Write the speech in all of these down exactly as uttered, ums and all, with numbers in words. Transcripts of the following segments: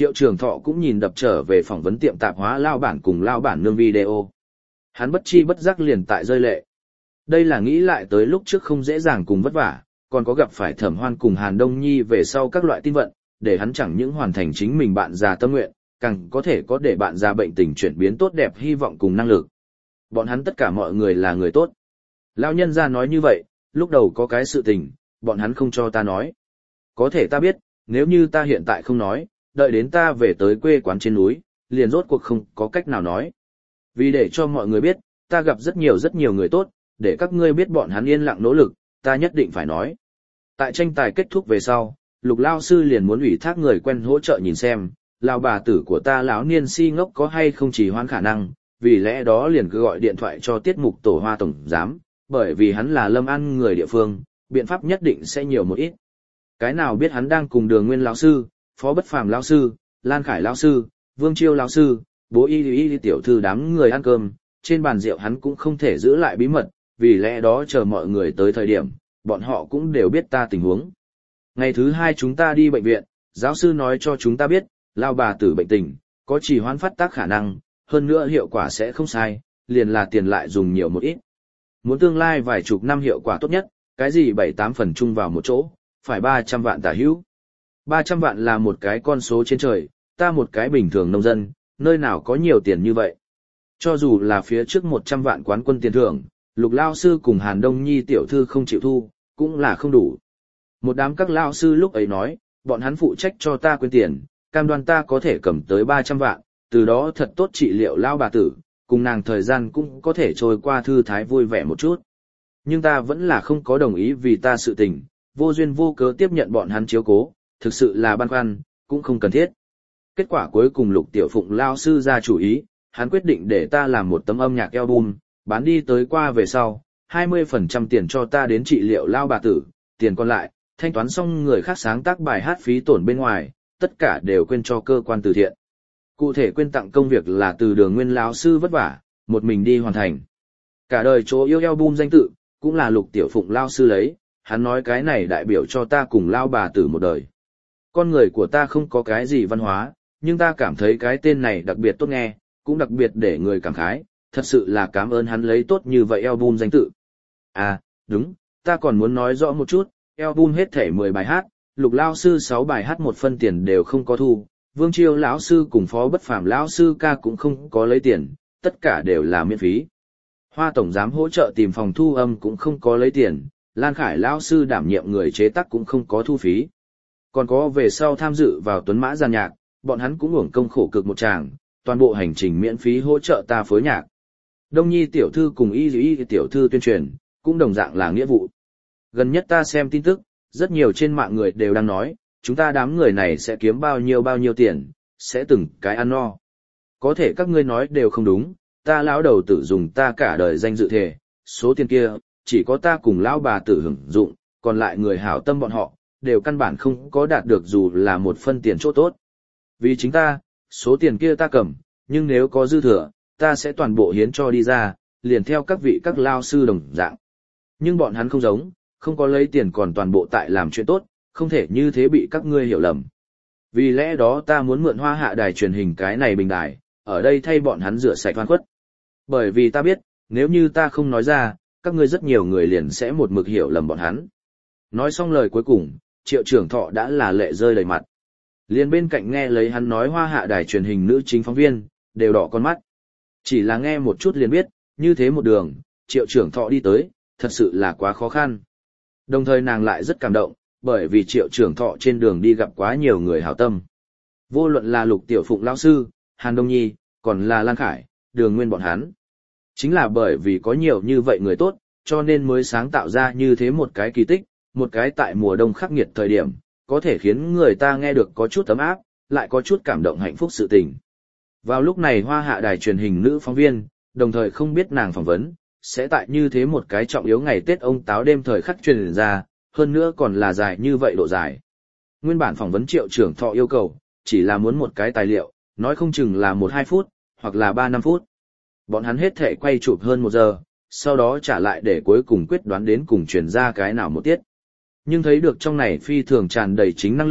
Triệu Trường Thọ cũng nhìn đập trở về phỏng vấn tiệm tạp hóa lao bản cùng lao bản nương video. Hắn bất chi bất giác liền tại rơi lệ. Đây là nghĩ lại tới lúc trước không dễ dàng cùng vất vả, còn có gặp phải Thẩm Hoan cùng Hàn Đông Nhi về sau các loại tin vận, để hắn chẳng những hoàn thành chính mình bạn già tâm nguyện, càng có thể có để bạn già bệnh tình chuyển biến tốt đẹp hy vọng cùng năng lực. Bọn hắn tất cả mọi người là người tốt. Lão nhân gia nói như vậy, lúc đầu có cái sự tình, bọn hắn không cho ta nói. Có thể ta biết, nếu như ta hiện tại không nói, đợi đến ta về tới quê quán trên núi, liền rốt cuộc không có cách nào nói. Vì để cho mọi người biết, ta gặp rất nhiều rất nhiều người tốt, để các ngươi biết bọn hắn yên lặng nỗ lực, ta nhất định phải nói. Tại tranh tài kết thúc về sau, Lục lao sư liền muốn ủy thác người quen hỗ trợ nhìn xem, lão bà tử của ta lão niên si ngốc có hay không chỉ hoãn khả năng, vì lẽ đó liền cứ gọi điện thoại cho tiết mục tổ Hoa tổng giám, bởi vì hắn là Lâm An người địa phương, biện pháp nhất định sẽ nhiều một ít. Cái nào biết hắn đang cùng Đường Nguyên lão sư, Phó Bất Phàm lão sư, Lan Khải lão sư, Vương Chiêu lão sư, Bố Y Y tiểu thư đám người ăn cơm, trên bàn rượu hắn cũng không thể giữ lại bí mật, vì lẽ đó chờ mọi người tới thời điểm, bọn họ cũng đều biết ta tình huống. Ngày thứ hai chúng ta đi bệnh viện, giáo sư nói cho chúng ta biết, lao bà tử bệnh tình, có trì hoãn phát tác khả năng, hơn nữa hiệu quả sẽ không sai, liền là tiền lại dùng nhiều một ít. Muốn tương lai vài chục năm hiệu quả tốt nhất, cái gì bảy tám phần chung vào một chỗ, phải ba trăm vạn tả hữu. ba trăm vạn là một cái con số trên trời, ta một cái bình thường nông dân, nơi nào có nhiều tiền như vậy. Cho dù là phía trước một trăm vạn quán quân tiền thưởng, Lục lao sư cùng Hàn Đông Nhi tiểu thư không chịu thu, cũng là không đủ. Một đám các lao sư lúc ấy nói, bọn hắn phụ trách cho ta quyên tiền, cam đoan ta có thể cầm tới ba trăm vạn, từ đó thật tốt trị liệu lao bà tử, cùng nàng thời gian cũng có thể trôi qua thư thái vui vẻ một chút. Nhưng ta vẫn là không có đồng ý vì ta sự tình, vô duyên vô cớ tiếp nhận bọn hắn chiếu cố, thực sự là băn khoăn, cũng không cần thiết. Kết quả cuối cùng Lục Tiểu Phụng lao sư ra chủ ý, hắn quyết định để ta làm một tấm âm nhạc album, bán đi tới qua về sau, hai mươi phần trăm tiền cho ta đến trị liệu lao bà tử, tiền còn lại, thanh toán xong người khác sáng tác bài hát phí tổn bên ngoài, tất cả đều quên cho cơ quan từ thiện. Cụ thể quyên tặng công việc là từ Đường Nguyên lão sư vất vả, một mình đi hoàn thành. Cả đời chỗ yêu album danh tự, cũng là Lục Tiểu Phụng lao sư lấy, hắn nói cái này đại biểu cho ta cùng lao bà tử một đời. Con người của ta không có cái gì văn hóa, nhưng ta cảm thấy cái tên này đặc biệt tốt nghe, cũng đặc biệt để người cảm khái, thật sự là cảm ơn hắn lấy tốt như vậy album danh tự. À, đúng, ta còn muốn nói rõ một chút, album hết thể mười bài hát, Lục lao sư sáu bài hát một phân tiền đều không có thu, Vương Chiêu lão sư cùng Phó Bất Phàm lão sư ca cũng không có lấy tiền, tất cả đều là miễn phí. Hoa tổng giám hỗ trợ tìm phòng thu âm cũng không có lấy tiền, Lan Khải lão sư đảm nhiệm người chế tác cũng không có thu phí. Còn có về sau tham dự vào Tuấn Mã gian nhạc, bọn hắn cũng uổng công khổ cực một tràng, toàn bộ hành trình miễn phí hỗ trợ ta phối nhạc. Đông Nhi tiểu thư cùng Y Y tiểu thư tuyên truyền, cũng đồng dạng là nghĩa vụ. Gần nhất ta xem tin tức, rất nhiều trên mạng người đều đang nói, chúng ta đám người này sẽ kiếm bao nhiêu bao nhiêu tiền, sẽ từng cái ăn no. Có thể các ngươi nói đều không đúng, ta lão đầu tử dùng ta cả đời danh dự thề, số tiền kia, chỉ có ta cùng lão bà tử hưởng dụng, còn lại người hảo tâm bọn họ, đều căn bản không có đạt được dù là một phân tiền chỗ tốt. Vì chính ta, số tiền kia ta cầm, nhưng nếu có dư thừa, ta sẽ toàn bộ hiến cho đi ra, liền theo các vị các lao sư đồng dạng. Nhưng bọn hắn không giống, không có lấy tiền còn toàn bộ tại làm chuyện tốt, không thể như thế bị các ngươi hiểu lầm. Vì lẽ đó ta muốn mượn Hoa Hạ đài truyền hình cái này bình đài, ở đây thay bọn hắn rửa sạch oan khuất. Bởi vì ta biết, nếu như ta không nói ra, các ngươi rất nhiều người liền sẽ một mực hiểu lầm bọn hắn. Nói xong lời cuối cùng, Triệu Trưởng Thọ đã là lệ rơi đầy mặt. Liền bên cạnh nghe lấy hắn nói Hoa Hạ đài truyền hình nữ chính phóng viên, đều đỏ con mắt. Chỉ là nghe một chút liền biết, như thế một đường, Triệu Trưởng Thọ đi tới, thật sự là quá khó khăn. Đồng thời nàng lại rất cảm động, bởi vì Triệu Trưởng Thọ trên đường đi gặp quá nhiều người hảo tâm. Vô luận là Lục Tiểu Phụng lão sư, Hàn Đông Nhi, còn là Lan Khải, Đường Nguyên bọn hắn. Chính là bởi vì có nhiều như vậy người tốt, cho nên mới sáng tạo ra như thế một cái kỳ tích, một cái tại mùa đông khắc nghiệt thời điểm, có thể khiến người ta nghe được có chút ấm áp, lại có chút cảm động hạnh phúc sự tình. Vào lúc này Hoa Hạ đài truyền hình nữ phóng viên, đồng thời không biết nàng phỏng vấn, sẽ tại như thế một cái trọng yếu ngày Tết ông táo đêm thời khắc truyền ra, hơn nữa còn là dài như vậy độ dài. Nguyên bản phỏng vấn Triệu Trưởng Thọ yêu cầu, chỉ là muốn một cái tài liệu, nói không chừng là một hai phút, hoặc là ba năm phút. Bọn hắn hết thể quay chụp hơn một giờ, sau đó trả lại để cuối cùng quyết đoán đến cùng truyền ra cái nào một tiết. Nhưng thấy được trong này phi thường tràn đầy chính năng lượng,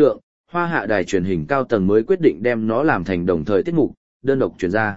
Hoa hạ đài truyền hình cao tầng mới quyết định đem nó làm thành đồng thời tiết mục, đơn độc truyền ra.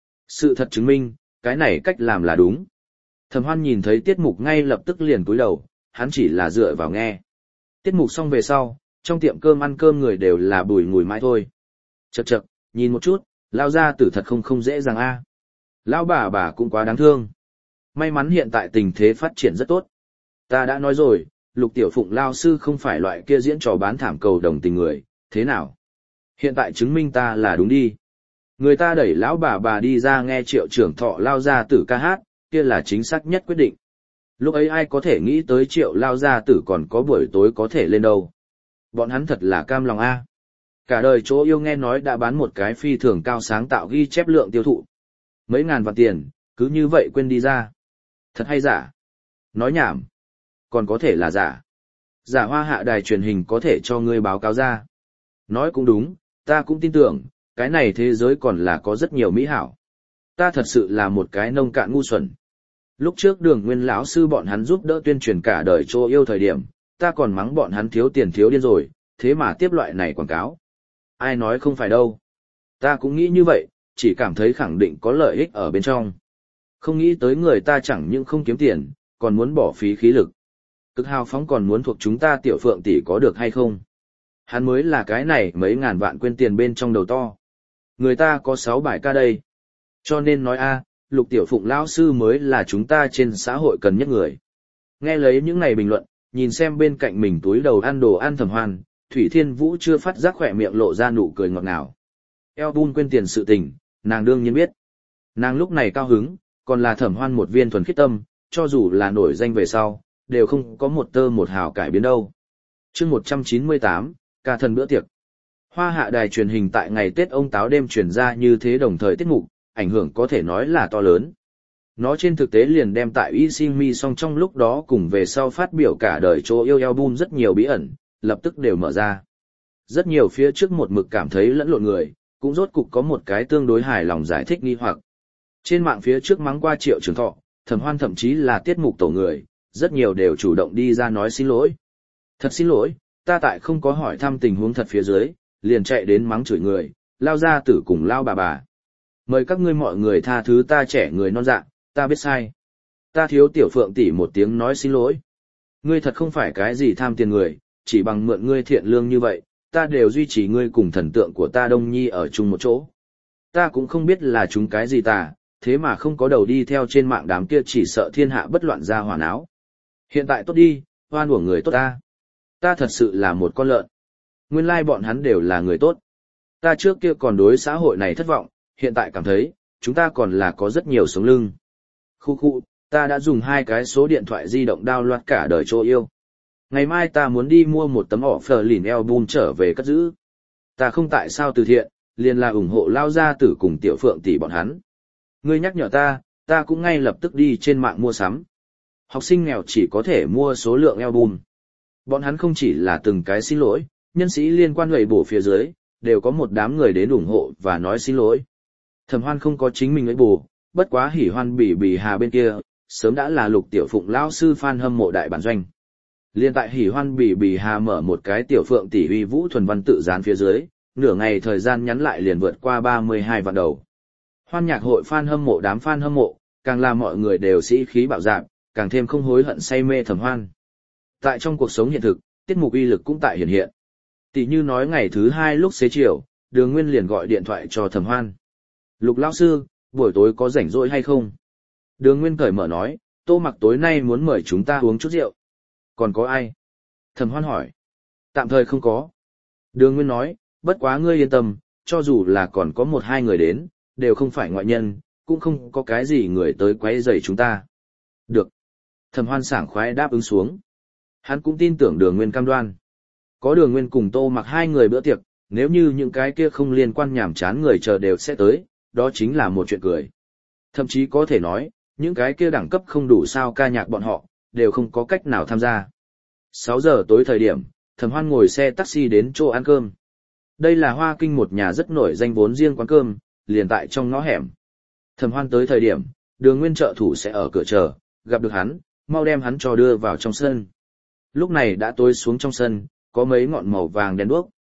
Sự thật chứng minh, cái này cách làm là đúng. Thẩm Hoan nhìn thấy tiết mục ngay lập tức liền cúi đầu, hắn chỉ là dựa vào nghe. Tiết mục xong về sau, trong tiệm cơm ăn cơm người đều là bùi ngùi mãi thôi. Chậc chậc, nhìn một chút, lao ra tử thật không không dễ dàng a. Lão bà bà cũng quá đáng thương. May mắn hiện tại tình thế phát triển rất tốt. Ta đã nói rồi, Lục Tiểu Phụng lao sư không phải loại kia diễn trò bán thảm cầu đồng tình người, thế nào? Hiện tại chứng minh ta là đúng đi. Người ta đẩy lão bà bà đi ra nghe Triệu trưởng thọ lao ra tử ca hát, kia là chính xác nhất quyết định. Lúc ấy ai có thể nghĩ tới Triệu lao gia tử còn có buổi tối có thể lên đâu. Bọn hắn thật là cam lòng a. Cả đời chỗ yêu nghe nói đã bán một cái phi thường cao sáng tạo ghi chép lượng tiêu thụ. Mấy ngàn vạn tiền, cứ như vậy quên đi ra. Thật hay giả? Nói nhảm. Còn có thể là giả. Giả Hoa hạ đài truyền hình có thể cho ngươi báo cáo ra. Nói cũng đúng, ta cũng tin tưởng, cái này thế giới còn là có rất nhiều mỹ hảo. Ta thật sự là một cái nông cạn ngu xuẩn. Lúc trước Đường Nguyên lão sư bọn hắn giúp đỡ tuyên truyền cả đời chỗ yêu thời điểm, ta còn mắng bọn hắn thiếu tiền thiếu điên rồi, thế mà tiếp loại này quảng cáo. Ai nói không phải đâu. Ta cũng nghĩ như vậy, chỉ cảm thấy khẳng định có lợi ích ở bên trong. Không nghĩ tới người ta chẳng những không kiếm tiền, còn muốn bỏ phí khí lực. Cực hào phóng còn muốn thuộc chúng ta Tiểu Phượng tỷ có được hay không? Hắn mới là cái này mấy ngàn vạn quên tiền bên trong đầu to. Người ta có sáu bài ca đây. Cho nên nói a, Lục Tiểu Phụng lão sư mới là chúng ta trên xã hội cần nhất người. Nghe lấy những này bình luận, nhìn xem bên cạnh mình túi đầu ăn đồ ăn Thẩm Hoan, Thủy Thiên Vũ chưa phát giác khỏe miệng lộ ra nụ cười ngọt ngào. Album quên tiền sự tình, nàng đương nhiên biết. Nàng lúc này cao hứng, còn là Thẩm Hoan một viên thuần khiết tâm, cho dù là nổi danh về sau, đều không có một tơ một hào cải biến đâu. Chương một trăm chín mươi tám, ca thần bữa tiệc. Hoa hạ đài truyền hình tại ngày Tết ông Táo đêm truyền ra như thế đồng thời tiết mục, ảnh hưởng có thể nói là to lớn. Nó trên thực tế liền đem tại Y Sinh Mi song trong lúc đó cùng về sau phát biểu cả đời chỗ yêu album rất nhiều bí ẩn, lập tức đều mở ra. Rất nhiều phía trước một mực cảm thấy lẫn lộn người, cũng rốt cục có một cái tương đối hài lòng giải thích nghi hoặc. Trên mạng phía trước mắng qua Triệu Trường Thọ, Thẩm Hoan thậm chí là tiết mục tổ người, rất nhiều đều chủ động đi ra nói xin lỗi. Thật xin lỗi, ta tại không có hỏi thăm tình huống thật phía dưới, liền chạy đến mắng chửi người, lao ra tử cùng lao bà bà. Mời các ngươi mọi người tha thứ ta trẻ người non dạ, ta biết sai. Ta thiếu Tiểu Phượng tỷ một tiếng nói xin lỗi. Ngươi thật không phải cái gì tham tiền người, chỉ bằng mượn ngươi thiện lương như vậy, ta đều duy trì ngươi cùng thần tượng của ta Đông Nhi ở chung một chỗ. Ta cũng không biết là chúng cái gì tà, thế mà không có đầu đi theo trên mạng đám kia chỉ sợ thiên hạ bất loạn ra hoàn áo. Hiện tại tốt đi, hoan uổng người tốt ta. Ta thật sự là một con lợn. Nguyên lai bọn hắn đều là người tốt. Ta trước kia còn đối xã hội này thất vọng, hiện tại cảm thấy, chúng ta còn là có rất nhiều sống lưng. Khu khu, ta đã dùng hai cái số điện thoại di động download cả đời chỗ yêu. Ngày mai ta muốn đi mua một tấm ỏ phờ lìn album trở về cất giữ. Ta không tại sao từ thiện, liền là ủng hộ lao gia tử cùng Tiểu Phượng tỷ bọn hắn. Ngươi nhắc nhở ta, ta cũng ngay lập tức đi trên mạng mua sắm. Học sinh nghèo chỉ có thể mua số lượng album. Bọn hắn không chỉ là từng cái xin lỗi, nhân sĩ liên quan lầy bổ phía dưới, đều có một đám người đến ủng hộ và nói xin lỗi. Thẩm Hoan không có chính mình ấy bù, bất quá Hỉ Hoan Bỉ Bỉ Hà bên kia, sớm đã là Lục Tiểu Phụng lão sư fan hâm mộ đại bản doanh. Liên tại Hỉ Hoan Bỉ Bỉ Hà mở một cái Tiểu Phượng tỷ uy vũ thuần văn tự dán phía dưới, nửa ngày thời gian nhắn lại liền vượt qua ba mươi hai vạn đầu. Hoan nhạc hội fan hâm mộ đám fan hâm mộ, càng làm mọi người đều sĩ khí bạo dạn, càng thêm không hối hận say mê Thẩm Hoan. Tại trong cuộc sống hiện thực, tiết mục uy lực cũng tại hiện hiện. Tỷ như nói ngày thứ hai lúc xế chiều, Đường Nguyên liền gọi điện thoại cho Thẩm Hoan. Lục lão sư, buổi tối có rảnh rỗi hay không? Đường Nguyên cởi mở nói, Tô Mặc tối nay muốn mời chúng ta uống chút rượu. Còn có ai? Thẩm Hoan hỏi. Tạm thời không có. Đường Nguyên nói, bất quá ngươi yên tâm, cho dù là còn có một hai người đến, đều không phải ngoại nhân, cũng không có cái gì người tới quấy rầy chúng ta. Được. Thẩm Hoan sảng khoái đáp ứng xuống. Hắn cũng tin tưởng Đường Nguyên cam đoan. Có Đường Nguyên cùng Tô Mặc hai người bữa tiệc, nếu như những cái kia không liên quan nhảm chán người chờ đều sẽ tới, đó chính là một chuyện cười. Thậm chí có thể nói, những cái kia đẳng cấp không đủ sao ca nhạc bọn họ, đều không có cách nào tham gia. sáu giờ tối thời điểm, Thẩm Hoan ngồi xe taxi đến chỗ ăn cơm. Đây là Hoa Kinh một nhà rất nổi danh vốn riêng quán cơm, liền tại trong ngõ hẻm. Thẩm Hoan tới thời điểm, Đường Nguyên trợ thủ sẽ ở cửa chờ, gặp được hắn, mau đem hắn cho đưa vào trong sân. Lúc này đã tối xuống trong sân, có mấy ngọn màu vàng đèn đuốc.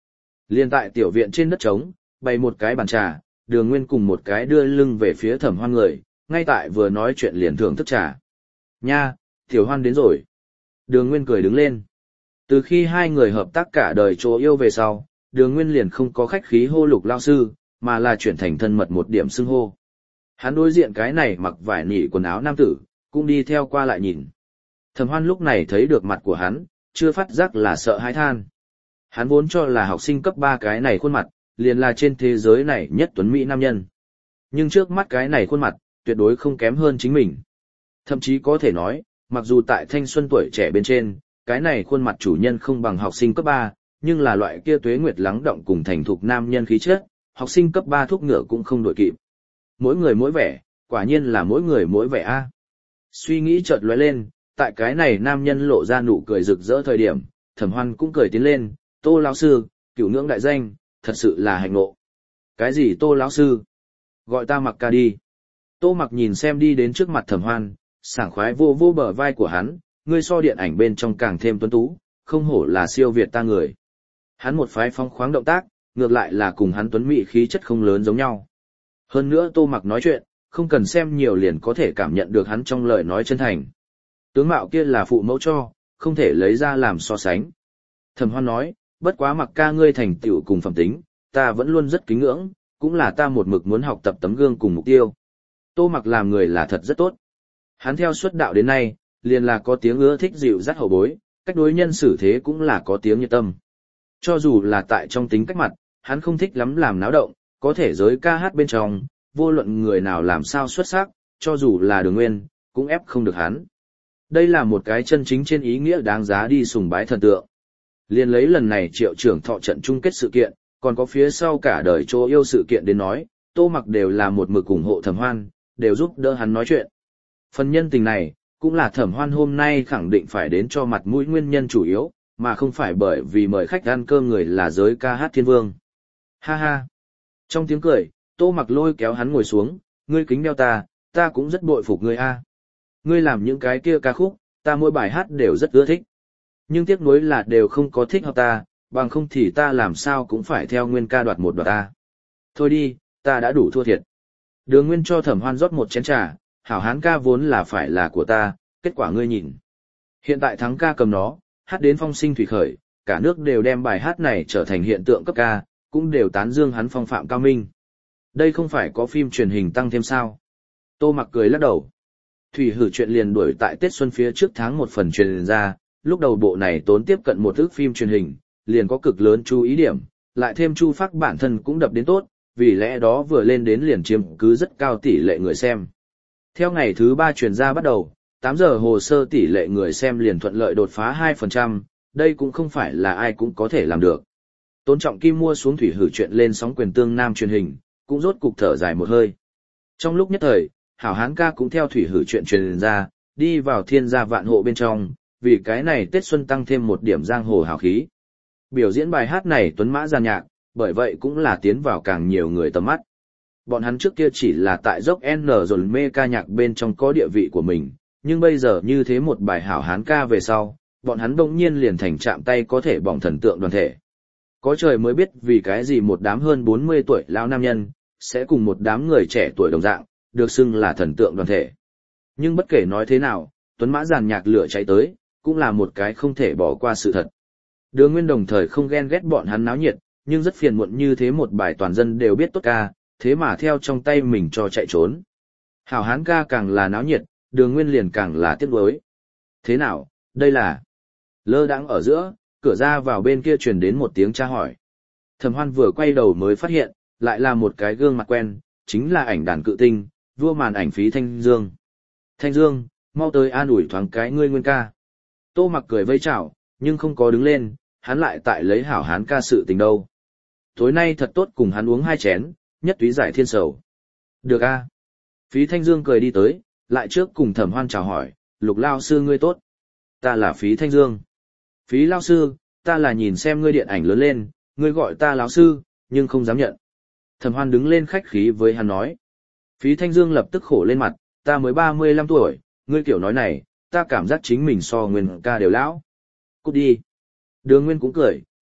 Liên tại tiểu viện trên đất trống, bày một cái bàn trà, Đường Nguyên cùng một cái đưa lưng về phía Thẩm Hoan người, ngay tại vừa nói chuyện liền thưởng thức trà. Nha, Tiểu Hoan đến rồi. Đường Nguyên cười đứng lên. Từ khi hai người hợp tác cả đời chỗ yêu về sau, Đường Nguyên liền không có khách khí hô Lục lao sư, mà là chuyển thành thân mật một điểm xưng hô. Hắn đối diện cái này mặc vải nỉ quần áo nam tử, cũng đi theo qua lại nhìn. Thẩm Hoan lúc này thấy được mặt của hắn, chưa phát giác là sợ hãi than. Hắn vốn cho là học sinh cấp ba cái này khuôn mặt, liền là trên thế giới này nhất tuấn mỹ nam nhân. Nhưng trước mắt cái này khuôn mặt, tuyệt đối không kém hơn chính mình. Thậm chí có thể nói, mặc dù tại thanh xuân tuổi trẻ bên trên, cái này khuôn mặt chủ nhân không bằng học sinh cấp ba, nhưng là loại kia tuế nguyệt lắng động cùng thành thục nam nhân khí chất, học sinh cấp ba thuốc ngựa cũng không đổi kịp. Mỗi người mỗi vẻ, quả nhiên là mỗi người mỗi vẻ a. Suy nghĩ chợt lóe lên, tại cái này nam nhân lộ ra nụ cười rực rỡ thời điểm, Thẩm Hoan cũng cười tiến lên, Tô lão sư, cửu ngưỡng đại danh, thật sự là hạnh ngộ. Cái gì Tô lão sư? Gọi ta Mặc ca đi. Tô Mặc nhìn xem đi đến trước mặt Thẩm Hoan, sảng khoái vô vô bờ vai của hắn, ngươi so điện ảnh bên trong càng thêm tuấn tú, không hổ là siêu việt ta người. Hắn một phái phong khoáng động tác, ngược lại là cùng hắn tuấn mỹ khí chất không lớn giống nhau. Hơn nữa Tô Mặc nói chuyện, không cần xem nhiều liền có thể cảm nhận được hắn trong lời nói chân thành. Tướng mạo kia là phụ mẫu cho, không thể lấy ra làm so sánh. Thẩm Hoan nói, bất quá Mặc ca ngươi thành tựu cùng phẩm tính, ta vẫn luôn rất kính ngưỡng, cũng là ta một mực muốn học tập tấm gương cùng mục tiêu. Tô Mặc làm người là thật rất tốt. Hắn theo xuất đạo đến nay, liền là có tiếng ưa thích dịu dắt hậu bối, cách đối nhân xử thế cũng là có tiếng nhiệt tâm. Cho dù là tại trong tính cách mặt, hắn không thích lắm làm náo động, có thể giới ca hát bên trong, vô luận người nào làm sao xuất sắc, cho dù là Đường Nguyên, cũng ép không được hắn. Đây là một cái chân chính trên ý nghĩa đáng giá đi sùng bái thần tượng. Liên lấy lần này Triệu trưởng thọ trận chung kết sự kiện, còn có phía sau cả đời chỗ yêu sự kiện đến nói, Tô Mặc đều là một mực ủng hộ Thẩm Hoan, đều giúp đỡ hắn nói chuyện. Phần nhân tình này, cũng là Thẩm Hoan hôm nay khẳng định phải đến cho mặt mũi nguyên nhân chủ yếu, mà không phải bởi vì mời khách ăn cơm người là giới ca hát thiên vương. Ha ha! Trong tiếng cười, Tô Mặc lôi kéo hắn ngồi xuống, ngươi kính đeo ta, ta cũng rất bội phục ngươi a. Ngươi làm những cái kia ca khúc, ta mỗi bài hát đều rất ưa thích. Nhưng tiếc nuối là đều không có thích hợp ta, bằng không thì ta làm sao cũng phải theo Nguyên ca đoạt một đoạt ta. Thôi đi, ta đã đủ thua thiệt. Đường Nguyên cho Thẩm Hoan rót một chén trà, hảo hán ca vốn là phải là của ta, kết quả ngươi nhìn. Hiện tại thắng ca cầm nó, hát đến phong sinh thủy khởi, cả nước đều đem bài hát này trở thành hiện tượng cấp ca, cũng đều tán dương hắn phong phạm cao minh. Đây không phải có phim truyền hình tăng thêm sao? Tô Mặc cười lắc đầu. Thủy Hử chuyện liền đuổi tại Tết Xuân phía trước tháng một phần truyền ra, lúc đầu bộ này tốn tiếp cận một thước phim truyền hình, liền có cực lớn chú ý điểm, lại thêm Chu Phác bản thân cũng đập đến tốt, vì lẽ đó vừa lên đến liền chiếm cứ rất cao tỷ lệ người xem. Theo ngày thứ ba truyền ra bắt đầu, tám giờ hồ sơ tỷ lệ người xem liền thuận lợi đột phá hai phần trăm, đây cũng không phải là ai cũng có thể làm được. Tôn Trọng Kim mua xuống Thủy Hử chuyện lên sóng quyền tương nam truyền hình, cũng rốt cục thở dài một hơi. Trong lúc nhất thời, hảo hán ca cũng theo Thủy Hử chuyện truyền ra, đi vào thiên gia vạn hộ bên trong, vì cái này Tết Xuân tăng thêm một điểm giang hồ hào khí. Biểu diễn bài hát này tuấn mã giàn nhạc, bởi vậy cũng là tiến vào càng nhiều người tầm mắt. Bọn hắn trước kia chỉ là tại dốc N rồi mê ca nhạc bên trong có địa vị của mình, nhưng bây giờ như thế một bài hảo hán ca về sau, bọn hắn đông nhiên liền thành chạm tay có thể bỏng thần tượng đoàn thể. Có trời mới biết vì cái gì một đám hơn bốn mươi tuổi lão nam nhân, sẽ cùng một đám người trẻ tuổi đồng dạng, được xưng là thần tượng đoàn thể. Nhưng bất kể nói thế nào, tuấn mã giàn nhạc lửa cháy tới, cũng là một cái không thể bỏ qua sự thật. Đường Nguyên đồng thời không ghen ghét bọn hắn náo nhiệt, nhưng rất phiền muộn như thế một bài toàn dân đều biết tốt ca, thế mà theo trong tay mình cho chạy trốn. Hảo hán ca càng là náo nhiệt, Đường Nguyên liền càng là tiếc nuối. Thế nào, đây là... Lơ đãng ở giữa, cửa ra vào bên kia truyền đến một tiếng tra hỏi. Thẩm Hoan vừa quay đầu mới phát hiện, lại là một cái gương mặt quen, chính là ảnh đàn cự tinh, vua màn ảnh Phí Thanh Dương. Thanh Dương, mau tới an ủi thoáng cái ngươi Nguyên ca. Tô Mặc cười vây chào, nhưng không có đứng lên, hắn lại tại lấy hảo hán ca sự tình đâu. Tối nay thật tốt cùng hắn uống hai chén, nhất túy giải thiên sầu. Được a. Phí Thanh Dương cười đi tới, lại trước cùng Thẩm Hoan chào hỏi, Lục lao sư ngươi tốt. Ta là Phí Thanh Dương. Phí lao sư, ta là nhìn xem ngươi điện ảnh lớn lên, ngươi gọi ta lão sư, nhưng không dám nhận. Thẩm Hoan đứng lên khách khí với hắn nói. Phí Thanh Dương lập tức khổ lên mặt, ta mới ba mươi lăm tuổi, ngươi kiểu nói này, ta cảm giác chính mình so Nguyên ca đều lão. Cút đi. Đường Nguyên cũng cười,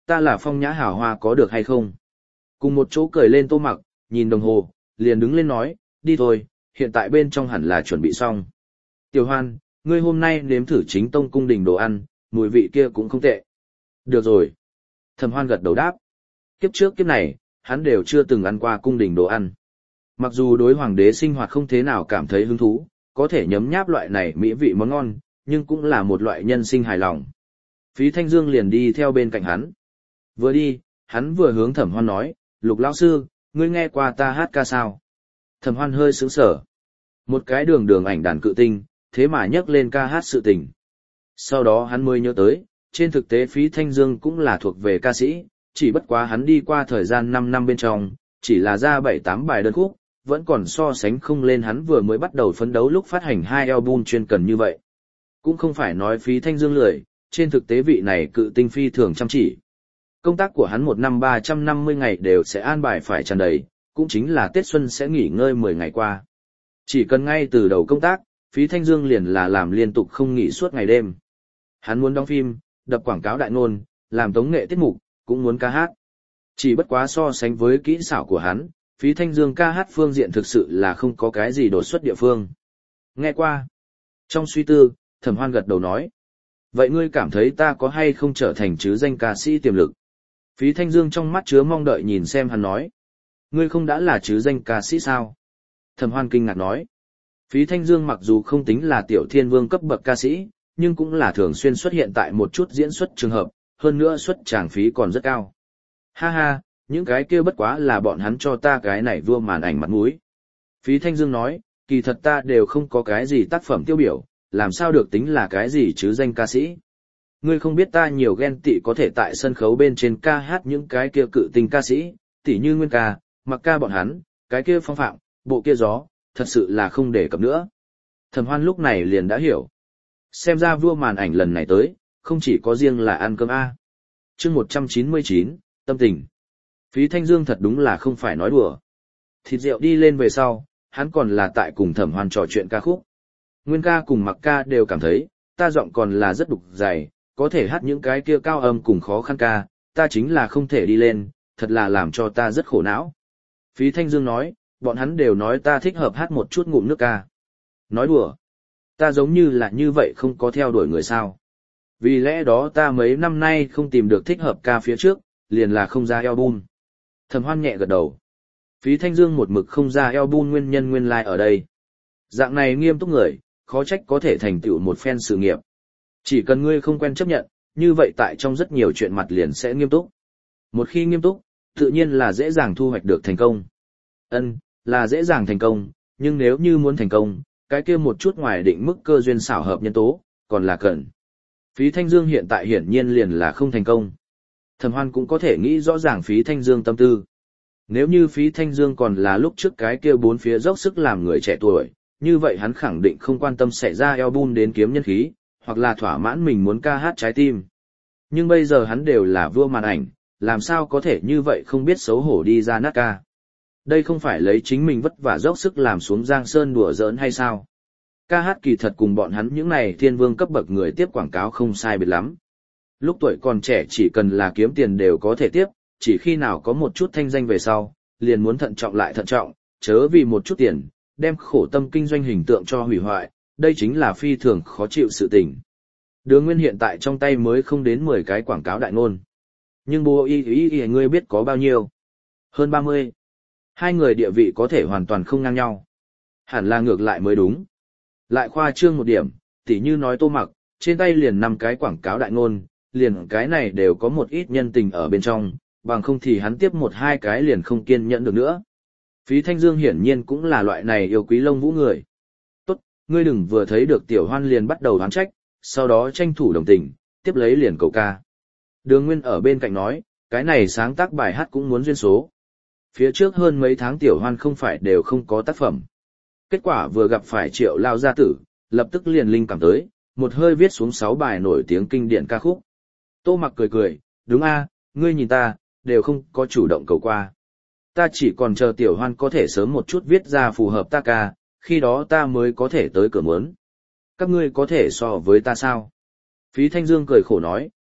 ta là phong nhã hào hoa có được hay không? Cùng một chỗ cười lên Tô Mặc, nhìn đồng hồ, liền đứng lên nói, đi thôi, hiện tại bên trong hẳn là chuẩn bị xong. Tiểu Hoan, ngươi hôm nay nếm thử chính tông cung đình đồ ăn, mùi vị kia cũng không tệ. Được rồi. Thẩm Hoan gật đầu đáp. Kiếp trước kiếp này, hắn đều chưa từng ăn qua cung đình đồ ăn. Mặc dù đối hoàng đế sinh hoạt không thế nào cảm thấy hứng thú, có thể nhấm nháp loại này mỹ vị món ngon, nhưng cũng là một loại nhân sinh hài lòng. Phí Thanh Dương liền đi theo bên cạnh hắn. Vừa đi, hắn vừa hướng Thẩm Hoan nói, Lục lão sư, ngươi nghe qua ta hát ca sao? Thẩm Hoan hơi sững sờ. Một cái đường đường ảnh đàn cự tinh, thế mà nhắc lên ca hát sự tình. Sau đó hắn mới nhớ tới, trên thực tế Phí Thanh Dương cũng là thuộc về ca sĩ, chỉ bất quá hắn đi qua thời gian năm năm bên trong, chỉ là ra bảy tám bài đơn khúc, vẫn còn so sánh không lên hắn vừa mới bắt đầu phấn đấu lúc phát hành hai album chuyên cần như vậy. Cũng không phải nói Phí Thanh Dương lười, trên thực tế vị này cự tinh phi thường chăm chỉ. Công tác của hắn một năm ba trăm năm mươi ngày đều sẽ an bài phải tràn đầy, cũng chính là Tết Xuân sẽ nghỉ ngơi mười ngày qua. Chỉ cần ngay từ đầu công tác, Phí Thanh Dương liền là làm liên tục không nghỉ suốt ngày đêm. Hắn muốn đóng phim, đập quảng cáo đại ngôn, làm tống nghệ tiết mục, cũng muốn ca hát. Chỉ bất quá so sánh với kỹ xảo của hắn, Phí Thanh Dương ca hát phương diện thực sự là không có cái gì đột xuất địa phương. Nghe qua. Trong suy tư, Thẩm Hoan gật đầu nói. Vậy ngươi cảm thấy ta có hay không trở thành chứ danh ca sĩ tiềm lực? Phí Thanh Dương trong mắt chứa mong đợi nhìn xem hắn nói. Ngươi không đã là chứ danh ca sĩ sao? Thẩm Hoan kinh ngạc nói. Phí Thanh Dương mặc dù không tính là tiểu thiên vương cấp bậc ca sĩ, nhưng cũng là thường xuyên xuất hiện tại một chút diễn xuất trường hợp, hơn nữa xuất tràng phí còn rất cao. Ha ha, những cái kia bất quá là bọn hắn cho ta cái này vua màn ảnh mặt mũi. Phí Thanh Dương nói, kỳ thật ta đều không có cái gì tác phẩm tiêu biểu, làm sao được tính là cái gì chứ danh ca sĩ. Ngươi không biết ta nhiều ghen tị có thể tại sân khấu bên trên ca hát những cái kia cự tinh ca sĩ, tỉ như Nguyên ca, Mặc ca bọn hắn, cái kia Phong Phạm, bộ kia Gió, thật sự là không để cập nữa. Thẩm Hoan lúc này liền đã hiểu. Xem ra vua màn ảnh lần này tới, không chỉ có riêng là ăn cơm A. Chương một trăm chín mươi chín, tâm tình. Phí Thanh Dương thật đúng là không phải nói đùa. Thịt rượu đi lên về sau, hắn còn là tại cùng Thẩm Hoan trò chuyện ca khúc. Nguyên ca cùng Mặc ca đều cảm thấy, ta giọng còn là rất đục dày, có thể hát những cái kia cao âm cùng khó khăn ca, ta chính là không thể đi lên, thật là làm cho ta rất khổ não. Phí Thanh Dương nói, bọn hắn đều nói ta thích hợp hát một chút ngụm nước ca. Nói đùa, ta giống như là như vậy không có theo đuổi người sao. Vì lẽ đó ta mấy năm nay không tìm được thích hợp ca phía trước, liền là không ra album. Thẩm Hoan nhẹ gật đầu. Phí Thanh Dương một mực không ra album nguyên nhân nguyên lai like ở đây. Dạng này nghiêm túc người, khó trách có thể thành tựu một phen sự nghiệp. Chỉ cần ngươi không quen chấp nhận, như vậy tại trong rất nhiều chuyện mặt liền sẽ nghiêm túc. Một khi nghiêm túc, tự nhiên là dễ dàng thu hoạch được thành công. Ân, là dễ dàng thành công, nhưng nếu như muốn thành công, cái kia một chút ngoài định mức cơ duyên xảo hợp nhân tố, còn là cần. Phí Thanh Dương hiện tại hiển nhiên liền là không thành công. Thẩm Hoan cũng có thể nghĩ rõ ràng Phí Thanh Dương tâm tư. Nếu như Phí Thanh Dương còn là lúc trước cái kia bốn phía dốc sức làm người trẻ tuổi, như vậy hắn khẳng định không quan tâm xảy ra album đến kiếm nhân khí, hoặc là thỏa mãn mình muốn ca hát trái tim. Nhưng bây giờ hắn đều là vua màn ảnh, làm sao có thể như vậy không biết xấu hổ đi ra nát ca. Đây không phải lấy chính mình vất vả dốc sức làm xuống giang sơn đùa giỡn hay sao? Ca hát kỳ thật cùng bọn hắn những này thiên vương cấp bậc người tiếp quảng cáo không sai biệt lắm. Lúc tuổi còn trẻ chỉ cần là kiếm tiền đều có thể tiếp, chỉ khi nào có một chút thanh danh về sau, liền muốn thận trọng lại thận trọng, chớ vì một chút tiền, đem khổ tâm kinh doanh hình tượng cho hủy hoại, đây chính là phi thường khó chịu sự tình. Đường Nguyên hiện tại trong tay mới không đến mười cái quảng cáo đại ngôn. Nhưng bố y y y ngươi biết có bao nhiêu? Hơn ba mươi. Hai người địa vị có thể hoàn toàn không ngang nhau. Hẳn là ngược lại mới đúng. Lại khoa trương một điểm, tỉ như nói Tô Mặc, trên tay liền năm cái quảng cáo đại ngôn, liền cái này đều có một ít nhân tình ở bên trong, bằng không thì hắn tiếp một hai cái liền không kiên nhẫn được nữa. Phí Thanh Dương hiển nhiên cũng là loại này yêu quý lông vũ người. Tốt, ngươi đừng vừa thấy được Tiểu Hoan liền bắt đầu oán trách, sau đó tranh thủ đồng tình, tiếp lấy liền cầu ca. Đường Nguyên ở bên cạnh nói, cái này sáng tác bài hát cũng muốn duyên số. Phía trước hơn mấy tháng Tiểu Hoan không phải đều không có tác phẩm. Kết quả vừa gặp phải Triệu Lao gia tử, lập tức liền linh cảm tới, một hơi viết xuống sáu bài nổi tiếng kinh điển ca khúc. Tô Mặc cười cười, đúng a, ngươi nhìn ta, đều không có chủ động cầu qua. Ta chỉ còn chờ Tiểu Hoan có thể sớm một chút viết ra phù hợp ta ca, khi đó ta mới có thể tới cửa muốn. Các ngươi có thể so với ta sao? Phí Thanh Dương cười khổ nói,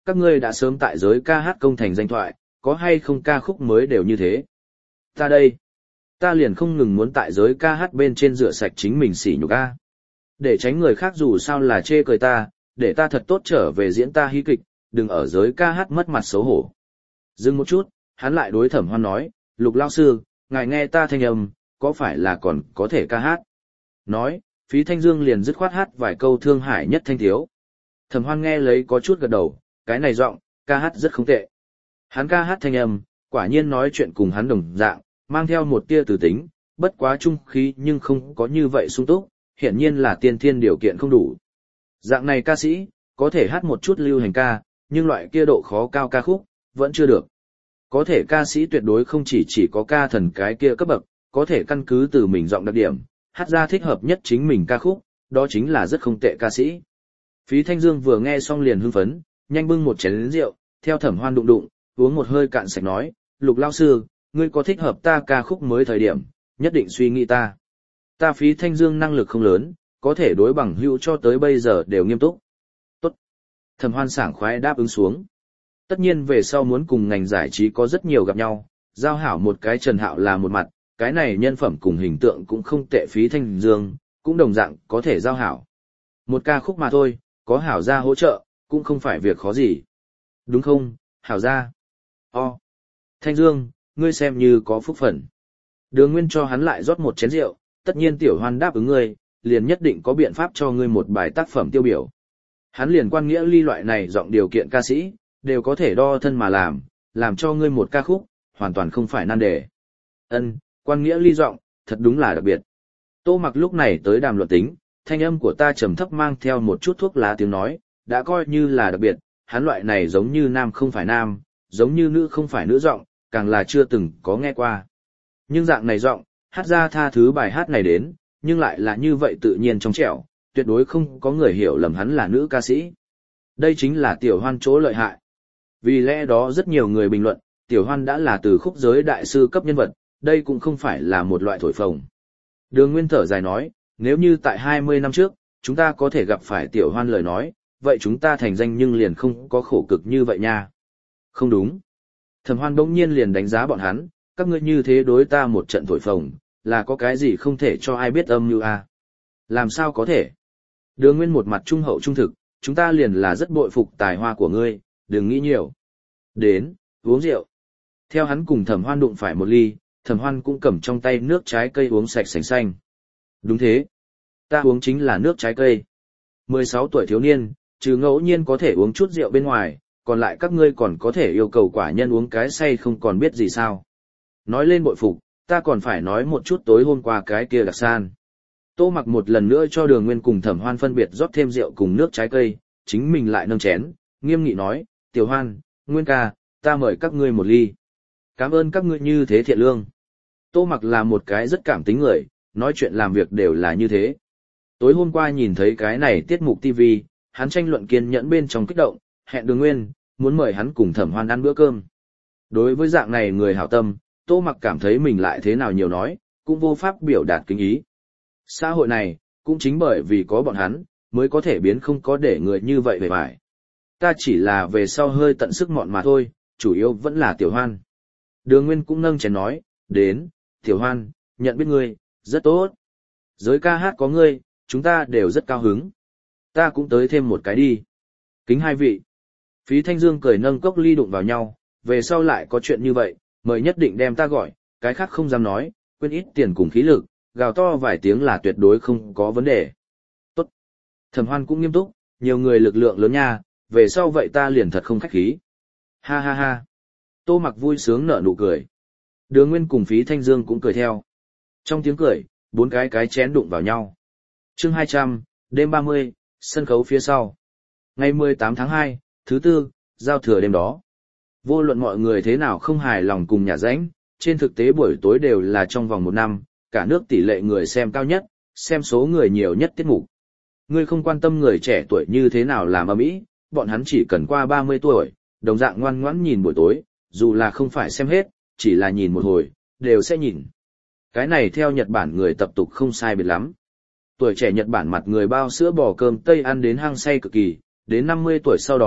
các ngươi đã sớm tại giới ca hát công thành danh thoại, có hay không ca khúc mới đều như thế. Ta đây, ta liền không ngừng muốn tại giới ca hát bên trên rửa sạch chính mình sỉ nhục a. Để tránh người khác dù sao là chê cười ta, để ta thật tốt trở về diễn ta hí kịch, đừng ở giới ca hát mất mặt xấu hổ. Dừng một chút, hắn lại đối Thẩm Hoan nói, Lục lao sư, ngài nghe ta thanh âm, có phải là còn có thể ca hát? Nói, Phí Thanh Dương liền dứt khoát hát vài câu thương hải nhất thanh thiếu. Thẩm Hoan nghe lấy có chút gật đầu, cái này giọng, ca hát rất không tệ. Hắn ca hát thanh âm, quả nhiên nói chuyện cùng hắn đồng dạng, mang theo một tia từ tính, bất quá trung khí nhưng không có như vậy sung túc, hiển nhiên là tiên thiên điều kiện không đủ. Dạng này ca sĩ, có thể hát một chút lưu hành ca, nhưng loại kia độ khó cao ca khúc, vẫn chưa được. Có thể ca sĩ tuyệt đối không chỉ chỉ có ca thần cái kia cấp bậc, có thể căn cứ từ mình giọng đặc điểm, hát ra thích hợp nhất chính mình ca khúc, đó chính là rất không tệ ca sĩ. Phí Thanh Dương vừa nghe xong liền hưng phấn, nhanh bưng một chén rượu, theo Thẩm Hoan đụng đụng, uống một hơi cạn sạch nói, Lục lao sư, ngươi có thích hợp ta ca khúc mới thời điểm, nhất định suy nghĩ ta. Ta Phí Thanh Dương năng lực không lớn, có thể đối bằng hữu cho tới bây giờ đều nghiêm túc. Tốt. Thẩm Hoan sảng khoái đáp ứng xuống. Tất nhiên về sau muốn cùng ngành giải trí có rất nhiều gặp nhau, giao hảo một cái Trần Hạo là một mặt, cái này nhân phẩm cùng hình tượng cũng không tệ. Phí Thanh Dương, cũng đồng dạng có thể giao hảo. Một ca khúc mà thôi, có hảo gia hỗ trợ, cũng không phải việc khó gì. Đúng không, hảo gia? O. Thanh Dương, ngươi xem như có phúc phận. Đường Nguyên cho hắn lại rót một chén rượu, tất nhiên Tiểu Hoan đáp ứng ngươi, liền nhất định có biện pháp cho ngươi một bài tác phẩm tiêu biểu. Hắn liền quan nghĩa ly loại này giọng điều kiện ca sĩ, đều có thể đo thân mà làm, làm cho ngươi một ca khúc, hoàn toàn không phải nan đề. Ân, quan nghĩa ly giọng, thật đúng là đặc biệt. Tô Mặc lúc này tới đàm luận tính, thanh âm của ta trầm thấp mang theo một chút thuốc lá tiếng nói, đã coi như là đặc biệt, hắn loại này giống như nam không phải nam, giống như nữ không phải nữ giọng, càng là chưa từng có nghe qua. Nhưng dạng này giọng, hát ra tha thứ bài hát này đến, nhưng lại là như vậy tự nhiên trong trẻo, tuyệt đối không có người hiểu lầm hắn là nữ ca sĩ. Đây chính là Tiểu Hoan chỗ lợi hại. Vì lẽ đó rất nhiều người bình luận, Tiểu Hoan đã là từ khúc giới đại sư cấp nhân vật, đây cũng không phải là một loại thổi phồng. Đường Nguyên thở dài nói, nếu như tại hai mươi năm trước, chúng ta có thể gặp phải Tiểu Hoan lời nói, vậy chúng ta thành danh nhưng liền không có khổ cực như vậy nha. Không đúng. Thẩm Hoan bỗng nhiên liền đánh giá bọn hắn, các ngươi như thế đối ta một trận thổi phồng, là có cái gì không thể cho ai biết âm như a? Làm sao có thể? Đường Nguyên một mặt trung hậu trung thực, chúng ta liền là rất bội phục tài hoa của ngươi, đừng nghĩ nhiều. Đến, uống rượu. Theo hắn cùng Thẩm Hoan đụng phải một ly, Thẩm Hoan cũng cầm trong tay nước trái cây uống sạch sành xanh. Đúng thế. Ta uống chính là nước trái cây. mười sáu tuổi thiếu niên, trừ ngẫu nhiên có thể uống chút rượu bên ngoài, còn lại các ngươi còn có thể yêu cầu quả nhân uống cái say không còn biết gì sao. Nói lên bội phục, ta còn phải nói một chút tối hôm qua cái kia đặc san. Tô Mặc một lần nữa cho Đường Nguyên cùng Thẩm Hoan phân biệt rót thêm rượu cùng nước trái cây, chính mình lại nâng chén, nghiêm nghị nói, Tiểu Hoan, Nguyên ca, ta mời các ngươi một ly. Cảm ơn các ngươi như thế thiện lương. Tô Mặc là một cái rất cảm tính người, nói chuyện làm việc đều là như thế. Tối hôm qua nhìn thấy cái này tiết mục ti vi, hắn tranh luận kiên nhẫn bên trong kích động, hẹn Đường Nguyên, muốn mời hắn cùng Thẩm Hoan ăn bữa cơm. Đối với dạng này người hảo tâm, Tô Mặc cảm thấy mình lại thế nào nhiều nói, cũng vô pháp biểu đạt kính ý. Xã hội này, cũng chính bởi vì có bọn hắn, mới có thể biến không có để người như vậy về vải. Ta chỉ là về sau hơi tận sức mọn mà thôi, chủ yếu vẫn là Tiểu Hoan. Đường Nguyên cũng nâng chén nói, đến, Tiểu Hoan, nhận biết ngươi, rất tốt. Giới ca hát có ngươi, chúng ta đều rất cao hứng. Ta cũng tới thêm một cái đi. Kính hai vị. Phí Thanh Dương cười nâng cốc ly đụng vào nhau, về sau lại có chuyện như vậy, mời nhất định đem ta gọi, cái khác không dám nói, quên ít tiền cùng khí lực, gào to vài tiếng là tuyệt đối không có vấn đề. Tốt. Thẩm Hoan cũng nghiêm túc, nhiều người lực lượng lớn nha, về sau vậy ta liền thật không khách khí. Ha ha ha. Tô Mặc vui sướng nở nụ cười. Đường Nguyên cùng Phí Thanh Dương cũng cười theo. Trong tiếng cười, bốn cái cái chén đụng vào nhau. Chương hai trăm, đêm ba mươi, sân khấu phía sau. Ngày mười tám tháng hai, thứ tư, giao thừa đêm đó. Vô luận mọi người thế nào không hài lòng cùng nhà rãnh, trên thực tế buổi tối đều là trong vòng một năm, cả nước tỷ lệ người xem cao nhất, xem số người nhiều nhất tiết mục. Ngươi không quan tâm người trẻ tuổi như thế nào làm ầm ĩ, bọn hắn chỉ cần qua ba mươi tuổi, đồng dạng ngoan ngoãn nhìn buổi tối, dù là không phải xem hết, chỉ là nhìn một hồi, đều sẽ nhìn. Cái này theo Nhật Bản người tập tục không sai biệt lắm. Tuổi trẻ Nhật Bản mặt người bao sữa bò cơm tây ăn đến hăng say cực kỳ, đến năm mươi tuổi sau đó,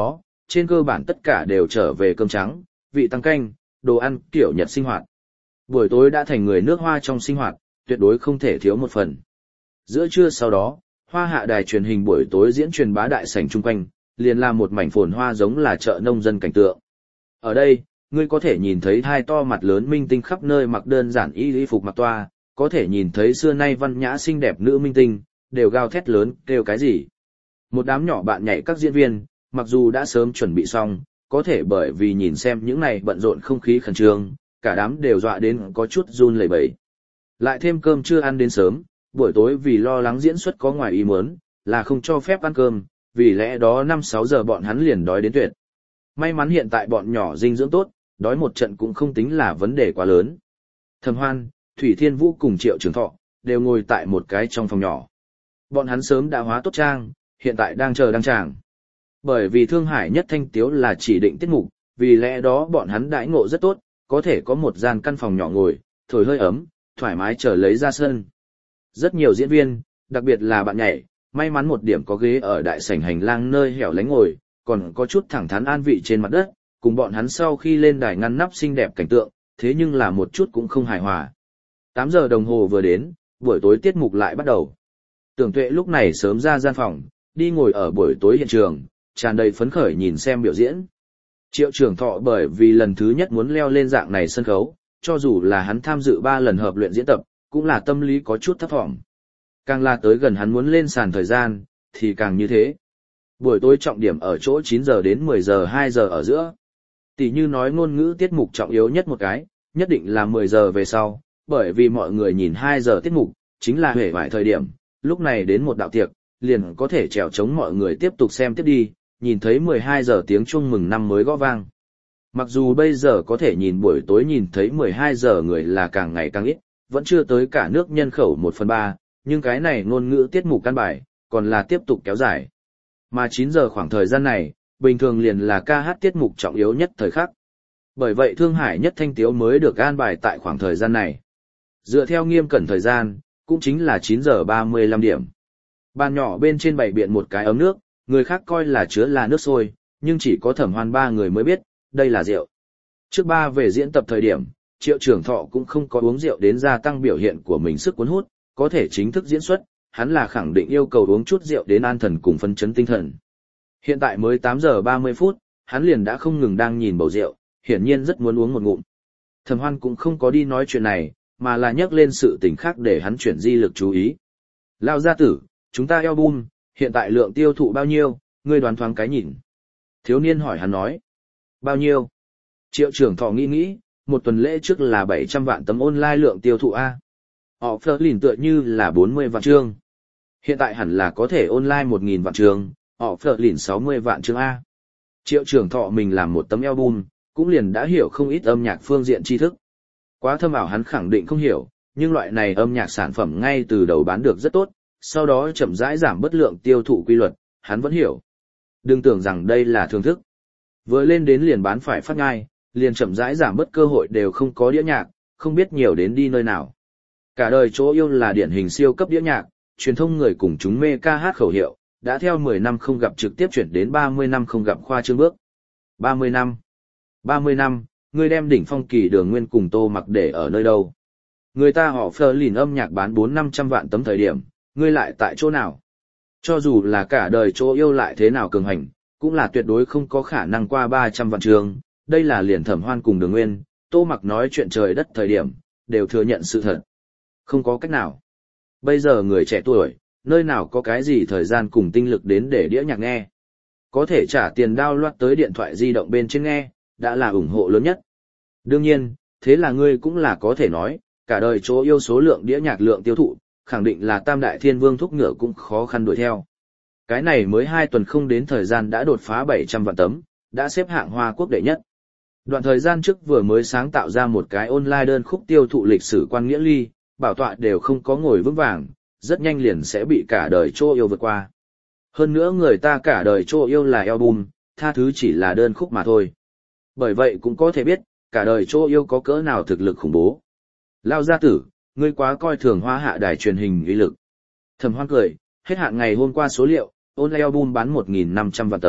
trên cơ bản tất cả đều trở về cơm trắng, vị tăng canh, đồ ăn kiểu Nhật sinh hoạt. Buổi tối đã thành người nước Hoa trong sinh hoạt, tuyệt đối không thể thiếu một phần. Giữa trưa sau đó, Hoa Hạ đài truyền hình buổi tối diễn truyền bá đại sảnh chung quanh, liền là một mảnh phồn hoa giống là chợ nông dân cảnh tượng. Ở đây, ngươi có thể nhìn thấy hai to mặt lớn minh tinh khắp nơi mặc đơn giản y y phục mặc toa, có thể nhìn thấy xưa nay văn nhã xinh đẹp nữ minh tinh, đều gào thét lớn, kêu cái gì. Một đám nhỏ bạn nhảy các diễn viên, mặc dù đã sớm chuẩn bị xong, có thể bởi vì nhìn xem những này bận rộn không khí khẩn trương, cả đám đều dọa đến có chút run lẩy bẩy. Lại thêm cơm chưa ăn đến sớm, buổi tối vì lo lắng diễn xuất có ngoài ý muốn, là không cho phép ăn cơm, vì lẽ đó năm sáu giờ bọn hắn liền đói đến tuyệt. May mắn hiện tại bọn nhỏ dinh dưỡng tốt, đói một trận cũng không tính là vấn đề quá lớn. Thẩm Hoan, Thủy Thiên Vũ cùng Triệu Trường Thọ, đều ngồi tại một cái trong phòng nhỏ. Bọn hắn sớm đã hóa tốt trang, hiện tại đang chờ đăng tràng. Bởi vì Thương Hải Nhất Thanh Tiếu là chỉ định tiết mục, vì lẽ đó bọn hắn đãi ngộ rất tốt, có thể có một gian căn phòng nhỏ ngồi, thổi hơi ấm, thoải mái chờ lấy ra sân. Rất nhiều diễn viên, đặc biệt là bạn nhảy, may mắn một điểm có ghế ở đại sảnh hành lang nơi hẻo lánh ngồi, còn có chút thẳng thắn an vị trên mặt đất, cùng bọn hắn sau khi lên đài ngăn nắp xinh đẹp cảnh tượng, thế nhưng là một chút cũng không hài hòa. tám giờ đồng hồ vừa đến, buổi tối tiết mục lại bắt đầu. Tưởng Tuệ lúc này sớm ra gian phòng, đi ngồi ở buổi tối hiện trường, tràn đầy phấn khởi nhìn xem biểu diễn. Triệu Trường Thọ bởi vì lần thứ nhất muốn leo lên dạng này sân khấu, cho dù là hắn tham dự ba lần hợp luyện diễn tập, cũng là tâm lý có chút thấp thỏm. Càng là tới gần hắn muốn lên sàn thời gian, thì càng như thế. Buổi tối trọng điểm ở chỗ chín giờ đến mười giờ hai giờ ở giữa. Tỷ như nói ngôn ngữ tiết mục trọng yếu nhất một cái, nhất định là mười giờ về sau, bởi vì mọi người nhìn hai giờ tiết mục, chính là huệ vải thời điểm, lúc này đến một đạo tiệc, liền có thể trèo chống mọi người tiếp tục xem tiếp đi, nhìn thấy mười hai giờ tiếng chuông mừng năm mới gõ vang. Mặc dù bây giờ có thể nhìn buổi tối nhìn thấy mười hai giờ người là càng ngày càng ít, vẫn chưa tới cả nước nhân khẩu một phần ba, nhưng cái này ngôn ngữ tiết mục căn bài, còn là tiếp tục kéo dài. Mà chín giờ khoảng thời gian này, bình thường liền là ca hát tiết mục trọng yếu nhất thời khắc. Bởi vậy Thương Hải Nhất Thanh Tiếu mới được an bài tại khoảng thời gian này. Dựa theo nghiêm cẩn thời gian, cũng chính là chín giờ ba mươi lăm điểm. Bàn nhỏ bên trên bày biện một cái ấm nước, người khác coi là chứa là nước sôi, nhưng chỉ có Thẩm Hoan ba người mới biết, đây là rượu. Trước ba về diễn tập thời điểm, Triệu Trường Thọ cũng không có uống rượu đến gia tăng biểu hiện của mình sức cuốn hút, có thể chính thức diễn xuất, hắn là khẳng định yêu cầu uống chút rượu đến an thần cùng phấn chấn tinh thần. Hiện tại mới tám giờ ba mươi phút, hắn liền đã không ngừng đang nhìn bầu rượu, hiển nhiên rất muốn uống một ngụm. Thẩm Hoan cũng không có đi nói chuyện này, mà là nhắc lên sự tình khác để hắn chuyển di lực chú ý. Lao gia tử, chúng ta album, hiện tại lượng tiêu thụ bao nhiêu, ngươi đoán thoáng cái nhìn. Thiếu niên hỏi hắn nói. Bao nhiêu? Triệu Trường Thọ nghĩ nghĩ, một tuần lễ trước là bảy trăm vạn tấm online lượng tiêu thụ A. Họ phơ lìn tựa như là bốn mươi vạn chương. Hiện tại hẳn là có thể online một nghìn vạn chương, họ phơ lìn sáu mươi vạn chương A. Triệu Trường Thọ mình làm một tấm album, cũng liền đã hiểu không ít âm nhạc phương diện tri thức. Quá thâm ảo hắn khẳng định không hiểu, nhưng loại này âm nhạc sản phẩm ngay từ đầu bán được rất tốt, sau đó chậm rãi giảm bất lượng tiêu thụ quy luật, hắn vẫn hiểu. Đừng tưởng rằng đây là thưởng thức. Vừa lên đến liền bán phải phát ngay, liền chậm rãi giảm bất cơ hội đều không có đĩa nhạc, không biết nhiều đến đi nơi nào. Cả đời chỗ yêu là điển hình siêu cấp đĩa nhạc, truyền thông người cùng chúng mê ca hát khẩu hiệu, đã theo mười năm không gặp trực tiếp chuyển đến ba mươi năm không gặp khoa trương bước. ba mươi năm. ba mươi năm, ngươi đem đỉnh phong kỳ Đường Nguyên cùng Tô Mặc để ở nơi đâu? Người ta họ phơ lìn âm nhạc bán bốn năm trăm vạn tấm thời điểm, ngươi lại tại chỗ nào? Cho dù là cả đời chỗ yêu lại thế nào cường hành, cũng là tuyệt đối không có khả năng qua ba trăm vạn trường. Đây là liền Thẩm Hoan cùng Đường Nguyên, Tô Mặc nói chuyện trời đất thời điểm, đều thừa nhận sự thật. Không có cách nào. Bây giờ người trẻ tuổi, nơi nào có cái gì thời gian cùng tinh lực đến để đĩa nhạc nghe. Có thể trả tiền download tới điện thoại di động bên trên nghe, đã là ủng hộ lớn nhất. Đương nhiên, thế là ngươi cũng là có thể nói, cả đời chỗ yêu số lượng đĩa nhạc lượng tiêu thụ, khẳng định là Tam Đại Thiên Vương thúc ngựa cũng khó khăn đuổi theo. Cái này mới hai tuần không đến thời gian đã đột phá bảy trăm vạn tấm, đã xếp hạng Hoa Quốc đệ nhất. Đoạn thời gian trước vừa mới sáng tạo ra một cái online đơn khúc tiêu thụ lịch sử quan nghĩa ly, bảo tọa đều không có ngồi vững vàng, rất nhanh liền sẽ bị cả đời chỗ yêu vượt qua. Hơn nữa người ta cả đời chỗ yêu là album, tha thứ chỉ là đơn khúc mà thôi. Bởi vậy cũng có thể biết, cả đời chỗ yêu có cỡ nào thực lực khủng bố. Lao gia tử, ngươi quá coi thường Hoa Hạ đài truyền hình uy lực. Thẩm Hoan cười, hết hạn ngày hôm qua số liệu, online album bán một nghìn năm trăm vạn tấm,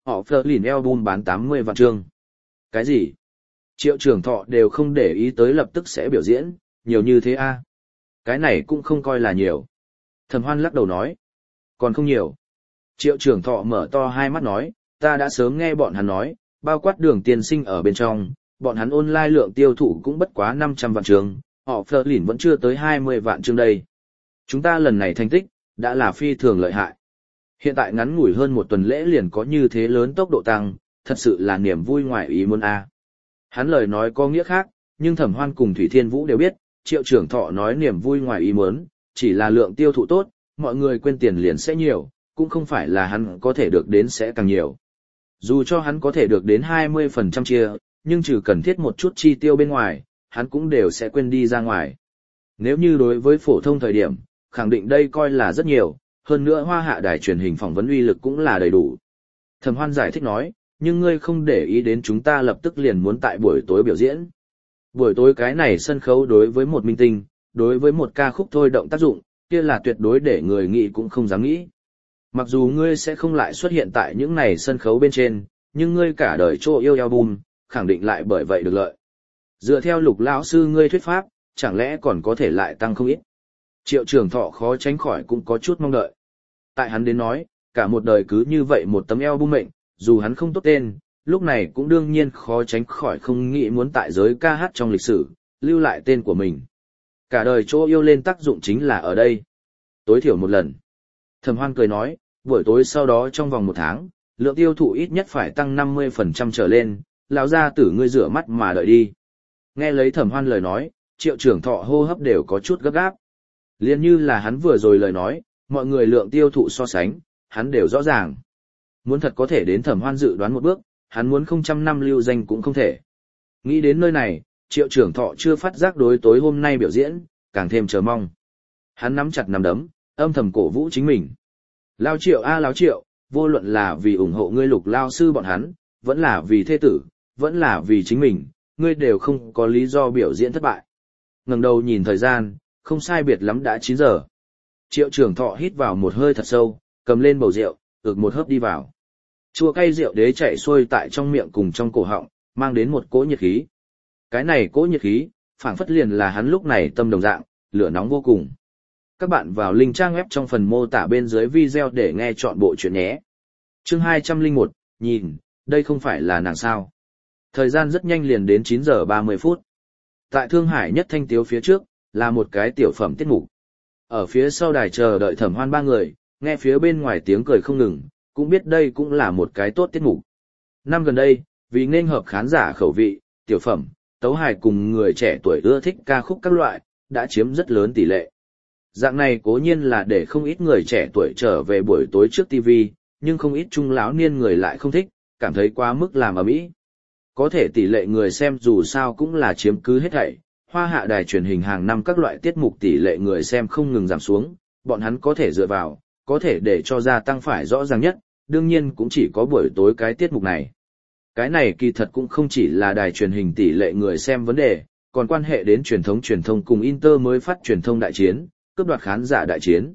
họ Fleur album bán tám mươi vạn chương. Cái gì? Triệu trưởng thọ đều không để ý tới lập tức sẽ biểu diễn, nhiều như thế a? Cái này cũng không coi là nhiều. Thẩm Hoan lắc đầu nói. Còn không nhiều. Triệu trưởng thọ mở to hai mắt nói, ta đã sớm nghe bọn hắn nói, bao quát Đường tiên sinh ở bên trong, bọn hắn online lượng tiêu thụ cũng bất quá năm trăm vạn chương, họ Fleur vẫn chưa tới hai mươi vạn chương đây. Chúng ta lần này thành tích, đã là phi thường lợi hại. Hiện tại ngắn ngủi hơn một tuần lễ liền có như thế lớn tốc độ tăng, thật sự là niềm vui ngoài ý muốn a. Hắn lời nói có nghĩa khác, nhưng Thẩm Hoan cùng Thủy Thiên Vũ đều biết, Triệu trưởng thọ nói niềm vui ngoài ý muốn, chỉ là lượng tiêu thụ tốt, mọi người quên tiền liền sẽ nhiều, cũng không phải là hắn có thể được đến sẽ càng nhiều. Dù cho hắn có thể được đến hai mươi phần trăm chia, nhưng trừ cần thiết một chút chi tiêu bên ngoài, hắn cũng đều sẽ quên đi ra ngoài. Nếu như đối với phổ thông thời điểm, khẳng định đây coi là rất nhiều, hơn nữa Hoa Hạ đài truyền hình phỏng vấn uy lực cũng là đầy đủ. Thẩm Hoan giải thích nói, nhưng ngươi không để ý đến chúng ta lập tức liền muốn tại buổi tối biểu diễn. Buổi tối cái này sân khấu đối với một minh tinh, đối với một ca khúc thôi động tác dụng, kia là tuyệt đối để người nghĩ cũng không dám nghĩ. Mặc dù ngươi sẽ không lại xuất hiện tại những này sân khấu bên trên, nhưng ngươi cả đời chỗ yêu album, khẳng định lại bởi vậy được lợi. Dựa theo Lục lão sư ngươi thuyết pháp, chẳng lẽ còn có thể lại tăng không ít. Triệu trưởng thọ khó tránh khỏi cũng có chút mong đợi. Tại hắn đến nói, cả một đời cứ như vậy một tấm album mệnh, dù hắn không tốt tên, lúc này cũng đương nhiên khó tránh khỏi không nghĩ muốn tại giới ca hát trong lịch sử, lưu lại tên của mình. Cả đời chỗ yêu lên tác dụng chính là ở đây. Tối thiểu một lần. Thẩm Hoan cười nói, buổi tối sau đó trong vòng một tháng, lượng tiêu thụ ít nhất phải tăng năm mươi phần trăm trở lên, lão gia tử ngươi rửa mắt mà đợi đi. Nghe lấy Thẩm Hoan lời nói, Triệu trưởng thọ hô hấp đều có chút gấp gáp. Liên như là hắn vừa rồi lời nói, mọi người lượng tiêu thụ so sánh, hắn đều rõ ràng. Muốn thật có thể đến Thẩm Hoan dự đoán một bước, hắn muốn không trăm năm lưu danh cũng không thể. Nghĩ đến nơi này, Triệu trưởng thọ chưa phát giác đối tối hôm nay biểu diễn, càng thêm chờ mong. Hắn nắm chặt nắm đấm, âm thầm cổ vũ chính mình. Lao Triệu a Lao Triệu, vô luận là vì ủng hộ ngươi Lục lao sư bọn hắn, vẫn là vì thê tử, vẫn là vì chính mình, ngươi đều không có lý do biểu diễn thất bại. Ngẩng đầu nhìn thời gian, không sai biệt lắm đã chín giờ. Triệu trưởng thọ hít vào một hơi thật sâu, cầm lên bầu rượu, ực một hớp đi vào. Chua cay rượu đế chạy xuôi tại trong miệng cùng trong cổ họng, mang đến một cỗ nhiệt khí. Cái này cỗ nhiệt khí, phảng phất liền là hắn lúc này tâm đồng dạng, lửa nóng vô cùng. Các bạn vào link trang web trong phần mô tả bên dưới video để nghe chọn bộ chuyện nhé. Chương hai trăm lẻ một, nhìn, đây không phải là nàng sao. Thời gian rất nhanh liền đến chín giờ ba mươi phút. Tại Thương Hải Nhất Thanh Tiếu phía trước, là một cái tiểu phẩm tiết mục. Ở phía sau đài chờ đợi Thẩm Hoan ba người, nghe phía bên ngoài tiếng cười không ngừng, cũng biết đây cũng là một cái tốt tiết mục. Năm gần đây, vì nên hợp khán giả khẩu vị, tiểu phẩm, tấu hài cùng người trẻ tuổi ưa thích ca khúc các loại, đã chiếm rất lớn tỷ lệ. Dạng này cố nhiên là để không ít người trẻ tuổi trở về buổi tối trước ti vi, nhưng không ít trung lão niên người lại không thích, cảm thấy quá mức làm ầm ĩ. Có thể tỷ lệ người xem dù sao cũng là chiếm cứ hết thảy, Hoa Hạ đài truyền hình hàng năm các loại tiết mục tỷ lệ người xem không ngừng giảm xuống, bọn hắn có thể dựa vào, có thể để cho gia tăng phải rõ ràng nhất, đương nhiên cũng chỉ có buổi tối cái tiết mục này. Cái này kỳ thật cũng không chỉ là đài truyền hình tỷ lệ người xem vấn đề, còn quan hệ đến truyền thống truyền thông cùng Inter mới phát truyền thông đại chiến, cướp đoạt khán giả đại chiến.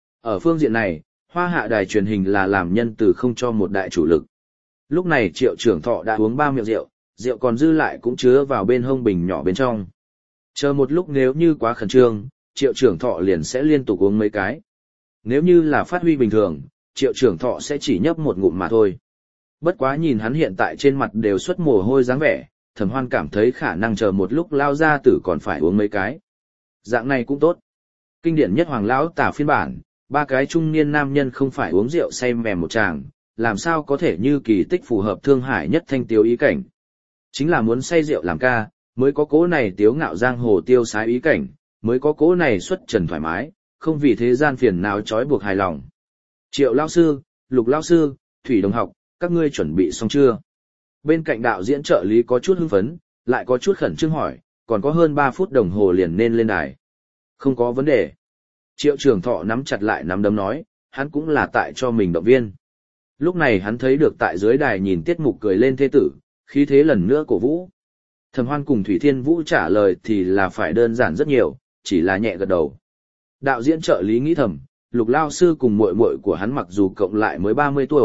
Ở phương diện này, Hoa Hạ đài truyền hình là làm nhân từ không cho một đại chủ lực. Lúc này Triệu trưởng thọ đã uống ba miệng rượu, rượu còn dư lại cũng chứa vào bên hông bình nhỏ bên trong. Chờ một lúc nếu như quá khẩn trương, Triệu trưởng thọ liền sẽ liên tục uống mấy cái. Nếu như là phát huy bình thường, Triệu trưởng thọ sẽ chỉ nhấp một ngụm mà thôi. Bất quá nhìn hắn hiện tại trên mặt đều xuất mồ hôi dáng vẻ, Thẩm Hoan cảm thấy khả năng chờ một lúc lao ra tử còn phải uống mấy cái. Dạng này cũng tốt. Kinh điển nhất Hoàng lão tả phiên bản, ba cái trung niên nam nhân không phải uống rượu say mềm một tràng, làm sao có thể như kỳ tích phù hợp Thương Hải Nhất Thanh Tiếu ý cảnh. Chính là muốn say rượu làm ca, mới có cố này tiếu ngạo giang hồ tiêu sái ý cảnh, mới có cố này xuất trần thoải mái, không vì thế gian phiền nào trói buộc hài lòng. Triệu lão sư, Lục lão sư, Thủy đồng học, các ngươi chuẩn bị xong chưa? Bên cạnh đạo diễn trợ lý có chút hưng phấn, lại có chút khẩn trương hỏi, còn có hơn ba phút đồng hồ liền nên lên đài. Không có vấn đề. Triệu trưởng thọ nắm chặt lại nắm đấm nói, hắn cũng là tại cho mình động viên. Lúc này hắn thấy được tại dưới đài nhìn tiết mục cười lên thế tử, khí thế lần nữa cổ vũ. Thẩm Hoan cùng Thủy Thiên Vũ trả lời thì là phải đơn giản rất nhiều, chỉ là nhẹ gật đầu. Đạo diễn trợ lý nghĩ thầm, Lục lao sư cùng muội muội của hắn mặc dù cộng lại mới ba mươi tuổi,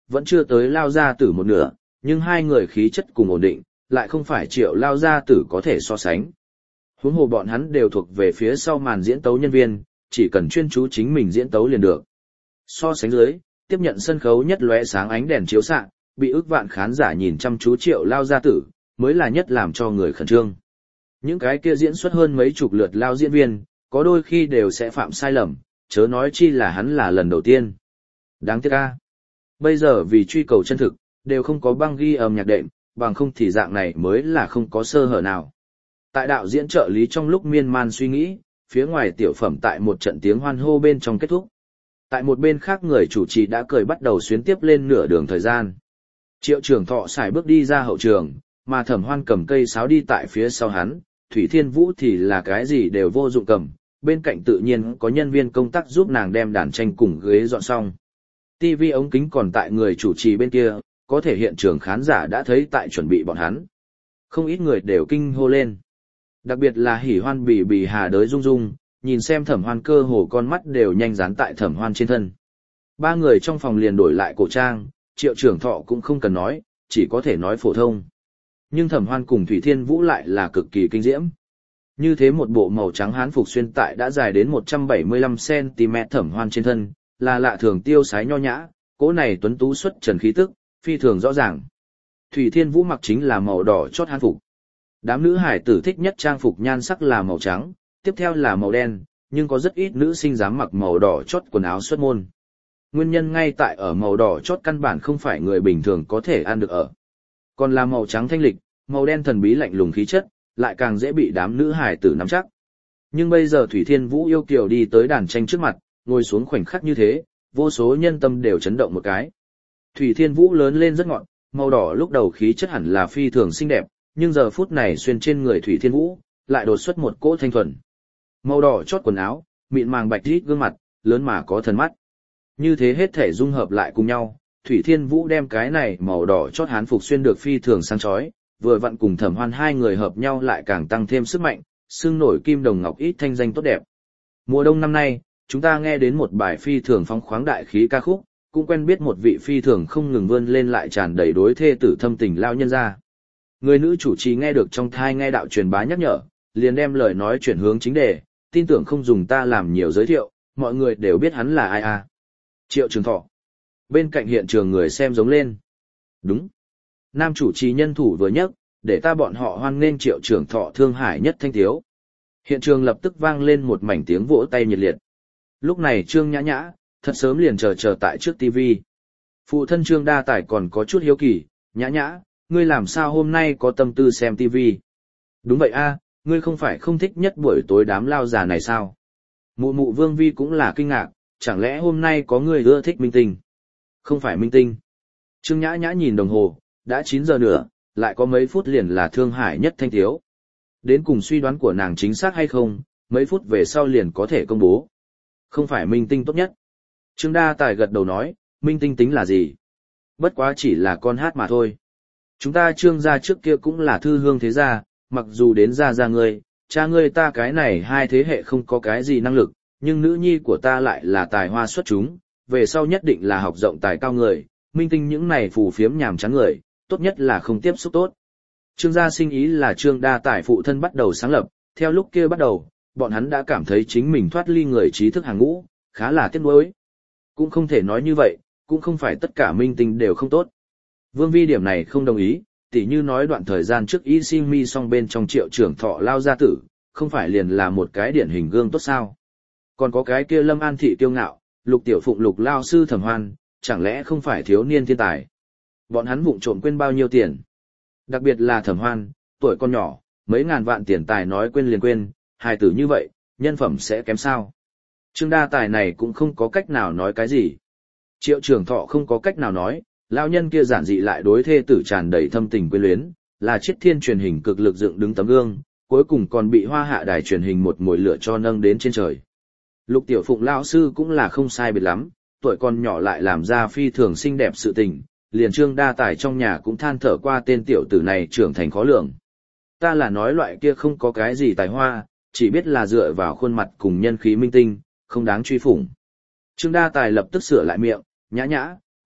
vẫn chưa tới Lao Gia Tử một nửa, nhưng hai người khí chất cùng ổn định, lại không phải Triệu Lao Gia Tử có thể so sánh. Huống hồ bọn hắn đều thuộc về phía sau màn diễn tấu nhân viên, chỉ cần chuyên chú chính mình diễn tấu liền được. So sánh dưới, tiếp nhận sân khấu nhất lóe sáng ánh đèn chiếu xạ, bị ức vạn khán giả nhìn chăm chú Triệu Lao Gia Tử, mới là nhất làm cho người khẩn trương. Những cái kia diễn xuất hơn mấy chục lượt lao diễn viên, có đôi khi đều sẽ phạm sai lầm, chớ nói chi là hắn là lần đầu tiên. Đáng tiếc a. Bây giờ vì truy cầu chân thực, đều không có băng ghi âm nhạc đệm, bằng không thì dạng này mới là không có sơ hở nào. Tại đạo diễn trợ lý trong lúc miên man suy nghĩ, phía ngoài tiểu phẩm tại một trận tiếng hoan hô bên trong kết thúc. Tại một bên khác người chủ trì đã cười bắt đầu xuyến tiếp lên nửa đường thời gian. Triệu Trường Thọ xài bước đi ra hậu trường, mà Thẩm Hoan cầm cây sáo đi tại phía sau hắn, Thủy Thiên Vũ thì là cái gì đều vô dụng cầm, bên cạnh tự nhiên có nhân viên công tác giúp nàng đem đàn tranh cùng ghế dọn xong. ti vi ống kính còn tại người chủ trì bên kia, có thể hiện trường khán giả đã thấy tại chuẩn bị bọn hắn. Không ít người đều kinh hô lên. Đặc biệt là Hỉ Hoan Bì Bì Hà Đới Dung Dung, nhìn xem Thẩm Hoan cơ hồ con mắt đều nhanh dán tại Thẩm Hoan trên thân. Ba người trong phòng liền đổi lại cổ trang, Triệu Trường Thọ cũng không cần nói, chỉ có thể nói phổ thông. Nhưng Thẩm Hoan cùng Thủy Thiên Vũ lại là cực kỳ kinh diễm. Như thế một bộ màu trắng hán phục xuyên tại đã dài đến một trăm bảy mươi lăm xăng-ti-mét Thẩm Hoan trên thân, là lạ thường tiêu sái nho nhã, cỗ này tuấn tú xuất trần khí tức, phi thường rõ ràng. Thủy Thiên Vũ mặc chính là màu đỏ chót hán phục. Đám nữ hải tử thích nhất trang phục nhan sắc là màu trắng, tiếp theo là màu đen, nhưng có rất ít nữ sinh dám mặc màu đỏ chót quần áo xuất môn. Nguyên nhân ngay tại ở màu đỏ chót căn bản không phải người bình thường có thể ăn được ở. Còn là màu trắng thanh lịch, màu đen thần bí lạnh lùng khí chất, lại càng dễ bị đám nữ hải tử nắm chắc. Nhưng bây giờ Thủy Thiên Vũ yêu kiều đi tới đàn tranh trước mặt, ngồi xuống khoảnh khắc như thế, vô số nhân tâm đều chấn động một cái. Thủy Thiên Vũ lớn lên rất ngọn, màu đỏ lúc đầu khí chất hẳn là phi thường xinh đẹp, nhưng giờ phút này xuyên trên người Thủy Thiên Vũ, lại đột xuất một cỗ thanh thuần. Màu đỏ chót quần áo, mịn màng bạch rít gương mặt, lớn mà có thần mắt. Như thế hết thể dung hợp lại cùng nhau, Thủy Thiên Vũ đem cái này màu đỏ chót hán phục xuyên được phi thường sáng chói, vừa vặn cùng Thẩm Hoan hai người hợp nhau lại càng tăng thêm sức mạnh, xương nổi kim đồng ngọc ít thanh danh tốt đẹp. Mùa đông năm nay, chúng ta nghe đến một bài phi thường phóng khoáng đại khí ca khúc, cũng quen biết một vị phi thường không ngừng vươn lên lại tràn đầy đối thê tử thâm tình lao nhân ra. Người nữ chủ trì nghe được trong thai nghe đạo truyền bá nhắc nhở, liền đem lời nói chuyển hướng chính đề, tin tưởng không dùng ta làm nhiều giới thiệu, mọi người đều biết hắn là ai à. Triệu Trường Thọ. Bên cạnh hiện trường người xem giống lên. Đúng. Nam chủ trì nhân thủ vừa nhấc, để ta bọn họ hoan nghênh Triệu Trường Thọ thương hải nhất thanh thiếu. Hiện trường lập tức vang lên một mảnh tiếng vỗ tay nhiệt liệt. Lúc này Trương Nhã Nhã, thật sớm liền chờ chờ tại trước tivi. Phụ thân Trương Đa Tải còn có chút hiếu kỳ, Nhã Nhã, ngươi làm sao hôm nay có tâm tư xem tivi? Đúng vậy a, ngươi không phải không thích nhất buổi tối đám lao già này sao? Mụ mụ Vương Vi cũng là kinh ngạc, chẳng lẽ hôm nay có người ưa thích minh tinh? Không phải minh tinh. Trương Nhã Nhã nhìn đồng hồ, đã chín giờ nữa, lại có mấy phút liền là thương hải nhất thanh thiếu. Đến cùng suy đoán của nàng chính xác hay không, mấy phút về sau liền có thể công bố. Không phải minh tinh tốt nhất. Trương Đa Tài gật đầu nói, minh tinh tính là gì? Bất quá chỉ là con hát mà thôi. Chúng ta Trương gia trước kia cũng là thư hương thế gia, mặc dù đến gia gia ngươi, cha ngươi ta cái này hai thế hệ không có cái gì năng lực, nhưng nữ nhi của ta lại là tài hoa xuất chúng, về sau nhất định là học rộng tài cao người, minh tinh những này phù phiếm nhàm chán người, tốt nhất là không tiếp xúc tốt. Trương gia sinh ý là Trương Đa Tài phụ thân bắt đầu sáng lập, theo lúc kia bắt đầu, bọn hắn đã cảm thấy chính mình thoát ly người trí thức hàng ngũ, khá là tiếc nuối. Cũng không thể nói như vậy, cũng không phải tất cả minh tinh đều không tốt. Vương Vi điểm này không đồng ý, tỉ như nói đoạn thời gian trước Y Sinh Mi song bên trong Triệu Trường Thọ lao gia tử, không phải liền là một cái điển hình gương tốt sao. Còn có cái kia Lâm An Thị kiêu ngạo, Lục Tiểu Phụng Lục lao sư Thẩm Hoan, chẳng lẽ không phải thiếu niên thiên tài. Bọn hắn vụng trộm quên bao nhiêu tiền. Đặc biệt là Thẩm Hoan, tuổi con nhỏ, mấy ngàn vạn tiền tài nói quên liền quên, hài tử như vậy, nhân phẩm sẽ kém sao. Trương Đa Tài này cũng không có cách nào nói cái gì. Triệu Trường Thọ không có cách nào nói, lao nhân kia giản dị lại đối thê tử tràn đầy thâm tình quyến luyến, là chiết thiên truyền hình cực lực dựng đứng tấm gương, cuối cùng còn bị Hoa Hạ đài truyền hình một mồi lửa cho nâng đến trên trời. Lục Tiểu Phụng lão sư cũng là không sai biệt lắm, tuổi còn nhỏ lại làm ra phi thường xinh đẹp sự tình, liền Trương Đa Tài trong nhà cũng than thở qua tên tiểu tử này trưởng thành khó lường. Ta là nói loại kia không có cái gì tài hoa, chỉ biết là dựa vào khuôn mặt cùng nhân khí minh tinh, không đáng truy phủng. Trương Đa Tài lập tức sửa lại miệng, Nhã Nhã,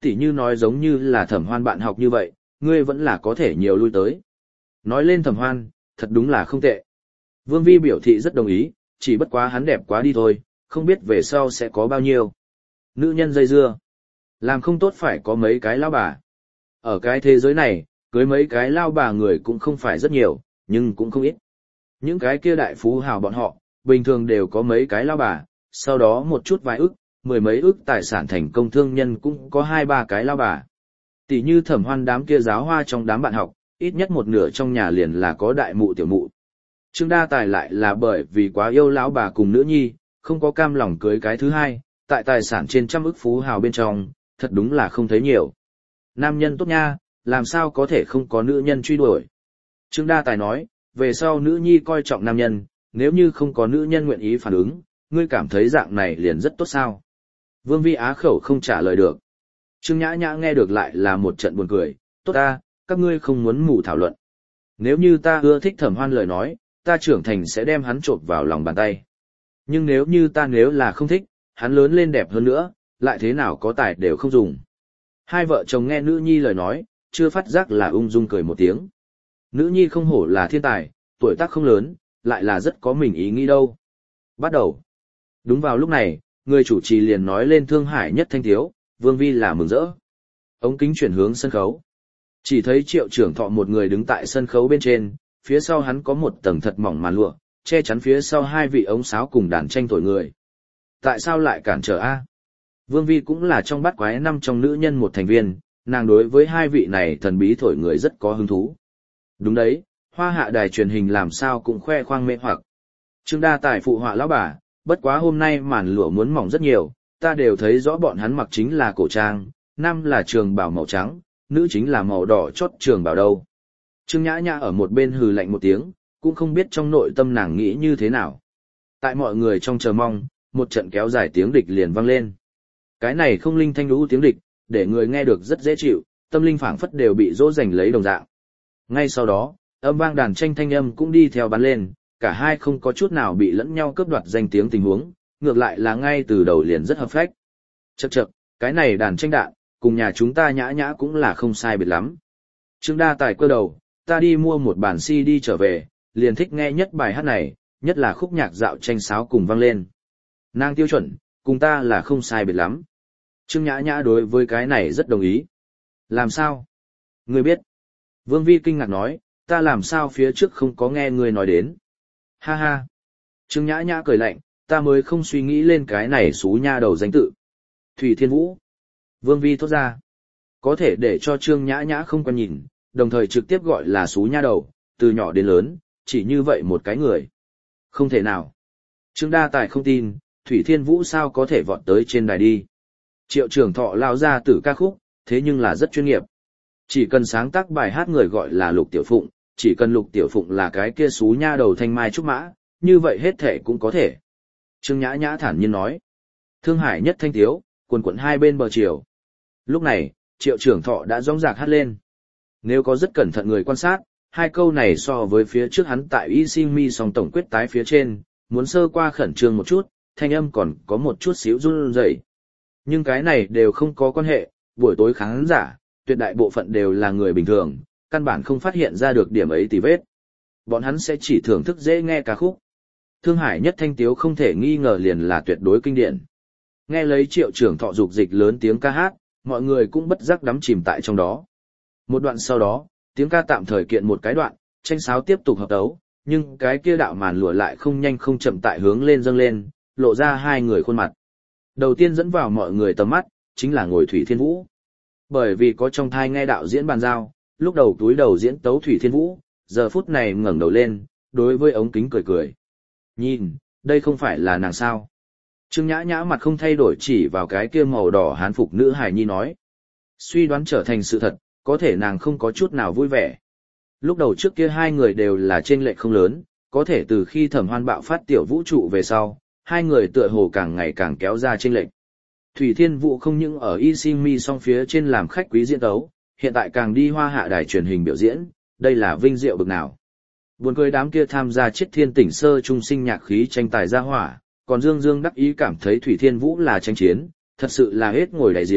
tỉ như nói giống như là Thẩm Hoan bạn học như vậy, ngươi vẫn là có thể nhiều lui tới. Nói lên Thẩm Hoan, thật đúng là không tệ. Vương Vi biểu thị rất đồng ý, chỉ bất quá hắn đẹp quá đi thôi, không biết về sau sẽ có bao nhiêu. Nữ nhân dây dưa. Làm không tốt phải có mấy cái lao bà. Ở cái thế giới này, cưới mấy cái lao bà người cũng không phải rất nhiều, nhưng cũng không ít. Những cái kia đại phú hào bọn họ, bình thường đều có mấy cái lao bà, sau đó một chút vài ức, mười mấy ức tài sản thành công thương nhân cũng có hai ba cái lao bà. Tỷ như Thẩm Hoan đám kia giáo hoa trong đám bạn học, ít nhất một nửa trong nhà liền là có đại mụ tiểu mụ. Trương Đa Tài lại là bởi vì quá yêu lão bà cùng nữ nhi, không có cam lòng cưới cái thứ hai, tại tài sản trên trăm ức phú hào bên trong, thật đúng là không thấy nhiều. Nam nhân tốt nha, làm sao có thể không có nữ nhân truy đuổi. Trương Đa Tài nói, về sau nữ nhi coi trọng nam nhân, nếu như không có nữ nhân nguyện ý phản ứng, ngươi cảm thấy dạng này liền rất tốt sao. Vương Vi á khẩu không trả lời được. Trương Nhã Nhã nghe được lại là một trận buồn cười, tốt ta, các ngươi không muốn mù thảo luận. Nếu như ta ưa thích Thẩm Hoan lời nói, ta trưởng thành sẽ đem hắn trộn vào lòng bàn tay. Nhưng nếu như ta nếu là không thích, hắn lớn lên đẹp hơn nữa, lại thế nào có tài đều không dùng. Hai vợ chồng nghe nữ nhi lời nói, chưa phát giác là ung dung cười một tiếng. Nữ nhi không hổ là thiên tài, tuổi tác không lớn, lại là rất có mình ý nghĩ đâu. Bắt đầu. Đúng vào lúc này, người chủ trì liền nói lên Thương Hải Nhất Thanh Thiếu, Vương Vi là mừng rỡ. Ống kính chuyển hướng sân khấu. Chỉ thấy Triệu Trưởng Thọ một người đứng tại sân khấu bên trên, phía sau hắn có một tầng thật mỏng màn lụa, che chắn phía sau hai vị ống sáo cùng đàn tranh thổi người. Tại sao lại cản trở a? Vương Vi cũng là trong bát quái năm trong nữ nhân một thành viên, nàng đối với hai vị này thần bí thổi người rất có hứng thú. Đúng đấy, Hoa Hạ đài truyền hình làm sao cũng khoe khoang mê hoặc. Trương Đa Tài phụ họa lão bà, bất quá hôm nay màn lụa muốn mỏng rất nhiều, ta đều thấy rõ bọn hắn mặc chính là cổ trang, nam là trường bào màu trắng, nữ chính là màu đỏ chót trường bào đâu. Trương Nhã Nhã ở một bên hừ lạnh một tiếng, cũng không biết trong nội tâm nàng nghĩ như thế nào. Tại mọi người trong chờ mong, một trận kéo dài tiếng địch liền vang lên. Cái này không linh thanh lũ tiếng địch, để người nghe được rất dễ chịu, tâm linh phảng phất đều bị dỗ dành lấy đồng dạng. Ngay sau đó, âm vang đàn tranh thanh âm cũng đi theo bắn lên, cả hai không có chút nào bị lẫn nhau cướp đoạt danh tiếng tình huống, ngược lại là ngay từ đầu liền rất hợp phách. Chậc chậc, cái này đàn tranh đạn, cùng nhà chúng ta Nhã Nhã cũng là không sai biệt lắm. Trương Đa Tài cơ đầu, ta đi mua một bản xê đê trở về, liền thích nghe nhất bài hát này, nhất là khúc nhạc dạo tranh sáo cùng vang lên. Nàng tiêu chuẩn, cùng ta là không sai biệt lắm. Trương Nhã Nhã đối với cái này rất đồng ý. Làm sao? Ngươi biết. Vương Vi kinh ngạc nói, ta làm sao phía trước không có nghe ngươi nói đến. Ha ha. Trương Nhã Nhã cười lạnh, ta mới không suy nghĩ lên cái này xú nha đầu danh tự. Thủy Thiên Vũ. Vương Vi thốt ra. Có thể để cho Trương Nhã Nhã không quan nhìn, đồng thời trực tiếp gọi là xú nha đầu, từ nhỏ đến lớn, chỉ như vậy một cái người. Không thể nào. Trương Đa Tài không tin, Thủy Thiên Vũ sao có thể vọt tới trên đài đi. Triệu Trưởng Thọ lao ra tử ca khúc, thế nhưng là rất chuyên nghiệp. Chỉ cần sáng tác bài hát người gọi là Lục Tiểu Phụng, chỉ cần Lục Tiểu Phụng là cái kia xú nha đầu thanh mai trúc mã, như vậy hết thể cũng có thể. Trương Nhã Nhã thản nhiên nói. Thương Hải Nhất Thanh Thiếu, quần quần hai bên bờ chiều. Lúc này, Triệu Trưởng Thọ đã rõng rạc hát lên. Nếu có rất cẩn thận người quan sát, hai câu này so với phía trước hắn tại Y Sinh Mi song tổng quyết tái phía trên, muốn sơ qua khẩn trương một chút, thanh âm còn có một chút xíu run rẩy. Nhưng cái này đều không có quan hệ, buổi tối khán giả, tuyệt đại bộ phận đều là người bình thường, căn bản không phát hiện ra được điểm ấy tì vết. Bọn hắn sẽ chỉ thưởng thức dễ nghe ca khúc. Thương Hải Nhất Thanh Tiếu không thể nghi ngờ liền là tuyệt đối kinh điển. Nghe lấy Triệu Trưởng Thọ dục dịch lớn tiếng ca hát, mọi người cũng bất giác đắm chìm tại trong đó. Một đoạn sau đó, tiếng ca tạm thời kiện một cái đoạn, tranh sáo tiếp tục hợp tấu, nhưng cái kia đạo màn lụa lại không nhanh không chậm tại hướng lên dâng lên, lộ ra hai người khuôn mặt. Đầu tiên dẫn vào mọi người tầm mắt, chính là ngồi Thủy Thiên Vũ. Bởi vì có trong thai nghe đạo diễn bàn giao, lúc đầu túi đầu diễn tấu Thủy Thiên Vũ, giờ phút này ngẩng đầu lên, đối với ống kính cười cười. Nhìn, đây không phải là nàng sao. Trương Nhã Nhã mặt không thay đổi chỉ vào cái kia màu đỏ hán phục nữ hài nhi nói. Suy đoán trở thành sự thật, có thể nàng không có chút nào vui vẻ. Lúc đầu trước kia hai người đều là chênh lệch không lớn, có thể từ khi Thẩm Hoan bạo phát tiểu vũ trụ về sau, hai người tựa hồ càng ngày càng kéo ra chênh lệch. Thủy Thiên Vũ không những ở Y Sinh Mi song phía trên làm khách quý diễn tấu, hiện tại càng đi Hoa Hạ đài truyền hình biểu diễn, đây là vinh diệu bực nào. Buồn cười đám kia tham gia Chiết Thiên Tỉnh sơ trung sinh nhạc khí tranh tài ra hỏa, còn Dương Dương đắc ý cảm thấy Thủy Thiên Vũ là tranh chiến, thật sự là hết ngồi đáy giếng,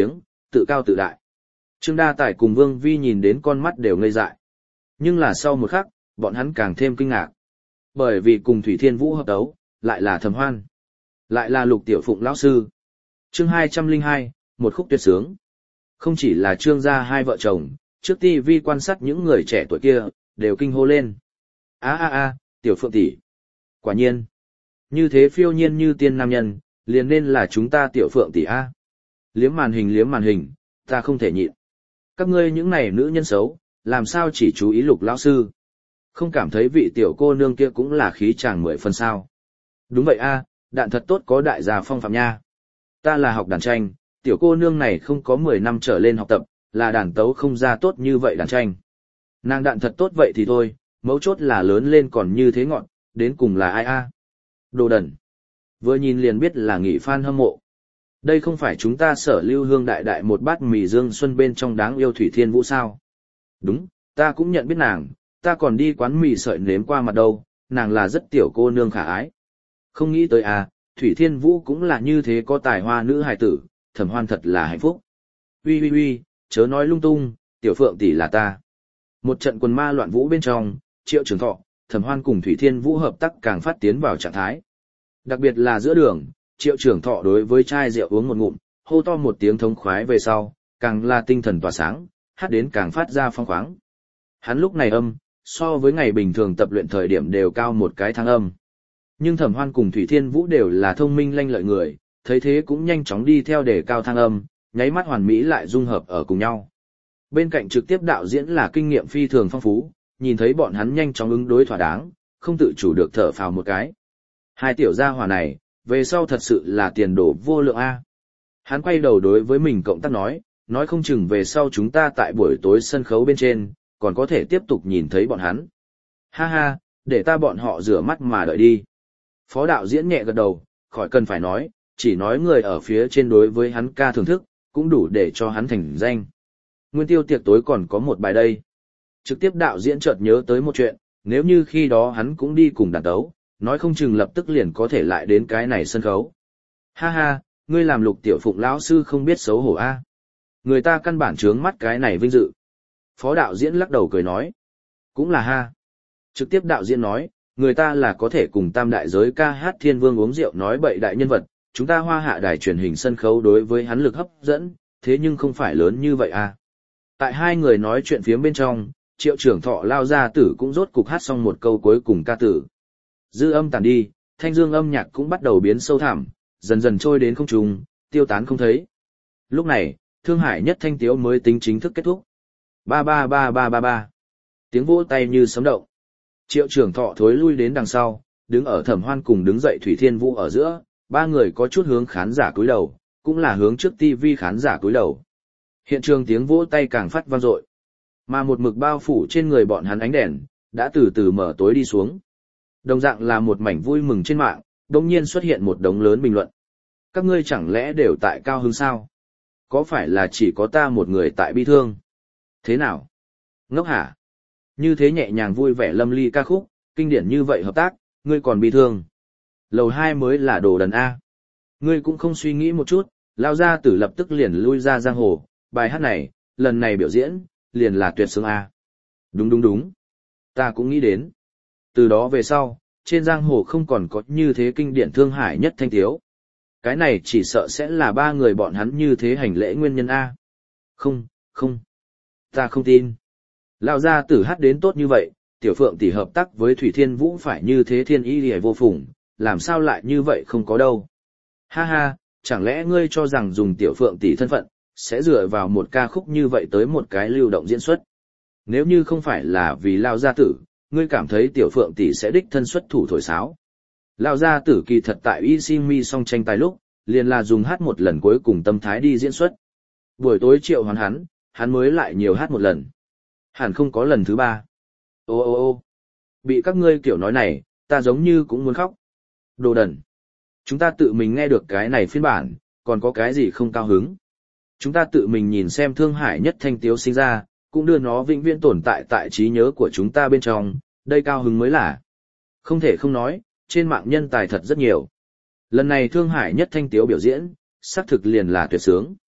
tự cao tự đại. Trương Đa Tài cùng Vương Vi nhìn đến con mắt đều ngây dại. Nhưng là sau một khắc, bọn hắn càng thêm kinh ngạc. Bởi vì cùng Thủy Thiên Vũ hợp đấu, lại là Thẩm Hoan, lại là Lục Tiểu Phụng lão sư. Chương hai trăm lẻ hai, một khúc tuyệt sướng. Không chỉ là Trương gia hai vợ chồng, trước ti vi quan sát những người trẻ tuổi kia, đều kinh hô lên. A a a, Tiểu Phượng tỷ. Quả nhiên, như thế phiêu nhiên như tiên nam nhân, liền nên là chúng ta Tiểu Phượng tỷ a. Liếm màn hình liếm màn hình, ta không thể nhịn. Các ngươi những này nữ nhân xấu, làm sao chỉ chú ý Lục lão sư? Không cảm thấy vị tiểu cô nương kia cũng là khí chàng mười phần sao? Đúng vậy a, đạn thật tốt có đại gia phong phạm nha. Ta là học đàn tranh, tiểu cô nương này không có mười năm trở lên học tập, là đàn tấu không ra tốt như vậy đàn tranh. Nàng đạn thật tốt vậy thì thôi, mấu chốt là lớn lên còn như thế ngọn, đến cùng là ai a? Đồ đần. Vừa nhìn liền biết là nghị fan hâm mộ. Đây không phải chúng ta Sở Lưu Hương đại đại một bát mì dương xuân bên trong đáng yêu Thủy Thiên Vũ sao? Đúng, ta cũng nhận biết nàng, ta còn đi quán mì sợi nếm qua mặt đâu, nàng là rất tiểu cô nương khả ái. Không nghĩ tới à, Thủy Thiên Vũ cũng là như thế có tài hoa nữ hài tử, Thẩm Hoan thật là hạnh phúc. Ui ui ui, chớ nói lung tung, Tiểu Phượng tỷ là ta. Một trận quần ma loạn vũ bên trong, Triệu Trường Thọ, Thẩm Hoan cùng Thủy Thiên Vũ hợp tác càng phát tiến vào trạng thái. Đặc biệt là giữa đường, Triệu Trường Thọ đối với chai rượu uống một ngụm, hô to một tiếng thống khoái về sau, càng là tinh thần tỏa sáng, hát đến càng phát ra phong khoáng. Hắn lúc này âm, so với ngày bình thường tập luyện thời điểm đều cao một cái thang âm. Nhưng Thẩm Hoan cùng Thủy Thiên Vũ đều là thông minh lanh lợi người, thấy thế cũng nhanh chóng đi theo để cao thang âm, nháy mắt hoàn mỹ lại dung hợp ở cùng nhau. Bên cạnh trực tiếp đạo diễn là kinh nghiệm phi thường phong phú, nhìn thấy bọn hắn nhanh chóng ứng đối thỏa đáng, không tự chủ được thở phào một cái. Hai tiểu gia hỏa này, về sau thật sự là tiền đồ vô lượng a. Hắn quay đầu đối với mình cộng tác nói, nói không chừng về sau chúng ta tại buổi tối sân khấu bên trên, còn có thể tiếp tục nhìn thấy bọn hắn. Ha ha, để ta bọn họ rửa mắt mà đợi đi. Phó đạo diễn nhẹ gật đầu, khỏi cần phải nói, chỉ nói người ở phía trên đối với hắn ca thưởng thức, cũng đủ để cho hắn thành danh. Nguyên tiêu tiệc tối còn có một bài đây. Trực tiếp đạo diễn chợt nhớ tới một chuyện, nếu như khi đó hắn cũng đi cùng đàn tấu, nói không chừng lập tức liền có thể lại đến cái này sân khấu. Ha ha, ngươi làm Lục Tiểu Phụng lão sư không biết xấu hổ a. Người ta căn bản trướng mắt cái này vinh dự. Phó đạo diễn lắc đầu cười nói. Cũng là ha. Trực tiếp đạo diễn nói, người ta là có thể cùng tam đại giới ca hát thiên vương uống rượu nói bậy đại nhân vật, chúng ta Hoa Hạ đài truyền hình sân khấu đối với hắn lực hấp dẫn, thế nhưng không phải lớn như vậy à. Tại hai người nói chuyện phía bên trong, Triệu Trưởng Thọ lao ra tử cũng rốt cục hát xong một câu cuối cùng ca tử. Dư âm tàn đi, thanh dương âm nhạc cũng bắt đầu biến sâu thẳm, dần dần trôi đến không trung, tiêu tán không thấy. Lúc này, Thương Hải Nhất Thanh Tiếu mới tính chính thức kết thúc. Ba ba ba ba ba ba. Tiếng vỗ tay như sấm động. Triệu Trưởng Thọ thối lui đến đằng sau, đứng ở Thẩm Hoan cùng đứng dậy Thủy Thiên Vũ ở giữa, ba người có chút hướng khán giả cúi đầu, cũng là hướng trước tivi khán giả cúi đầu. Hiện trường tiếng vỗ tay càng phát vang dội, mà một mực bao phủ trên người bọn hắn ánh đèn đã từ từ mở tối đi xuống. Đồng dạng là một mảnh vui mừng trên mạng, đột nhiên xuất hiện một đống lớn bình luận. Các ngươi chẳng lẽ đều tại cao hứng sao? Có phải là chỉ có ta một người tại bi thương? Thế nào? Ngốc hả? Như thế nhẹ nhàng vui vẻ lâm ly ca khúc, kinh điển như vậy hợp tác, ngươi còn bi thương. Lầu hai mới là đồ đần A. Ngươi cũng không suy nghĩ một chút, lao ra tử lập tức liền lui ra giang hồ, bài hát này, lần này biểu diễn, liền là tuyệt sướng A. Đúng đúng đúng. Ta cũng nghĩ đến. Từ đó về sau, trên giang hồ không còn có như thế kinh điển Thương Hải Nhất Thanh Tiếu. Cái này chỉ sợ sẽ là ba người bọn hắn như thế hành lễ nguyên nhân A. Không, không. Ta không tin. Lão gia tử hát đến tốt như vậy, Tiểu Phượng tỷ hợp tác với Thủy Thiên Vũ phải như thế thiên ý liễu vô phùng, làm sao lại như vậy không có đâu. Ha ha, chẳng lẽ ngươi cho rằng dùng Tiểu Phượng tỷ thân phận, sẽ dựa vào một ca khúc như vậy tới một cái lưu động diễn xuất. Nếu như không phải là vì Lão gia tử, ngươi cảm thấy Tiểu Phượng tỷ sẽ đích thân xuất thủ thổi sáo. Lão gia tử kỳ thật tại Isimi song tranh tài lúc, liền là dùng hát một lần cuối cùng tâm thái đi diễn xuất. Buổi tối triệu hoán hắn, hắn mới lại nhiều hát một lần. Hẳn không có lần thứ ba. Ô ô ô bị các ngươi kiểu nói này, ta giống như cũng muốn khóc. Đồ đần. Chúng ta tự mình nghe được cái này phiên bản, còn có cái gì không cao hứng. Chúng ta tự mình nhìn xem Thương Hải Nhất Thanh Tiếu sinh ra, cũng đưa nó vĩnh viễn tồn tại tại trí nhớ của chúng ta bên trong, đây cao hứng mới là. Không thể không nói, trên mạng nhân tài thật rất nhiều. Lần này Thương Hải Nhất Thanh Tiếu biểu diễn, xác thực liền là tuyệt sướng.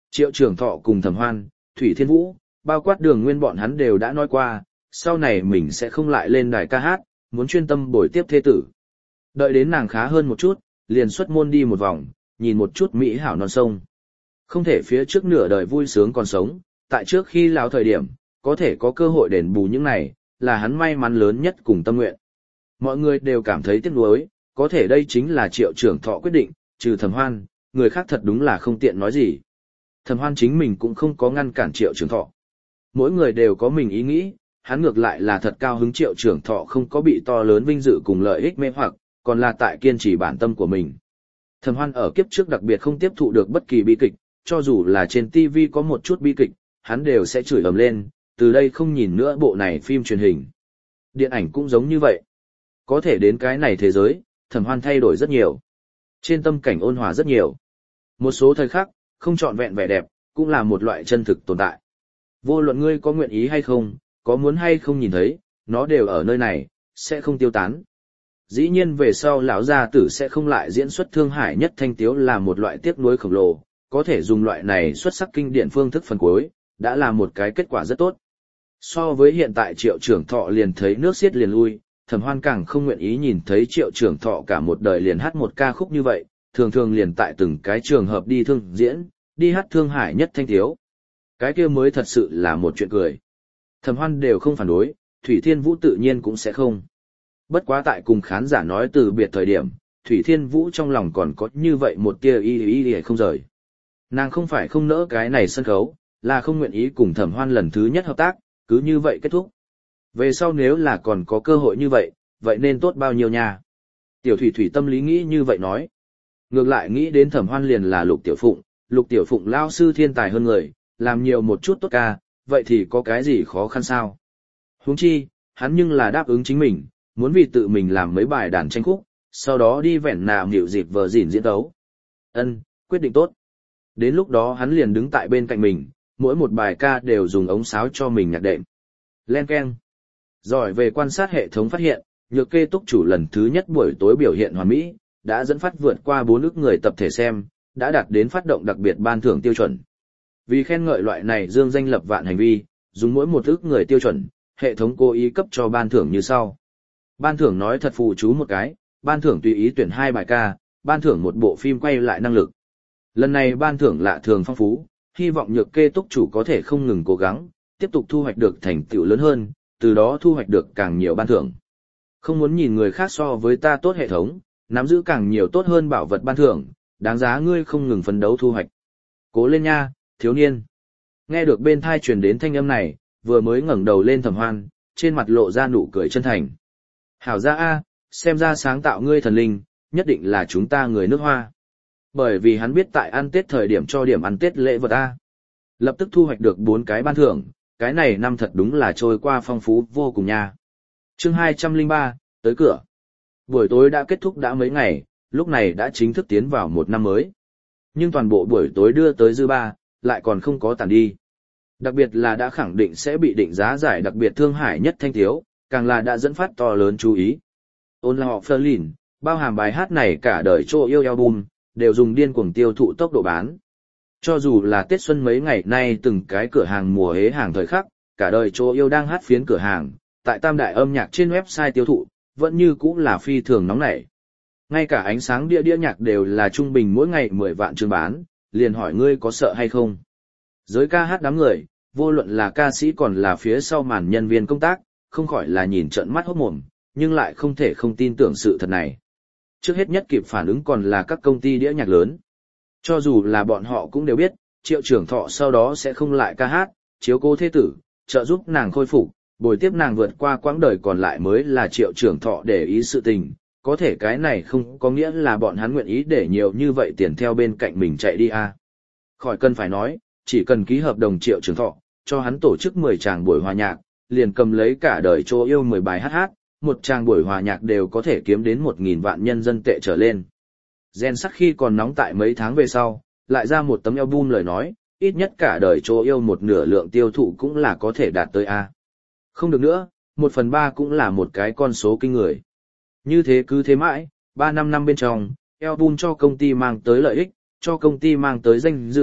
Triệu Trường Thọ cùng Thẩm Hoan, Thủy Thiên Vũ, bao quát Đường Nguyên bọn hắn đều đã nói qua, sau này mình sẽ không lại lên đài ca hát, muốn chuyên tâm bồi tiếp thê tử. Đợi đến nàng khá hơn một chút, liền xuất môn đi một vòng, nhìn một chút mỹ hảo non sông. Không thể phía trước nửa đời vui sướng còn sống, tại trước khi lão thời điểm, có thể có cơ hội đền bù những này, là hắn may mắn lớn nhất cùng tâm nguyện. Mọi người đều cảm thấy tiếc nuối, có thể đây chính là Triệu Trường Thọ quyết định, trừ Thẩm Hoan, người khác thật đúng là không tiện nói gì. Thẩm Hoan chính mình cũng không có ngăn cản Triệu Trường Thọ. Mỗi người đều có mình ý nghĩ, hắn ngược lại là thật cao hứng Triệu Trường Thọ không có bị to lớn vinh dự cùng lợi ích mê hoặc, còn là tại kiên trì bản tâm của mình. Thẩm Hoan ở kiếp trước đặc biệt không tiếp thụ được bất kỳ bi kịch, cho dù là trên ti vi có một chút bi kịch, hắn đều sẽ chửi ầm lên, từ đây không nhìn nữa bộ này phim truyền hình. Điện ảnh cũng giống như vậy. Có thể đến cái này thế giới, Thẩm Hoan thay đổi rất nhiều. Trên tâm cảnh ôn hòa rất nhiều. Một số thời khắc, không trọn vẹn vẻ đẹp, cũng là một loại chân thực tồn tại. Vô luận ngươi có nguyện ý hay không, có muốn hay không nhìn thấy, nó đều ở nơi này, sẽ không tiêu tán. Dĩ nhiên về sau lão gia tử sẽ không lại diễn xuất Thương Hải Nhất Thanh Tiếu là một loại tiếc nuối khổng lồ, có thể dùng loại này xuất sắc kinh điển phương thức phần cuối, đã là một cái kết quả rất tốt. So với hiện tại Triệu Trường Thọ liền thấy nước xiết liền lui, Thẩm Hoan càng không nguyện ý nhìn thấy Triệu Trường Thọ cả một đời liền hát một ca khúc như vậy, thường thường liền tại từng cái trường hợp đi thương diễn, đi hát Thương Hải Nhất Thanh Tiếu. Cái kia mới thật sự là một chuyện cười. Thẩm Hoan đều không phản đối, Thủy Thiên Vũ tự nhiên cũng sẽ không. Bất quá tại cùng khán giả nói từ biệt thời điểm, Thủy Thiên Vũ trong lòng còn có như vậy một tia y y y không rời. Nàng không phải không nỡ cái này sân khấu, là không nguyện ý cùng Thẩm Hoan lần thứ nhất hợp tác, cứ như vậy kết thúc. Về sau nếu là còn có cơ hội như vậy, vậy nên tốt bao nhiêu nha. Tiểu Thủy Thủy tâm lý nghĩ như vậy nói. Ngược lại nghĩ đến Thẩm Hoan liền là Lục Tiểu Phụng, Lục Tiểu Phụng lao sư thiên tài hơn người, làm nhiều một chút tốt ca, vậy thì có cái gì khó khăn sao? Huống chi, hắn nhưng là đáp ứng chính mình, muốn vì tự mình làm mấy bài đàn tranh khúc, sau đó đi vẹn nào nghịu dịp vờ dỉn diễn tấu. Ân, quyết định tốt. Đến lúc đó hắn liền đứng tại bên cạnh mình, mỗi một bài ca đều dùng ống sáo cho mình nhạc đệm. Len keng. Giỏi về quan sát hệ thống phát hiện, Nhược Kê túc chủ lần thứ nhất buổi tối biểu hiện hoàn mỹ, đã dẫn phát vượt qua bốn ức người tập thể xem, đã đạt đến phát động đặc biệt ban thưởng tiêu chuẩn. Vì khen ngợi loại này dương danh lập vạn hành vi, dùng mỗi một ức người tiêu chuẩn, hệ thống cố ý cấp cho ban thưởng như sau. Ban thưởng nói thật phù chú một cái, ban thưởng tùy ý tuyển hai bài ca, ban thưởng một bộ phim quay lại năng lực. Lần này ban thưởng lạ thường phong phú, hy vọng Nhược Kê túc chủ có thể không ngừng cố gắng, tiếp tục thu hoạch được thành tựu lớn hơn, từ đó thu hoạch được càng nhiều ban thưởng. Không muốn nhìn người khác so với ta tốt hệ thống, nắm giữ càng nhiều tốt hơn bảo vật ban thưởng, đáng giá ngươi không ngừng phấn đấu thu hoạch. Cố lên nha, thiếu niên. Nghe được bên thai truyền đến thanh âm này, vừa mới ngẩng đầu lên Thẩm Hoan, trên mặt lộ ra nụ cười chân thành. Hảo ra a, xem ra sáng tạo ngươi thần linh, nhất định là chúng ta người nước Hoa. Bởi vì hắn biết tại ăn Tết thời điểm cho điểm ăn Tết lễ vật a. Lập tức thu hoạch được bốn cái ban thưởng, cái này năm thật đúng là trôi qua phong phú vô cùng nha. Chương hai trăm lẻ ba, tới cửa. Buổi tối đã kết thúc đã mấy ngày, lúc này đã chính thức tiến vào một năm mới. Nhưng toàn bộ buổi tối đưa tới dư ba, lại còn không có tàn đi. Đặc biệt là đã khẳng định sẽ bị định giá giải đặc biệt Thương Hải Nhất Thanh Tiếu, càng là đã dẫn phát to lớn chú ý. Ôn Lọ Ferlin, bao hàm bài hát này cả đời trô yêu album, đều dùng điên cuồng tiêu thụ tốc độ bán. Cho dù là Tết Xuân mấy ngày nay từng cái cửa hàng mùa hế hàng thời khắc, cả đời trô yêu đang hát phiến cửa hàng, tại tam đại âm nhạc trên website tiêu thụ, vẫn như cũ là phi thường nóng nảy. Ngay cả ánh sáng đĩa đĩa nhạc đều là trung bình mỗi ngày mười vạn chương bán, liền hỏi ngươi có sợ hay không. Giới ca hát đám người, vô luận là ca sĩ còn là phía sau màn nhân viên công tác, không khỏi là nhìn trợn mắt hốt mồm, nhưng lại không thể không tin tưởng sự thật này. Trước hết nhất kịp phản ứng còn là các công ty đĩa nhạc lớn. Cho dù là bọn họ cũng đều biết, Triệu Trường Thọ sau đó sẽ không lại ca hát, chiếu cố thế tử, trợ giúp nàng khôi phục, bồi tiếp nàng vượt qua quãng đời còn lại mới là Triệu Trường Thọ để ý sự tình. Có thể cái này không có nghĩa là bọn hắn nguyện ý để nhiều như vậy tiền theo bên cạnh mình chạy đi à. Khỏi cần phải nói, chỉ cần ký hợp đồng Triệu Trường Thọ, cho hắn tổ chức mười tràng buổi hòa nhạc, liền cầm lấy cả đời chỗ yêu mười bài hát hát, một tràng buổi hòa nhạc đều có thể kiếm đến một nghìn vạn nhân dân tệ trở lên. Gen sắc khi còn nóng tại mấy tháng về sau, lại ra một tấm album lời nói, ít nhất cả đời chỗ yêu một nửa lượng tiêu thụ cũng là có thể đạt tới A. Không được nữa, một phần ba cũng là một cái con số kinh người. Như thế cứ thế mãi, ba năm năm bên trong, album cho công ty mang tới lợi ích, cho công ty mang tới danh dự,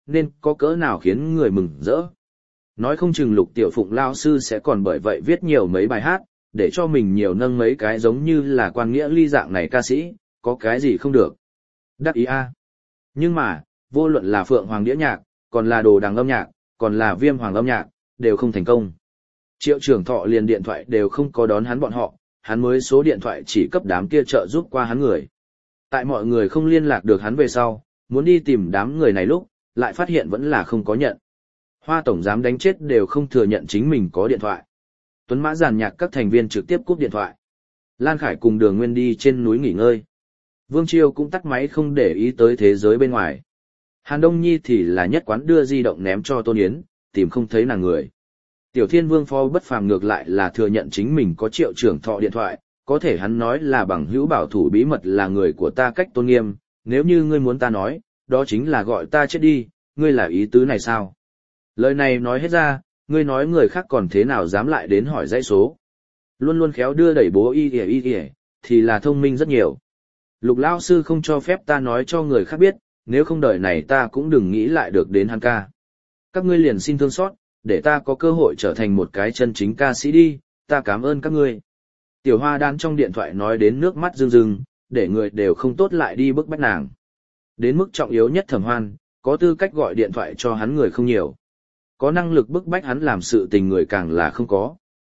nên có cỡ nào khiến người mừng rỡ. Nói không chừng Lục Tiểu Phụng lao sư sẽ còn bởi vậy viết nhiều mấy bài hát, để cho mình nhiều nâng mấy cái giống như là Quan Nghĩa Ly dạng này ca sĩ, có cái gì không được. Đắc ý a. Nhưng mà, vô luận là Phượng Hoàng đĩa nhạc, còn là Đồ Đằng âm nhạc, còn là Viêm Hoàng âm nhạc, đều không thành công. Triệu Trường Thọ liền điện thoại đều không có đón hắn bọn họ, hắn mới số điện thoại chỉ cấp đám kia trợ giúp qua hắn người. Tại mọi người không liên lạc được hắn về sau, muốn đi tìm đám người này lúc, lại phát hiện vẫn là không có nhận. Hoa tổng giám đánh chết đều không thừa nhận chính mình có điện thoại. Tuấn Mã giàn nhạc các thành viên trực tiếp cúp điện thoại. Lan Khải cùng Đường Nguyên đi trên núi nghỉ ngơi. Vương Chiêu cũng tắt máy không để ý tới thế giới bên ngoài. Hàn Đông Nhi thì là nhất quán đưa di động ném cho Tôn Yến, tìm không thấy nàng người. Tiểu Thiên Vương Phó Bất Phàm ngược lại là thừa nhận chính mình có Triệu Trưởng Thọ điện thoại, có thể hắn nói là bằng hữu bảo thủ bí mật là người của ta cách tôn nghiêm, nếu như ngươi muốn ta nói, đó chính là gọi ta chết đi, ngươi là ý tứ này sao? Lời này nói hết ra, ngươi nói người khác còn thế nào dám lại đến hỏi dãy số. Luôn luôn khéo đưa đẩy bố y y y y, thì là thông minh rất nhiều. Lục Lao sư không cho phép ta nói cho người khác biết, nếu không đợi này ta cũng đừng nghĩ lại được đến hắn ca. Các ngươi liền xin thương xót, để ta có cơ hội trở thành một cái chân chính ca sĩ đi, ta cảm ơn các ngươi. Tiểu Hoa Đan trong điện thoại nói đến nước mắt rưng rưng, để người đều không tốt lại đi bức bách nàng. Đến mức trọng yếu nhất Thẩm Hoan, có tư cách gọi điện thoại cho hắn người không nhiều. Có năng lực bức bách hắn làm sự tình người càng là không có.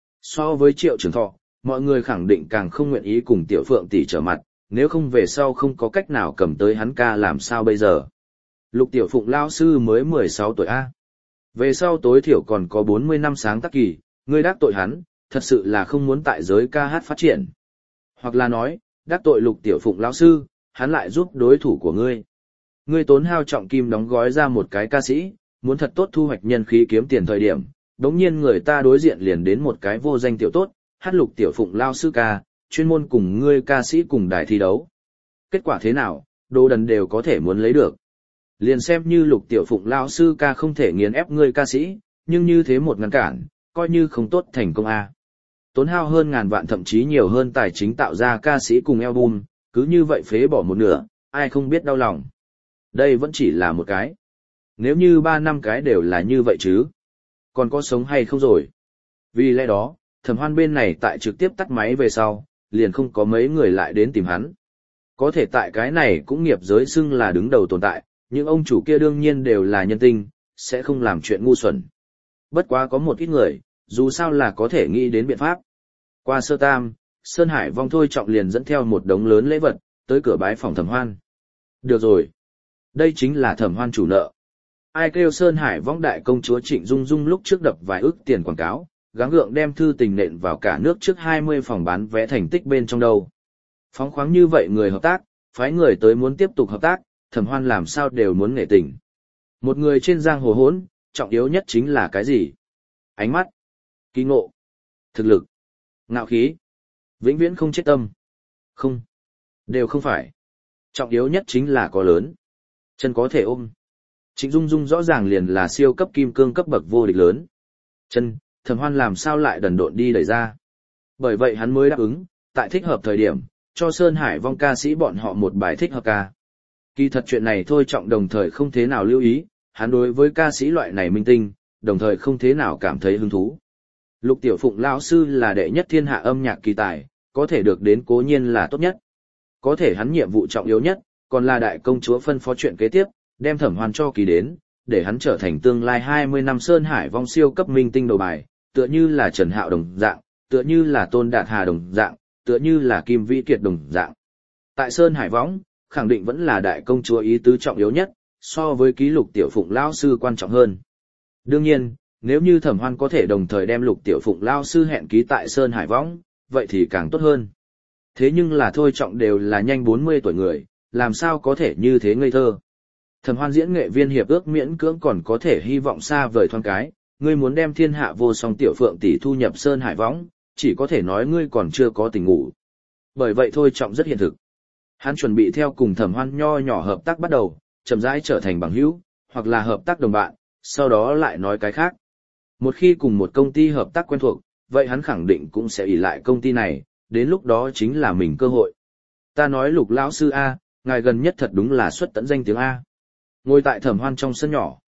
So với Triệu Trường Thọ, mọi người khẳng định càng không nguyện ý cùng Tiểu Phượng tỷ trở mặt, nếu không về sau không có cách nào cầm tới hắn ca làm sao bây giờ. Lục Tiểu Phụng lao sư mới mười sáu tuổi A. Về sau tối thiểu còn có bốn mươi năm sáng tác kỳ, ngươi đắc tội hắn, thật sự là không muốn tại giới ca hát phát triển. Hoặc là nói, đắc tội Lục Tiểu Phụng lão sư, hắn lại giúp đối thủ của ngươi. Ngươi tốn hao trọng kim đóng gói ra một cái ca sĩ, muốn thật tốt thu hoạch nhân khí kiếm tiền thời điểm, đống nhiên người ta đối diện liền đến một cái vô danh tiểu tốt, hát Lục Tiểu Phụng lao sư ca, chuyên môn cùng ngươi ca sĩ cùng đài thi đấu. Kết quả thế nào, đồ đần đều có thể muốn lấy được. Liền xem như Lục Tiểu Phụng lao sư ca không thể nghiền ép ngươi ca sĩ, nhưng như thế một ngăn cản, coi như không tốt thành công a. Tốn hao hơn ngàn vạn thậm chí nhiều hơn tài chính tạo ra ca sĩ cùng album, cứ như vậy phế bỏ một nửa, ai không biết đau lòng. Đây vẫn chỉ là một cái. Nếu như ba năm cái đều là như vậy chứ, còn có sống hay không rồi. Vì lẽ đó, Thẩm Hoan bên này tại trực tiếp tắt máy về sau, liền không có mấy người lại đến tìm hắn. Có thể tại cái này cũng nghiệp giới xưng là đứng đầu tồn tại, nhưng ông chủ kia đương nhiên đều là nhân tinh, sẽ không làm chuyện ngu xuẩn. Bất quá có một ít người, dù sao là có thể nghĩ đến biện pháp. Qua sơ tam, Sơn Hải Vong Thôi Trọng liền dẫn theo một đống lớn lễ vật, tới cửa bái phòng Thẩm Hoan. Được rồi. Đây chính là Thẩm Hoan chủ nợ. Ai kêu Sơn Hải Vong đại công chúa Trịnh Dung Dung lúc trước đập vài ức tiền quảng cáo, gắng gượng đem thư tình nện vào cả nước trước hai mươi phòng bán vé thành tích bên trong đâu. Phóng khoáng như vậy người hợp tác, phái người tới muốn tiếp tục hợp tác, Thẩm Hoan làm sao đều muốn nghệ tình. Một người trên giang hồ hỗn, trọng yếu nhất chính là cái gì? Ánh mắt, kỳ ngộ, thực lực, ngạo khí, vĩnh viễn không chết tâm. Không, đều không phải. Trọng yếu nhất chính là có lớn, chân có thể ôm. Trịnh Dung Dung rõ ràng liền là siêu cấp kim cương cấp bậc vô địch lớn. Chân, Thẩm Hoan làm sao lại đần độn đi đẩy ra. Bởi vậy hắn mới đáp ứng, tại thích hợp thời điểm, cho Sơn Hải Vong ca sĩ bọn họ một bài thích hợp ca. Kỳ thật chuyện này Thôi Trọng đồng thời không thế nào lưu ý, hắn đối với ca sĩ loại này minh tinh, đồng thời không thế nào cảm thấy hứng thú. Lục Tiểu Phụng lão sư là đệ nhất thiên hạ âm nhạc kỳ tài, có thể được đến cố nhiên là tốt nhất. Có thể hắn nhiệm vụ trọng yếu nhất, còn là đại công chúa phân phó chuyện kế tiếp, đem Thẩm Hoan cho kỳ đến, để hắn trở thành tương lai hai mươi năm Sơn Hải Vong siêu cấp minh tinh đầu bài, tựa như là Trần Hạo đồng dạng, tựa như là Tôn Đạt Hà đồng dạng, tựa như là Kim Vĩ Kiệt đồng dạng. Tại Sơn Hải Vong, khẳng định vẫn là đại công chúa ý tứ trọng yếu nhất, so với ký Lục Tiểu Phụng lão sư quan trọng hơn. Đương nhiên, nếu như Thẩm Hoan có thể đồng thời đem Lục Tiểu Phụng lão sư hẹn ký tại Sơn Hải Vong, vậy thì càng tốt hơn. Thế nhưng là Thôi Trọng đều là nhanh bốn mươi tuổi người, làm sao có thể như thế ngây thơ. Thẩm Hoan diễn nghệ viên hiệp ước miễn cưỡng còn có thể hy vọng xa vời thoáng cái, ngươi muốn đem thiên hạ vô song Tiểu Phượng tỷ thu nhập Sơn Hải Võng, chỉ có thể nói ngươi còn chưa có tình ngủ. Bởi vậy Thôi Trọng rất hiện thực. Hắn chuẩn bị theo cùng Thẩm Hoan nho nhỏ hợp tác bắt đầu, chậm rãi trở thành bằng hữu, hoặc là hợp tác đồng bạn, sau đó lại nói cái khác. Một khi cùng một công ty hợp tác quen thuộc, vậy hắn khẳng định cũng sẽ ỷ lại công ty này, đến lúc đó chính là mình cơ hội. Ta nói Lục lão sư A, ngài gần nhất thật đúng là xuất tận danh tiếng A. Ngồi tại Thẩm Hoan trong sân nhỏ,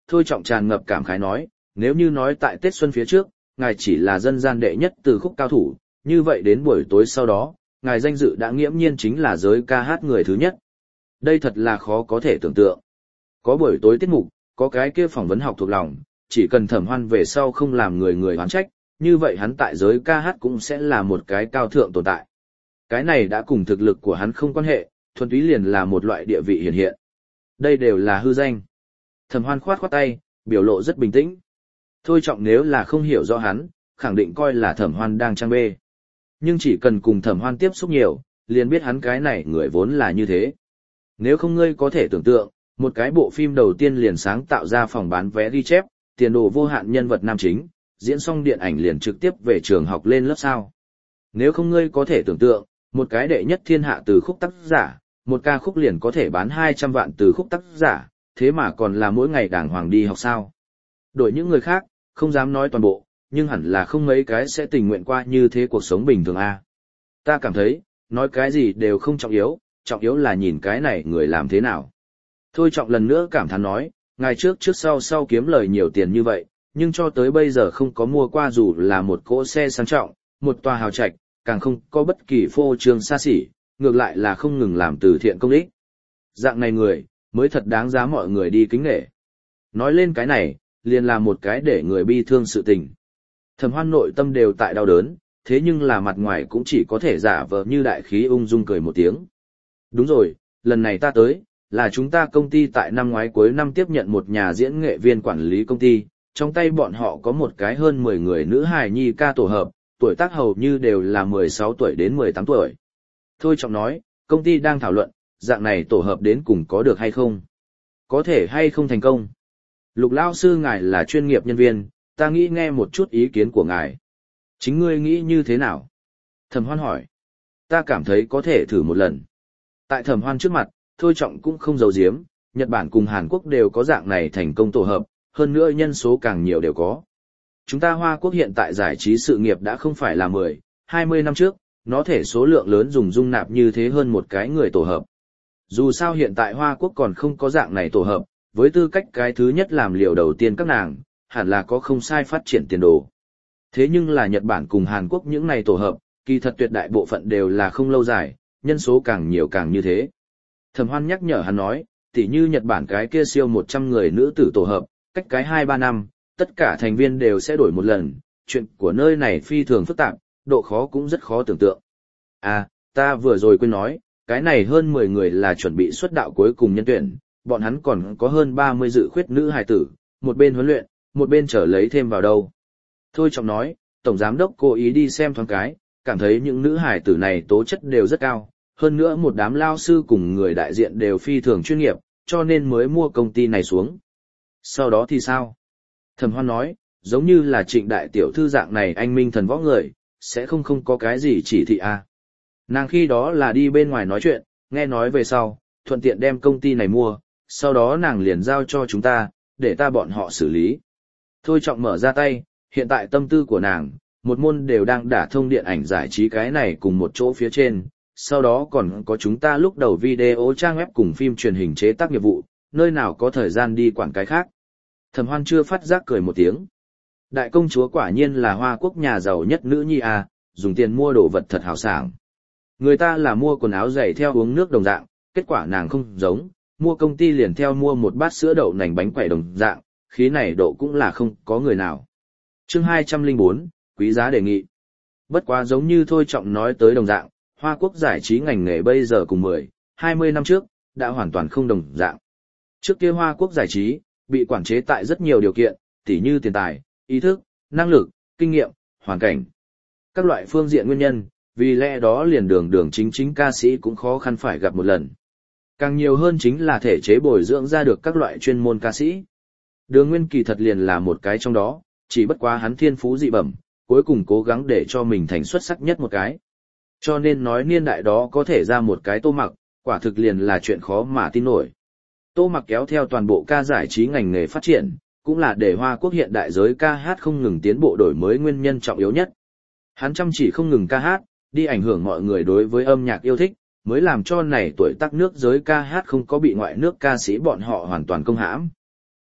Thôi Trọng tràn ngập cảm khái nói, nếu như nói tại Tết Xuân phía trước, ngài chỉ là dân gian đệ nhất từ khúc cao thủ, như vậy đến buổi tối sau đó, ngài danh dự đã nghiễm nhiên chính là giới ca hát người thứ nhất. Đây thật là khó có thể tưởng tượng. Có buổi tối tiết mục, có cái kia phỏng vấn học thuộc lòng, chỉ cần Thẩm Hoan về sau không làm người người oán trách, như vậy hắn tại giới ca hát cũng sẽ là một cái cao thượng tồn tại. Cái này đã cùng thực lực của hắn không quan hệ, thuần túy liền là một loại địa vị hiện hiện. Đây đều là hư danh. Thẩm Hoan khoát khoát tay, biểu lộ rất bình tĩnh. Thôi Trọng nếu là không hiểu rõ hắn, khẳng định coi là Thẩm Hoan đang trang bê. Nhưng chỉ cần cùng Thẩm Hoan tiếp xúc nhiều, liền biết hắn cái này người vốn là như thế. Nếu không ngươi có thể tưởng tượng, một cái bộ phim đầu tiên liền sáng tạo ra phòng bán vé ghi chép, tiền đồ vô hạn nhân vật nam chính, diễn xong điện ảnh liền trực tiếp về trường học lên lớp sao. Nếu không ngươi có thể tưởng tượng, một cái đệ nhất thiên hạ từ khúc tác giả, một ca khúc liền có thể bán hai trăm vạn từ khúc tác giả, thế mà còn là mỗi ngày đàng hoàng đi học sao. Đổi những người khác, không dám nói toàn bộ, nhưng hẳn là không mấy cái sẽ tình nguyện qua như thế cuộc sống bình thường a. Ta cảm thấy, nói cái gì đều không trọng yếu, trọng yếu là nhìn cái này người làm thế nào. Thôi Trọng lần nữa cảm thán nói, ngày trước trước sau sau kiếm lời nhiều tiền như vậy, nhưng cho tới bây giờ không có mua qua dù là một cỗ xe sang trọng, một tòa hào trạch, càng không có bất kỳ phô trương xa xỉ, ngược lại là không ngừng làm từ thiện công ích. Dạng này người, mới thật đáng giá mọi người đi kính nể. Nói lên cái này, liền là một cái để người bi thương sự tình. Thẩm Hoan nội tâm đều tại đau đớn, thế nhưng là mặt ngoài cũng chỉ có thể giả vờ như đại khí ung dung cười một tiếng. Đúng rồi, lần này ta tới, là chúng ta công ty tại năm ngoái cuối năm tiếp nhận một nhà diễn nghệ viên quản lý công ty, trong tay bọn họ có một cái hơn mười người nữ hài nhi ca tổ hợp, tuổi tác hầu như đều là mười sáu tuổi đến mười tám tuổi. Thôi Trọng nói, công ty đang thảo luận, dạng này tổ hợp đến cùng có được hay không? Có thể hay không thành công? Lục Lao sư ngài là chuyên nghiệp nhân viên, ta nghĩ nghe một chút ý kiến của ngài. Chính ngươi nghĩ như thế nào? Thẩm Hoan hỏi. Ta cảm thấy có thể thử một lần. Tại Thẩm Hoan trước mặt, Thôi Trọng cũng không giấu giếm, Nhật Bản cùng Hàn Quốc đều có dạng này thành công tổ hợp, hơn nữa nhân số càng nhiều đều có. Chúng ta Hoa Quốc hiện tại giải trí sự nghiệp đã không phải là mười, hai mươi năm trước, nó thể số lượng lớn dùng dung nạp như thế hơn một cái người tổ hợp. Dù sao hiện tại Hoa Quốc còn không có dạng này tổ hợp, với tư cách cái thứ nhất làm liều đầu tiên các nàng, hẳn là có không sai phát triển tiền đồ. Thế nhưng là Nhật Bản cùng Hàn Quốc những này tổ hợp, kỳ thật tuyệt đại bộ phận đều là không lâu dài, nhân số càng nhiều càng như thế. Thẩm Hoan nhắc nhở hắn nói, tỉ như Nhật Bản cái kia siêu một trăm người nữ tử tổ hợp, cách cái hai ba năm, tất cả thành viên đều sẽ đổi một lần, chuyện của nơi này phi thường phức tạp, độ khó cũng rất khó tưởng tượng. À, ta vừa rồi quên nói, cái này hơn mười người là chuẩn bị xuất đạo cuối cùng nhân tuyển, bọn hắn còn có hơn ba mươi dự khuyết nữ hài tử, một bên huấn luyện, một bên trở lấy thêm vào đâu. Thôi Trọng nói, tổng giám đốc cố ý đi xem thoáng cái, cảm thấy những nữ hài tử này tố chất đều rất cao, hơn nữa một đám lao sư cùng người đại diện đều phi thường chuyên nghiệp, cho nên mới mua công ty này xuống. Sau đó thì sao? Thẩm Hoan nói, giống như là Trịnh đại tiểu thư dạng này anh minh thần võ người, sẽ không không có cái gì chỉ thị à. Nàng khi đó là đi bên ngoài nói chuyện, nghe nói về sau, thuận tiện đem công ty này mua, sau đó nàng liền giao cho chúng ta, để ta bọn họ xử lý. Thôi Trọng mở ra tay, hiện tại tâm tư của nàng, một môn đều đang đả thông điện ảnh giải trí cái này cùng một chỗ phía trên, sau đó còn có chúng ta lúc đầu video trang web cùng phim truyền hình chế tác nghiệp vụ, nơi nào có thời gian đi quản cái khác. Thẩm Hoan chưa phát giác cười một tiếng. Đại công chúa quả nhiên là Hoa Quốc nhà giàu nhất nữ nhi à, dùng tiền mua đồ vật thật hào sảng. Người ta là mua quần áo giày theo uống nước đồng dạng, kết quả nàng không giống, mua công ty liền theo mua một bát sữa đậu nành bánh quẩy đồng dạng, khí này độ cũng là không có người nào. Chương hai trăm lẻ bốn, quý giá đề nghị. Bất quá giống như Thôi Trọng nói tới đồng dạng, Hoa Quốc giải trí ngành nghề bây giờ cùng mười, hai mươi năm trước, đã hoàn toàn không đồng dạng. Trước kia Hoa Quốc giải trí, bị quản chế tại rất nhiều điều kiện, tỉ như tiền tài, ý thức, năng lực, kinh nghiệm, hoàn cảnh. Các loại phương diện nguyên nhân, vì lẽ đó liền đường đường chính chính ca sĩ cũng khó khăn phải gặp một lần. Càng nhiều hơn chính là thể chế bồi dưỡng ra được các loại chuyên môn ca sĩ. Đường Nguyên kỳ thật liền là một cái trong đó, chỉ bất quá hắn thiên phú dị bẩm, cuối cùng cố gắng để cho mình thành xuất sắc nhất một cái. Cho nên nói niên đại đó có thể ra một cái Tô Mặc, quả thực liền là chuyện khó mà tin nổi. Tô Mặc kéo theo toàn bộ ca giải trí ngành nghề phát triển, cũng là để Hoa Quốc hiện đại giới ca hát không ngừng tiến bộ đổi mới nguyên nhân trọng yếu nhất. Hắn chăm chỉ không ngừng ca hát, đi ảnh hưởng mọi người đối với âm nhạc yêu thích, mới làm cho này tuổi tác nước giới ca hát không có bị ngoại nước ca sĩ bọn họ hoàn toàn công hãm.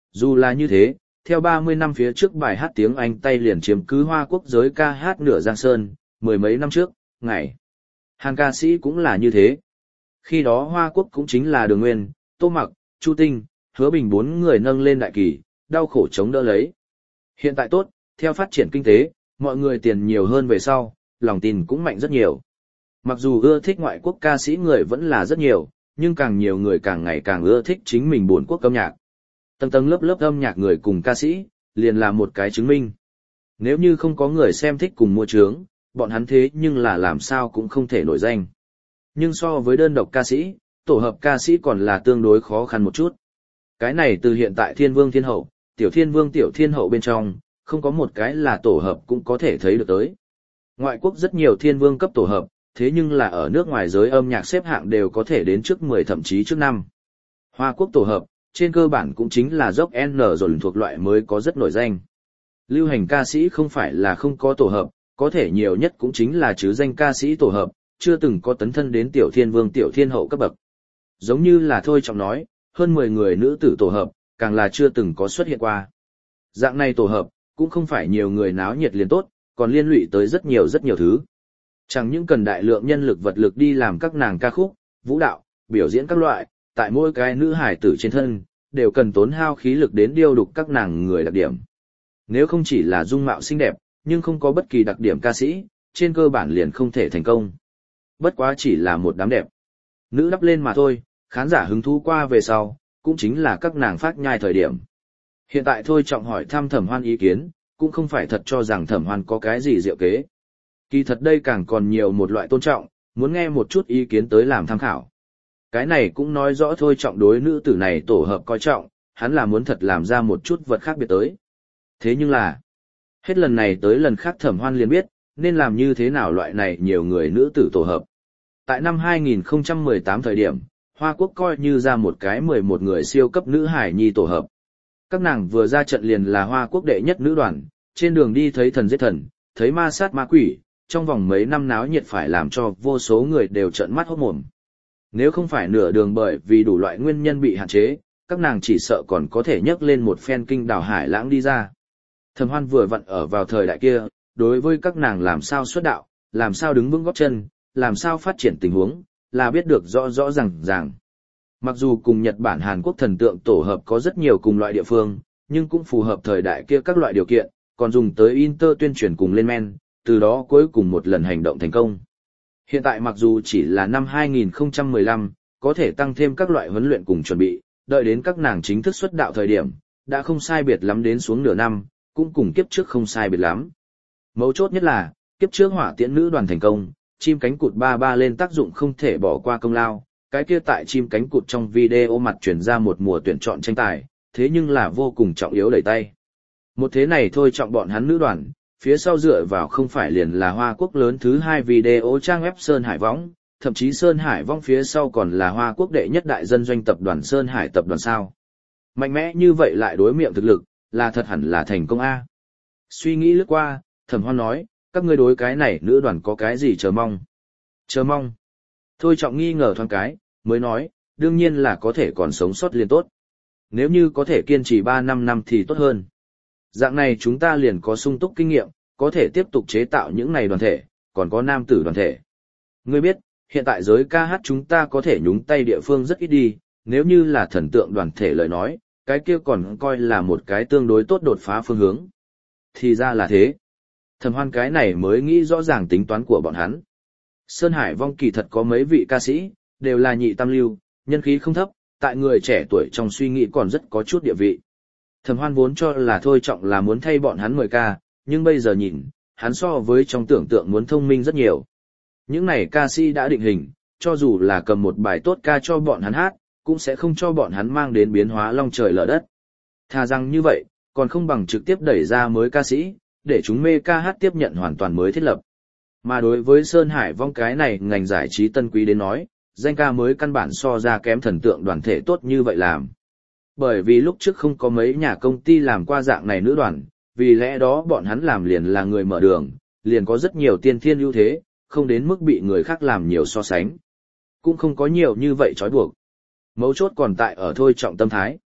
Dù là như thế, theo ba mươi năm phía trước bài hát tiếng Anh tay liền chiếm cứ Hoa Quốc giới ca hát nửa Giang Sơn, mười mấy năm trước, ngày. Hàn ca sĩ cũng là như thế. Khi đó Hoa Quốc cũng chính là Đường Nguyên, Tô Mặc, Chu Tinh, Hứa Bình bốn người nâng lên đại kỳ, đau khổ chống đỡ lấy. Hiện tại tốt, theo phát triển kinh tế, mọi người tiền nhiều hơn về sau, lòng tin cũng mạnh rất nhiều. Mặc dù ưa thích ngoại quốc ca sĩ người vẫn là rất nhiều, nhưng càng nhiều người càng ngày càng ưa thích chính mình buồn quốc âm nhạc. Tầng tầng lớp lớp âm nhạc người cùng ca sĩ, liền là một cái chứng minh. Nếu như không có người xem thích cùng mua trướng, bọn hắn thế nhưng là làm sao cũng không thể nổi danh. Nhưng so với đơn độc ca sĩ, tổ hợp ca sĩ còn là tương đối khó khăn một chút. Cái này từ hiện tại Thiên Vương Thiên Hậu, Tiểu Thiên Vương Tiểu Thiên Hậu bên trong, không có một cái là tổ hợp cũng có thể thấy được tới. Ngoại quốc rất nhiều Thiên Vương cấp tổ hợp, thế nhưng là ở nước ngoài giới âm nhạc xếp hạng đều có thể đến trước mười thậm chí trước năm. Hoa Quốc tổ hợp, trên cơ bản cũng chính là dốc N rồi thuộc loại mới có rất nổi danh. Lưu hành ca sĩ không phải là không có tổ hợp, có thể nhiều nhất cũng chính là chứ danh ca sĩ tổ hợp, chưa từng có tấn thân đến Tiểu Thiên Vương Tiểu Thiên Hậu cấp bậc. Giống như là Thôi Trọng nói, hơn mười người nữ tử tổ hợp, càng là chưa từng có xuất hiện qua. Dạng này tổ hợp, cũng không phải nhiều người náo nhiệt liền tốt, còn liên lụy tới rất nhiều rất nhiều thứ. Chẳng những cần đại lượng nhân lực vật lực đi làm các nàng ca khúc, vũ đạo, biểu diễn các loại, tại mỗi cái nữ hải tử trên thân, đều cần tốn hao khí lực đến điêu đục các nàng người đặc điểm. Nếu không chỉ là dung mạo xinh đẹp, nhưng không có bất kỳ đặc điểm ca sĩ, trên cơ bản liền không thể thành công. Bất quá chỉ là một đám đẹp. Nữ đắp lên mà thôi, khán giả hứng thú qua về sau, cũng chính là các nàng phát nhai thời điểm. Hiện tại Thôi Trọng hỏi thăm Thẩm Hoan ý kiến, cũng không phải thật cho rằng Thẩm Hoan có cái gì diệu kế. Kỳ thật đây càng còn nhiều một loại tôn trọng, muốn nghe một chút ý kiến tới làm tham khảo. Cái này cũng nói rõ Thôi Trọng đối nữ tử này tổ hợp coi trọng, hắn là muốn thật làm ra một chút vật khác biệt tới. Thế nhưng là, hết lần này tới lần khác Thẩm Hoan liền biết, nên làm như thế nào loại này nhiều người nữ tử tổ hợp. Tại năm hai nghìn không trăm mười tám thời điểm, Hoa Quốc coi như ra một cái mười một người siêu cấp nữ hải nhi tổ hợp. Các nàng vừa ra trận liền là Hoa Quốc đệ nhất nữ đoàn, trên đường đi thấy thần giết thần, thấy ma sát ma quỷ, trong vòng mấy năm náo nhiệt phải làm cho vô số người đều trợn mắt hốt mồm. Nếu không phải nửa đường bởi vì đủ loại nguyên nhân bị hạn chế, các nàng chỉ sợ còn có thể nhấc lên một phen kinh đảo hải lãng đi ra. Thẩm Hoan vừa vặn ở vào thời đại kia, đối với các nàng làm sao xuất đạo, làm sao đứng vững gót chân, làm sao phát triển tình huống, là biết được rõ rõ ràng ràng. Mặc dù cùng Nhật Bản Hàn Quốc thần tượng tổ hợp có rất nhiều cùng loại địa phương, nhưng cũng phù hợp thời đại kia các loại điều kiện, còn dùng tới Inter tuyên truyền cùng lên men, từ đó cuối cùng một lần hành động thành công. Hiện tại mặc dù chỉ là năm hai nghìn không trăm mười lăm, có thể tăng thêm các loại huấn luyện cùng chuẩn bị, đợi đến các nàng chính thức xuất đạo thời điểm, đã không sai biệt lắm đến xuống nửa năm, cũng cùng kiếp trước không sai biệt lắm. Mấu chốt nhất là, kiếp trước hỏa tiễn nữ đoàn thành công, chim cánh cụt ba ba lên tác dụng không thể bỏ qua công lao, cái kia tại chim cánh cụt trong video mặt chuyển ra một mùa tuyển chọn tranh tài, thế nhưng là vô cùng trọng yếu đẩy tay. Một thế này Thôi Trọng bọn hắn nữ đoàn, phía sau dựa vào không phải liền là Hoa Quốc lớn thứ hai video trang web Sơn Hải Võng, thậm chí Sơn Hải Võng phía sau còn là Hoa Quốc đệ nhất đại dân doanh tập đoàn Sơn Hải tập đoàn sao. Mạnh mẽ như vậy lại đối miệng thực lực, là thật hẳn là thành công A. Suy nghĩ lướt qua, Thẩm Hoan nói, các ngươi đối cái này nữ đoàn có cái gì chờ mong? Chờ mong. Thôi Trọng nghi ngờ thoáng cái, mới nói, đương nhiên là có thể còn sống sót liền tốt. Nếu như có thể kiên trì ba năm năm thì tốt hơn. Dạng này chúng ta liền có sung túc kinh nghiệm, có thể tiếp tục chế tạo những này đoàn thể, còn có nam tử đoàn thể. Ngươi biết, hiện tại giới ca hát chúng ta có thể nhúng tay địa phương rất ít đi, nếu như là thần tượng đoàn thể lời nói, cái kia còn coi là một cái tương đối tốt đột phá phương hướng. Thì ra là thế. Thẩm Hoan cái này mới nghĩ rõ ràng tính toán của bọn hắn. Sơn Hải Vong kỳ thật có mấy vị ca sĩ, đều là nhị tam lưu, nhân khí không thấp, tại người trẻ tuổi trong suy nghĩ còn rất có chút địa vị. Thẩm Hoan vốn cho là Thôi Trọng là muốn thay bọn hắn mời ca, nhưng bây giờ nhìn, hắn so với trong tưởng tượng muốn thông minh rất nhiều. Những này ca sĩ đã định hình, cho dù là cầm một bài tốt ca cho bọn hắn hát, cũng sẽ không cho bọn hắn mang đến biến hóa long trời lở đất. Thà rằng như vậy, còn không bằng trực tiếp đẩy ra mới ca sĩ, để chúng mê ca hát tiếp nhận hoàn toàn mới thiết lập. Mà đối với Sơn Hải Vong cái này ngành giải trí tân quý đến nói, danh ca mới căn bản so ra kém thần tượng đoàn thể tốt như vậy làm. Bởi vì lúc trước không có mấy nhà công ty làm qua dạng này nữ đoàn, vì lẽ đó bọn hắn làm liền là người mở đường, liền có rất nhiều tiên thiên ưu thế, không đến mức bị người khác làm nhiều so sánh. Cũng không có nhiều như vậy trói buộc. Mấu chốt còn tại ở Thôi Trọng tâm thái.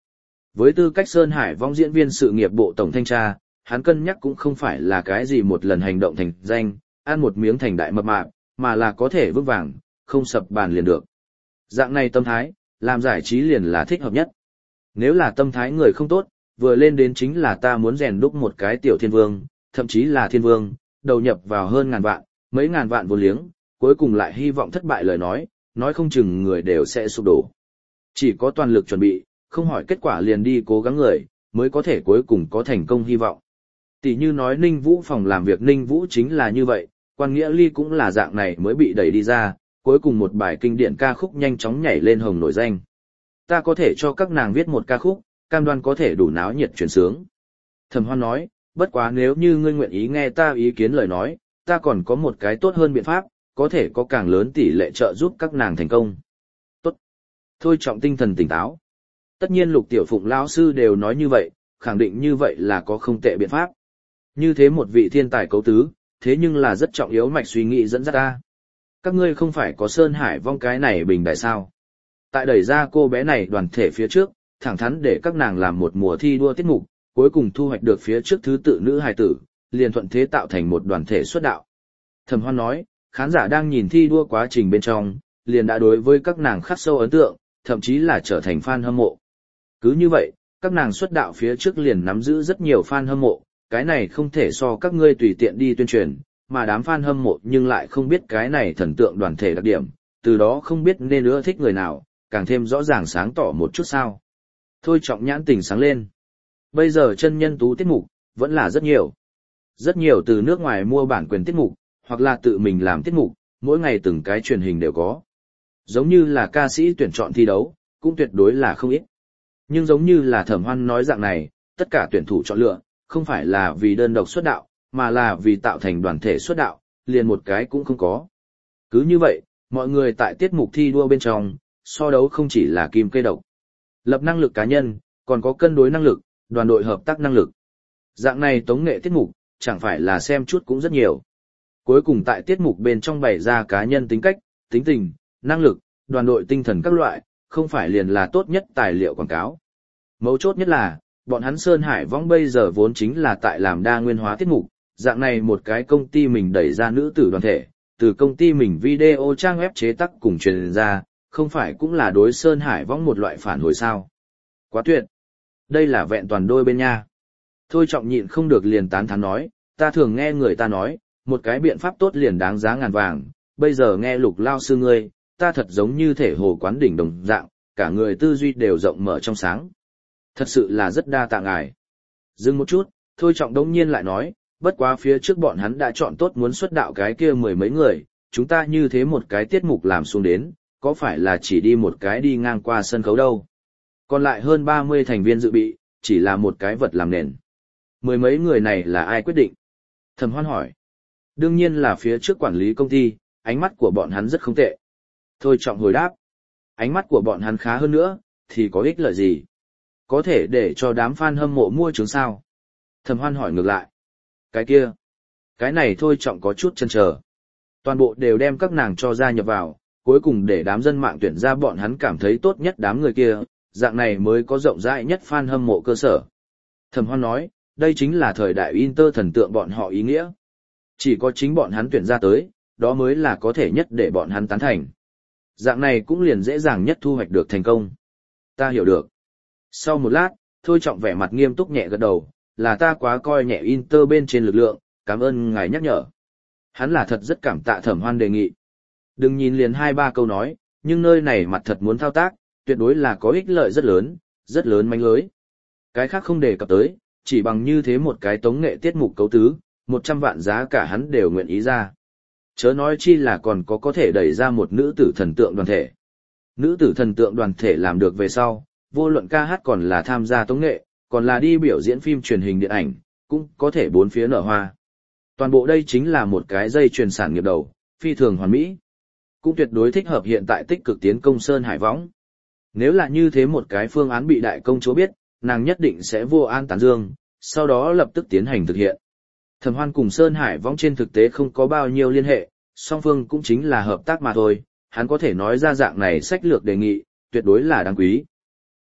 Với tư cách Sơn Hải Vong diễn viên sự nghiệp bộ tổng thanh tra, hắn cân nhắc cũng không phải là cái gì một lần hành động thành danh, ăn một miếng thành đại mập mạp, mà là có thể vững vàng, không sập bàn liền được. Dạng này tâm thái, làm giải trí liền là thích hợp nhất. Nếu là tâm thái người không tốt, vừa lên đến chính là ta muốn rèn đúc một cái tiểu thiên vương, thậm chí là thiên vương, đầu nhập vào hơn ngàn vạn, mấy ngàn vạn vô liếng, cuối cùng lại hy vọng thất bại lời nói, nói không chừng người đều sẽ sụp đổ. Chỉ có toàn lực chuẩn bị, không hỏi kết quả liền đi cố gắng người, mới có thể cuối cùng có thành công hy vọng. Tỷ như nói Ninh Vũ phòng làm việc Ninh Vũ chính là như vậy, Quan Nghĩa Ly cũng là dạng này mới bị đẩy đi ra, cuối cùng một bài kinh điển ca khúc nhanh chóng nhảy lên hồng nổi danh. Ta có thể cho các nàng viết một ca khúc, cam đoan có thể đủ náo nhiệt truyền sướng. Thẩm Hoan nói, bất quá nếu như ngươi nguyện ý nghe ta ý kiến lời nói, ta còn có một cái tốt hơn biện pháp, có thể có càng lớn tỷ lệ trợ giúp các nàng thành công. Tốt. Thôi Trọng tinh thần tỉnh táo. Tất nhiên Lục Tiểu Phụng lão sư đều nói như vậy, khẳng định như vậy là có không tệ biện pháp. Như thế một vị thiên tài cấu tứ, thế nhưng là rất trọng yếu mạch suy nghĩ dẫn dắt ta. Các ngươi không phải có Sơn Hải Vong cái này bình đại sao? Tại đẩy ra cô bé này đoàn thể phía trước, thẳng thắn để các nàng làm một mùa thi đua tiết mục, cuối cùng thu hoạch được phía trước thứ tự nữ hài tử, liền thuận thế tạo thành một đoàn thể xuất đạo. Thẩm Hoan nói, khán giả đang nhìn thi đua quá trình bên trong, liền đã đối với các nàng khắc sâu ấn tượng, thậm chí là trở thành fan hâm mộ. Cứ như vậy, các nàng xuất đạo phía trước liền nắm giữ rất nhiều fan hâm mộ, cái này không thể so các ngươi tùy tiện đi tuyên truyền, mà đám fan hâm mộ nhưng lại không biết cái này thần tượng đoàn thể đặc điểm, từ đó không biết nên ưa thích người nào, càng thêm rõ ràng sáng tỏ một chút sao. Thôi Trọng nhãn tình sáng lên. Bây giờ chân nhân tú tiết mục, vẫn là rất nhiều. Rất nhiều từ nước ngoài mua bản quyền tiết mục, hoặc là tự mình làm tiết mục, mỗi ngày từng cái truyền hình đều có. Giống như là ca sĩ tuyển chọn thi đấu, cũng tuyệt đối là không ít. Nhưng giống như là Thẩm Hoan nói dạng này, tất cả tuyển thủ chọn lựa, không phải là vì đơn độc xuất đạo, mà là vì tạo thành đoàn thể xuất đạo, liền một cái cũng không có. Cứ như vậy, mọi người tại tiết mục thi đua bên trong, so đấu không chỉ là kim cây độc. Lập năng lực cá nhân, còn có cân đối năng lực, đoàn đội hợp tác năng lực. Dạng này tống nghệ tiết mục, chẳng phải là xem chút cũng rất nhiều. Cuối cùng tại tiết mục bên trong bày ra cá nhân tính cách, tính tình, năng lực, đoàn đội tinh thần các loại, không phải liền là tốt nhất tài liệu quảng cáo. Mấu chốt nhất là, bọn hắn Sơn Hải Vong bây giờ vốn chính là tại làm đa nguyên hóa tiết mục, dạng này một cái công ty mình đẩy ra nữ tử đoàn thể, từ công ty mình video trang web chế tác cùng truyền ra, không phải cũng là đối Sơn Hải Vong một loại phản hồi sao. Quá tuyệt. Đây là vẹn toàn đôi bên nha. Thôi Trọng nhịn không được liền tán thán nói, ta thường nghe người ta nói, một cái biện pháp tốt liền đáng giá ngàn vàng, bây giờ nghe Lục lao sư ngươi, ta thật giống như thể hồ quán đỉnh đồng dạng, cả người tư duy đều rộng mở trong sáng. Thật sự là rất đa tạ ngài. Dừng một chút, Thôi Trọng đống nhiên lại nói, bất quá phía trước bọn hắn đã chọn tốt muốn xuất đạo cái kia mười mấy người, chúng ta như thế một cái tiết mục làm xuống đến, có phải là chỉ đi một cái đi ngang qua sân khấu đâu. Còn lại hơn ba mươi thành viên dự bị, chỉ là một cái vật làm nền. Mười mấy người này là ai quyết định? Thẩm Hoan hỏi. Đương nhiên là phía trước quản lý công ty, ánh mắt của bọn hắn rất không tệ. Thôi Trọng hồi đáp. Ánh mắt của bọn hắn khá hơn nữa, thì có ích lợi gì? Có thể để cho đám fan hâm mộ mua trứng sao? Thẩm Hoan hỏi ngược lại. Cái kia. Cái này Thôi Trọng có chút chần chờ. Toàn bộ đều đem các nàng cho gia nhập vào, cuối cùng để đám dân mạng tuyển ra bọn hắn cảm thấy tốt nhất đám người kia, dạng này mới có rộng rãi nhất fan hâm mộ cơ sở. Thẩm Hoan nói, đây chính là thời đại Inter thần tượng bọn họ ý nghĩa. Chỉ có chính bọn hắn tuyển ra tới, đó mới là có thể nhất để bọn hắn tán thành. Dạng này cũng liền dễ dàng nhất thu hoạch được thành công. Ta hiểu được. Sau một lát, Thôi Trọng vẻ mặt nghiêm túc nhẹ gật đầu, là ta quá coi nhẹ Inter bên trên lực lượng, cảm ơn ngài nhắc nhở. Hắn là thật rất cảm tạ Thẩm Hoan đề nghị. Đừng nhìn liền hai ba câu nói, nhưng nơi này mặt thật muốn thao tác, tuyệt đối là có ích lợi rất lớn, rất lớn manh lưới. Cái khác không đề cập tới, chỉ bằng như thế một cái tống nghệ tiết mục cấu tứ, một trăm vạn giá cả hắn đều nguyện ý ra. Chớ nói chi là còn có có thể đẩy ra một nữ tử thần tượng đoàn thể. Nữ tử thần tượng đoàn thể làm được về sau, vô luận ca hát còn là tham gia tống nghệ, còn là đi biểu diễn phim truyền hình điện ảnh, cũng có thể bốn phía nở hoa. Toàn bộ đây chính là một cái dây chuyền sản nghiệp đầu, phi thường hoàn mỹ. Cũng tuyệt đối thích hợp hiện tại tích cực tiến công Sơn Hải Võng. Nếu là như thế một cái phương án bị đại công chúa biết, nàng nhất định sẽ vô an tán dương, sau đó lập tức tiến hành thực hiện. Thẩm Hoan cùng Sơn Hải Võng trên thực tế không có bao nhiêu liên hệ, song phương cũng chính là hợp tác mà thôi, hắn có thể nói ra dạng này sách lược đề nghị, tuyệt đối là đáng quý.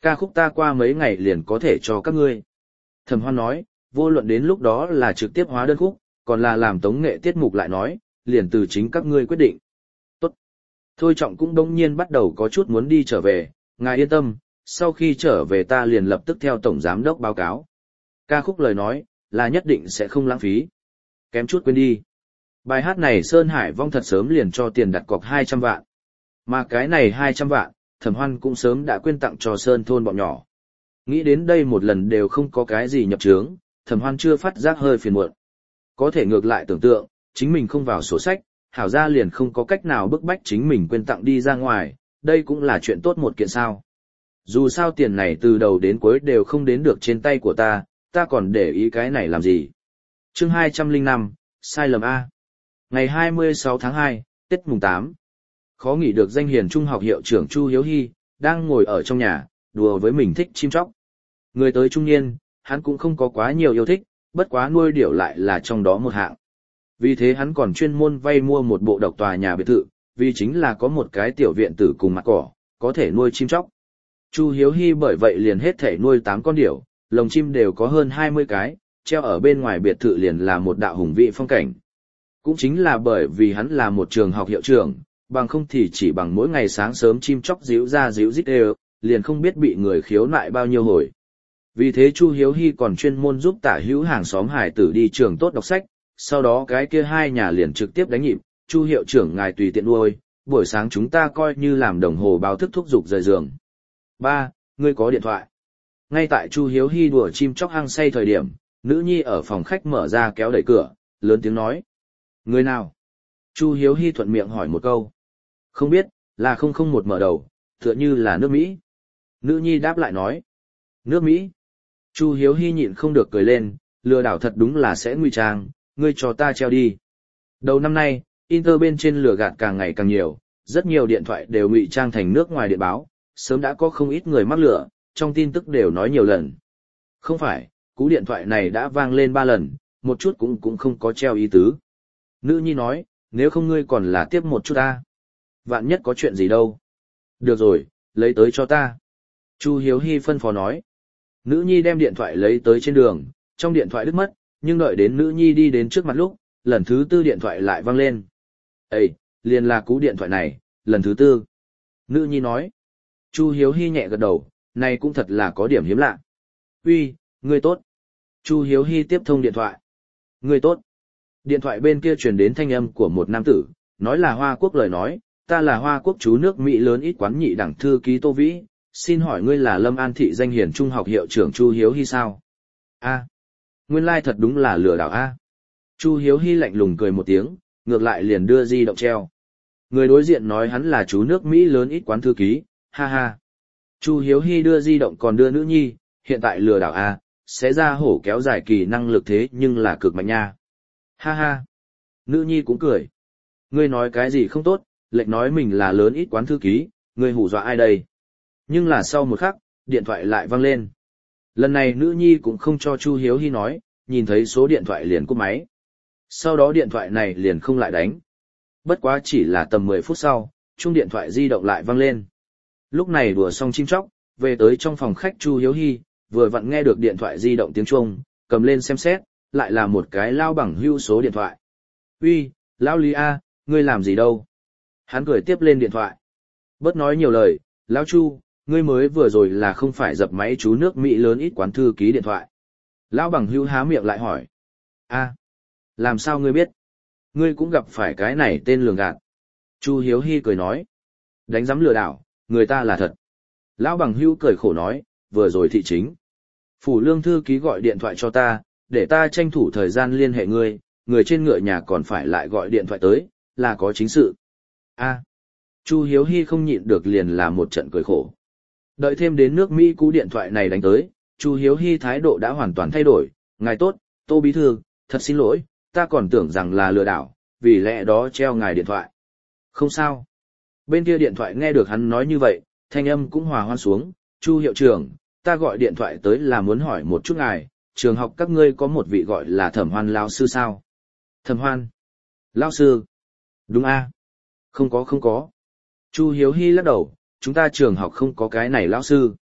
Ca khúc ta qua mấy ngày liền có thể cho các ngươi. Thẩm Hoan nói, vô luận đến lúc đó là trực tiếp hóa đơn khúc, còn là làm tống nghệ tiết mục lại nói, liền từ chính các ngươi quyết định. Tốt. Thôi Trọng cũng đông nhiên bắt đầu có chút muốn đi trở về, ngài yên tâm, sau khi trở về ta liền lập tức theo tổng giám đốc báo cáo. Ca khúc lời nói, là nhất định sẽ không lãng phí. Kém chút quên đi. Bài hát này Sơn Hải Vong thật sớm liền cho tiền đặt cọc hai trăm vạn. Mà cái này hai trăm vạn, Thẩm Hoan cũng sớm đã quyên tặng cho Sơn thôn bọn nhỏ. Nghĩ đến đây một lần đều không có cái gì nhập trướng, Thẩm Hoan chưa phát giác hơi phiền muộn. Có thể ngược lại tưởng tượng, chính mình không vào sổ sách, hảo ra liền không có cách nào bức bách chính mình quyên tặng đi ra ngoài, đây cũng là chuyện tốt một kiện sao. Dù sao tiền này từ đầu đến cuối đều không đến được trên tay của ta, ta còn để ý cái này làm gì. Chương hai trăm lẻ năm, sai lầm A. Ngày hai mươi sáu tháng hai, Tết mùng tám. Khó nghĩ được danh hiền trung học hiệu trưởng Chu Hiếu Hy, đang ngồi ở trong nhà, đùa với mình thích chim chóc. Người tới trung niên, hắn cũng không có quá nhiều yêu thích, bất quá nuôi điểu lại là trong đó một hạng. Vì thế hắn còn chuyên môn vay mua một bộ độc tòa nhà biệt thự, vì chính là có một cái tiểu viện tử cùng mặt cỏ, có thể nuôi chim chóc. Chu Hiếu Hy bởi vậy liền hết thể nuôi tám con điểu, lồng chim đều có hơn hai mươi cái, treo ở bên ngoài biệt thự liền là một đạo hùng vị phong cảnh. Cũng chính là bởi vì hắn là một trường học hiệu trưởng, bằng không thì chỉ bằng mỗi ngày sáng sớm chim chóc díu ra díu rít đều, liền không biết bị người khiếu nại bao nhiêu hồi. Vì thế Chu Hiếu Hy còn chuyên môn giúp tả hữu hàng xóm hải tử đi trường tốt đọc sách, sau đó cái kia hai nhà liền trực tiếp đánh nhịp, Chu hiệu trưởng ngài tùy tiện nuôi, buổi sáng chúng ta coi như làm đồng hồ báo thức thúc giục rời giường. Ba, ngươi có điện thoại. Ngay tại Chu Hiếu Hy đùa chim chóc hăng say thời điểm, nữ nhi ở phòng khách mở ra kéo đẩy cửa, lớn tiếng nói. Người nào? Chu Hiếu Hy thuận miệng hỏi một câu. Không biết, là không không một mở đầu, tựa như là nước Mỹ. Nữ nhi đáp lại nói. Nước Mỹ? Chu Hiếu Hy nhịn không được cười lên, lừa đảo thật đúng là sẽ nguy trang, ngươi cho ta treo đi. Đầu năm nay, Inter bên trên lừa gạt càng ngày càng nhiều, rất nhiều điện thoại đều ngụy trang thành nước ngoài điện báo, sớm đã có không ít người mắc lừa, trong tin tức đều nói nhiều lần. Không phải, cú điện thoại này đã vang lên ba lần, một chút cũng cũng không có treo ý tứ. Nữ nhi nói, nếu không ngươi còn là tiếp một chút ta. Vạn nhất có chuyện gì đâu. Được rồi, lấy tới cho ta. Chu Hiếu Hy phân phó nói. Nữ nhi đem điện thoại lấy tới trên đường, trong điện thoại đứt mất, nhưng đợi đến nữ nhi đi đến trước mặt lúc, lần thứ tư điện thoại lại vang lên. Ê, liền là cú điện thoại này, lần thứ tư. Nữ nhi nói. Chu Hiếu Hy nhẹ gật đầu, này cũng thật là có điểm hiếm lạ. Uy, ngươi tốt. Chu Hiếu Hy tiếp thông điện thoại. Ngươi tốt. Điện thoại bên kia truyền đến thanh âm của một nam tử, nói là Hoa Quốc lời nói, ta là Hoa Quốc chú nước Mỹ lớn ít quán nhị đẳng thư ký Tô Vĩ, xin hỏi ngươi là Lâm An thị danh hiển trung học hiệu trưởng Chu Hiếu Hy sao? A, nguyên lai like thật đúng là lừa đảo a. Chu Hiếu Hy lạnh lùng cười một tiếng, ngược lại liền đưa di động treo. Người đối diện nói hắn là chú nước Mỹ lớn ít quán thư ký, ha ha. Chu Hiếu Hy đưa di động còn đưa nữ nhi, hiện tại lừa đảo a, sẽ ra hổ kéo dài kỳ năng lực thế nhưng là cực mạnh nha. Ha ha. Nữ nhi cũng cười. Ngươi nói cái gì không tốt, lệnh nói mình là lớn ít quán thư ký, ngươi hù dọa ai đây? Nhưng là sau một khắc, điện thoại lại vang lên. Lần này nữ nhi cũng không cho Chu Hiếu Hy nói, nhìn thấy số điện thoại liền cúp máy. Sau đó điện thoại này liền không lại đánh. Bất quá chỉ là tầm mười phút sau, chuông điện thoại di động lại vang lên. Lúc này đùa xong chim chóc, về tới trong phòng khách Chu Hiếu Hy, vừa vặn nghe được điện thoại di động tiếng chuông, cầm lên xem xét, lại là một cái lao bằng hưu số điện thoại. Uy, lão Lý A, ngươi làm gì đâu? Hắn cười tiếp lên điện thoại. Bớt nói nhiều lời, lão Chu, ngươi mới vừa rồi là không phải dập máy chú nước Mỹ lớn ít quán thư ký điện thoại. Lão bằng hưu há miệng lại hỏi. A, làm sao ngươi biết? Ngươi cũng gặp phải cái này tên lường gạt. Chu Hiếu Hy cười nói. Đánh giám lừa đảo, người ta là thật. Lão bằng hưu cười khổ nói, vừa rồi thị chính. Phủ lương thư ký gọi điện thoại cho ta, để ta tranh thủ thời gian liên hệ ngươi, người trên ngựa nhà còn phải lại gọi điện thoại tới, là có chính sự. A, Chu Hiếu Hy không nhịn được liền là một trận cười khổ. Đợi thêm đến nước Mỹ cú điện thoại này đánh tới, Chu Hiếu Hy thái độ đã hoàn toàn thay đổi. Ngài tốt, Tô Bí Thư, thật xin lỗi, ta còn tưởng rằng là lừa đảo, vì lẽ đó treo ngài điện thoại. Không sao. Bên kia điện thoại nghe được hắn nói như vậy, thanh âm cũng hòa hoan xuống. Chu hiệu trưởng, ta gọi điện thoại tới là muốn hỏi một chút ngài, trường học các ngươi có một vị gọi là Thẩm Hoan lão sư sao? Thẩm Hoan? Lão sư? Đúng a? Không có không có. Chu Hiếu Hy lắc đầu, chúng ta trường học không có cái này lão sư.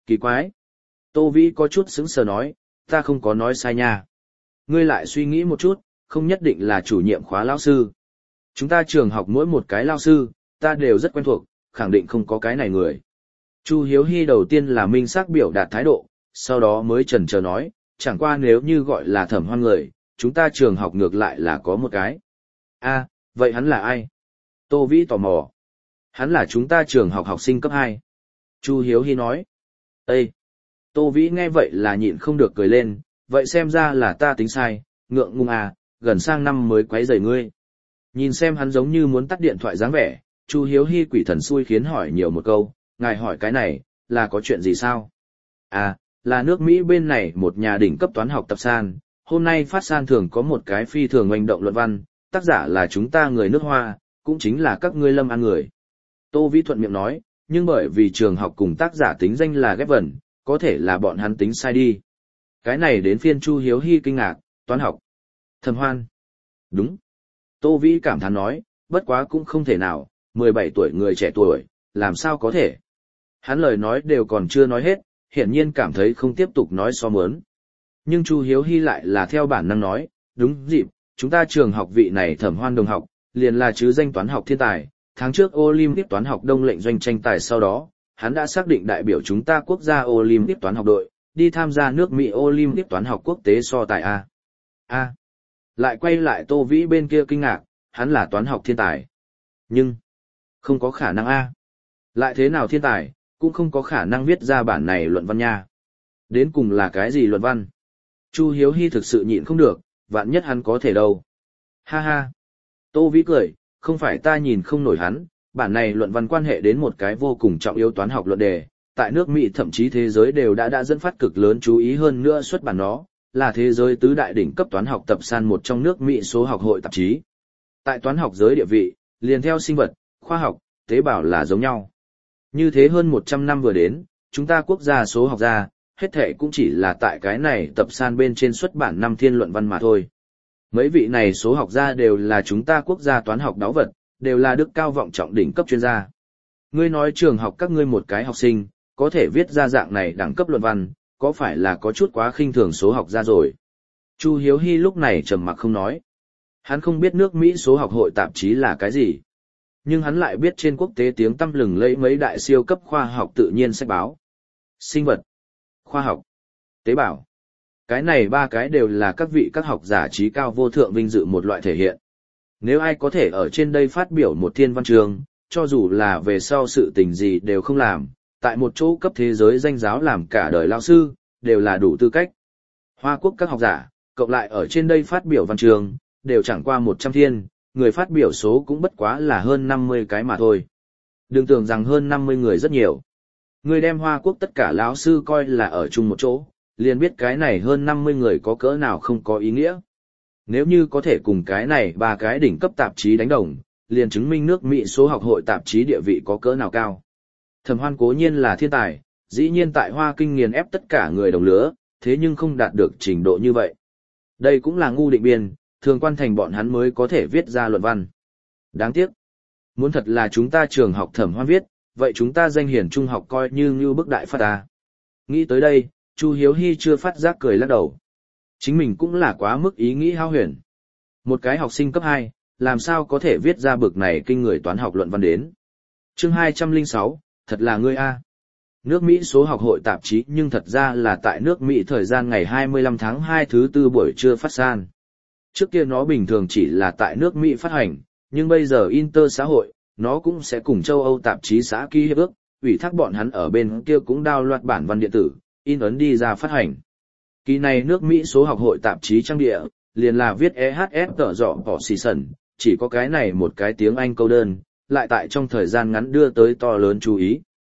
Kỳ quái. Tô Vĩ có chút sững sờ nói, ta không có nói sai nha. Ngươi lại suy nghĩ một chút, không nhất định là chủ nhiệm khóa lao sư. Chúng ta trường học mỗi một cái lao sư, ta đều rất quen thuộc, khẳng định không có cái này người. Chu Hiếu Hy đầu tiên là minh xác biểu đạt thái độ, sau đó mới chần chờ nói, chẳng qua nếu như gọi là Thẩm Hoan người, chúng ta trường học ngược lại là có một cái. A, vậy hắn là ai? Tô Vĩ tò mò. Hắn là chúng ta trường học học sinh cấp hai. Chu Hiếu Hy nói. Ê! Tô Vĩ nghe vậy là nhịn không được cười lên, vậy xem ra là ta tính sai, ngượng ngùng à, gần sang năm mới quấy rầy ngươi. Nhìn xem hắn giống như muốn tắt điện thoại dáng vẻ, Chu Hiếu Hy quỷ thần xui khiến hỏi nhiều một câu, ngài hỏi cái này, là có chuyện gì sao? À, là nước Mỹ bên này một nhà đỉnh cấp toán học tập san, hôm nay phát san thường có một cái phi thường oanh động luận văn, tác giả là chúng ta người nước Hoa, cũng chính là các ngươi Lâm An người. Tô Vĩ thuận miệng nói, nhưng bởi vì trường học cùng tác giả tính danh là ghép vần, có thể là bọn hắn tính sai đi. Cái này đến phiên Chu Hiếu Hy kinh ngạc, toán học. Thẩm Hoan. Đúng. Tô Vĩ cảm thán nói, bất quá cũng không thể nào, mười bảy tuổi người trẻ tuổi, làm sao có thể. Hắn lời nói đều còn chưa nói hết, hiển nhiên cảm thấy không tiếp tục nói so mớn. Nhưng Chu Hiếu Hy lại là theo bản năng nói, đúng dịp, chúng ta trường học vị này Thẩm Hoan đồng học, liền là chứ danh toán học thiên tài, tháng trước Olympic toán học đông lệnh doanh tranh tài sau đó, hắn đã xác định đại biểu chúng ta quốc gia Olympic toán học đội, đi tham gia nước Mỹ Olympic toán học quốc tế so tài A. A. Lại quay lại Tô Vĩ bên kia kinh ngạc, hắn là toán học thiên tài. Nhưng, không có khả năng A. Lại thế nào thiên tài, cũng không có khả năng viết ra bản này luận văn nha. Đến cùng là cái gì luận văn? Chu Hiếu Hy thực sự nhịn không được, vạn nhất hắn có thể đâu. Ha ha. Tô Vĩ cười, không phải ta nhìn không nổi hắn, bản này luận văn quan hệ đến một cái vô cùng trọng yếu toán học luận đề, tại nước Mỹ thậm chí thế giới đều đã đã dẫn phát cực lớn chú ý hơn nữa xuất bản nó, là thế giới tứ đại đỉnh cấp toán học tập san một trong nước Mỹ số học hội tạp chí. Tại toán học giới địa vị, liền theo sinh vật, khoa học, tế bào là giống nhau. Như thế hơn một trăm năm vừa đến, chúng ta quốc gia số học gia, hết thể cũng chỉ là tại cái này tập san bên trên xuất bản năm thiên luận văn mà thôi. Mấy vị này số học gia đều là chúng ta quốc gia toán học đáo vật, đều là đức cao vọng trọng đỉnh cấp chuyên gia. Ngươi nói trường học các ngươi một cái học sinh, có thể viết ra dạng này đẳng cấp luận văn, có phải là có chút quá khinh thường số học gia rồi? Chu Hiếu Hy lúc này trầm mặc không nói. Hắn không biết nước Mỹ số học hội tạp chí là cái gì. Nhưng hắn lại biết trên quốc tế tiếng tăm lừng lẫy mấy đại siêu cấp khoa học tự nhiên sách báo. Sinh vật, khoa học, tế bào. Cái này ba cái đều là các vị các học giả trí cao vô thượng vinh dự một loại thể hiện. Nếu ai có thể ở trên đây phát biểu một thiên văn chương, cho dù là về sau sự tình gì đều không làm, tại một chỗ cấp thế giới danh giáo làm cả đời lao sư, đều là đủ tư cách. Hoa quốc các học giả, cộng lại ở trên đây phát biểu văn chương, đều chẳng qua một trăm thiên, người phát biểu số cũng bất quá là hơn năm mươi cái mà thôi. Đừng tưởng rằng hơn năm mươi người rất nhiều. Người đem Hoa quốc tất cả lão sư coi là ở chung một chỗ, liền biết cái này hơn năm mươi người có cỡ nào không có ý nghĩa. Nếu như có thể cùng cái này ba cái đỉnh cấp tạp chí đánh đồng, liền chứng minh nước Mỹ số học hội tạp chí địa vị có cỡ nào cao. Thẩm Hoan cố nhiên là thiên tài, dĩ nhiên tại Hoa Kinh nghiền ép tất cả người đồng lứa, thế nhưng không đạt được trình độ như vậy. Đây cũng là ngu định biên, thường quan thành bọn hắn mới có thể viết ra luận văn. Đáng tiếc. Muốn thật là chúng ta trường học Thẩm Hoan viết, vậy chúng ta danh hiển trung học coi như như bức đại phát ta. Nghĩ tới đây, Chu Hiếu Hy chưa phát giác cười lắc đầu. Chính mình cũng là quá mức ý nghĩ hao huyền. Một cái học sinh cấp hai, làm sao có thể viết ra bực này kinh người toán học luận văn đến. Chương hai trăm lẻ sáu, thật là ngươi a. Nước Mỹ số học hội tạp chí nhưng thật ra là tại nước Mỹ thời gian ngày hai mươi lăm tháng hai thứ tư buổi trưa phát san. Trước kia nó bình thường chỉ là tại nước Mỹ phát hành, nhưng bây giờ Inter xã hội, nó cũng sẽ cùng châu Âu tạp chí xã ký hiệp ước, ủy thác bọn hắn ở bên kia cũng download bản văn điện tử, in ấn đi ra phát hành. Kỳ này nước Mỹ số học hội tạp chí trang địa, liền là viết e hát ép tở dọ bỏ xì sần, chỉ có cái này một cái tiếng Anh câu đơn, lại tại trong thời gian ngắn đưa tới to lớn chú ý.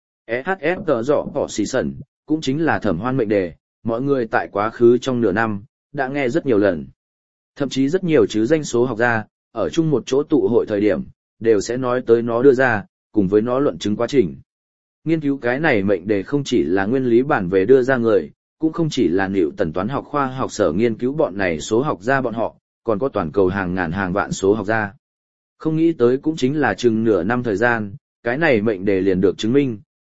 e hát ép tở dọ bỏ xì sần, cũng chính là Thẩm Hoan mệnh đề, mọi người tại quá khứ trong nửa năm, đã nghe rất nhiều lần. Thậm chí rất nhiều chứ danh số học gia, ở chung một chỗ tụ hội thời điểm, đều sẽ nói tới nó đưa ra, cùng với nó luận chứng quá trình. Nghiên cứu cái này mệnh đề không chỉ là nguyên lý bản về đưa ra người, cũng không chỉ là liệu tần toán học khoa học sở nghiên cứu bọn này số học gia bọn họ, còn có toàn cầu hàng ngàn hàng vạn số học gia. Không nghĩ tới cũng chính là chừng nửa năm thời gian, cái này mệnh đề liền được chứng minh,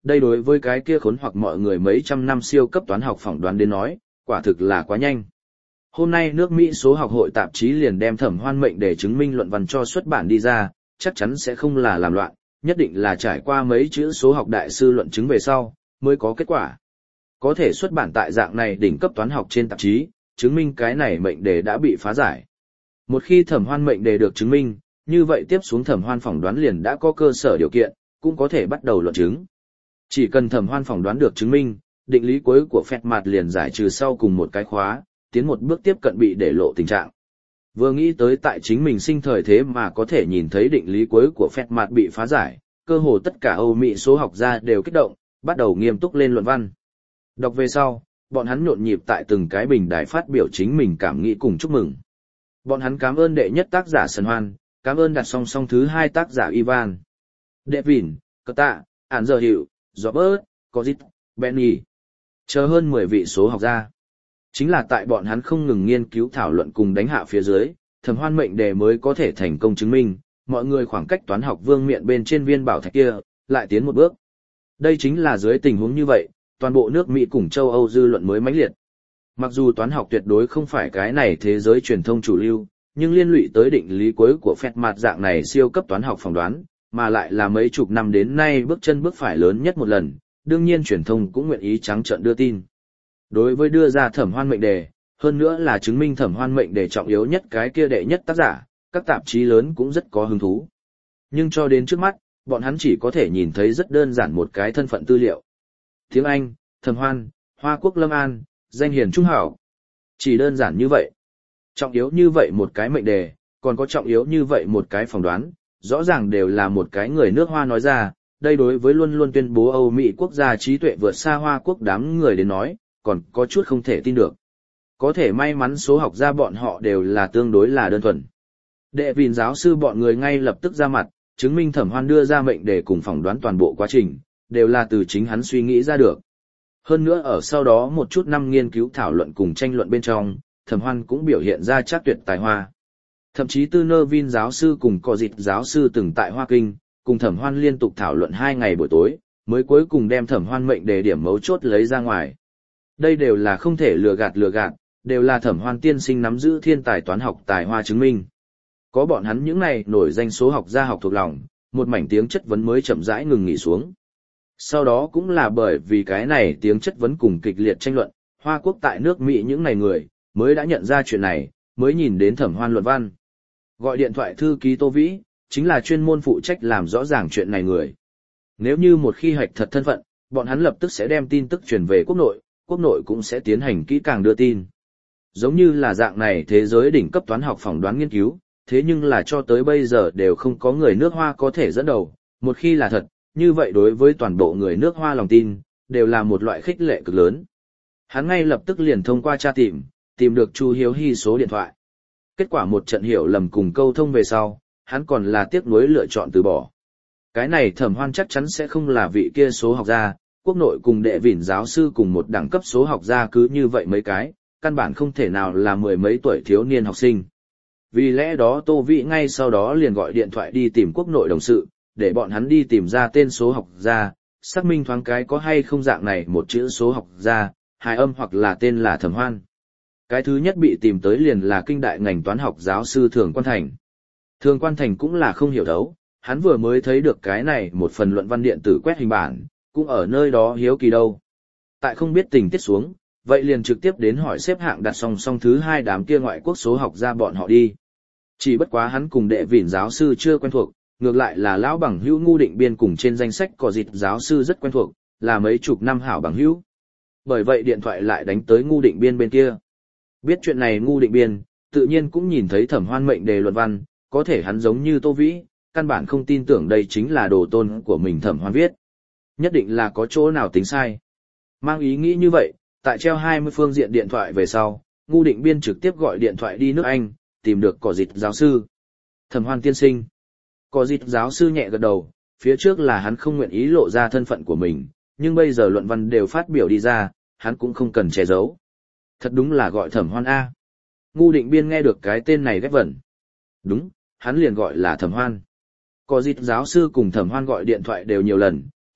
Đây đối với cái kia khốn hoặc mọi người mấy trăm năm siêu cấp toán học phỏng đoán đến nói, quả thực là quá nhanh. Hôm nay nước Mỹ số học hội tạp chí liền đem Thẩm Hoan mệnh để chứng minh luận văn cho xuất bản đi ra, chắc chắn sẽ không là làm loạn, nhất định là trải qua mấy chữ số học đại sư luận chứng về sau, mới có kết quả. Có thể xuất bản tại dạng này đỉnh cấp toán học trên tạp chí, chứng minh cái này mệnh đề đã bị phá giải. Một khi Thẩm Hoan mệnh đề được chứng minh, như vậy tiếp xuống Thẩm Hoan phỏng đoán liền đã có cơ sở điều kiện, cũng có thể bắt đầu luận chứng. Chỉ cần Thẩm Hoan phỏng đoán được chứng minh, định lý cuối của Fermat liền giải trừ sau cùng một cái khóa, tiến một bước tiếp cận bị để lộ tình trạng. Vừa nghĩ tới tại chính mình sinh thời thế mà có thể nhìn thấy định lý cuối của Fermat bị phá giải, cơ hồ tất cả Âu Mỹ số học gia đều kích động, bắt đầu nghiêm túc lên luận văn. Đọc về sau, bọn hắn nhộn nhịp tại từng cái bình đài phát biểu chính mình cảm nghĩ cùng chúc mừng. Bọn hắn cảm ơn đệ nhất tác giả Sân Hoan, cảm ơn đặt song song thứ hai tác giả Ivan, Devin, Kata, Án Giờ Hiệu, Robert, Kozit, Benny. Chờ hơn mười vị số học gia. Chính là tại bọn hắn không ngừng nghiên cứu thảo luận cùng đánh hạ phía dưới, Thẩm Hoan mệnh đề mới có thể thành công chứng minh, mọi người khoảng cách toán học vương miện bên trên viên bảo thạch kia, lại tiến một bước. Đây chính là dưới tình huống như vậy, toàn bộ nước Mỹ cùng châu Âu dư luận mới mãnh liệt. Mặc dù toán học tuyệt đối không phải cái này thế giới truyền thông chủ lưu, nhưng liên lụy tới định lý cuối của Fermat dạng này siêu cấp toán học phỏng đoán, mà lại là mấy chục năm đến nay bước chân bước phải lớn nhất một lần, đương nhiên truyền thông cũng nguyện ý trắng trợn đưa tin. Đối với đưa ra Thẩm Hoan mệnh đề, hơn nữa là chứng minh Thẩm Hoan mệnh đề trọng yếu nhất cái kia đệ nhất tác giả, các tạp chí lớn cũng rất có hứng thú. Nhưng cho đến trước mắt, bọn hắn chỉ có thể nhìn thấy rất đơn giản một cái thân phận tư liệu. Tiếng Anh, Thẩm Hoan, Hoa Quốc Lâm An, danh hiền trung hảo. Chỉ đơn giản như vậy. Trọng yếu như vậy một cái mệnh đề, còn có trọng yếu như vậy một cái phỏng đoán, rõ ràng đều là một cái người nước Hoa nói ra, đây đối với luôn luôn tuyên bố Âu Mỹ quốc gia trí tuệ vượt xa Hoa Quốc đám người đến nói, còn có chút không thể tin được. Có thể may mắn số học gia bọn họ đều là tương đối là đơn thuần. Đệ Vìn giáo sư bọn người ngay lập tức ra mặt, chứng minh Thẩm Hoan đưa ra mệnh đề cùng phỏng đoán toàn bộ quá trình, đều là từ chính hắn suy nghĩ ra được. Hơn nữa ở sau đó một chút năm nghiên cứu thảo luận cùng tranh luận bên trong, Thẩm Hoan cũng biểu hiện ra chắc tuyệt tài hoa. Thậm chí Tư Nơ Vin giáo sư cùng Cọ Dịch giáo sư từng tại Hoa Kinh, cùng Thẩm Hoan liên tục thảo luận hai ngày buổi tối, mới cuối cùng đem Thẩm Hoan mệnh đề điểm mấu chốt lấy ra ngoài. Đây đều là không thể lừa gạt lừa gạt, đều là Thẩm Hoan tiên sinh nắm giữ thiên tài toán học tài hoa chứng minh. Có bọn hắn những này nổi danh số học gia học thuộc lòng, một mảnh tiếng chất vấn mới chậm rãi ngừng nghỉ xuống. Sau đó cũng là bởi vì cái này tiếng chất vấn cùng kịch liệt tranh luận, Hoa Quốc tại nước Mỹ những này người, mới đã nhận ra chuyện này, mới nhìn đến Thẩm Hoan luận văn. Gọi điện thoại thư ký Tô Vĩ, chính là chuyên môn phụ trách làm rõ ràng chuyện này người. Nếu như một khi hạch thật thân phận, bọn hắn lập tức sẽ đem tin tức truyền về quốc nội, quốc nội cũng sẽ tiến hành kỹ càng đưa tin. Giống như là dạng này thế giới đỉnh cấp toán học phỏng đoán nghiên cứu, thế nhưng là cho tới bây giờ đều không có người nước Hoa có thể dẫn đầu, một khi là thật, như vậy đối với toàn bộ người nước Hoa lòng tin, đều là một loại khích lệ cực lớn. Hắn ngay lập tức liền thông qua tra tìm, tìm được Chu Hiếu Hy số điện thoại. Kết quả một trận hiểu lầm cùng câu thông về sau, hắn còn là tiếc nuối lựa chọn từ bỏ. Cái này Thẩm Hoan chắc chắn sẽ không là vị kia số học gia, quốc nội cùng đệ vỉn giáo sư cùng một đẳng cấp số học gia cứ như vậy mấy cái, căn bản không thể nào là mười mấy tuổi thiếu niên học sinh. Vì lẽ đó Tô Vĩ ngay sau đó liền gọi điện thoại đi tìm quốc nội đồng sự, để bọn hắn đi tìm ra tên số học gia, xác minh thoáng cái có hay không dạng này một chữ số học gia, hài âm hoặc là tên là Thẩm Hoan. Cái thứ nhất bị tìm tới liền là kinh đại ngành toán học giáo sư Thường Quan Thành. Thường Quan Thành cũng là không hiểu đấu, hắn vừa mới thấy được cái này một phần luận văn điện tử quét hình bản, cũng ở nơi đó hiếu kỳ đâu. Tại không biết tình tiết xuống, vậy liền trực tiếp đến hỏi xếp hạng đặt song song thứ hai đám kia ngoại quốc số học ra bọn họ đi. Chỉ bất quá hắn cùng đệ vỉn giáo sư chưa quen thuộc, ngược lại là lão bằng hữu Ngu Định Biên cùng trên danh sách Cọ Dịch giáo sư rất quen thuộc, là mấy chục năm hảo bằng hữu. Bởi vậy điện thoại lại đánh tới Ngu Định Biên bên kia. Biết chuyện này Ngu Định Biên, tự nhiên cũng nhìn thấy Thẩm Hoan mệnh đề luận văn, có thể hắn giống như Tô Vĩ, căn bản không tin tưởng đây chính là đồ tôn của mình Thẩm Hoan viết. Nhất định là có chỗ nào tính sai. Mang ý nghĩ như vậy, tại treo hai mươi phương diện điện thoại về sau, Ngu Định Biên trực tiếp gọi điện thoại đi nước Anh, tìm được Cọ Dịch giáo sư. Thẩm Hoan tiên sinh. Cọ Dịch giáo sư nhẹ gật đầu, phía trước là hắn không nguyện ý lộ ra thân phận của mình, nhưng bây giờ luận văn đều phát biểu đi ra, hắn cũng không cần che giấu. Thật đúng là gọi Thẩm Hoan A. Ngu Định Biên nghe được cái tên này ghét vẩn. Đúng, hắn liền gọi là Thẩm Hoan. Cọ Dịch giáo sư cùng Thẩm Hoan gọi điện thoại đều nhiều lần,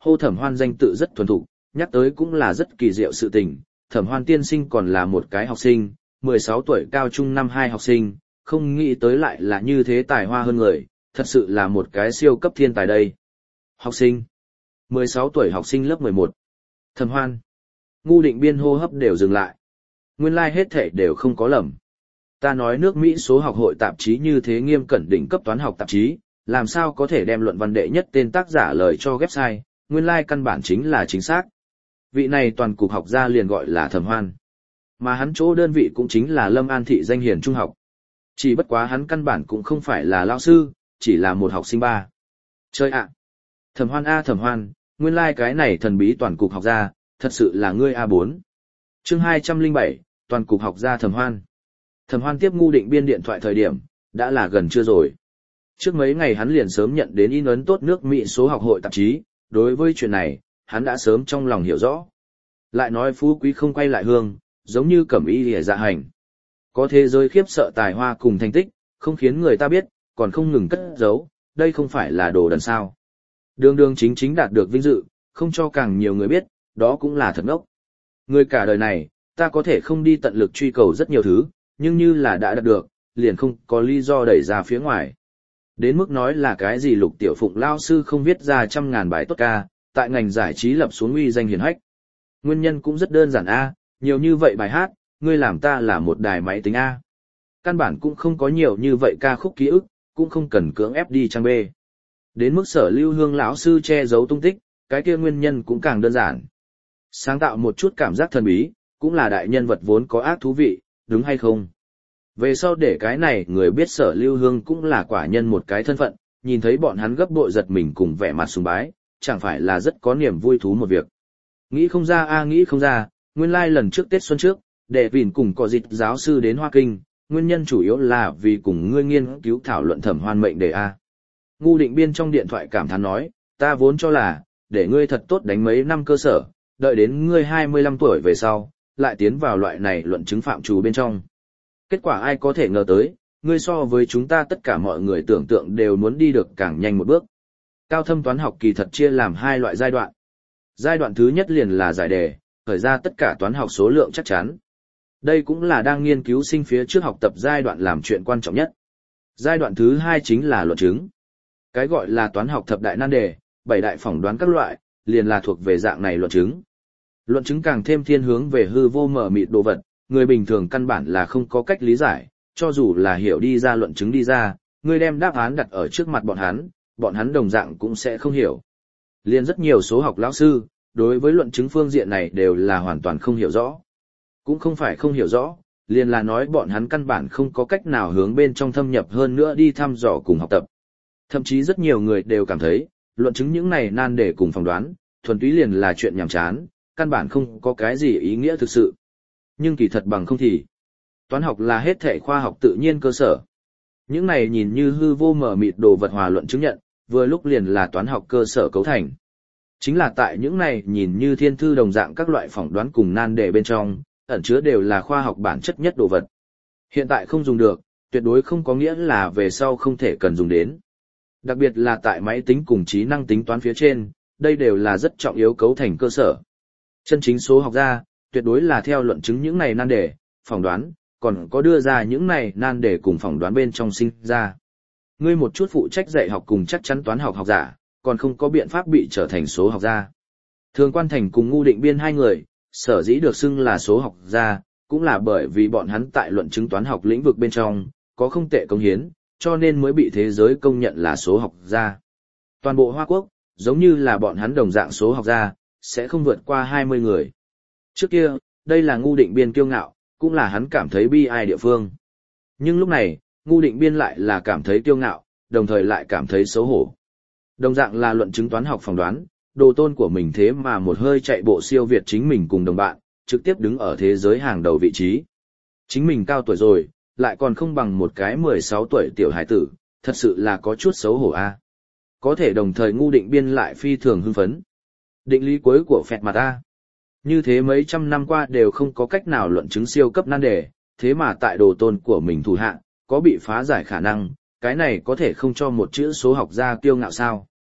hô Thẩm Hoan danh tự rất thuần thục, nhắc tới cũng là rất kỳ diệu sự tình. Thẩm Hoan tiên sinh còn là một cái học sinh, mười sáu tuổi cao trung năm hai học sinh, không nghĩ tới lại là như thế tài hoa hơn người, thật sự là một cái siêu cấp thiên tài đây. Học sinh, mười sáu tuổi học sinh lớp mười một. Thẩm Hoan, Ngu Định Biên hô hấp đều dừng lại. Nguyên lai like hết thảy đều không có lầm. Ta nói nước Mỹ số học hội tạp chí như thế nghiêm cẩn đỉnh cấp toán học tạp chí, làm sao có thể đem luận văn đệ nhất tên tác giả lời cho ghép sai, nguyên lai like căn bản chính là chính xác. Vị này toàn cục học gia liền gọi là Thẩm Hoan. Mà hắn chỗ đơn vị cũng chính là Lâm An thị danh hiền trung học. Chỉ bất quá hắn căn bản cũng không phải là lão sư, chỉ là một học sinh ba. Chơi ạ! Thẩm Hoan a Thẩm Hoan, nguyên lai like cái này thần bí toàn cục học gia, thật sự là ngươi a bốn. Chương hai trăm lẻ bảy, toàn cục học gia Thẩm Hoan. Thẩm Hoan tiếp Ngu Định Biên điện thoại thời điểm, đã là gần trưa rồi. Trước mấy ngày hắn liền sớm nhận đến in ấn tốt nước Mỹ số học hội tạp chí, đối với chuyện này, hắn đã sớm trong lòng hiểu rõ. Lại nói phú quý không quay lại hương, giống như cẩm y lìa dạ hành. Có thế giới khiếp sợ tài hoa cùng thành tích, không khiến người ta biết, còn không ngừng cất giấu, đây không phải là đồ đần sao. Đường đường chính chính đạt được vinh dự, không cho càng nhiều người biết, đó cũng là thật ngốc. Người cả đời này, ta có thể không đi tận lực truy cầu rất nhiều thứ, nhưng như là đã đạt được, liền không có lý do đẩy ra phía ngoài. Đến mức nói là cái gì Lục Tiểu Phụng lao sư không viết ra trăm ngàn bài tốt ca, tại ngành giải trí lập xuống uy danh hiển hách. Nguyên nhân cũng rất đơn giản a, nhiều như vậy bài hát, ngươi làm ta là một đài máy tính a. Căn bản cũng không có nhiều như vậy ca khúc ký ức, cũng không cần cưỡng ép đi trang B. Đến mức Sở Lưu Hương lão sư che giấu tung tích, cái kia nguyên nhân cũng càng đơn giản. Sáng tạo một chút cảm giác thần bí, cũng là đại nhân vật vốn có ác thú vị, đúng hay không? Về sau để cái này người biết Sở Lưu Hương cũng là quả nhân một cái thân phận, nhìn thấy bọn hắn gấp bội giật mình cùng vẻ mặt sùng bái, chẳng phải là rất có niềm vui thú một việc. Nghĩ không ra a nghĩ không ra, nguyên lai like lần trước Tết xuân trước, đệ vìn cùng có dịch giáo sư đến Hoa Kinh, nguyên nhân chủ yếu là vì cùng ngươi nghiên cứu thảo luận Thẩm Hoan mệnh đề a. Ngu Định Biên trong điện thoại cảm thán nói, ta vốn cho là, để ngươi thật tốt đánh mấy năm cơ sở, đợi đến ngươi hai mươi lăm tuổi về sau, lại tiến vào loại này luận chứng phạm trù bên trong. Kết quả ai có thể ngờ tới, ngươi so với chúng ta tất cả mọi người tưởng tượng đều muốn đi được càng nhanh một bước. Cao thâm toán học kỳ thật chia làm hai loại giai đoạn. Giai đoạn thứ nhất liền là giải đề, khởi ra tất cả toán học số lượng chắc chắn. Đây cũng là đang nghiên cứu sinh phía trước học tập giai đoạn làm chuyện quan trọng nhất. Giai đoạn thứ hai chính là luận chứng. Cái gọi là toán học thập đại nan đề, bảy đại phỏng đoán các loại, liền là thuộc về dạng này luận chứng. Luận chứng càng thêm thiên hướng về hư vô mờ mịt đồ vật, người bình thường căn bản là không có cách lý giải, cho dù là hiểu đi ra luận chứng đi ra, người đem đáp án đặt ở trước mặt bọn hắn, bọn hắn đồng dạng cũng sẽ không hiểu. Liên rất nhiều số học lão sư, đối với luận chứng phương diện này đều là hoàn toàn không hiểu rõ. Cũng không phải không hiểu rõ, liền là nói bọn hắn căn bản không có cách nào hướng bên trong thâm nhập hơn nữa đi thăm dò cùng học tập. Thậm chí rất nhiều người đều cảm thấy, luận chứng những này nan đề cùng phỏng đoán, thuần túy liền là chuyện nhàm chán, căn bản không có cái gì ý nghĩa thực sự. Nhưng kỳ thật bằng không thì, toán học là hết thể khoa học tự nhiên cơ sở. Những này nhìn như hư vô mờ mịt đồ vật hòa luận chứng nhận, vừa lúc liền là toán học cơ sở cấu thành. Chính là tại những này nhìn như thiên thư đồng dạng các loại phỏng đoán cùng nan đề bên trong, ẩn chứa đều là khoa học bản chất nhất đồ vật. Hiện tại không dùng được, tuyệt đối không có nghĩa là về sau không thể cần dùng đến. Đặc biệt là tại máy tính cùng trí năng tính toán phía trên, đây đều là rất trọng yếu cấu thành cơ sở. Chân chính số học gia, tuyệt đối là theo luận chứng những này nan đề, phỏng đoán, còn có đưa ra những này nan đề cùng phỏng đoán bên trong sinh ra. Ngươi một chút phụ trách dạy học cùng chắc chắn toán học học giả, còn không có biện pháp bị trở thành số học gia. Thường Quan Thành cùng Ngu Định Biên hai người, sở dĩ được xưng là số học gia, cũng là bởi vì bọn hắn tại luận chứng toán học lĩnh vực bên trong, có không tệ công hiến, cho nên mới bị thế giới công nhận là số học gia. Toàn bộ Hoa Quốc, giống như là bọn hắn đồng dạng số học gia, sẽ không vượt qua hai mươi người. Trước kia, đây là Ngu Định Biên kiêu ngạo, cũng là hắn cảm thấy bi ai địa phương. Nhưng lúc này, Ngu Định Biên lại là cảm thấy kiêu ngạo, đồng thời lại cảm thấy xấu hổ. Đồng dạng là luận chứng toán học phỏng đoán, đồ tôn của mình thế mà một hơi chạy bộ siêu việt chính mình cùng đồng bạn, trực tiếp đứng ở thế giới hàng đầu vị trí. Chính mình cao tuổi rồi, lại còn không bằng một cái mười sáu tuổi tiểu hải tử, thật sự là có chút xấu hổ a. Có thể đồng thời Ngu Định Biên lại phi thường hưng phấn. Định lý cuối của phẹt mặt a. Như thế mấy trăm năm qua đều không có cách nào luận chứng siêu cấp nan đề, thế mà tại đồ tôn của mình thủ hạ, có bị phá giải khả năng, cái này có thể không cho một chữ số học gia kiêu ngạo sao.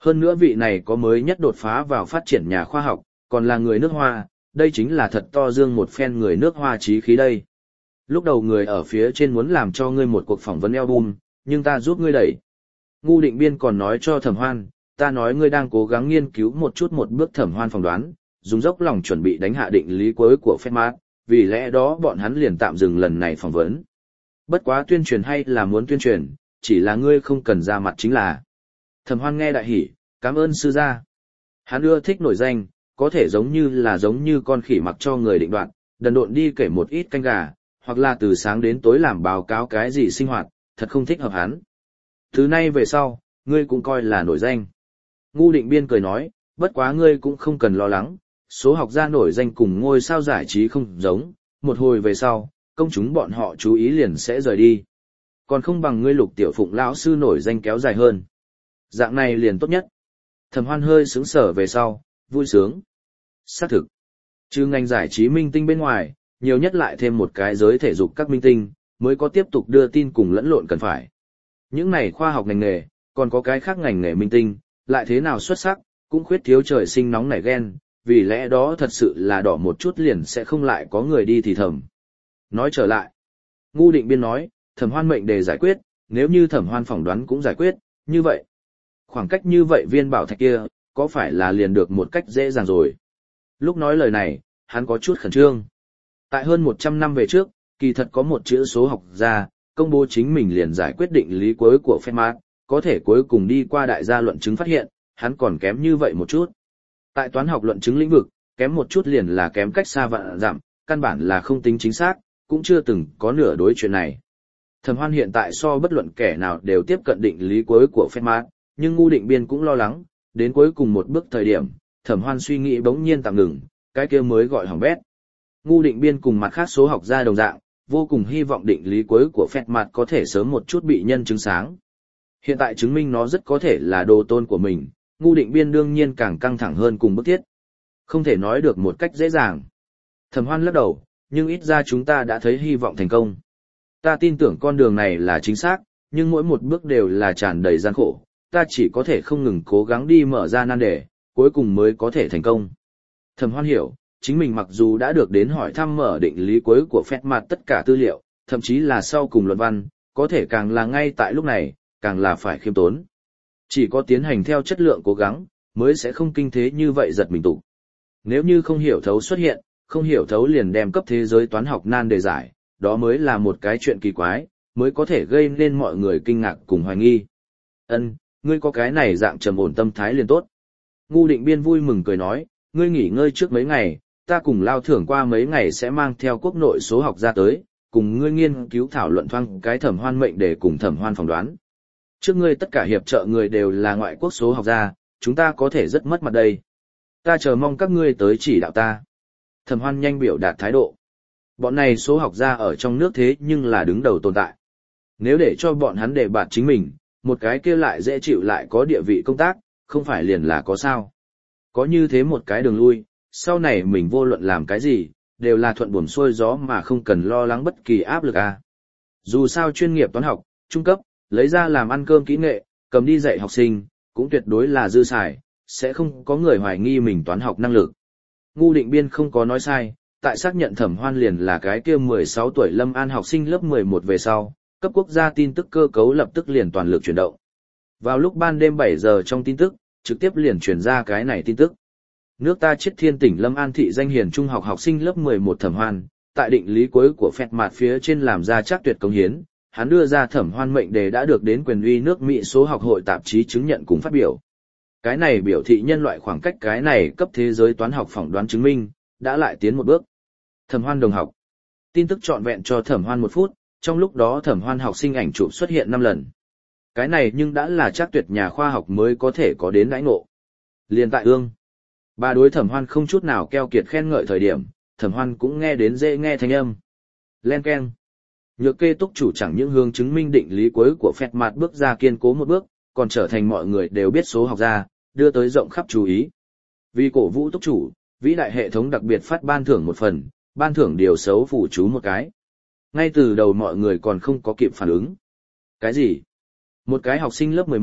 Hơn nữa vị này có mới nhất đột phá vào phát triển nhà khoa học, còn là người nước Hoa, đây chính là thật to dương một phen người nước Hoa chí khí đây. Lúc đầu người ở phía trên muốn làm cho ngươi một cuộc phỏng vấn album, nhưng ta giúp ngươi đẩy. Ngu Định Biên còn nói cho Thẩm Hoan, ta nói ngươi đang cố gắng nghiên cứu một chút một bước Thẩm Hoan phỏng đoán, dùng dốc lòng chuẩn bị đánh hạ định lý cuối của Fermat, vì lẽ đó bọn hắn liền tạm dừng lần này phỏng vấn. Bất quá tuyên truyền hay là muốn tuyên truyền, chỉ là ngươi không cần ra mặt chính là. Thẩm Hoan nghe đại hỉ, cảm ơn sư gia. Hắn ưa thích nổi danh, có thể giống như là giống như con khỉ mặc cho người định đoạt, đần độn đi kể một ít canh gà, hoặc là từ sáng đến tối làm báo cáo cái gì sinh hoạt, thật không thích hợp hắn. Thứ nay về sau, ngươi cũng coi là nổi danh. Ngu Định Biên cười nói, bất quá ngươi cũng không cần lo lắng, số học gia nổi danh cùng ngôi sao giải trí không giống, một hồi về sau, công chúng bọn họ chú ý liền sẽ rời đi. Còn không bằng ngươi Lục Tiểu Phụng lão sư nổi danh kéo dài hơn. Dạng này liền tốt nhất. Thẩm Hoan hơi sướng sở về sau, vui sướng. Xác thực. Trừ ngành giải trí minh tinh bên ngoài, nhiều nhất lại thêm một cái giới thể dục các minh tinh, mới có tiếp tục đưa tin cùng lẫn lộn cần phải. Những này khoa học ngành nghề, còn có cái khác ngành nghề minh tinh, lại thế nào xuất sắc, cũng khuyết thiếu trời sinh nóng nảy ghen, vì lẽ đó thật sự là đỏ một chút liền sẽ không lại có người đi thì thầm. Nói trở lại, Ngu Định Biên nói, Thẩm Hoan mệnh đề giải quyết, nếu như Thẩm Hoan phỏng đoán cũng giải quyết, như vậy. Khoảng cách như vậy viên bảo thạch kia, có phải là liền được một cách dễ dàng rồi. Lúc nói lời này, hắn có chút khẩn trương. Tại hơn một trăm năm về trước, kỳ thật có một chữ số học gia, công bố chính mình liền giải quyết định lý cuối của Fermat, có thể cuối cùng đi qua đại gia luận chứng phát hiện, hắn còn kém như vậy một chút. Tại toán học luận chứng lĩnh vực, kém một chút liền là kém cách xa vạn dặm, căn bản là không tính chính xác, cũng chưa từng có nửa đối chuyện này. Thẩm Hoan hiện tại so bất luận kẻ nào đều tiếp cận định lý cuối của Fermat, nhưng Ngu Định Biên cũng lo lắng, đến cuối cùng một bước thời điểm, Thẩm Hoan suy nghĩ bỗng nhiên tạm ngừng, cái kia mới gọi hỏng bét. Ngu Định Biên cùng mặt khác số học gia đồng dạng, vô cùng hy vọng định lý cuối của Fermat có thể sớm một chút bị nhân chứng sáng. Hiện tại chứng minh nó rất có thể là đồ tôn của mình, Ngu Định Biên đương nhiên càng căng thẳng hơn cùng bức thiết. Không thể nói được một cách dễ dàng. Thẩm Hoan lắc đầu, nhưng ít ra chúng ta đã thấy hy vọng thành công. Ta tin tưởng con đường này là chính xác, nhưng mỗi một bước đều là tràn đầy gian khổ, ta chỉ có thể không ngừng cố gắng đi mở ra nan đề, cuối cùng mới có thể thành công. Thẩm Hoan hiểu, chính mình mặc dù đã được đến hỏi thăm mở định lý cuối của Fermat tất cả tư liệu, thậm chí là sau cùng luận văn, có thể càng là ngay tại lúc này, càng là phải khiêm tốn. Chỉ có tiến hành theo chất lượng cố gắng, mới sẽ không kinh thế như vậy giật mình tụ. Nếu như không hiểu thấu xuất hiện, không hiểu thấu liền đem cấp thế giới toán học nan đề giải, đó mới là một cái chuyện kỳ quái, mới có thể gây nên mọi người kinh ngạc cùng hoài nghi. Ân, ngươi có cái này dạng trầm ổn tâm thái liền tốt. Ngu Định Biên vui mừng cười nói, ngươi nghỉ ngơi trước mấy ngày, ta cùng Lao thưởng qua mấy ngày sẽ mang theo quốc nội số học ra tới, cùng ngươi nghiên cứu thảo luận thoáng cái Thẩm Hoan mệnh để cùng Thẩm Hoan phỏng đoán. Trước ngươi tất cả hiệp trợ người đều là ngoại quốc số học gia, chúng ta có thể rất mất mặt đây. Ta chờ mong các ngươi tới chỉ đạo ta. Thẩm Hoan nhanh biểu đạt thái độ. Bọn này số học gia ở trong nước thế nhưng là đứng đầu tồn tại. Nếu để cho bọn hắn đề bạt chính mình, một cái kia lại dễ chịu lại có địa vị công tác, không phải liền là có sao. Có như thế một cái đường lui, sau này mình vô luận làm cái gì, đều là thuận buồm xuôi gió mà không cần lo lắng bất kỳ áp lực à. Dù sao chuyên nghiệp toán học, trung cấp, lấy ra làm ăn cơm kỹ nghệ, cầm đi dạy học sinh, cũng tuyệt đối là dư xài, sẽ không có người hoài nghi mình toán học năng lực. Ngu Định Biên không có nói sai, tại xác nhận Thẩm Hoan liền là cái kia mười sáu tuổi Lâm An học sinh lớp mười một về sau, cấp quốc gia tin tức cơ cấu lập tức liền toàn lực chuyển động. Vào lúc ban đêm bảy giờ trong tin tức, trực tiếp liền truyền ra cái này tin tức. Nước ta Chiết Thiên tỉnh Lâm An thị danh hiền trung học học sinh lớp mười một Thẩm Hoan, tại định lý cuối của Fermat phía trên làm ra chắc tuyệt công hiến, hắn đưa ra Thẩm Hoan mệnh đề đã được đến quyền uy nước Mỹ số học hội tạp chí chứng nhận cùng phát biểu. Cái này biểu thị nhân loại khoảng cách cái này cấp thế giới toán học phỏng đoán chứng minh, đã lại tiến một bước. Thẩm Hoan đồng học. Tin tức trọn vẹn cho Thẩm Hoan một phút, trong lúc đó Thẩm Hoan học sinh ảnh chụp xuất hiện năm lần. Cái này nhưng đã là chắc tuyệt nhà khoa học mới có thể có đến đãi ngộ. Liên tại ương. Bà đối Thẩm Hoan không chút nào keo kiệt khen ngợi thời điểm, Thẩm Hoan cũng nghe đến dễ nghe thanh âm. Len keng. Nhược kê túc chủ chẳng những hướng chứng minh định lý cuối của Fermat bước ra kiên cố một bước, còn trở thành mọi người đều biết số học gia, đưa tới rộng khắp chú ý. Vì cổ vũ túc chủ, vĩ đại hệ thống đặc biệt phát ban thưởng một phần, ban thưởng điều xấu phủ chú một cái. Ngay từ đầu mọi người còn không có kịp phản ứng. Cái gì? Một cái học sinh lớp mười một,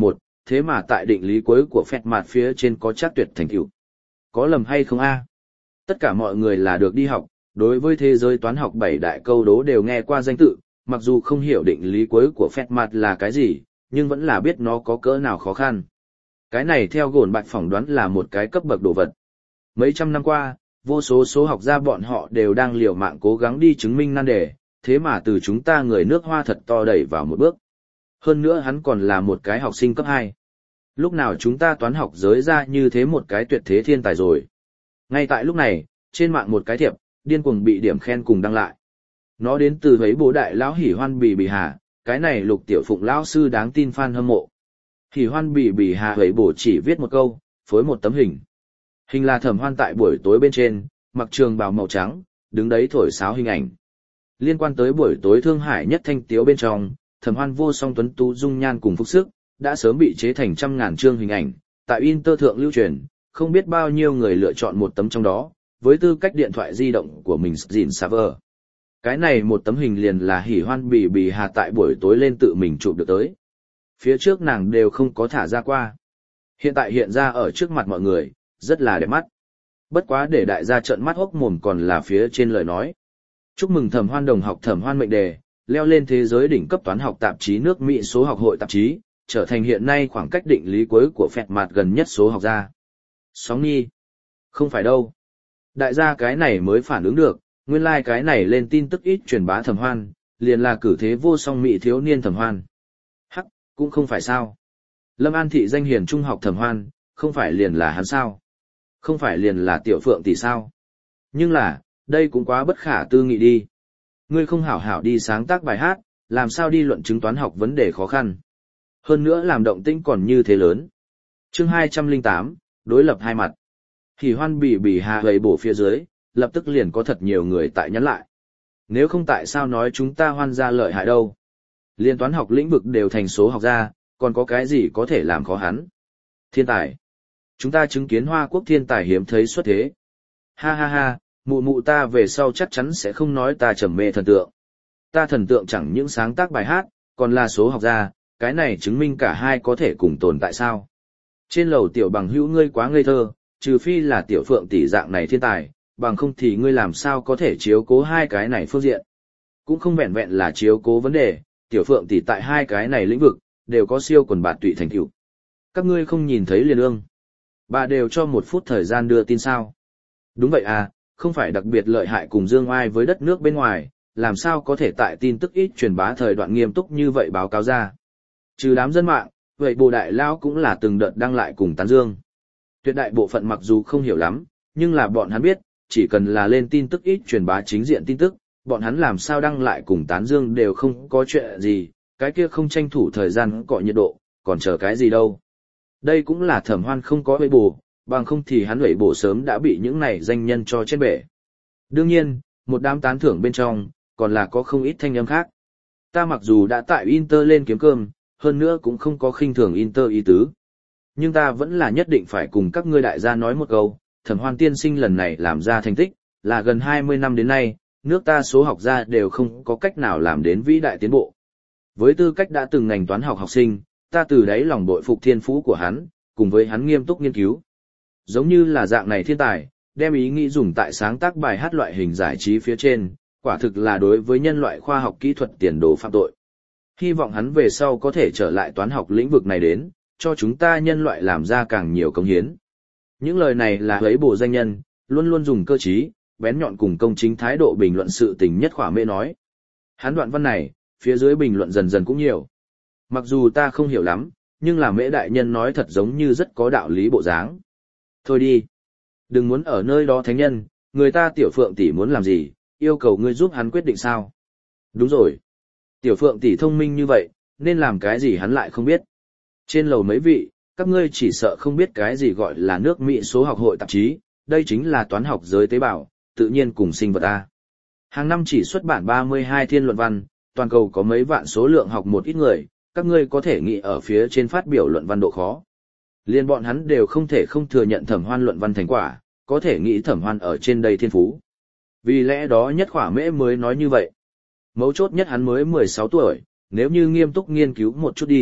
thế mà tại định lý cuối của phẹt mặt phía trên có chắc tuyệt thành tựu. Có lầm hay không a? Tất cả mọi người là được đi học, đối với thế giới toán học bảy đại câu đố đều nghe qua danh tự, mặc dù không hiểu định lý cuối của phẹt mặt là cái gì, nhưng vẫn là biết nó có cỡ nào khó khăn. Cái này theo gồn bạch phỏng đoán là một cái cấp bậc đồ vật. Mấy trăm năm qua, vô số số học gia bọn họ đều đang liều mạng cố gắng đi chứng minh nan đề, thế mà từ chúng ta người nước Hoa thật to đẩy vào một bước. Hơn nữa hắn còn là một cái học sinh cấp hai. Lúc nào chúng ta toán học giới ra như thế một cái tuyệt thế thiên tài rồi. Ngay tại lúc này, trên mạng một cái thiệp, điên cuồng bị điểm khen cùng đăng lại. Nó đến từ mấy bố đại lão hỉ hoan bì bì hà, cái này Lục Tiểu Phụng lão sư đáng tin fan hâm mộ. Hỉ hoan bì bì hà ấy bổ chỉ viết một câu, phối một tấm hình. Hình là Thẩm Hoan tại buổi tối bên trên, mặc trường bào màu trắng, đứng đấy thổi sáo hình ảnh. Liên quan tới buổi tối Thương Hải nhất thanh tiếu bên trong, Thẩm Hoan vô song tuấn tú dung nhan cùng phúc sức, đã sớm bị chế thành trăm ngàn chương hình ảnh, tại Inter thượng lưu truyền, không biết bao nhiêu người lựa chọn một tấm trong đó, với tư cách điện thoại di động của mình dìn server. Cái này một tấm hình liền là Hỉ Hoan bì bì hà tại buổi tối lên tự mình chụp được tới. Phía trước nàng đều không có thả ra qua. Hiện tại hiện ra ở trước mặt mọi người, rất là đẹp mắt. Bất quá để đại gia trợn mắt hốc mồm còn là phía trên lời nói. Chúc mừng Thẩm Hoan đồng học Thẩm Hoan mệnh đề, leo lên thế giới đỉnh cấp toán học tạp chí nước Mỹ số học hội tạp chí, trở thành hiện nay khoảng cách định lý cuối của phẹt mặt gần nhất số học gia. Sóng nhi. Không phải đâu. Đại gia cái này mới phản ứng được, nguyên lai like cái này lên tin tức ít truyền bá Thẩm Hoan, liền là cử thế vô song Mỹ thiếu niên Thẩm Hoan. Hắc, cũng không phải sao. Lâm An thị danh hiền trung học Thẩm Hoan, không phải liền là hắn sao. Không phải liền là Tiểu Phượng tỷ sao. Nhưng là, đây cũng quá bất khả tư nghị đi. Ngươi không hảo hảo đi sáng tác bài hát, làm sao đi luận chứng toán học vấn đề khó khăn. Hơn nữa làm động tĩnh còn như thế lớn. Chương hai trăm lẻ tám, đối lập hai mặt. Hỉ Hoan bì bì hà gầy bổ phía dưới, lập tức liền có thật nhiều người tại nhắn lại. Nếu không tại sao nói chúng ta Hoan gia lợi hại đâu. Liên toán học lĩnh vực đều thành số học gia, còn có cái gì có thể làm khó hắn. Thiên tài. Chúng ta chứng kiến Hoa Quốc thiên tài hiếm thấy xuất thế. Ha ha ha, mụ mụ ta về sau chắc chắn sẽ không nói ta trầm mê thần tượng. Ta thần tượng chẳng những sáng tác bài hát, còn là số học gia, cái này chứng minh cả hai có thể cùng tồn tại sao. Trên lầu Tiểu bằng hữu ngươi quá ngây thơ, trừ phi là Tiểu Phượng tỷ dạng này thiên tài, bằng không thì ngươi làm sao có thể chiếu cố hai cái này phương diện. Cũng không vẹn vẹn là chiếu cố vấn đề, Tiểu Phượng tỷ tại hai cái này lĩnh vực, đều có siêu quần bạt tụy thành tựu. Các ngươi không nhìn thấy liền ương. Bà đều cho một phút thời gian đưa tin sao. Đúng vậy à, không phải đặc biệt lợi hại cùng dương oai với đất nước bên ngoài, làm sao có thể tại tin tức ít truyền bá thời đoạn nghiêm túc như vậy báo cáo ra. Trừ đám dân mạng, vậy Bồ Đại Lao cũng là từng đợt đăng lại cùng tán dương. Tuyệt đại bộ phận mặc dù không hiểu lắm, nhưng là bọn hắn biết, chỉ cần là lên tin tức ít truyền bá chính diện tin tức, bọn hắn làm sao đăng lại cùng tán dương đều không có chuyện gì, cái kia không tranh thủ thời gian cọ nhiệt độ, còn chờ cái gì đâu. Đây cũng là Thẩm Hoan không có huệ bổ, bằng không thì hắn huệ bổ sớm đã bị những này danh nhân cho chết bể. Đương nhiên, một đám tán thưởng bên trong, còn là có không ít thanh âm khác. Ta mặc dù đã tại Inter lên kiếm cơm, hơn nữa cũng không có khinh thường Inter ý tứ. Nhưng ta vẫn là nhất định phải cùng các ngươi đại gia nói một câu, Thẩm Hoan tiên sinh lần này làm ra thành tích, là gần hai mươi năm đến nay, nước ta số học gia đều không có cách nào làm đến vĩ đại tiến bộ. Với tư cách đã từng ngành toán học học sinh, ta từ đáy lòng bội phục thiên phú của hắn, cùng với hắn nghiêm túc nghiên cứu. Giống như là dạng này thiên tài, đem ý nghĩ dùng tại sáng tác bài hát loại hình giải trí phía trên, quả thực là đối với nhân loại khoa học kỹ thuật tiền đồ phạm tội. Hy vọng hắn về sau có thể trở lại toán học lĩnh vực này đến, cho chúng ta nhân loại làm ra càng nhiều công hiến. Những lời này là ấy bộ danh nhân, luôn luôn dùng cơ trí, bén nhọn cùng công chính thái độ bình luận sự tình nhất khỏa mê nói. Hắn đoạn văn này, phía dưới bình luận dần dần cũng nhiều. Mặc dù ta không hiểu lắm, nhưng là Mễ đại nhân nói thật giống như rất có đạo lý bộ dáng. Thôi đi. Đừng muốn ở nơi đó thánh nhân, người ta Tiểu Phượng tỷ muốn làm gì, yêu cầu ngươi giúp hắn quyết định sao. Đúng rồi. Tiểu Phượng tỷ thông minh như vậy, nên làm cái gì hắn lại không biết. Trên lầu mấy vị, các ngươi chỉ sợ không biết cái gì gọi là nước Mỹ số học hội tạp chí, đây chính là toán học giới tế bào, tự nhiên cùng sinh vật A. Hàng năm chỉ xuất bản ba mươi hai thiên luận văn, toàn cầu có mấy vạn số lượng học một ít người, các ngươi có thể nghĩ ở phía trên phát biểu luận văn độ khó. Liên bọn hắn đều không thể không thừa nhận Thẩm Hoan luận văn thành quả, có thể nghĩ Thẩm Hoan ở trên đây thiên phú. Vì lẽ đó nhất khỏa Mễ mới nói như vậy. Mấu chốt nhất hắn mới mười sáu tuổi, nếu như nghiêm túc nghiên cứu một chút đi,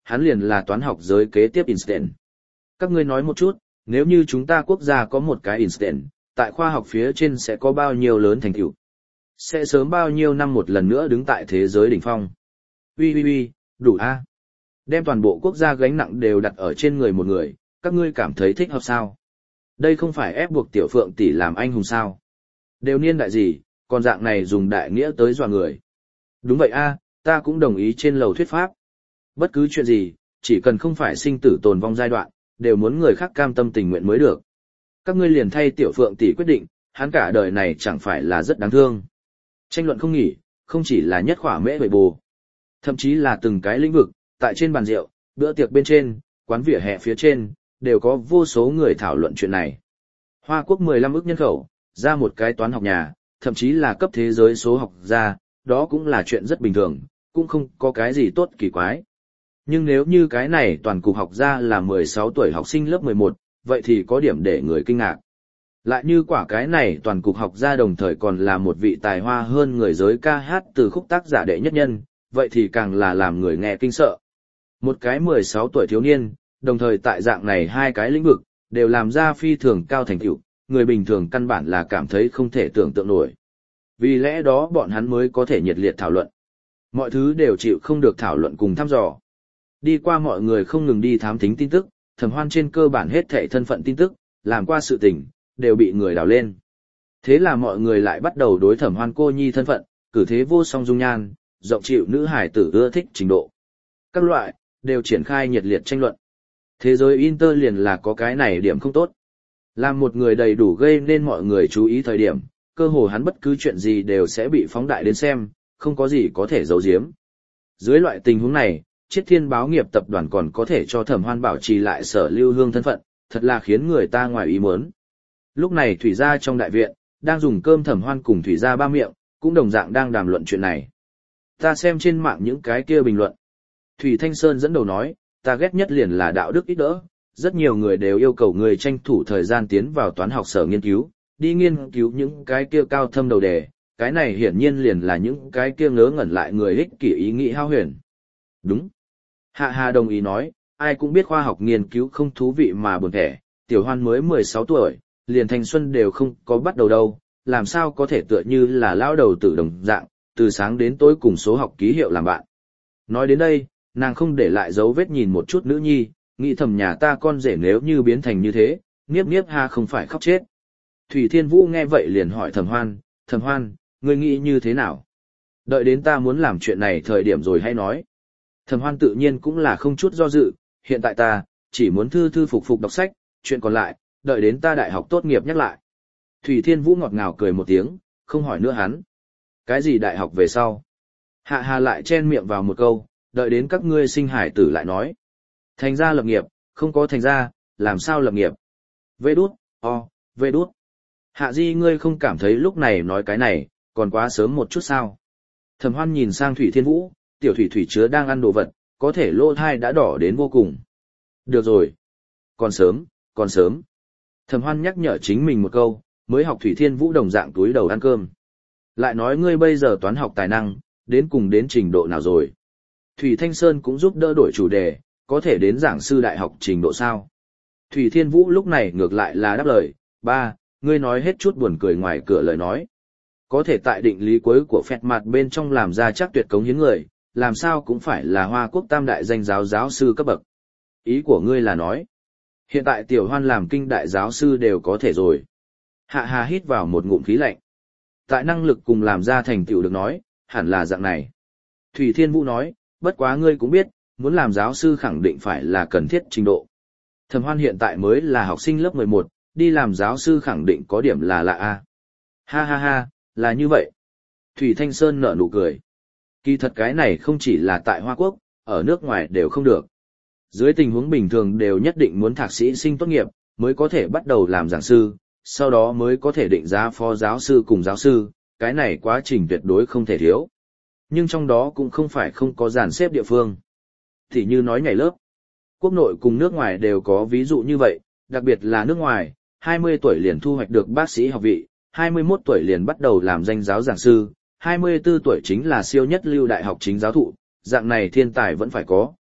hắn liền là toán học giới kế tiếp Einstein. Các ngươi nói một chút, nếu như chúng ta quốc gia có một cái Einstein, tại khoa học phía trên sẽ có bao nhiêu lớn thành tựu? Sẽ sớm bao nhiêu năm một lần nữa đứng tại thế giới đỉnh phong? Ui ui ui, đủ a. Đem toàn bộ quốc gia gánh nặng đều đặt ở trên người một người, các ngươi cảm thấy thích hợp sao? Đây không phải ép buộc Tiểu Phượng tỷ làm anh hùng sao? Đều niên đại gì, còn dạng này dùng đại nghĩa tới dọa người. Đúng vậy a, ta cũng đồng ý trên lầu thuyết pháp. Bất cứ chuyện gì, chỉ cần không phải sinh tử tồn vong giai đoạn, đều muốn người khác cam tâm tình nguyện mới được. Các ngươi liền thay Tiểu Phượng tỷ quyết định, hắn cả đời này chẳng phải là rất đáng thương. Tranh luận không nghỉ, không chỉ là nhất khỏa mễ bậy bồ. Thậm chí là từng cái lĩnh vực, tại trên bàn rượu, bữa tiệc bên trên, quán vỉa hè phía trên, đều có vô số người thảo luận chuyện này. Hoa Quốc mười lăm ức nhân khẩu, ra một cái toán học nhà, thậm chí là cấp thế giới số học gia, đó cũng là chuyện rất bình thường, cũng không có cái gì tốt kỳ quái. Nhưng nếu như cái này toàn cục học gia là mười sáu tuổi học sinh lớp mười một, vậy thì có điểm để người kinh ngạc. Lại như quả cái này toàn cục học gia đồng thời còn là một vị tài hoa hơn người giới ca hát từ khúc tác giả đệ nhất nhân, vậy thì càng là làm người nghe kinh sợ. Một cái mười sáu tuổi thiếu niên, đồng thời tại dạng này hai cái lĩnh vực, đều làm ra phi thường cao thành tựu, người bình thường căn bản là cảm thấy không thể tưởng tượng nổi. Vì lẽ đó bọn hắn mới có thể nhiệt liệt thảo luận. Mọi thứ đều chịu không được thảo luận cùng thăm dò. Đi qua mọi người không ngừng đi thám thính tin tức, Thẩm Hoan trên cơ bản hết thảy thân phận tin tức, làm qua sự tình, đều bị người đào lên. Thế là mọi người lại bắt đầu đối Thẩm Hoan cô nhi thân phận, cử thế vô song dung nhan, rộng chịu nữ hải tử ưa thích trình độ. Các loại, đều triển khai nhiệt liệt tranh luận. Thế giới Inter liền là có cái này điểm không tốt. Làm một người đầy đủ gây nên mọi người chú ý thời điểm, cơ hồ hắn bất cứ chuyện gì đều sẽ bị phóng đại đến xem, không có gì có thể giấu giếm. Dưới loại tình huống này, Chiết Thiên báo nghiệp tập đoàn còn có thể cho Thẩm Hoan bảo trì lại Sở Lưu Hương thân phận, thật là khiến người ta ngoài ý muốn. Lúc này Thủy gia trong đại viện, đang dùng cơm Thẩm Hoan cùng Thủy gia ba miệng, cũng đồng dạng đang đàm luận chuyện này. Ta xem trên mạng những cái kia bình luận. Thủy Thanh Sơn dẫn đầu nói, ta ghét nhất liền là đạo đức ít đỡ, rất nhiều người đều yêu cầu người tranh thủ thời gian tiến vào toán học sở nghiên cứu, đi nghiên cứu những cái kia cao thâm đầu đề, cái này hiển nhiên liền là những cái kia ngớ ngẩn lại người ích kỷ ý nghĩ hao huyền. Đúng. Hạ Hà đồng ý nói, ai cũng biết khoa học nghiên cứu không thú vị mà buồn thẻ, Tiểu Hoan mới mười sáu tuổi, liền thanh xuân đều không có bắt đầu đâu, làm sao có thể tựa như là lão đầu tử đồng dạng, từ sáng đến tối cùng số học ký hiệu làm bạn. Nói đến đây, nàng không để lại dấu vết nhìn một chút nữ nhi, nghĩ thầm nhà ta con rể nếu như biến thành như thế, Niếp Niếp ha không phải khóc chết. Thủy Thiên Vũ nghe vậy liền hỏi Thẩm Hoan, Thẩm Hoan, ngươi nghĩ như thế nào? Đợi đến ta muốn làm chuyện này thời điểm rồi hay nói. Thẩm Hoan tự nhiên cũng là không chút do dự, hiện tại ta, chỉ muốn thư thư phục phục đọc sách, chuyện còn lại, đợi đến ta đại học tốt nghiệp nhắc lại. Thủy Thiên Vũ ngọt ngào cười một tiếng, không hỏi nữa hắn. Cái gì đại học về sau? Hạ Hà lại chen miệng vào một câu, đợi đến các ngươi sinh hải tử lại nói. Thành ra lập nghiệp, không có thành ra, làm sao lập nghiệp? Vê đút, o, vê đút. Hạ Di ngươi không cảm thấy lúc này nói cái này, còn quá sớm một chút sao? Thẩm Hoan nhìn sang Thủy Thiên Vũ, tiểu thủy thủy chứa đang ăn đồ vật, có thể lỗ thai đã đỏ đến vô cùng. Được rồi. Còn sớm, còn sớm. Thẩm Hoan nhắc nhở chính mình một câu, mới học Thủy Thiên Vũ đồng dạng túi đầu ăn cơm. Lại nói ngươi bây giờ toán học tài năng, đến cùng đến trình độ nào rồi? Thủy Thanh Sơn cũng giúp đỡ đổi chủ đề, có thể đến giảng sư đại học trình độ sao? Thủy Thiên Vũ lúc này ngược lại là đáp lời, ba, ngươi nói hết chút buồn cười ngoài cửa lời nói. Có thể tại định lý cuối của phẹt mặt bên trong làm ra chắc tuyệt cống hiến người, làm sao cũng phải là Hoa Quốc tam đại danh giáo giáo sư cấp bậc. Ý của ngươi là nói, hiện tại Tiểu Hoan làm kinh đại giáo sư đều có thể rồi. Hạ Hà hít vào một ngụm khí lạnh. Tại năng lực cùng làm ra thành tựu được nói, hẳn là dạng này. Thủy Thiên Vũ nói, bất quá ngươi cũng biết, muốn làm giáo sư khẳng định phải là cần thiết trình độ. Thẩm Hoan hiện tại mới là học sinh lớp mười một, đi làm giáo sư khẳng định có điểm là lạ a. Ha ha ha, là như vậy. Thủy Thanh Sơn nở nụ cười. Kỳ thật cái này không chỉ là tại Hoa Quốc, ở nước ngoài đều không được. Dưới tình huống bình thường đều nhất định muốn thạc sĩ sinh tốt nghiệp, mới có thể bắt đầu làm giảng sư, sau đó mới có thể định giá phó giáo sư cùng giáo sư, cái này quá trình tuyệt đối không thể thiếu. Nhưng trong đó cũng không phải không có dàn xếp địa phương. Thì như nói nhảy lớp, quốc nội cùng nước ngoài đều có ví dụ như vậy, đặc biệt là nước ngoài, hai mươi tuổi liền thu hoạch được bác sĩ học vị, hai mươi mốt tuổi liền bắt đầu làm danh giáo giảng sư, hai mươi tư tuổi chính là siêu nhất lưu đại học chính giáo thụ, dạng này thiên tài vẫn phải có,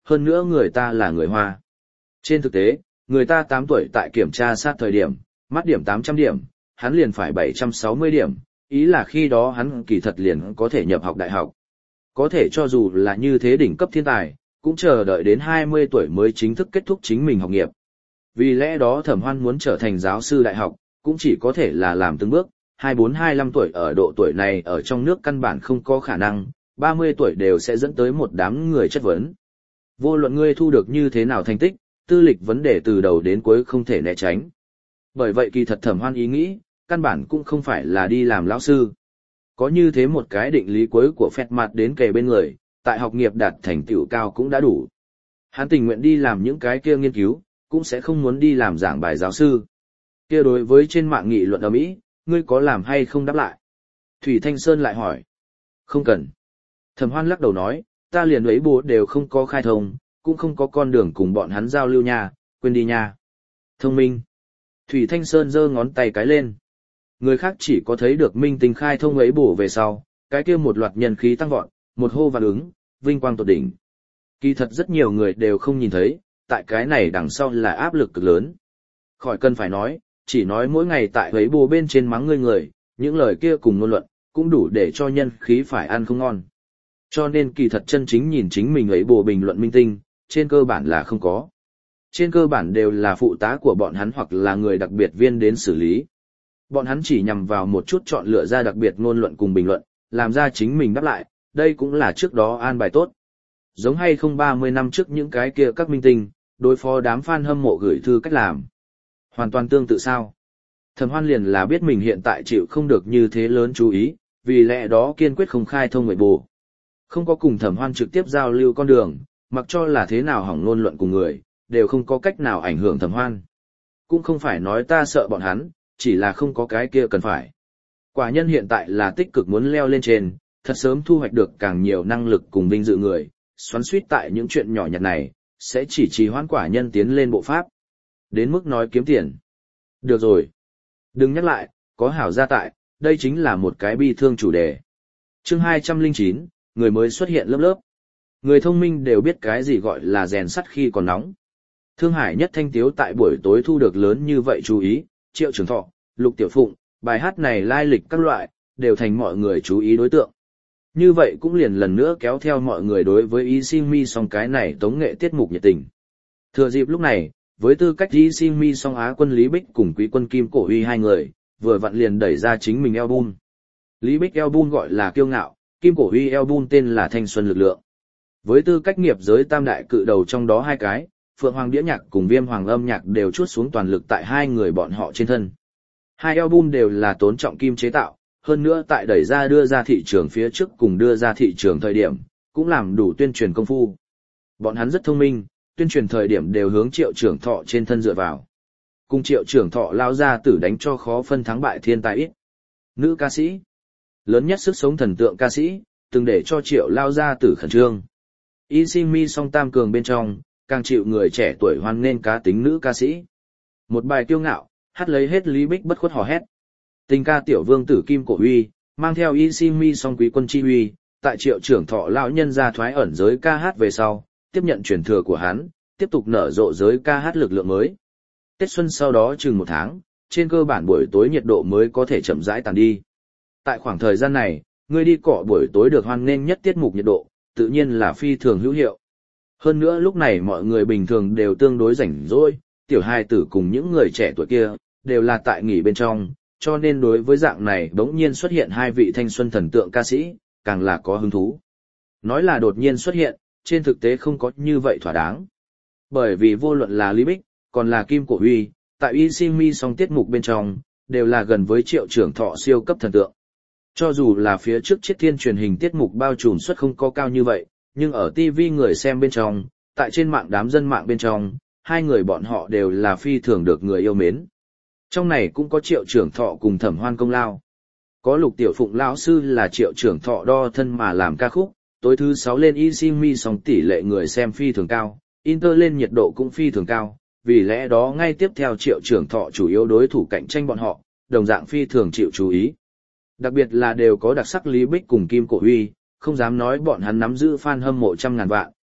hơn nữa người ta là người Hoa. Trên thực tế, người ta tám tuổi tại kiểm tra sát thời điểm, mắt điểm tám trăm điểm, hắn liền phải bảy trăm sáu mươi điểm, ý là khi đó hắn kỳ thật liền có thể nhập học đại học. Có thể cho dù là như thế đỉnh cấp thiên tài, cũng chờ đợi đến hai mươi tuổi mới chính thức kết thúc chính mình học nghiệp. Vì lẽ đó Thẩm Hoan muốn trở thành giáo sư đại học, cũng chỉ có thể là làm từng bước, hai mươi bốn hai mươi lăm tuổi ở độ tuổi này ở trong nước căn bản không có khả năng, ba mươi tuổi đều sẽ dẫn tới một đám người chất vấn. Vô luận ngươi thu được như thế nào thành tích, tư lịch vấn đề từ đầu đến cuối không thể né tránh. Bởi vậy kỳ thật Thẩm Hoan ý nghĩ, căn bản cũng không phải là đi làm lão sư. Có như thế một cái định lý cuối của phẹt mặt đến kề bên người, tại học nghiệp đạt thành tựu cao cũng đã đủ. Hắn tình nguyện đi làm những cái kia nghiên cứu, cũng sẽ không muốn đi làm giảng bài giáo sư. Kia đối với trên mạng nghị luận ầm ĩ, ngươi có làm hay không đáp lại? Thủy Thanh Sơn lại hỏi. Không cần. Thẩm Hoan lắc đầu nói, ta liền ấy bố đều không có khai thông, cũng không có con đường cùng bọn hắn giao lưu nha, quên đi nha. Thông minh. Thủy Thanh Sơn giơ ngón tay cái lên. Người khác chỉ có thấy được minh tinh khai thông ấy bổ về sau, cái kia một loạt nhân khí tăng vọt, một hô vạn ứng, vinh quang tột đỉnh. Kỳ thật rất nhiều người đều không nhìn thấy, tại cái này đằng sau là áp lực cực lớn. Khỏi cần phải nói, chỉ nói mỗi ngày tại ấy bổ bên trên mắng người người, những lời kia cùng ngôn luận, cũng đủ để cho nhân khí phải ăn không ngon. Cho nên kỳ thật chân chính nhìn chính mình ấy bổ bình luận minh tinh, trên cơ bản là không có. Trên cơ bản đều là phụ tá của bọn hắn hoặc là người đặc biệt viên đến xử lý. Bọn hắn chỉ nhằm vào một chút chọn lựa ra đặc biệt ngôn luận cùng bình luận, làm ra chính mình đáp lại, đây cũng là trước đó an bài tốt. Giống hay không ba mươi năm trước những cái kia các minh tinh, đối phó đám fan hâm mộ gửi thư cách làm. Hoàn toàn tương tự sao. Thẩm Hoan liền là biết mình hiện tại chịu không được như thế lớn chú ý, vì lẽ đó kiên quyết không khai thông người bù. Không có cùng Thẩm Hoan trực tiếp giao lưu con đường, mặc cho là thế nào hỏng ngôn luận cùng người, đều không có cách nào ảnh hưởng Thẩm Hoan. Cũng không phải nói ta sợ bọn hắn, chỉ là không có cái kia cần phải. Quả nhân hiện tại là tích cực muốn leo lên trên, thật sớm thu hoạch được càng nhiều năng lực cùng vinh dự người, xoắn suýt tại những chuyện nhỏ nhặt này, sẽ chỉ trì hoãn quả nhân tiến lên bộ pháp. Đến mức nói kiếm tiền. Được rồi. Đừng nhắc lại, có hảo gia tại, đây chính là một cái bi thương chủ đề. Chương hai trăm lẻ chín, người mới xuất hiện lớp lớp. Người thông minh đều biết cái gì gọi là rèn sắt khi còn nóng. Thương Hải Nhất Thanh Tiếu tại buổi tối thu được lớn như vậy chú ý, Triệu Trường Thọ, Lục Tiểu Phụng, bài hát này lai lịch các loại, đều thành mọi người chú ý đối tượng. Như vậy cũng liền lần nữa kéo theo mọi người đối với Y Sinh Mi song cái này tống nghệ tiết mục nhiệt tình. Thừa dịp lúc này, với tư cách Y Sinh Mi song Á quân Lý Bích cùng Quý quân Kim Cổ Huy hai người, vừa vặn liền đẩy ra chính mình album. Lý Bích album gọi là Kiêu Ngạo, Kim Cổ Huy album tên là Thanh Xuân Lực Lượng. Với tư cách nghiệp giới tam đại cự đầu trong đó hai cái, Phượng Hoàng Đĩa Nhạc cùng Viêm Hoàng Âm Nhạc đều chuốt xuống toàn lực tại hai người bọn họ trên thân. Hai album đều là tốn trọng kim chế tạo, hơn nữa tại đẩy ra đưa ra thị trường phía trước cùng đưa ra thị trường thời điểm, cũng làm đủ tuyên truyền công phu. Bọn hắn rất thông minh, tuyên truyền thời điểm đều hướng Triệu Trưởng Thọ trên thân dựa vào. Cùng Triệu Trưởng Thọ lao ra tử đánh cho khó phân thắng bại thiên tài ít. Nữ ca sĩ, lớn nhất sức sống thần tượng ca sĩ, từng để cho Triệu lao ra tử khẩn trương. Y Sinh Mi song tam cường bên trong, càng chịu người trẻ tuổi hoan nghênh cá tính nữ ca sĩ. Một bài Kiêu Ngạo, hát lấy hết Lý Bích bất khuất hò hét. Tình ca tiểu vương tử Kim Cổ Huy, mang theo Y Sinh Mi song Quý quân Chi Huy, tại Triệu Trưởng Thọ lão nhân ra thoái ẩn giới ca hát về sau, tiếp nhận truyền thừa của hắn, tiếp tục nở rộ giới ca hát lực lượng mới. Tết xuân sau đó chừng một tháng, trên cơ bản buổi tối nhiệt độ mới có thể chậm rãi tàn đi. Tại khoảng thời gian này, người đi cọ buổi tối được hoan nghênh nhất tiết mục nhiệt độ, tự nhiên là phi thường hữu hiệu. Hơn nữa lúc này mọi người bình thường đều tương đối rảnh rỗi, tiểu hài tử cùng những người trẻ tuổi kia, đều là tại nghỉ bên trong, cho nên đối với dạng này bỗng nhiên xuất hiện hai vị thanh xuân thần tượng ca sĩ, càng là có hứng thú. Nói là đột nhiên xuất hiện, trên thực tế không có như vậy thỏa đáng. Bởi vì vô luận là Lý Bích, còn là Kim Cổ Huy, tại Y Sinh Mi song tiết mục bên trong, đều là gần với Triệu Trưởng Thọ siêu cấp thần tượng. Cho dù là phía trước Chiết Thiên truyền hình tiết mục bao trùm suất không có cao như vậy, nhưng ở ti vi người xem bên trong, tại trên mạng đám dân mạng bên trong, hai người bọn họ đều là phi thường được người yêu mến. Trong này cũng có Triệu Trưởng Thọ cùng Thẩm Hoan công lao. Có Lục Tiểu Phụng lão sư là Triệu Trưởng Thọ đo thân mà làm ca khúc, tối thứ sáu lên Y Sinh Mi song tỷ lệ người xem phi thường cao, Inter lên nhiệt độ cũng phi thường cao, vì lẽ đó ngay tiếp theo Triệu Trưởng Thọ chủ yếu đối thủ cạnh tranh bọn họ, đồng dạng phi thường chịu chú ý. Đặc biệt là đều có đặc sắc Lý Bích cùng Kim Cổ Huy, không dám nói bọn hắn nắm giữ fan hâm mộ trăm ngàn vạn,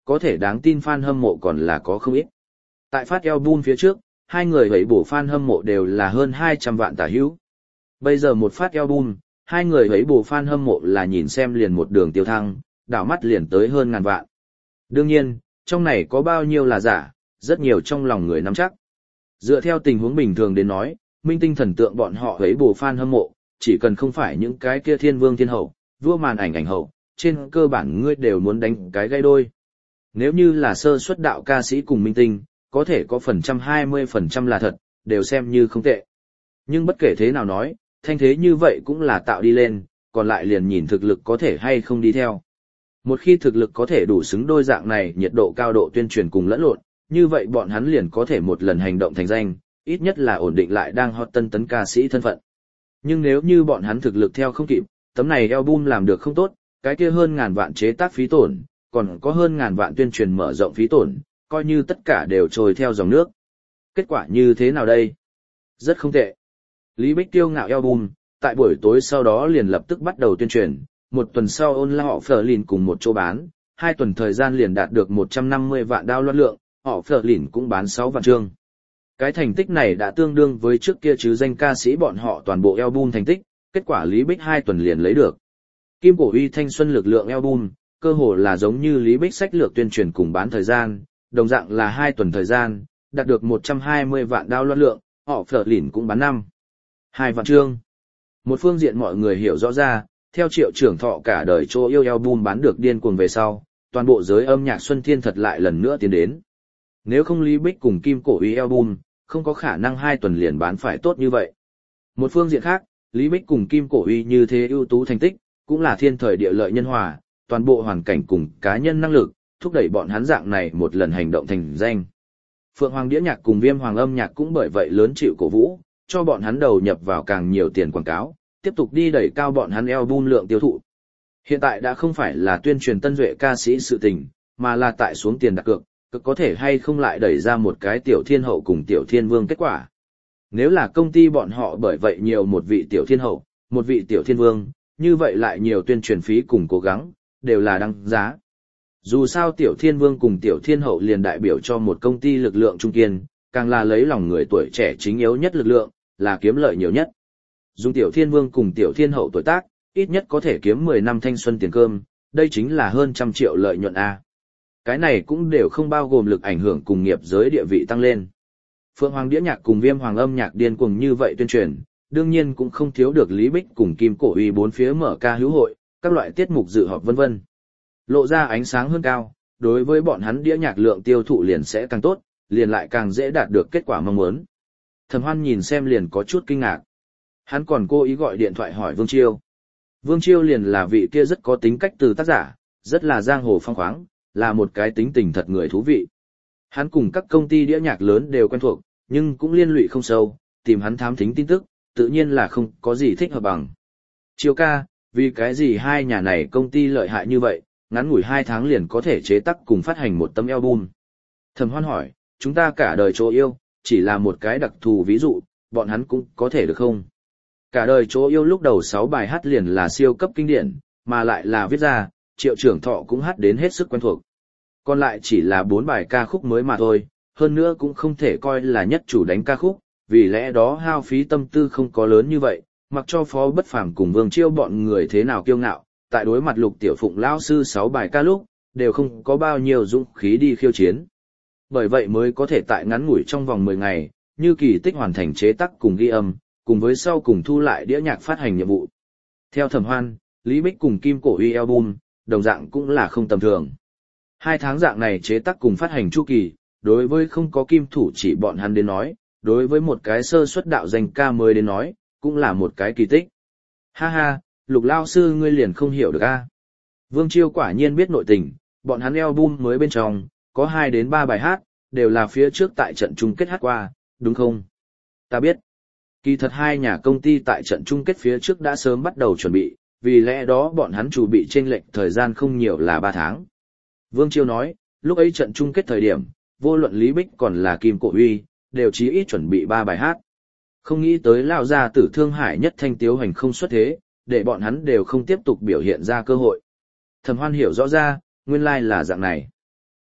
có thể đáng tin fan hâm mộ còn là có không ít. Tại phát album phía trước, hai người hấy bổ fan hâm mộ đều là hơn hai trăm vạn tả hữu. Bây giờ một phát album, hai người hấy bổ fan hâm mộ là nhìn xem liền một đường tiêu thăng, đảo mắt liền tới hơn ngàn vạn. Đương nhiên, trong này có bao nhiêu là giả, rất nhiều trong lòng người nắm chắc. Dựa theo tình huống bình thường đến nói, minh tinh thần tượng bọn họ hấy bổ fan hâm mộ, chỉ cần không phải những cái kia thiên vương thiên hậu, vua màn ảnh ảnh hậu, trên cơ bản ngươi đều muốn đánh cái gây đôi. Nếu như là sơ xuất đạo ca sĩ cùng minh tinh, có thể có phần trăm hai mươi phần trăm là thật, đều xem như không tệ. Nhưng bất kể thế nào nói, thanh thế như vậy cũng là tạo đi lên, còn lại liền nhìn thực lực có thể hay không đi theo. Một khi thực lực có thể đủ xứng đôi dạng này nhiệt độ cao độ tuyên truyền cùng lẫn lộn, như vậy bọn hắn liền có thể một lần hành động thành danh, ít nhất là ổn định lại đang hot tân tấn ca sĩ thân phận. Nhưng nếu như bọn hắn thực lực theo không kịp, tấm này album làm được không tốt, cái kia hơn ngàn vạn chế tác phí tổn, còn có hơn ngàn vạn tuyên truyền mở rộng phí tổn, coi như tất cả đều trôi theo dòng nước. Kết quả như thế nào đây? Rất không tệ. Lý Bích kiêu ngạo album, tại buổi tối sau đó liền lập tức bắt đầu tuyên truyền, một tuần sau ôn là họ phở lìn cùng một chỗ bán, hai tuần thời gian liền đạt được một trăm năm mươi vạn download lượng, họ phở lìn cũng bán sáu vạn chương. Cái thành tích này đã tương đương với trước kia chứ danh ca sĩ bọn họ toàn bộ album thành tích, kết quả Lý Bích hai tuần liền lấy được. Kim Cổ Uy thanh xuân lực lượng album, cơ hồ là giống như Lý Bích sách lược tuyên truyền cùng bán thời gian, đồng dạng là hai tuần thời gian, đạt được một trăm hai mươi vạn download lượng, họ phở lìn cũng bán năm. hai vạn chương. Một phương diện mọi người hiểu rõ ra, theo Triệu Trưởng Thọ cả đời chỗ yêu album bán được điên cuồng về sau, toàn bộ giới âm nhạc Xuân Thiên thật lại lần nữa tiến đến. Nếu không Lý Bích cùng Kim Cổ Uy album, không có khả năng hai tuần liền bán phải tốt như vậy. Một phương diện khác, Lý Bích cùng Kim Cổ Uy như thế ưu tú thành tích, cũng là thiên thời địa lợi nhân hòa, toàn bộ hoàn cảnh cùng cá nhân năng lực, thúc đẩy bọn hắn dạng này một lần hành động thành danh. Phượng Hoàng Đĩa Nhạc cùng Viêm Hoàng Âm Nhạc cũng bởi vậy lớn chịu cổ vũ, cho bọn hắn đầu nhập vào càng nhiều tiền quảng cáo, tiếp tục đi đẩy cao bọn hắn album lượng tiêu thụ. Hiện tại đã không phải là tuyên truyền tân duệ ca sĩ sự tình, mà là tại xuống tiền đặt cược, cực có thể hay không lại đẩy ra một cái tiểu thiên hậu cùng tiểu thiên vương kết quả. Nếu là công ty bọn họ bởi vậy nhiều một vị tiểu thiên hậu, một vị tiểu thiên vương, như vậy lại nhiều tuyên truyền phí cùng cố gắng, đều là đăng giá. Dù sao tiểu thiên vương cùng tiểu thiên hậu liền đại biểu cho một công ty lực lượng trung kiên, càng là lấy lòng người tuổi trẻ chính yếu nhất lực lượng, là kiếm lợi nhiều nhất. Dùng tiểu thiên vương cùng tiểu thiên hậu tuổi tác, ít nhất có thể kiếm mười năm thanh xuân tiền cơm, đây chính là hơn trăm triệu lợi nhuận A. Cái này cũng đều không bao gồm lực ảnh hưởng cùng nghiệp giới địa vị tăng lên. Phượng Hoàng Đĩa Nhạc cùng Viêm Hoàng Âm Nhạc điên cuồng như vậy tuyên truyền, đương nhiên cũng không thiếu được Lý Bích cùng Kim Cổ Uy bốn phía mở ca hữu hội, các loại tiết mục dự họp vân vân. Lộ ra ánh sáng hơn cao, đối với bọn hắn đĩa nhạc lượng tiêu thụ liền sẽ càng tốt, liền lại càng dễ đạt được kết quả mong muốn. Thẩm Hoan nhìn xem liền có chút kinh ngạc. Hắn còn cố ý gọi điện thoại hỏi Vương Chiêu. Vương Chiêu liền là vị kia rất có tính cách từ tác giả, rất là giang hồ phong khoáng, là một cái tính tình thật người thú vị. Hắn cùng các công ty đĩa nhạc lớn đều quen thuộc, nhưng cũng liên lụy không sâu, tìm hắn thám thính tin tức, tự nhiên là không có gì thích hợp bằng. Chiêu ca, vì cái gì hai nhà này công ty lợi hại như vậy, ngắn ngủi hai tháng liền có thể chế tác cùng phát hành một tấm album. Thẩm Hoan hỏi, chúng ta cả đời chỗ yêu, chỉ là một cái đặc thù ví dụ, bọn hắn cũng có thể được không? Cả đời chỗ yêu lúc đầu sáu bài hát liền là siêu cấp kinh điển, mà lại là viết ra, Triệu Trưởng Thọ cũng hát đến hết sức quen thuộc. Còn lại chỉ là bốn bài ca khúc mới mà thôi, hơn nữa cũng không thể coi là nhất chủ đánh ca khúc, vì lẽ đó hao phí tâm tư không có lớn như vậy, mặc cho Phó Bất Phàm cùng Vương Chiêu bọn người thế nào kiêu ngạo, tại đối mặt Lục Tiểu Phụng lão sư sáu bài ca lúc, đều không có bao nhiêu dũng khí đi khiêu chiến. Bởi vậy mới có thể tại ngắn ngủi trong vòng mười ngày, như kỳ tích hoàn thành chế tác cùng ghi âm, cùng với sau cùng thu lại đĩa nhạc phát hành nhiệm vụ. Theo Thẩm Hoan, Lý Bích cùng Kim Cổ Uy album, đồng dạng cũng là không tầm thường. Hai tháng dạng này chế tác cùng phát hành chu kỳ, đối với không có kim thủ chỉ bọn hắn đến nói, đối với một cái sơ xuất đạo danh ca mới đến nói, cũng là một cái kỳ tích. Ha ha, Lục lao sư ngươi liền không hiểu được a. Vương Chiêu quả nhiên biết nội tình, bọn hắn album mới bên trong, có hai đến ba bài hát, đều là phía trước tại trận chung kết hát qua, đúng không? Ta biết. Kỳ thật hai nhà công ty tại trận chung kết phía trước đã sớm bắt đầu chuẩn bị, vì lẽ đó bọn hắn chuẩn bị chênh lệch thời gian không nhiều là ba tháng. Vương Chiêu nói, lúc ấy trận chung kết thời điểm, vô luận Lý Bích còn là Kim Cổ Uy, đều chí ít chuẩn bị ba bài hát. Không nghĩ tới lão gia tử Thương Hải Nhất Thanh Tiếu Hành không xuất thế, để bọn hắn đều không tiếp tục biểu hiện ra cơ hội. Thẩm Hoan hiểu rõ ra, nguyên lai là dạng này.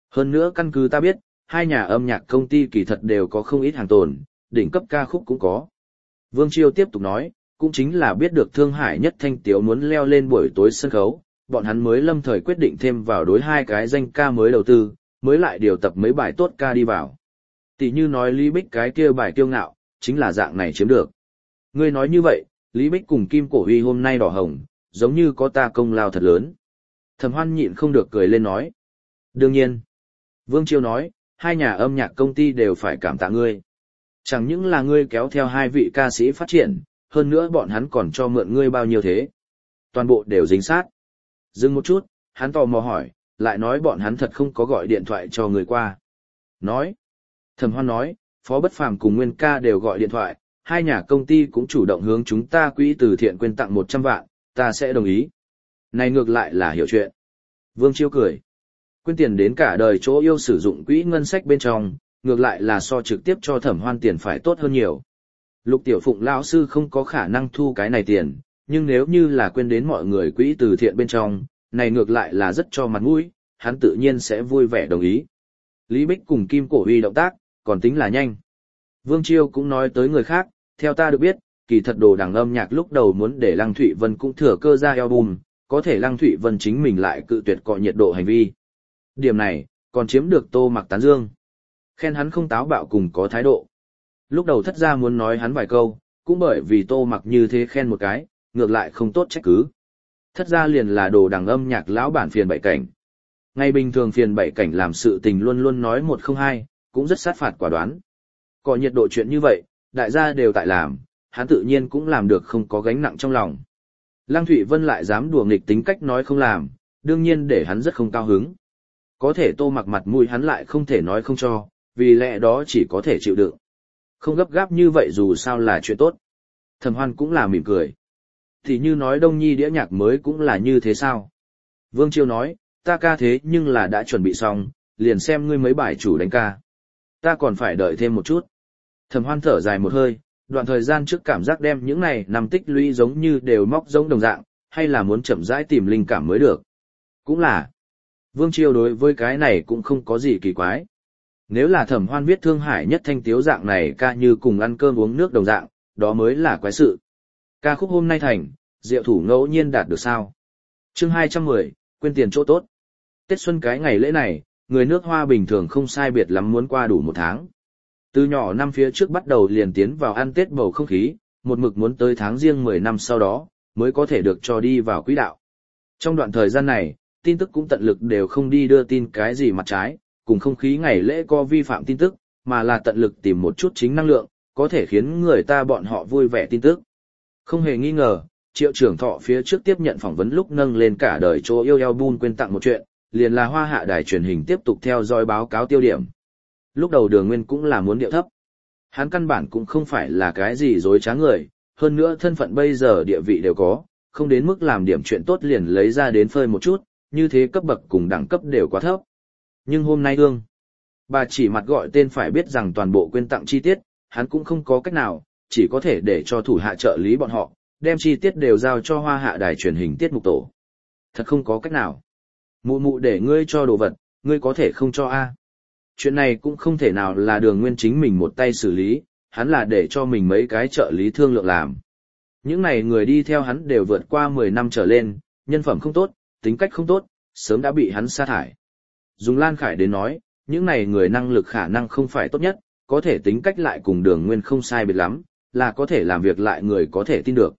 Hơn nữa căn cứ ta biết, hai nhà âm nhạc công ty kỳ thật đều có không ít hàng tồn, đỉnh cấp ca khúc cũng có. Vương Chiêu tiếp tục nói, cũng chính là biết được Thương Hải Nhất Thanh Tiếu muốn leo lên buổi tối sân khấu, bọn hắn mới lâm thời quyết định thêm vào đối hai cái danh ca mới đầu tư, mới lại điều tập mấy bài tốt ca đi vào. Tỷ như nói Lý Bích cái kia bài Kiêu Ngạo, chính là dạng này chiếm được. Ngươi nói như vậy, Lý Bích cùng Kim Cổ Huy hôm nay đỏ hồng, giống như có ta công lao thật lớn. Thẩm Hoan nhịn không được cười lên nói. Đương nhiên. Vương Chiêu nói, hai nhà âm nhạc công ty đều phải cảm tạ ngươi. Chẳng những là ngươi kéo theo hai vị ca sĩ phát triển, hơn nữa bọn hắn còn cho mượn ngươi bao nhiêu thế. Toàn bộ đều dính sát. Dừng một chút, hắn tò mò hỏi, lại nói bọn hắn thật không có gọi điện thoại cho người qua. Nói. Thẩm Hoan nói, Phó Bất Phàm cùng Nguyên ca đều gọi điện thoại, hai nhà công ty cũng chủ động hướng chúng ta quỹ từ thiện quyên tặng một trăm vạn, ta sẽ đồng ý. Này ngược lại là hiểu chuyện. Vương Chiêu cười. Quyên tiền đến cả đời chỗ yêu sử dụng quỹ ngân sách bên trong, ngược lại là so trực tiếp cho Thẩm Hoan tiền phải tốt hơn nhiều. Lục Tiểu Phụng lão sư không có khả năng thu cái này tiền, nhưng nếu như là quên đến mọi người quỹ từ thiện bên trong, này ngược lại là rất cho mặt mũi, hắn tự nhiên sẽ vui vẻ đồng ý. Lý Bích cùng Kim Cổ Huy động tác, còn tính là nhanh. Vương Chiêu cũng nói tới người khác, theo ta được biết, kỳ thật đồ đằng âm nhạc lúc đầu muốn để Lăng Thụy Vân cũng thừa cơ ra album, có thể Lăng Thụy Vân chính mình lại cự tuyệt cọ nhiệt độ hành vi. Điểm này, còn chiếm được Tô Mặc tán dương. Khen hắn không táo bạo cùng có thái độ. Lúc đầu thất gia muốn nói hắn vài câu, cũng bởi vì Tô Mặc như thế khen một cái, ngược lại không tốt trách cứ. Thất gia liền là đồ đằng âm nhạc lão bản phiền bảy cảnh. Ngày bình thường phiền bảy cảnh làm sự tình luôn luôn nói một không hai, cũng rất sát phạt quả đoán. Có nhiệt độ chuyện như vậy, đại gia đều tại làm, hắn tự nhiên cũng làm được không có gánh nặng trong lòng. Lăng Thụy Vân lại dám đùa nghịch tính cách nói không làm, đương nhiên để hắn rất không cao hứng. Có thể Tô Mặc mặt mũi hắn lại không thể nói không cho, vì lẽ đó chỉ có thể chịu đựng. Không gấp gáp như vậy dù sao là chuyện tốt. Thẩm Hoan cũng là mỉm cười. Thì như nói Đông Nhi đĩa nhạc mới cũng là như thế sao? Vương Chiêu nói, ta ca thế nhưng là đã chuẩn bị xong, liền xem ngươi mấy bài chủ đánh ca. Ta còn phải đợi thêm một chút. Thẩm Hoan thở dài một hơi, đoạn thời gian trước cảm giác đem những này nằm tích lũy giống như đều móc giống đồng dạng, hay là muốn chậm rãi tìm linh cảm mới được. Cũng là. Vương Chiêu đối với cái này cũng không có gì kỳ quái. Nếu là Thẩm Hoan viết Thương Hải Nhất Thanh Tiếu dạng này ca như cùng ăn cơm uống nước đồng dạng, đó mới là quái sự. Ca khúc hôm nay thành, diệu thủ ngẫu nhiên đạt được sao. Chương hai trăm mười, quên tiền chỗ tốt. Tết xuân cái ngày lễ này, người nước Hoa bình thường không sai biệt lắm muốn qua đủ một tháng. Từ nhỏ năm phía trước bắt đầu liền tiến vào ăn Tết bầu không khí, một mực muốn tới tháng riêng mười năm sau đó, mới có thể được cho đi vào quỹ đạo. Trong đoạn thời gian này, tin tức cũng tận lực đều không đi đưa tin cái gì mặt trái, cùng không khí ngày lễ có vi phạm tin tức, mà là tận lực tìm một chút chính năng lượng, có thể khiến người ta bọn họ vui vẻ tin tức. Không hề nghi ngờ, Triệu Trưởng Thọ phía trước tiếp nhận phỏng vấn lúc nâng lên cả đời chỗ yêu album quên tặng một chuyện, liền là Hoa Hạ đài truyền hình tiếp tục theo dõi báo cáo tiêu điểm. Lúc đầu Đường Nguyên cũng là muốn điệu thấp. Hắn căn bản cũng không phải là cái gì dối trá người, hơn nữa thân phận bây giờ địa vị đều có, không đến mức làm điểm chuyện tốt liền lấy ra đến phơi một chút, như thế cấp bậc cùng đẳng cấp đều quá thấp. Nhưng hôm nay ương, bà chỉ mặt gọi tên phải biết rằng toàn bộ quên tặng chi tiết, hắn cũng không có cách nào, chỉ có thể để cho thủ hạ trợ lý bọn họ, đem chi tiết đều giao cho Hoa Hạ đài truyền hình tiết mục tổ. Thật không có cách nào. Mụ mụ để ngươi cho đồ vật, ngươi có thể không cho a. Chuyện này cũng không thể nào là Đường Nguyên chính mình một tay xử lý, hắn là để cho mình mấy cái trợ lý thương lượng làm. Những này người đi theo hắn đều vượt qua mười năm trở lên, nhân phẩm không tốt, tính cách không tốt, sớm đã bị hắn sa thải. Dùng Lan Khải đến nói, những này người năng lực khả năng không phải tốt nhất, có thể tính cách lại cùng Đường Nguyên không sai biệt lắm, là có thể làm việc lại người có thể tin được.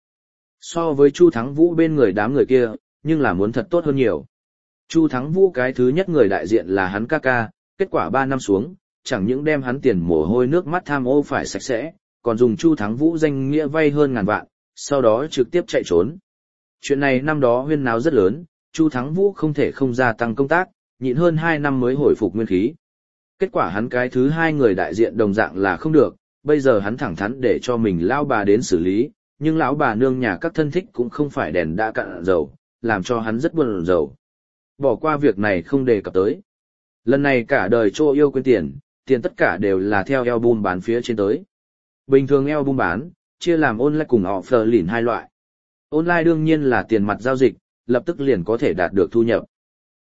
So với Chu Thắng Vũ bên người đám người kia, nhưng là muốn thật tốt hơn nhiều. Chu Thắng Vũ cái thứ nhất người đại diện là hắn ca ca, kết quả ba năm xuống, chẳng những đem hắn tiền mồ hôi nước mắt tham ô phải sạch sẽ, còn dùng Chu Thắng Vũ danh nghĩa vay hơn ngàn vạn, sau đó trực tiếp chạy trốn. Chuyện này năm đó huyên náo rất lớn, Chu Thắng Vũ không thể không gia tăng công tác, nhịn hơn hai năm mới hồi phục nguyên khí. Kết quả hắn cái thứ hai người đại diện đồng dạng là không được, bây giờ hắn thẳng thắn để cho mình lão bà đến xử lý, nhưng lão bà nương nhà các thân thích cũng không phải đèn đã cạn dầu, làm cho hắn rất buồn rầu. Bỏ qua việc này không đề cập tới. Lần này cả đời Trô Yêu quên tiền, tiền tất cả đều là theo album bán phía trên tới. Bình thường album bán, chia làm online cùng offline hai loại. Online đương nhiên là tiền mặt giao dịch, lập tức liền có thể đạt được thu nhập.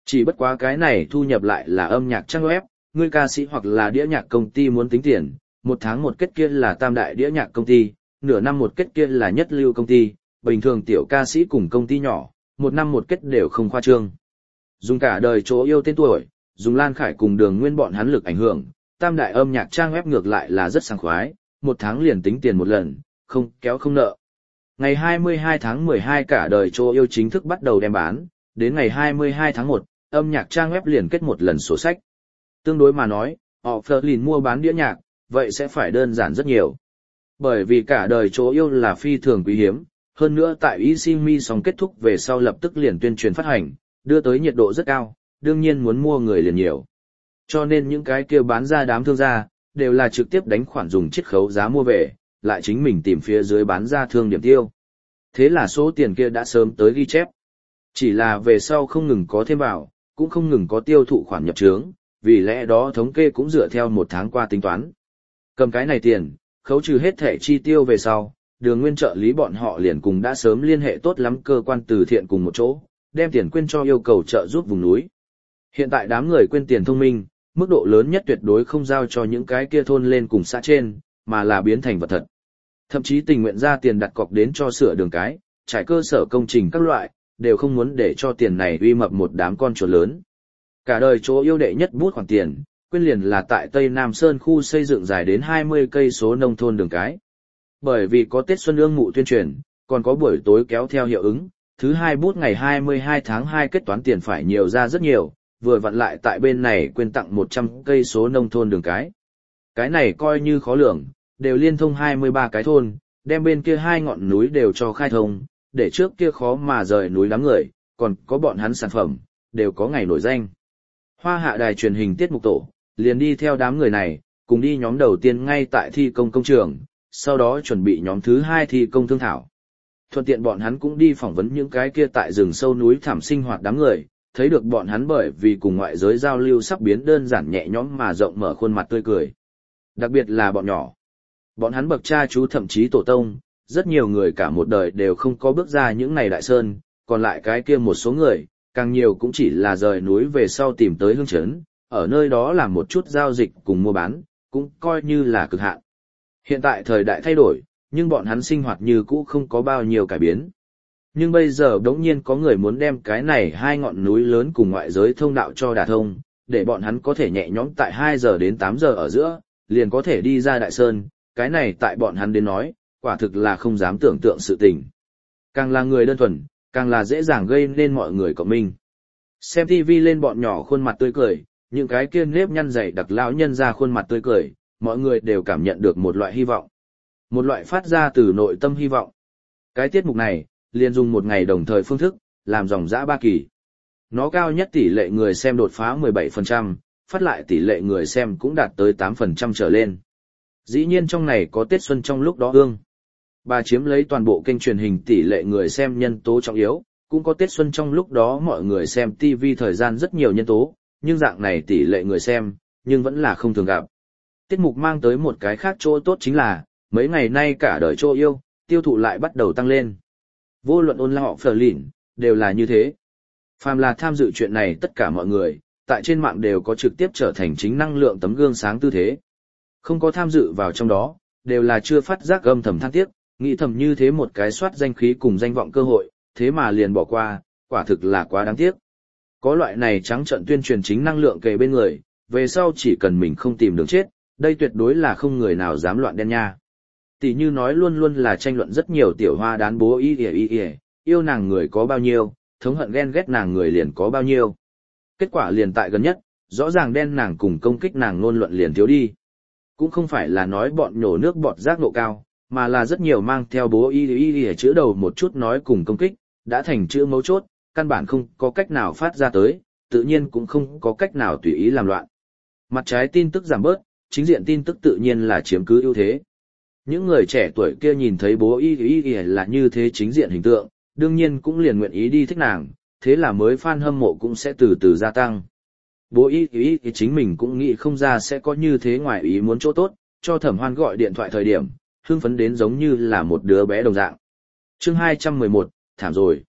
Chỉ bất quá cái này thu nhập lại là âm nhạc trang web, người ca sĩ hoặc là đĩa nhạc công ty muốn tính tiền, một tháng một kết kia là tam đại đĩa nhạc công ty, nửa năm một kết kia là nhất lưu công ty, bình thường tiểu ca sĩ cùng công ty nhỏ, một năm một kết đều không khoa trương. Dùng cả đời chỗ yêu tên tuổi, dùng Lan Khải cùng Đường Nguyên bọn hắn lực ảnh hưởng, tam đại âm nhạc trang web ngược lại là rất sảng khoái, một tháng liền tính tiền một lần, không kéo không nợ. Ngày hai mươi hai tháng mười hai cả đời chỗ yêu chính thức bắt đầu đem bán, đến ngày hai mươi hai tháng một, âm nhạc trang web liền kết một lần sổ sách. Tương đối mà nói, họ Flerlin mua bán đĩa nhạc, vậy sẽ phải đơn giản rất nhiều. Bởi vì cả đời chỗ yêu là phi thường quý hiếm, hơn nữa tại Isimi xong kết thúc về sau lập tức liền tuyên truyền phát hành, đưa tới nhiệt độ rất cao, đương nhiên muốn mua người liền nhiều. Cho nên những cái kia bán ra đám thương gia, đều là trực tiếp đánh khoản dùng chiết khấu giá mua về, lại chính mình tìm phía dưới bán ra thương điểm tiêu. Thế là số tiền kia đã sớm tới ghi chép. Chỉ là về sau không ngừng có thêm vào, cũng không ngừng có tiêu thụ khoản nhập trướng, vì lẽ đó thống kê cũng dựa theo một tháng qua tính toán. Cầm cái này tiền, khấu trừ hết thẻ chi tiêu về sau, Đường Nguyên trợ lý bọn họ liền cùng đã sớm liên hệ tốt lắm cơ quan từ thiện cùng một chỗ, đem tiền quyên cho yêu cầu trợ giúp vùng núi. Hiện tại đám người quyên tiền thông minh, mức độ lớn nhất tuyệt đối không giao cho những cái kia thôn lên cùng xã trên, mà là biến thành vật thật. Thậm chí tình nguyện ra tiền đặt cọc đến cho sửa đường cái, trải cơ sở công trình các loại, đều không muốn để cho tiền này uy mập một đám con chuột lớn. Cả đời chỗ yêu đệ nhất bút khoản tiền, quyên liền là tại Tây Nam Sơn khu xây dựng dài đến hai mươi cây số nông thôn đường cái. Bởi vì có Tết Xuân Ương Mụ tuyên truyền, còn có buổi tối kéo theo hiệu ứng, thứ hai bút ngày hai mươi hai tháng hai kết toán tiền phải nhiều ra rất nhiều, vừa vặn lại tại bên này quyên tặng một trăm cây số nông thôn đường cái. Cái này coi như khó lường, đều liên thông hai mươi ba cái thôn, đem bên kia hai ngọn núi đều cho khai thông, để trước kia khó mà rời núi đám người, còn có bọn hắn sản phẩm, đều có ngày nổi danh. Hoa Hạ đài truyền hình tiết mục tổ, liền đi theo đám người này, cùng đi nhóm đầu tiên ngay tại thi công công trường, sau đó chuẩn bị nhóm thứ hai thi công thương thảo. Thuận tiện bọn hắn cũng đi phỏng vấn những cái kia tại rừng sâu núi thảm sinh hoạt đám người, thấy được bọn hắn bởi vì cùng ngoại giới giao lưu sắp biến đơn giản nhẹ nhõm mà rộng mở khuôn mặt tươi cười. Đặc biệt là bọn nhỏ. Bọn hắn bậc cha chú thậm chí tổ tông, rất nhiều người cả một đời đều không có bước ra những này đại sơn, còn lại cái kia một số người, càng nhiều cũng chỉ là rời núi về sau tìm tới hương chấn, ở nơi đó làm một chút giao dịch cùng mua bán, cũng coi như là cực hạn. Hiện tại thời đại thay đổi, nhưng bọn hắn sinh hoạt như cũ không có bao nhiêu cải biến. Nhưng bây giờ đống nhiên có người muốn đem cái này hai ngọn núi lớn cùng ngoại giới thông đạo cho đả thông, để bọn hắn có thể nhẹ nhõm tại hai giờ đến tám giờ ở giữa, liền có thể đi ra đại sơn, cái này tại bọn hắn đến nói, quả thực là không dám tưởng tượng sự tình. Càng là người đơn thuần, càng là dễ dàng gây nên mọi người cộng minh. Xem ti vi lên bọn nhỏ khuôn mặt tươi cười, những cái kia nếp nhăn dày đặc lão nhân ra khuôn mặt tươi cười, mọi người đều cảm nhận được một loại hy vọng. Một loại phát ra từ nội tâm hy vọng. Cái tiết mục này, liền dùng một ngày đồng thời phương thức, làm dòng dã ba kỳ. Nó cao nhất tỷ lệ người xem đột phá mười bảy phần trăm, phát lại tỷ lệ người xem cũng đạt tới tám phần trăm trở lên. Dĩ nhiên trong này có Tết Xuân trong lúc đó ương. Bà chiếm lấy toàn bộ kênh truyền hình tỷ lệ người xem nhân tố trọng yếu, cũng có Tết Xuân trong lúc đó mọi người xem ti vi thời gian rất nhiều nhân tố, nhưng dạng này tỷ lệ người xem, nhưng vẫn là không thường gặp. Tiết mục mang tới một cái khác chỗ tốt chính là, mấy ngày nay cả đời chỗ yêu, tiêu thụ lại bắt đầu tăng lên. Vô luận ôn là họ phở lỉn, đều là như thế. Phàm là tham dự chuyện này tất cả mọi người, tại trên mạng đều có trực tiếp trở thành chính năng lượng tấm gương sáng tư thế. Không có tham dự vào trong đó, đều là chưa phát giác âm thầm than tiếc, nghĩ thầm như thế một cái soát danh khí cùng danh vọng cơ hội, thế mà liền bỏ qua, quả thực là quá đáng tiếc. Có loại này trắng trợn tuyên truyền chính năng lượng kề bên người, về sau chỉ cần mình không tìm đường chết, đây tuyệt đối là không người nào dám loạn đen nha. Tỷ như nói luôn luôn là tranh luận rất nhiều tiểu hoa đán bố y y y y, yêu nàng người có bao nhiêu, thống hận ghen ghét nàng người liền có bao nhiêu. Kết quả liền tại gần nhất, rõ ràng đen nàng cùng công kích nàng ngôn luận liền thiếu đi. Cũng không phải là nói bọn nhổ nước bọt giác độ cao, mà là rất nhiều mang theo bố y y y chữ đầu một chút nói cùng công kích, đã thành chữ mấu chốt, căn bản không có cách nào phát ra tới, tự nhiên cũng không có cách nào tùy ý làm loạn. Mặt trái tin tức giảm bớt, chính diện tin tức tự nhiên là chiếm cứ ưu thế. Những người trẻ tuổi kia nhìn thấy bố y y y là như thế chính diện hình tượng, đương nhiên cũng liền nguyện ý đi thích nàng, thế là mới fan hâm mộ cũng sẽ từ từ gia tăng. Bố y y y chính mình cũng nghĩ không ra sẽ có như thế ngoài ý muốn chỗ tốt, cho Thẩm Hoan gọi điện thoại thời điểm, hưng phấn đến giống như là một đứa bé đồng dạng. Chương hai trăm mười một, thảm rồi.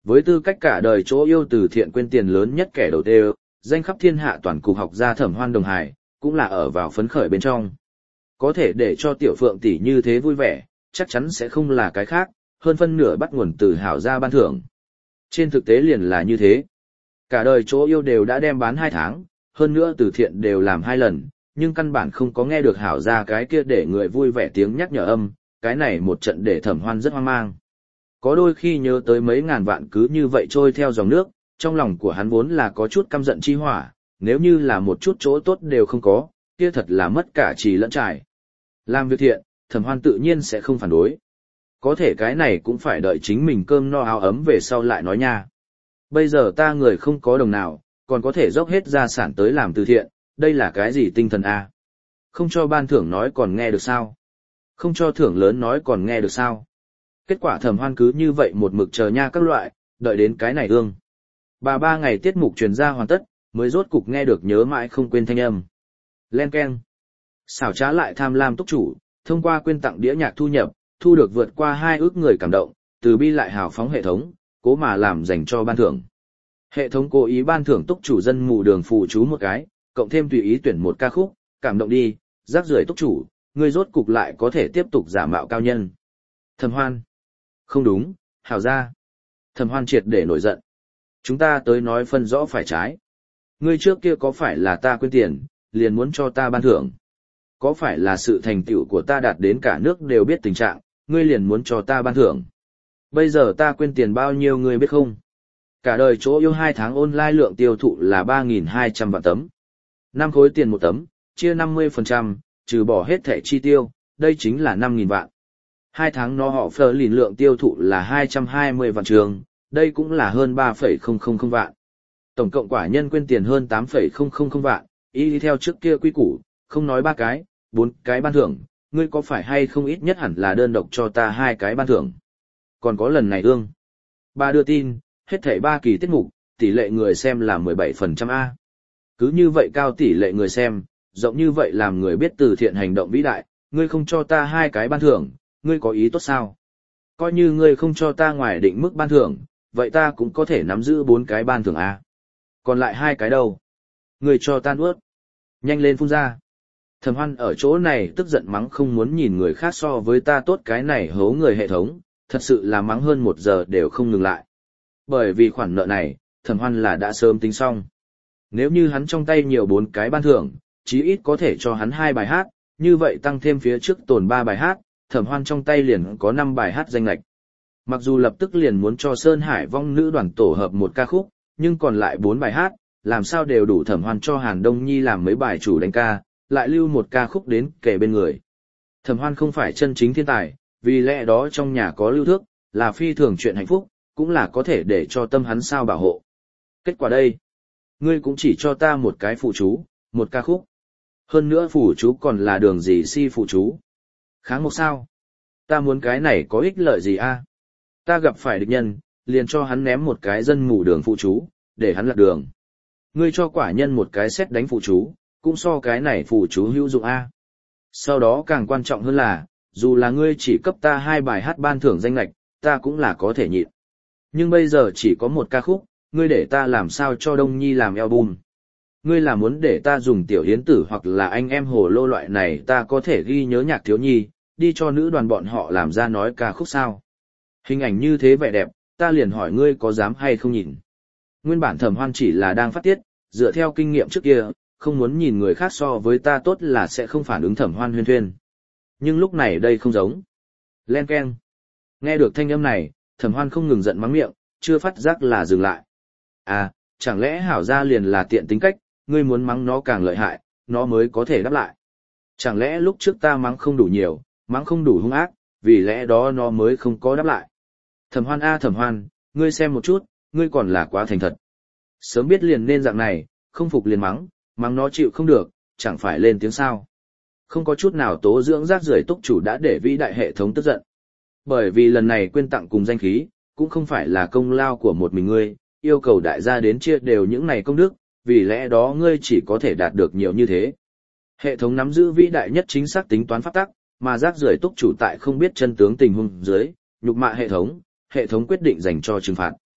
Với tư cách cả đời chỗ yêu từ thiện quên tiền lớn nhất kẻ đầu tiên, danh khắp thiên hạ toàn cục học gia Thẩm Hoan Đồng Hải, cũng là ở vào phấn khởi bên trong. Có thể để cho tiểu phượng tỷ như thế vui vẻ, chắc chắn sẽ không là cái khác, hơn phân nửa bắt nguồn từ hảo gia ban thưởng. Trên thực tế liền là như thế. Cả đời chỗ yêu đều đã đem bán hai tháng, hơn nữa từ thiện đều làm hai lần, nhưng căn bản không có nghe được hảo gia cái kia để người vui vẻ tiếng nhắc nhở âm, cái này một trận để Thẩm Hoan rất hoang mang. Có đôi khi nhớ tới mấy ngàn vạn cứ như vậy trôi theo dòng nước, trong lòng của hắn vốn là có chút căm giận chi hỏa, nếu như là một chút chỗ tốt đều không có, kia thật là mất cả trì lẫn trải. Làm việc thiện, Thẩm Hoan tự nhiên sẽ không phản đối. Có thể cái này cũng phải đợi chính mình cơm no áo ấm về sau lại nói nha. Bây giờ ta người không có đồng nào, còn có thể dốc hết gia sản tới làm từ thiện, đây là cái gì tinh thần a? Không cho ban thưởng nói còn nghe được sao? Không cho thưởng lớn nói còn nghe được sao? Kết quả Thẩm Hoan cứ như vậy một mực chờ nha các loại, đợi đến cái này ương. Bà ba ngày tiết mục truyền ra hoàn tất, mới rốt cục nghe được nhớ mãi không quên thanh âm. Len keng. Xảo trá lại tham lam túc chủ, thông qua quyên tặng đĩa nhạc thu nhập, thu được vượt qua hai ước người cảm động, từ bi lại hào phóng hệ thống, cố mà làm dành cho ban thưởng. Hệ thống cố ý ban thưởng túc chủ dân mù đường phụ chú một cái, cộng thêm tùy ý tuyển một ca khúc, cảm động đi, rác rưởi túc chủ, ngươi rốt cục lại có thể tiếp tục giả mạo cao nhân. Thẩm Hoan. Không đúng, hảo ra. Thẩm Hoan triệt để nổi giận. Chúng ta tới nói phân rõ phải trái. Ngươi trước kia có phải là ta quên tiền, liền muốn cho ta ban thưởng? Có phải là sự thành tựu của ta đạt đến cả nước đều biết tình trạng, ngươi liền muốn cho ta ban thưởng? Bây giờ ta quên tiền bao nhiêu ngươi biết không? Cả đời chỗ yêu hai tháng online lượng tiêu thụ là ba nghìn hai trăm vạn tấm. năm khối tiền một tấm, chia năm mươi phần trăm, trừ bỏ hết thẻ chi tiêu, đây chính là năm nghìn vạn. Hai tháng nó họ phờ lìn lượng tiêu thụ là hai trăm hai mươi vạn trường, đây cũng là hơn ba phẩy không không không vạn. Tổng cộng quả nhân quên tiền hơn tám phẩy không không không vạn, y theo trước kia quy củ, không nói ba cái, bốn cái ban thưởng, ngươi có phải hay không ít nhất hẳn là đơn độc cho ta hai cái ban thưởng. Còn có lần này ương. Ba đưa tin, hết thảy ba kỳ tiết mục, tỷ lệ người xem là mười bảy phần trăm A. Cứ như vậy cao tỷ lệ người xem, rộng như vậy làm người biết từ thiện hành động vĩ đại, ngươi không cho ta hai cái ban thưởng, ngươi có ý tốt sao? Coi như ngươi không cho ta ngoài định mức ban thưởng, vậy ta cũng có thể nắm giữ bốn cái ban thưởng A. Còn lại hai cái đâu? Ngươi cho ta nuốt. Nhanh lên phun ra. Thẩm Hoan ở chỗ này tức giận mắng không muốn nhìn người khác so với ta tốt cái này hố người hệ thống, thật sự là mắng hơn một giờ đều không ngừng lại. Bởi vì khoản nợ này, Thẩm Hoan là đã sớm tính xong. Nếu như hắn trong tay nhiều bốn cái ban thưởng, chí ít có thể cho hắn hai bài hát, như vậy tăng thêm phía trước tồn ba bài hát, Thẩm Hoan trong tay liền có năm bài hát danh lệch. Mặc dù lập tức liền muốn cho Sơn Hải Vong nữ đoàn tổ hợp một ca khúc, nhưng còn lại bốn bài hát, làm sao đều đủ Thẩm Hoan cho Hàn Đông Nhi làm mấy bài chủ đánh ca, lại lưu một ca khúc đến kể bên người. Thẩm Hoan không phải chân chính thiên tài, vì lẽ đó trong nhà có lưu thước, là phi thường chuyện hạnh phúc, cũng là có thể để cho tâm hắn sao bảo hộ. Kết quả đây, ngươi cũng chỉ cho ta một cái phụ chú, một ca khúc. Hơn nữa phụ chú còn là đường gì si phụ chú. Kháng một sao? Ta muốn cái này có ích lợi gì a? Ta gặp phải địch nhân, liền cho hắn ném một cái dân mù đường phụ chú, để hắn lật đường. Ngươi cho quả nhân một cái xét đánh phụ chú, cũng so cái này phụ chú hữu dụng a. Sau đó càng quan trọng hơn là, dù là ngươi chỉ cấp ta hai bài hát ban thưởng danh lệch, ta cũng là có thể nhịn. Nhưng bây giờ chỉ có một ca khúc, ngươi để ta làm sao cho Đông Nhi làm album. Ngươi là muốn để ta dùng tiểu hiến tử hoặc là anh em hồ lô loại này ta có thể ghi nhớ nhạc thiếu nhi, đi cho nữ đoàn bọn họ làm ra nói ca khúc sao. Hình ảnh như thế vẻ đẹp, ta liền hỏi ngươi có dám hay không nhìn. Nguyên bản Thẩm Hoan chỉ là đang phát tiết, dựa theo kinh nghiệm trước kia, không muốn nhìn người khác so với ta tốt là sẽ không phản ứng Thẩm Hoan huyên thuyên. Nhưng lúc này đây không giống. Len keng. Nghe được thanh âm này, Thẩm Hoan không ngừng giận mắng miệng, chưa phát giác là dừng lại. À, chẳng lẽ hảo gia liền là tiện tính cách, ngươi muốn mắng nó càng lợi hại, nó mới có thể đáp lại. Chẳng lẽ lúc trước ta mắng không đủ nhiều, mắng không đủ hung ác, vì lẽ đó nó mới không có đáp lại. Thẩm Hoan a Thẩm Hoan, ngươi xem một chút, ngươi còn là quá thành thật. Sớm biết liền nên dạng này, không phục liền mắng, mắng nó chịu không được, chẳng phải lên tiếng sao. Không có chút nào tố dưỡng rác rưởi túc chủ đã để vĩ đại hệ thống tức giận. Bởi vì lần này quyên tặng cùng danh khí, cũng không phải là công lao của một mình ngươi, yêu cầu đại gia đến chia đều những này công đức, vì lẽ đó ngươi chỉ có thể đạt được nhiều như thế. Hệ thống nắm giữ vĩ đại nhất chính xác tính toán pháp tắc, mà rác rưởi túc chủ tại không biết chân tướng tình huống dưới, nhục mạ hệ thống, hệ thống quyết định dành cho trừng phạt.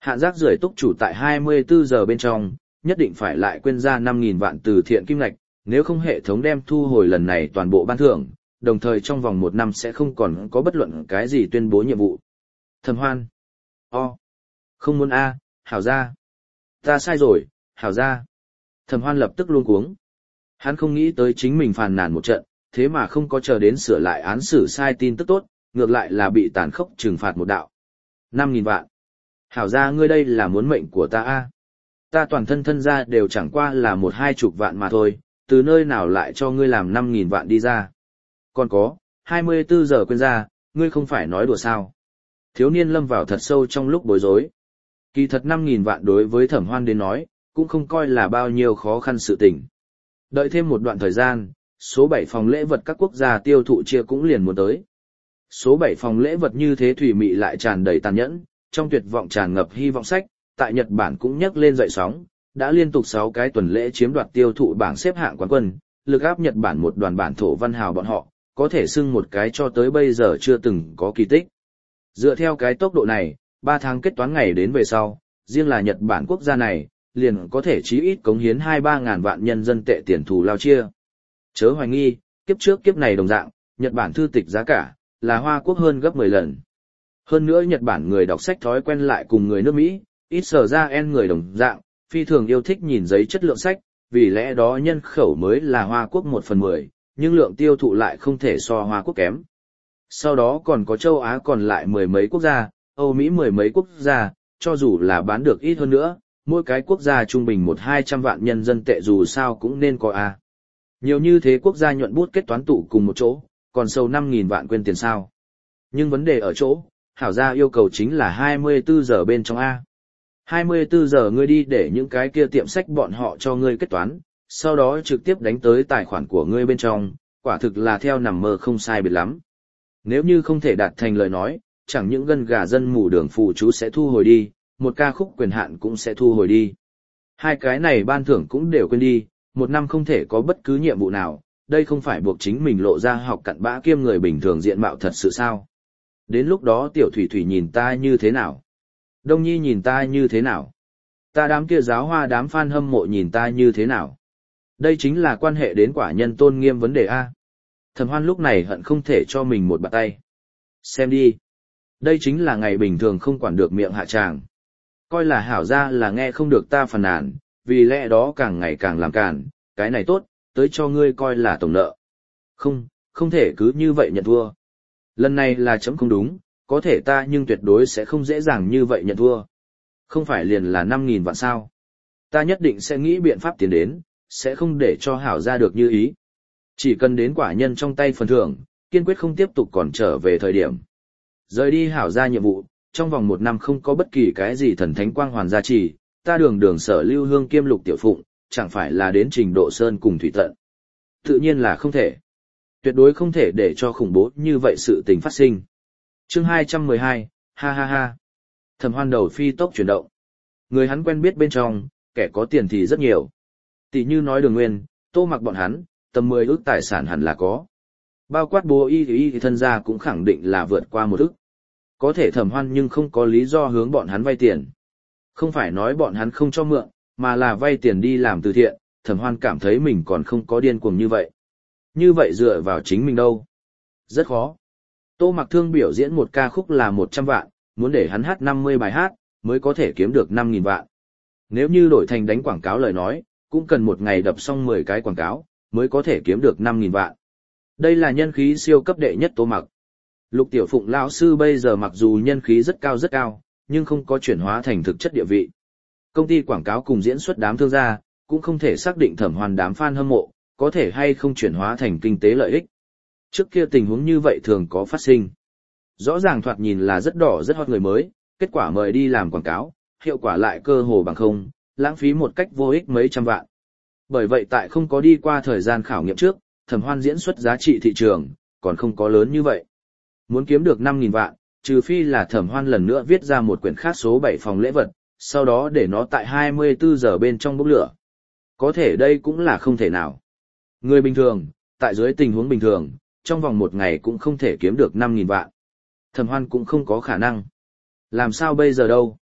Hạn rác rưởi túc chủ tại hai mươi tư giờ bên trong, nhất định phải lại quên ra năm nghìn vạn từ thiện kim ngạch, nếu không hệ thống đem thu hồi lần này toàn bộ ban thưởng, đồng thời trong vòng một năm sẽ không còn có bất luận cái gì tuyên bố nhiệm vụ. Thẩm Hoan. O. Không muốn A, hảo ra. Ta sai rồi, hảo ra. Thẩm Hoan lập tức luống cuống. Hắn không nghĩ tới chính mình phàn nàn một trận, thế mà không có chờ đến sửa lại án xử sai tin tức tốt, ngược lại là bị tàn khốc trừng phạt một đạo. Năm nghìn vạn. Hảo ra ngươi đây là muốn mệnh của ta A. Ta toàn thân thân ra đều chẳng qua là một hai chục vạn mà thôi, từ nơi nào lại cho ngươi làm năm nghìn vạn đi ra. Còn có, hai mươi tư giờ quên ra, ngươi không phải nói đùa sao. Thiếu niên lâm vào thật sâu trong lúc bối rối. Kỳ thật năm nghìn vạn đối với Thẩm Hoan đến nói, cũng không coi là bao nhiêu khó khăn sự tình. Đợi thêm một đoạn thời gian, số bảy phòng lễ vật các quốc gia tiêu thụ chia cũng liền muốn tới. Số bảy phòng lễ vật như thế thủy mị lại tràn đầy tàn nhẫn, trong tuyệt vọng tràn ngập hy vọng sách, tại Nhật Bản cũng nhấc lên dậy sóng, đã liên tục sáu cái tuần lễ chiếm đoạt tiêu thụ bảng xếp hạng quán quân, lực áp Nhật Bản một đoàn bản thổ văn hào bọn họ, có thể xưng một cái cho tới bây giờ chưa từng có kỳ tích. Dựa theo cái tốc độ này, ba tháng kết toán ngày đến về sau, riêng là Nhật Bản quốc gia này, liền có thể chí ít cống hiến hai ba ngàn vạn nhân dân tệ tiền thù lao chia. Chớ hoài nghi, kiếp trước kiếp này đồng dạng, Nhật Bản thư tịch giá cả, là Hoa Quốc hơn gấp mười lần. Hơn nữa Nhật Bản người đọc sách thói quen lại cùng người nước Mỹ, ít sở ra en người đồng dạng, phi thường yêu thích nhìn giấy chất lượng sách, vì lẽ đó nhân khẩu mới là Hoa Quốc một phần mười, nhưng lượng tiêu thụ lại không thể so Hoa Quốc kém. Sau đó còn có châu Á còn lại mười mấy quốc gia, Âu Mỹ mười mấy quốc gia, cho dù là bán được ít hơn nữa, mỗi cái quốc gia trung bình một hai trăm vạn nhân dân tệ dù sao cũng nên có A. Nhiều như thế quốc gia nhuận bút kết toán tụ cùng một chỗ, còn sâu năm nghìn vạn quên tiền sao. Nhưng vấn đề ở chỗ, hảo gia yêu cầu chính là hai mươi tư giờ bên trong A. hai mươi tư giờ ngươi đi để những cái kia tiệm sách bọn họ cho ngươi kết toán, sau đó trực tiếp đánh tới tài khoản của ngươi bên trong, quả thực là theo nằm mơ không sai biệt lắm. Nếu như không thể đạt thành lời nói, chẳng những gân gà dân mù đường phù chú sẽ thu hồi đi, một ca khúc quyền hạn cũng sẽ thu hồi đi. Hai cái này ban thưởng cũng đều quên đi, một năm không thể có bất cứ nhiệm vụ nào, đây không phải buộc chính mình lộ ra học cặn bã kiêm người bình thường diện mạo thật sự sao. Đến lúc đó tiểu thủy thủy nhìn ta như thế nào? Đông Nhi nhìn ta như thế nào? Ta đám kia giáo hoa đám fan hâm mộ nhìn ta như thế nào? Đây chính là quan hệ đến quả nhân tôn nghiêm vấn đề A. Thẩm Hoan lúc này hận không thể cho mình một bạt tay. Xem đi. Đây chính là ngày bình thường không quản được miệng hạ tràng. Coi là hảo ra là nghe không được ta phàn nàn, vì lẽ đó càng ngày càng làm càn, cái này tốt, tới cho ngươi coi là tổng nợ. Không, không thể cứ như vậy nhận thua. Lần này là chấm không đúng, có thể ta nhưng tuyệt đối sẽ không dễ dàng như vậy nhận thua. Không phải liền là năm nghìn vạn sao. Ta nhất định sẽ nghĩ biện pháp tiến đến, sẽ không để cho hảo ra được như ý. Chỉ cần đến quả nhân trong tay phần thưởng, kiên quyết không tiếp tục còn trở về thời điểm. Rời đi hảo ra nhiệm vụ, trong vòng một năm không có bất kỳ cái gì thần thánh quang hoàn gia trì, ta đường đường sở lưu hương kiêm lục tiểu phụng, chẳng phải là đến trình độ sơn cùng thủy tận. Tự nhiên là không thể. Tuyệt đối không thể để cho khủng bố như vậy sự tình phát sinh. Chương hai trăm mười hai, ha ha ha. Thẩm Hoan đầu phi tốc chuyển động. Người hắn quen biết bên trong, kẻ có tiền thì rất nhiều. Tỷ như nói Đường Nguyên, Tô Mặc bọn hắn, tầm mười ức tài sản hẳn là có. Bao quát bố y thì y thì thân gia cũng khẳng định là vượt qua một ức. Có thể Thẩm Hoan nhưng không có lý do hướng bọn hắn vay tiền. Không phải nói bọn hắn không cho mượn, mà là vay tiền đi làm từ thiện, Thẩm Hoan cảm thấy mình còn không có điên cuồng như vậy. Như vậy dựa vào chính mình đâu? Rất khó. Tô Mặc Thương biểu diễn một ca khúc là một trăm vạn, muốn để hắn hát năm mươi bài hát, mới có thể kiếm được năm nghìn vạn. Nếu như đổi thành đánh quảng cáo lời nói, cũng cần một ngày đập xong mười cái quảng cáo, mới có thể kiếm được năm nghìn vạn. Đây là nhân khí siêu cấp đệ nhất Tô Mặc. Lục Tiểu Phụng lão sư bây giờ mặc dù nhân khí rất cao rất cao, nhưng không có chuyển hóa thành thực chất địa vị. Công ty quảng cáo cùng diễn xuất đám thương gia, cũng không thể xác định Thẩm Hoan đám fan hâm mộ, có thể hay không chuyển hóa thành kinh tế lợi ích. Trước kia tình huống như vậy thường có phát sinh. Rõ ràng thoạt nhìn là rất đỏ rất hot người mới, kết quả mời đi làm quảng cáo, hiệu quả lại cơ hồ bằng không, lãng phí một cách vô ích mấy trăm vạn. Bởi vậy tại không có đi qua thời gian khảo nghiệm trước, Thẩm Hoan diễn xuất giá trị thị trường, còn không có lớn như vậy. Muốn kiếm được năm nghìn vạn, trừ phi là Thẩm Hoan lần nữa viết ra một quyển khác số bảy phòng lễ vật, sau đó để nó tại hai mươi tư giờ bên trong bốc lửa. Có thể đây cũng là không thể nào. Người bình thường, tại dưới tình huống bình thường, trong vòng một ngày cũng không thể kiếm được năm nghìn vạn. Thẩm Hoan cũng không có khả năng. Làm sao bây giờ đâu?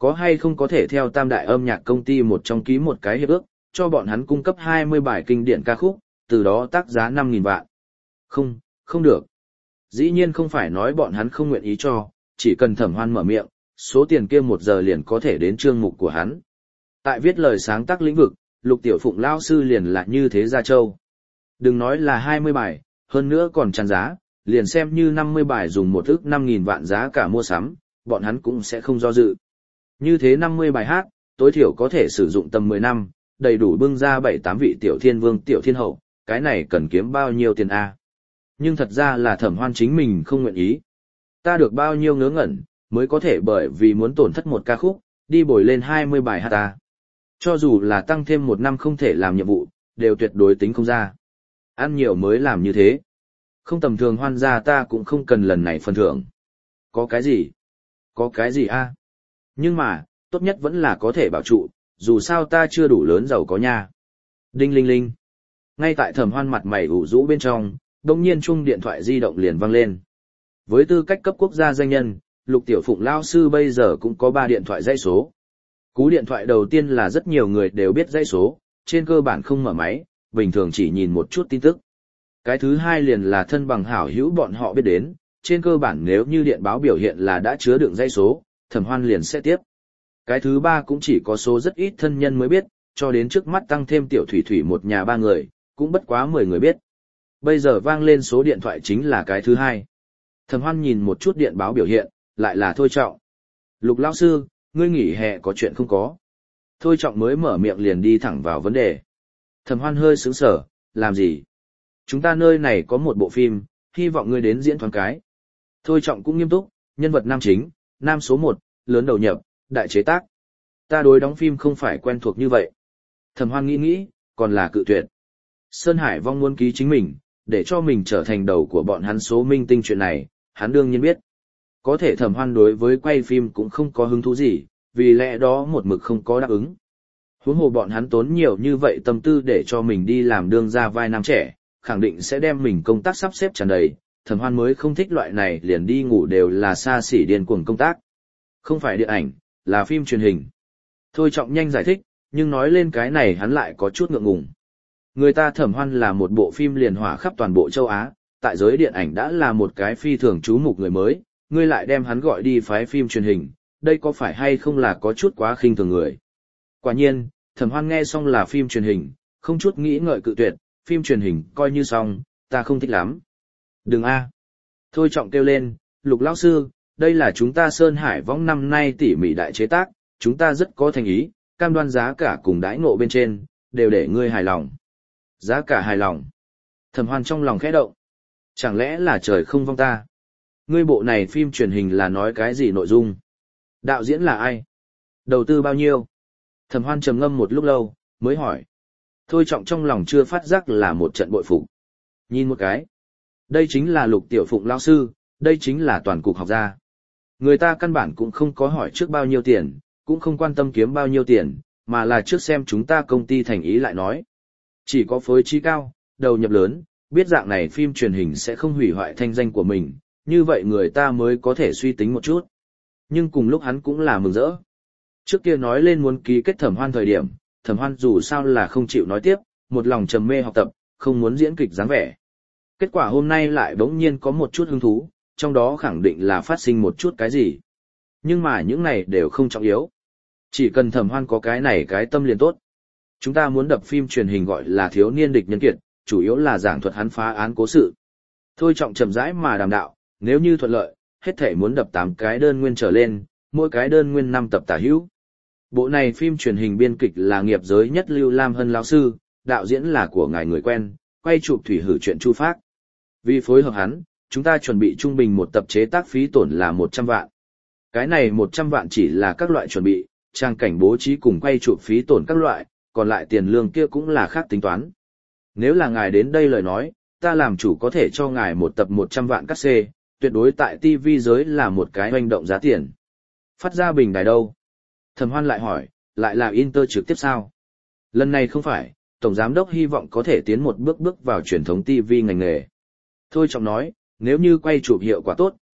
Có hay không có thể theo tam đại âm nhạc công ty một trong ký một cái hiệp ước, cho bọn hắn cung cấp hai mươi bài kinh điển ca khúc, từ đó tác giá năm nghìn vạn. Không, không được. Dĩ nhiên không phải nói bọn hắn không nguyện ý cho, chỉ cần Thẩm Hoan mở miệng, số tiền kia một giờ liền có thể đến chương mục của hắn. Tại viết lời sáng tác lĩnh vực, Lục Tiểu Phụng lao sư liền là như thế gia châu. Đừng nói là hai mươi bài, hơn nữa còn tràn giá, liền xem như năm mươi bài dùng một ức năm nghìn vạn giá cả mua sắm, bọn hắn cũng sẽ không do dự. Như thế năm mươi bài hát, tối thiểu có thể sử dụng tầm mười năm, đầy đủ bưng ra bảy tám vị tiểu thiên vương tiểu thiên hậu, cái này cần kiếm bao nhiêu tiền a? Nhưng thật ra là Thẩm Hoan chính mình không nguyện ý. Ta được bao nhiêu ngớ ngẩn, mới có thể bởi vì muốn tổn thất một ca khúc, đi bồi lên hai mươi bài hát ta. Cho dù là tăng thêm một năm không thể làm nhiệm vụ, đều tuyệt đối tính không ra. Ăn nhiều mới làm như thế. Không tầm thường Hoan gia ta cũng không cần lần này phần thưởng. Có cái gì? Có cái gì a? Nhưng mà, tốt nhất vẫn là có thể bảo trụ, dù sao ta chưa đủ lớn giàu có nha. Đinh linh linh. Ngay tại Thẩm Hoan mặt mày ủ rũ bên trong, đột nhiên chuông điện thoại di động liền vang lên. Với tư cách cấp quốc gia danh nhân, Lục Tiểu Phụng lao sư bây giờ cũng có ba điện thoại dãy số. Cú điện thoại đầu tiên là rất nhiều người đều biết dãy số, trên cơ bản không mở máy, bình thường chỉ nhìn một chút tin tức. Cái thứ hai liền là thân bằng hảo hữu bọn họ biết đến, trên cơ bản nếu như điện báo biểu hiện là đã chứa đựng dãy số, Thẩm Hoan liền sẽ tiếp. Cái thứ ba cũng chỉ có số rất ít thân nhân mới biết, cho đến trước mắt tăng thêm Tiểu Thủy Thủy một nhà ba người, cũng bất quá mười người biết. Bây giờ vang lên số điện thoại chính là cái thứ hai. Thẩm Hoan nhìn một chút điện báo biểu hiện, lại là Thôi Trọng. Lục lão sư, ngươi nghỉ hè có chuyện không có? Thôi Trọng mới mở miệng liền đi thẳng vào vấn đề. Thẩm Hoan hơi sững sờ, làm gì? Chúng ta nơi này có một bộ phim, hy vọng ngươi đến diễn thoáng cái. Thôi Trọng cũng nghiêm túc, nhân vật nam chính, nam số một, lớn đầu nhập, đại chế tác. Ta đối đóng phim không phải quen thuộc như vậy. Thẩm Hoan nghĩ nghĩ, còn là cự tuyệt. Sơn Hải Vong muốn ký chính mình, để cho mình trở thành đầu của bọn hắn số minh tinh chuyện này, hắn đương nhiên biết. Có thể Thẩm Hoan đối với quay phim cũng không có hứng thú gì, vì lẽ đó một mực không có đáp ứng. Huống hồ bọn hắn tốn nhiều như vậy tâm tư để cho mình đi làm đương gia vai nam trẻ, khẳng định sẽ đem mình công tác sắp xếp tràn đầy, Thẩm Hoan mới không thích loại này liền đi ngủ đều là xa xỉ điên cuồng công tác. Không phải điện ảnh, là phim truyền hình. Thôi Trọng nhanh giải thích, nhưng nói lên cái này hắn lại có chút ngượng ngùng. Người ta Thẩm Hoan là một bộ phim liền hỏa khắp toàn bộ châu Á, tại giới điện ảnh đã là một cái phi thường chú mục người mới, ngươi lại đem hắn gọi đi phái phim truyền hình, đây có phải hay không là có chút quá khinh thường người. Quả nhiên, Thẩm Hoan nghe xong là phim truyền hình, không chút nghĩ ngợi cự tuyệt, phim truyền hình coi như xong, ta không thích lắm. Đừng a. Thôi Trọng kêu lên, Lục lão sư, đây là chúng ta Sơn Hải Võng năm nay tỉ mỉ đại chế tác, chúng ta rất có thành ý, cam đoan giá cả cùng đãi ngộ bên trên, đều để ngươi hài lòng. Giá cả hài lòng. Thẩm Hoan trong lòng khẽ động. Chẳng lẽ là trời không vong ta? Ngươi bộ này phim truyền hình là nói cái gì nội dung? Đạo diễn là ai? Đầu tư bao nhiêu? Thẩm Hoan trầm ngâm một lúc lâu, mới hỏi. Thôi Trọng trong lòng chưa phát giác là một trận bội phục. Nhìn một cái. Đây chính là Lục Tiểu Phụng lão sư, đây chính là toàn cục học gia. Người ta căn bản cũng không có hỏi trước bao nhiêu tiền, cũng không quan tâm kiếm bao nhiêu tiền, mà là trước xem chúng ta công ty thành ý lại nói. Chỉ có phối trí cao, đầu nhập lớn, biết dạng này phim truyền hình sẽ không hủy hoại thanh danh của mình, như vậy người ta mới có thể suy tính một chút. Nhưng cùng lúc hắn cũng là mừng rỡ. Trước kia nói lên muốn ký kết Thẩm Hoan thời điểm, Thẩm Hoan dù sao là không chịu nói tiếp, một lòng trầm mê học tập, không muốn diễn kịch dáng vẻ. Kết quả hôm nay lại bỗng nhiên có một chút hứng thú, trong đó khẳng định là phát sinh một chút cái gì. Nhưng mà những này đều không trọng yếu. Chỉ cần Thẩm Hoan có cái này cái tâm liền tốt. Chúng ta muốn đập phim truyền hình gọi là Thiếu niên địch nhân kiệt, chủ yếu là giảng thuật hắn phá án cố sự. Thôi Trọng chậm rãi mà đàm đạo, nếu như thuận lợi, hết thể muốn đập tám cái đơn nguyên trở lên, mỗi cái đơn nguyên năm tập tả hữu. Bộ này phim truyền hình biên kịch là nghiệp giới nhất Lưu Lam Hân lão sư, đạo diễn là của ngài người quen, quay chụp thủy hử chuyện Chu Phác. Vì phối hợp hắn, chúng ta chuẩn bị trung bình một tập chế tác phí tổn là một trăm vạn. Cái này một trăm vạn chỉ là các loại chuẩn bị, trang cảnh bố trí cùng quay chụp phí tổn các loại, còn lại tiền lương kia cũng là khác tính toán. Nếu là ngài đến đây lời nói, ta làm chủ có thể cho ngài một tập một trăm vạn cắt xê, tuyệt đối tại ti vi giới là một cái hoành động giá tiền. Phát ra bình đài đâu? Thẩm Hoan lại hỏi, lại là Inter trực tiếp sao? Lần này không phải, Tổng Giám đốc hy vọng có thể tiến một bước bước vào truyền thống ti vi ngành nghề. Thôi Trọng nói, nếu như quay chụp hiệu quả tốt,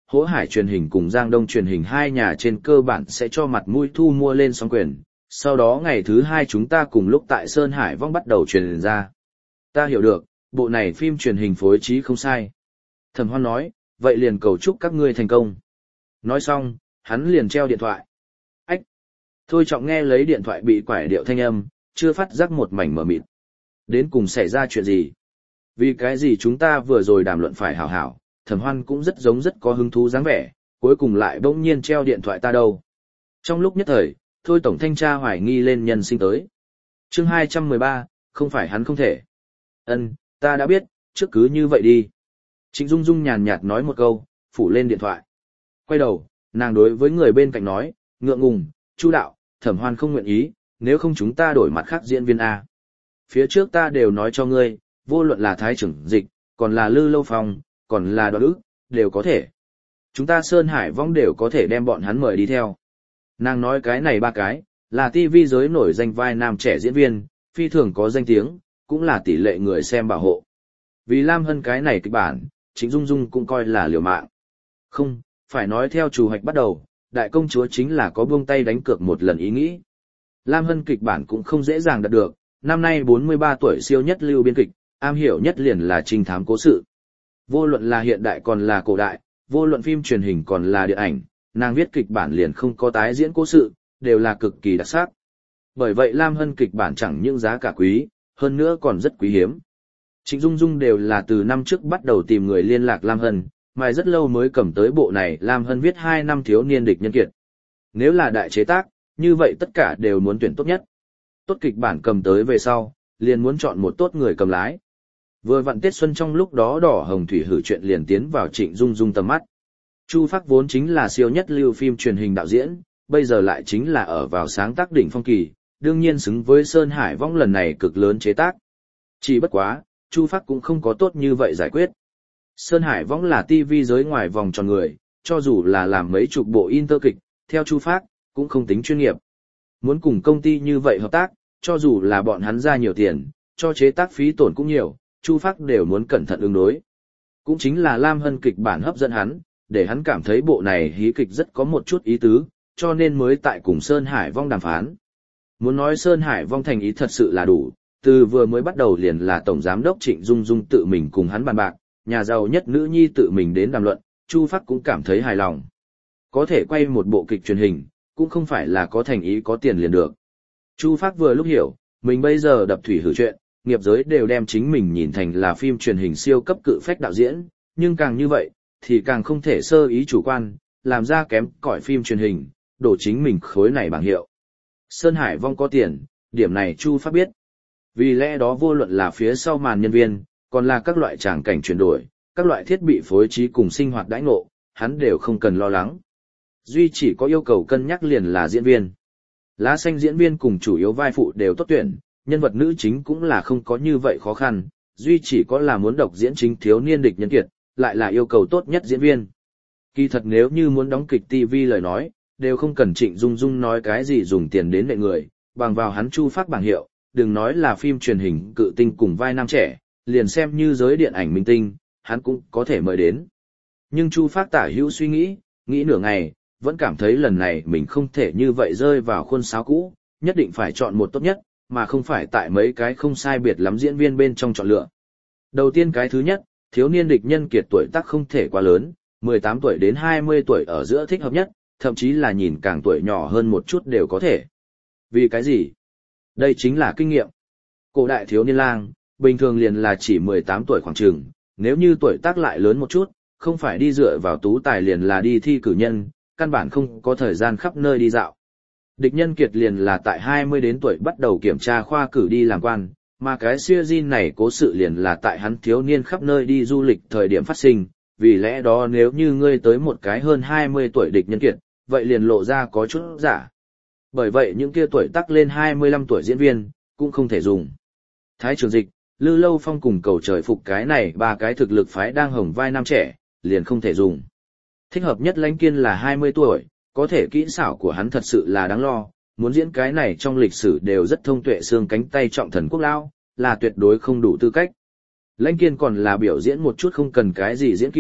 Hỗ Hải truyền hình cùng Giang Đông truyền hình hai nhà trên cơ bản sẽ cho mặt mũi thu mua lên sóng quyền, sau đó ngày thứ hai chúng ta cùng lúc tại Sơn Hải Vong bắt đầu truyền ra. Ta hiểu được, bộ này phim truyền hình phối trí không sai. Thẩm Hoan nói, vậy liền cầu chúc các ngươi thành công. Nói xong, hắn liền treo điện thoại. Ách! Thôi Trọng nghe lấy điện thoại bị quải điệu thanh âm, chưa phát giác một mảnh mờ mịt. Đến cùng xảy ra chuyện gì? Vì cái gì chúng ta vừa rồi đàm luận phải hảo hảo, Thẩm Hoan cũng rất giống rất có hứng thú dáng vẻ, cuối cùng lại bỗng nhiên treo điện thoại ta đâu. Trong lúc nhất thời, Thôi tổng thanh tra hoài nghi lên nhân sinh tới. Chương hai trăm mười ba, không phải hắn không thể. Ân, ta đã biết, trước cứ như vậy đi. Trịnh Dung Dung nhàn nhạt nói một câu, phủ lên điện thoại. Quay đầu, nàng đối với người bên cạnh nói, ngượng ngùng, Chu đạo, Thẩm Hoan không nguyện ý, nếu không chúng ta đổi mặt khác diễn viên A. Phía trước ta đều nói cho ngươi, vô luận là Thái Trưởng Dịch, còn là Lư Lâu Phong, còn là Đoạt Ức, đều có thể. Chúng ta Sơn Hải Vong đều có thể đem bọn hắn mời đi theo. Nàng nói cái này ba cái, là ti vi giới nổi danh vai nam trẻ diễn viên, phi thường có danh tiếng, cũng là tỷ lệ người xem bảo hộ. Vì Lam Hân cái này kịch bản, Trịnh Dung Dung cũng coi là liều mạng. Không, phải nói theo chủ hoạch bắt đầu, đại công chúa chính là có buông tay đánh cược một lần ý nghĩ. Lam Hân kịch bản cũng không dễ dàng đạt được, năm nay bốn mươi ba tuổi siêu nhất lưu biên kịch, am hiểu nhất liền là trinh thám cố sự. Vô luận là hiện đại còn là cổ đại, vô luận phim truyền hình còn là điện ảnh, nàng viết kịch bản liền không có tái diễn cố sự, đều là cực kỳ đặc sắc. Bởi vậy Lam Hân kịch bản chẳng những giá cả quý, hơn nữa còn rất quý hiếm. Trịnh Dung Dung đều là từ năm trước bắt đầu tìm người liên lạc Lam Hân, mà rất lâu mới cầm tới bộ này Lam Hân viết hai năm thiếu niên địch nhân kiệt. Nếu là đại chế tác, như vậy tất cả đều muốn tuyển tốt nhất. Tốt kịch bản cầm tới về sau, liền muốn chọn một tốt người cầm lái. Vừa vặn Tết Xuân trong lúc đó Đỏ Hồng Thủy Hử chuyện liền tiến vào Trịnh Dung Dung tầm mắt. Chu Phác vốn chính là siêu nhất lưu phim truyền hình đạo diễn, bây giờ lại chính là ở vào sáng tác đỉnh phong kỳ, đương nhiên xứng với Sơn Hải Vong lần này cực lớn chế tác. Chỉ bất quá, Chu Phác cũng không có tốt như vậy giải quyết. Sơn Hải Vong là ti vi giới ngoài vòng tròn người, cho dù là làm mấy chục bộ inter kịch, theo Chu Phác, cũng không tính chuyên nghiệp. Muốn cùng công ty như vậy hợp tác, cho dù là bọn hắn ra nhiều tiền, cho chế tác phí tổn cũng nhiều, Chu Phác đều muốn cẩn thận ứng đối. Cũng chính là Lam Hân kịch bản hấp dẫn hắn, để hắn cảm thấy bộ này hí kịch rất có một chút ý tứ, cho nên mới tại cùng Sơn Hải Vong đàm phán. Muốn nói Sơn Hải Vong thành ý thật sự là đủ, từ vừa mới bắt đầu liền là Tổng Giám đốc Trịnh Dung Dung tự mình cùng hắn bàn bạc, nhà giàu nhất nữ nhi tự mình đến đàm luận, Chu Phác cũng cảm thấy hài lòng. Có thể quay một bộ kịch truyền hình, cũng không phải là có thành ý có tiền liền được. Chu Phác vừa lúc hiểu, mình bây giờ đập thủy hử chuyện, nghiệp giới đều đem chính mình nhìn thành là phim truyền hình siêu cấp cự phách đạo diễn, nhưng càng như vậy, thì càng không thể sơ ý chủ quan, làm ra kém cỏi phim truyền hình, đổ chính mình khối này bảng hiệu. Sơn Hải Vong có tiền, điểm này Chu Phác biết. Vì lẽ đó vô luận là phía sau màn nhân viên, còn là các loại tràng cảnh chuyển đổi, các loại thiết bị phối trí cùng sinh hoạt đãi ngộ, hắn đều không cần lo lắng. Duy chỉ có yêu cầu cân nhắc liền là diễn viên. Lá xanh diễn viên cùng chủ yếu vai phụ đều tốt tuyển, nhân vật nữ chính cũng là không có như vậy khó khăn, duy chỉ có là muốn độc diễn chính thiếu niên địch nhân kiệt, lại là yêu cầu tốt nhất diễn viên. Kỳ thật nếu như muốn đóng kịch ti vi lời nói, đều không cần Trịnh Dung Dung nói cái gì dùng tiền đến nệ người, bằng vào hắn Chu Phác bảng hiệu, đừng nói là phim truyền hình cự tinh cùng vai nam trẻ, liền xem như giới điện ảnh minh tinh, hắn cũng có thể mời đến. Nhưng Chu Phác tả hữu suy nghĩ, nghĩ nửa ngày, vẫn cảm thấy lần này mình không thể như vậy rơi vào khuôn sáo cũ, nhất định phải chọn một tốt nhất, mà không phải tại mấy cái không sai biệt lắm diễn viên bên trong chọn lựa. Đầu tiên cái thứ nhất, thiếu niên địch nhân kiệt tuổi tác không thể quá lớn, mười tám tuổi đến hai mươi tuổi ở giữa thích hợp nhất, thậm chí là nhìn càng tuổi nhỏ hơn một chút đều có thể. Vì cái gì? Đây chính là kinh nghiệm. Cổ đại thiếu niên lang, bình thường liền là chỉ mười tám tuổi khoảng chừng, nếu như tuổi tác lại lớn một chút, không phải đi dựa vào tú tài liền là đi thi cử nhân, căn bản không có thời gian khắp nơi đi dạo. Địch nhân kiệt liền là tại hai mươi đến tuổi bắt đầu kiểm tra khoa cử đi làm quan, mà cái series này cố sự liền là tại hắn thiếu niên khắp nơi đi du lịch thời điểm phát sinh, vì lẽ đó nếu như ngươi tới một cái hơn hai mươi tuổi địch nhân kiệt, vậy liền lộ ra có chút giả. Bởi vậy những kia tuổi tác lên hai mươi lăm tuổi diễn viên, cũng không thể dùng. Thái Trường Dịch, Lư Lâu Phong cùng Cầu Trời Phục cái này ba cái thực lực phái đang hồng vai nam trẻ, liền không thể dùng. Thích hợp nhất Lãnh Kiên là hai mươi tuổi, có thể kỹ xảo của hắn thật sự là đáng lo, muốn diễn cái này trong lịch sử đều rất thông tuệ xương cánh tay trọng thần quốc lao, là tuyệt đối không đủ tư cách. Lãnh Kiên còn là biểu diễn một chút không cần cái gì diễn kỹ,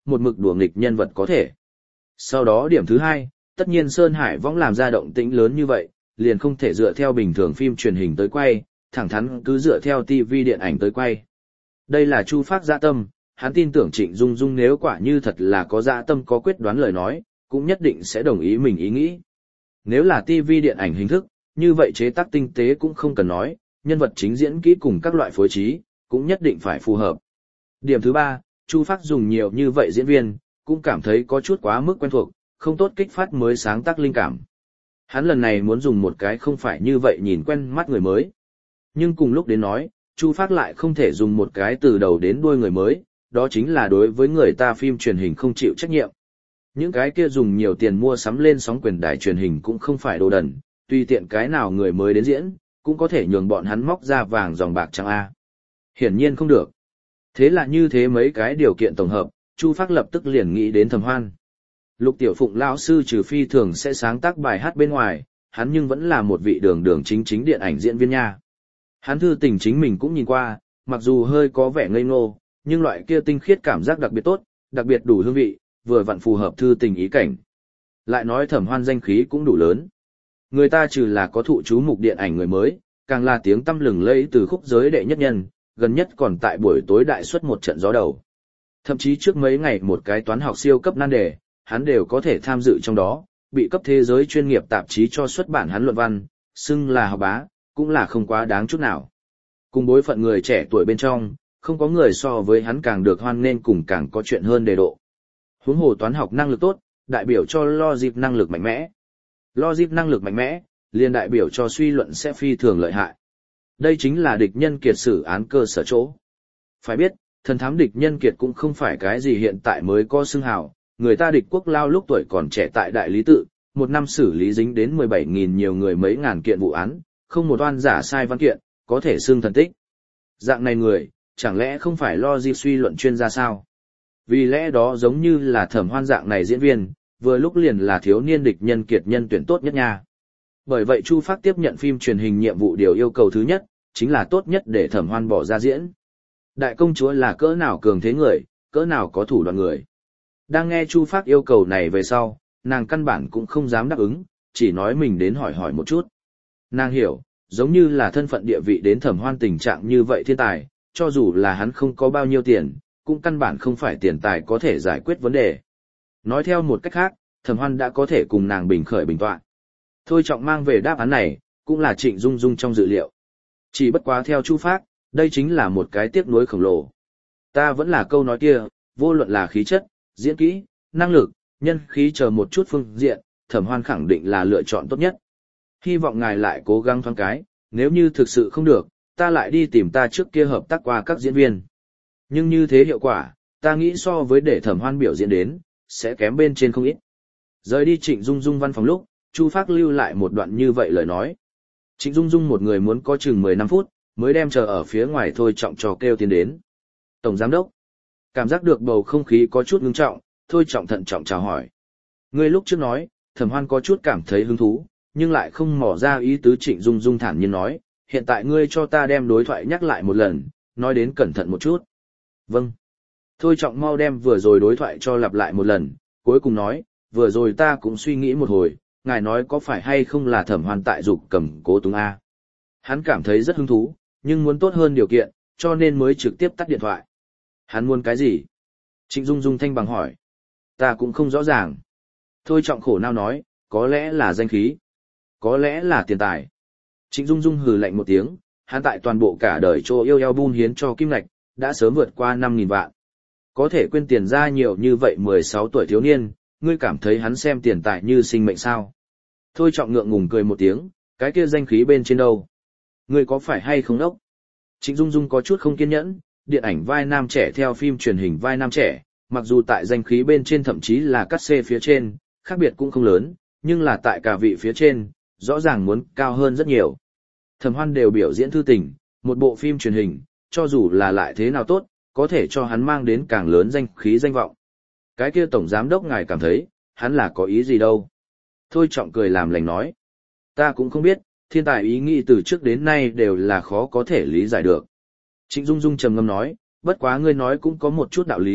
một mực đùa nghịch nhân vật có thể. Sau đó điểm thứ hai, tất nhiên Sơn Hải Võng làm ra động tĩnh lớn như vậy, liền không thể dựa theo bình thường phim truyền hình tới quay, thẳng thắn cứ dựa theo ti vi điện ảnh tới quay. Đây là Chu Phác dã tâm, hắn tin tưởng Trịnh Dung Dung nếu quả như thật là có dã tâm có quyết đoán lời nói, cũng nhất định sẽ đồng ý mình ý nghĩ. Nếu là ti vi điện ảnh hình thức, như vậy chế tác tinh tế cũng không cần nói, nhân vật chính diễn kỹ cùng các loại phối trí, cũng nhất định phải phù hợp. Điểm thứ ba, Chu Phác dùng nhiều như vậy diễn viên, cũng cảm thấy có chút quá mức quen thuộc, không tốt kích phát mới sáng tác linh cảm. Hắn lần này muốn dùng một cái không phải như vậy nhìn quen mắt người mới. Nhưng cùng lúc đến nói, Chu Phác lại không thể dùng một cái từ đầu đến đuôi người mới, đó chính là đối với người ta phim truyền hình không chịu trách nhiệm. Những cái kia dùng nhiều tiền mua sắm lên sóng quyền đài truyền hình cũng không phải đồ đần, tùy tiện cái nào người mới đến diễn, cũng có thể nhường bọn hắn móc ra vàng dòng bạc trắng A. Hiển nhiên không được. Thế là như thế mấy cái điều kiện tổng hợp, Chu Phác lập tức liền nghĩ đến Thẩm Hoan. Lục Tiểu Phụng lão sư trừ phi thường sẽ sáng tác bài hát bên ngoài, hắn nhưng vẫn là một vị đường đường chính chính điện ảnh diễn viên nha. Hắn thư tình chính mình cũng nhìn qua, mặc dù hơi có vẻ ngây ngô, nhưng loại kia tinh khiết cảm giác đặc biệt tốt, đặc biệt đủ hương vị, vừa vặn phù hợp thư tình ý cảnh. Lại nói Thẩm Hoan danh khí cũng đủ lớn. Người ta trừ là có thụ chú mục điện ảnh người mới, càng là tiếng tăm lừng lẫy từ khúc giới đệ nhất nhân, gần nhất còn tại buổi tối đại xuất một trận gió đầu. Thậm chí trước mấy ngày một cái toán học siêu cấp nan đề, hắn đều có thể tham dự trong đó, bị cấp thế giới chuyên nghiệp tạp chí cho xuất bản hắn luận văn, xưng là học bá, cũng là không quá đáng chút nào. Cùng bối phận người trẻ tuổi bên trong, không có người so với hắn càng được hoan nghênh cùng càng có chuyện hơn đề độ. Huống hồ toán học năng lực tốt, đại biểu cho logic năng lực mạnh mẽ. Logic năng lực mạnh mẽ, liền đại biểu cho suy luận sẽ phi thường lợi hại. Đây chính là địch nhân kiệt xử án cơ sở chỗ. Phải biết, thần thám địch nhân kiệt cũng không phải cái gì hiện tại mới có xưng hào, người ta địch quốc lao lúc tuổi còn trẻ tại đại lý tự, một năm xử lý dính đến mười bảy nghìn nhiều người mấy ngàn kiện vụ án, không một oan giả sai văn kiện, có thể xưng thần tích. Dạng này người, chẳng lẽ không phải logic suy luận chuyên gia sao? Vì lẽ đó giống như là Thẩm Hoan dạng này diễn viên, vừa lúc liền là thiếu niên địch nhân kiệt nhân tuyển tốt nhất nha. Bởi vậy Chu Phác tiếp nhận phim truyền hình nhiệm vụ điều yêu cầu thứ nhất, chính là tốt nhất để Thẩm Hoan bỏ ra diễn. Đại công chúa là cỡ nào cường thế người, cỡ nào có thủ đoạn người. Đang nghe Chu Phác yêu cầu này về sau, nàng căn bản cũng không dám đáp ứng, chỉ nói mình đến hỏi hỏi một chút. Nàng hiểu, giống như là thân phận địa vị đến Thẩm Hoan tình trạng như vậy thiên tài, cho dù là hắn không có bao nhiêu tiền, cũng căn bản không phải tiền tài có thể giải quyết vấn đề. Nói theo một cách khác, Thẩm Hoan đã có thể cùng nàng bình khởi bình tọa. Thôi Trọng mang về đáp án này, cũng là Trịnh Dung Dung trong dự liệu. Chỉ bất quá theo Chu Phác, đây chính là một cái tiếc nuối khổng lồ. Ta vẫn là câu nói kia, vô luận là khí chất, diễn kỹ, năng lực, nhân khí chờ một chút phương diện, Thẩm Hoan khẳng định là lựa chọn tốt nhất. Hy vọng ngài lại cố gắng thoáng cái, nếu như thực sự không được, ta lại đi tìm ta trước kia hợp tác qua các diễn viên. Nhưng như thế hiệu quả, ta nghĩ so với để Thẩm Hoan biểu diễn đến, sẽ kém bên trên không ít. Rời đi Trịnh Dung Dung văn phòng lúc, Chu Phác lưu lại một đoạn như vậy lời nói. Trịnh Dung Dung một người muốn có chừng mười lăm phút, mới đem chờ ở phía ngoài Thôi Trọng trò kêu tiến đến. Tổng giám đốc. Cảm giác được bầu không khí có chút ngưng trọng, Thôi Trọng thận trọng chào hỏi. Ngươi lúc trước nói, Thẩm Hoan có chút cảm thấy hứng thú, nhưng lại không mò ra ý tứ. Trịnh Dung Dung thản nhiên nói, hiện tại ngươi cho ta đem đối thoại nhắc lại một lần, nói đến cẩn thận một chút. Vâng. Thôi Trọng mau đem vừa rồi đối thoại cho lặp lại một lần, cuối cùng nói, vừa rồi ta cũng suy nghĩ một hồi, ngài nói có phải hay không là Thẩm Hoan tại dục cầm cố túng A. Hắn cảm thấy rất hứng thú, nhưng muốn tốt hơn điều kiện, cho nên mới trực tiếp tắt điện thoại. Hắn muốn cái gì? Trịnh Dung Dung thanh bằng hỏi. Ta cũng không rõ ràng. Thôi Trọng khổ não nói, có lẽ là danh khí, có lẽ là tiền tài. Trịnh Dung Dung hừ lạnh một tiếng, hắn tại toàn bộ cả đời cho yêu album hiến cho Kim Ngạch, đã sớm vượt qua năm nghìn vạn. Có thể quên tiền ra nhiều như vậy mười sáu tuổi thiếu niên, ngươi cảm thấy hắn xem tiền tài như sinh mệnh sao? Thôi Trọng ngượng ngùng cười một tiếng, cái kia danh khí bên trên đâu? Ngươi có phải hay không đốc? Trịnh Dung Dung có chút không kiên nhẫn, điện ảnh vai nam trẻ theo phim truyền hình vai nam trẻ, mặc dù tại danh khí bên trên thậm chí là cắt xê phía trên, khác biệt cũng không lớn, nhưng là tại cả vị phía trên, rõ ràng muốn cao hơn rất nhiều. Thẩm Hoan đều biểu diễn thư tình, một bộ phim truyền hình, cho dù là lại thế nào tốt, có thể cho hắn mang đến càng lớn danh khí danh vọng. Cái kia tổng giám đốc ngài cảm thấy, hắn là có ý gì đâu? Thôi Trọng cười làm lành nói. Ta cũng không biết, thiên tài ý nghĩ từ trước đến nay đều là khó có thể lý giải được. Trịnh Dung Dung trầm ngâm nói, bất quá ngươi nói cũng có một chút đạo lý,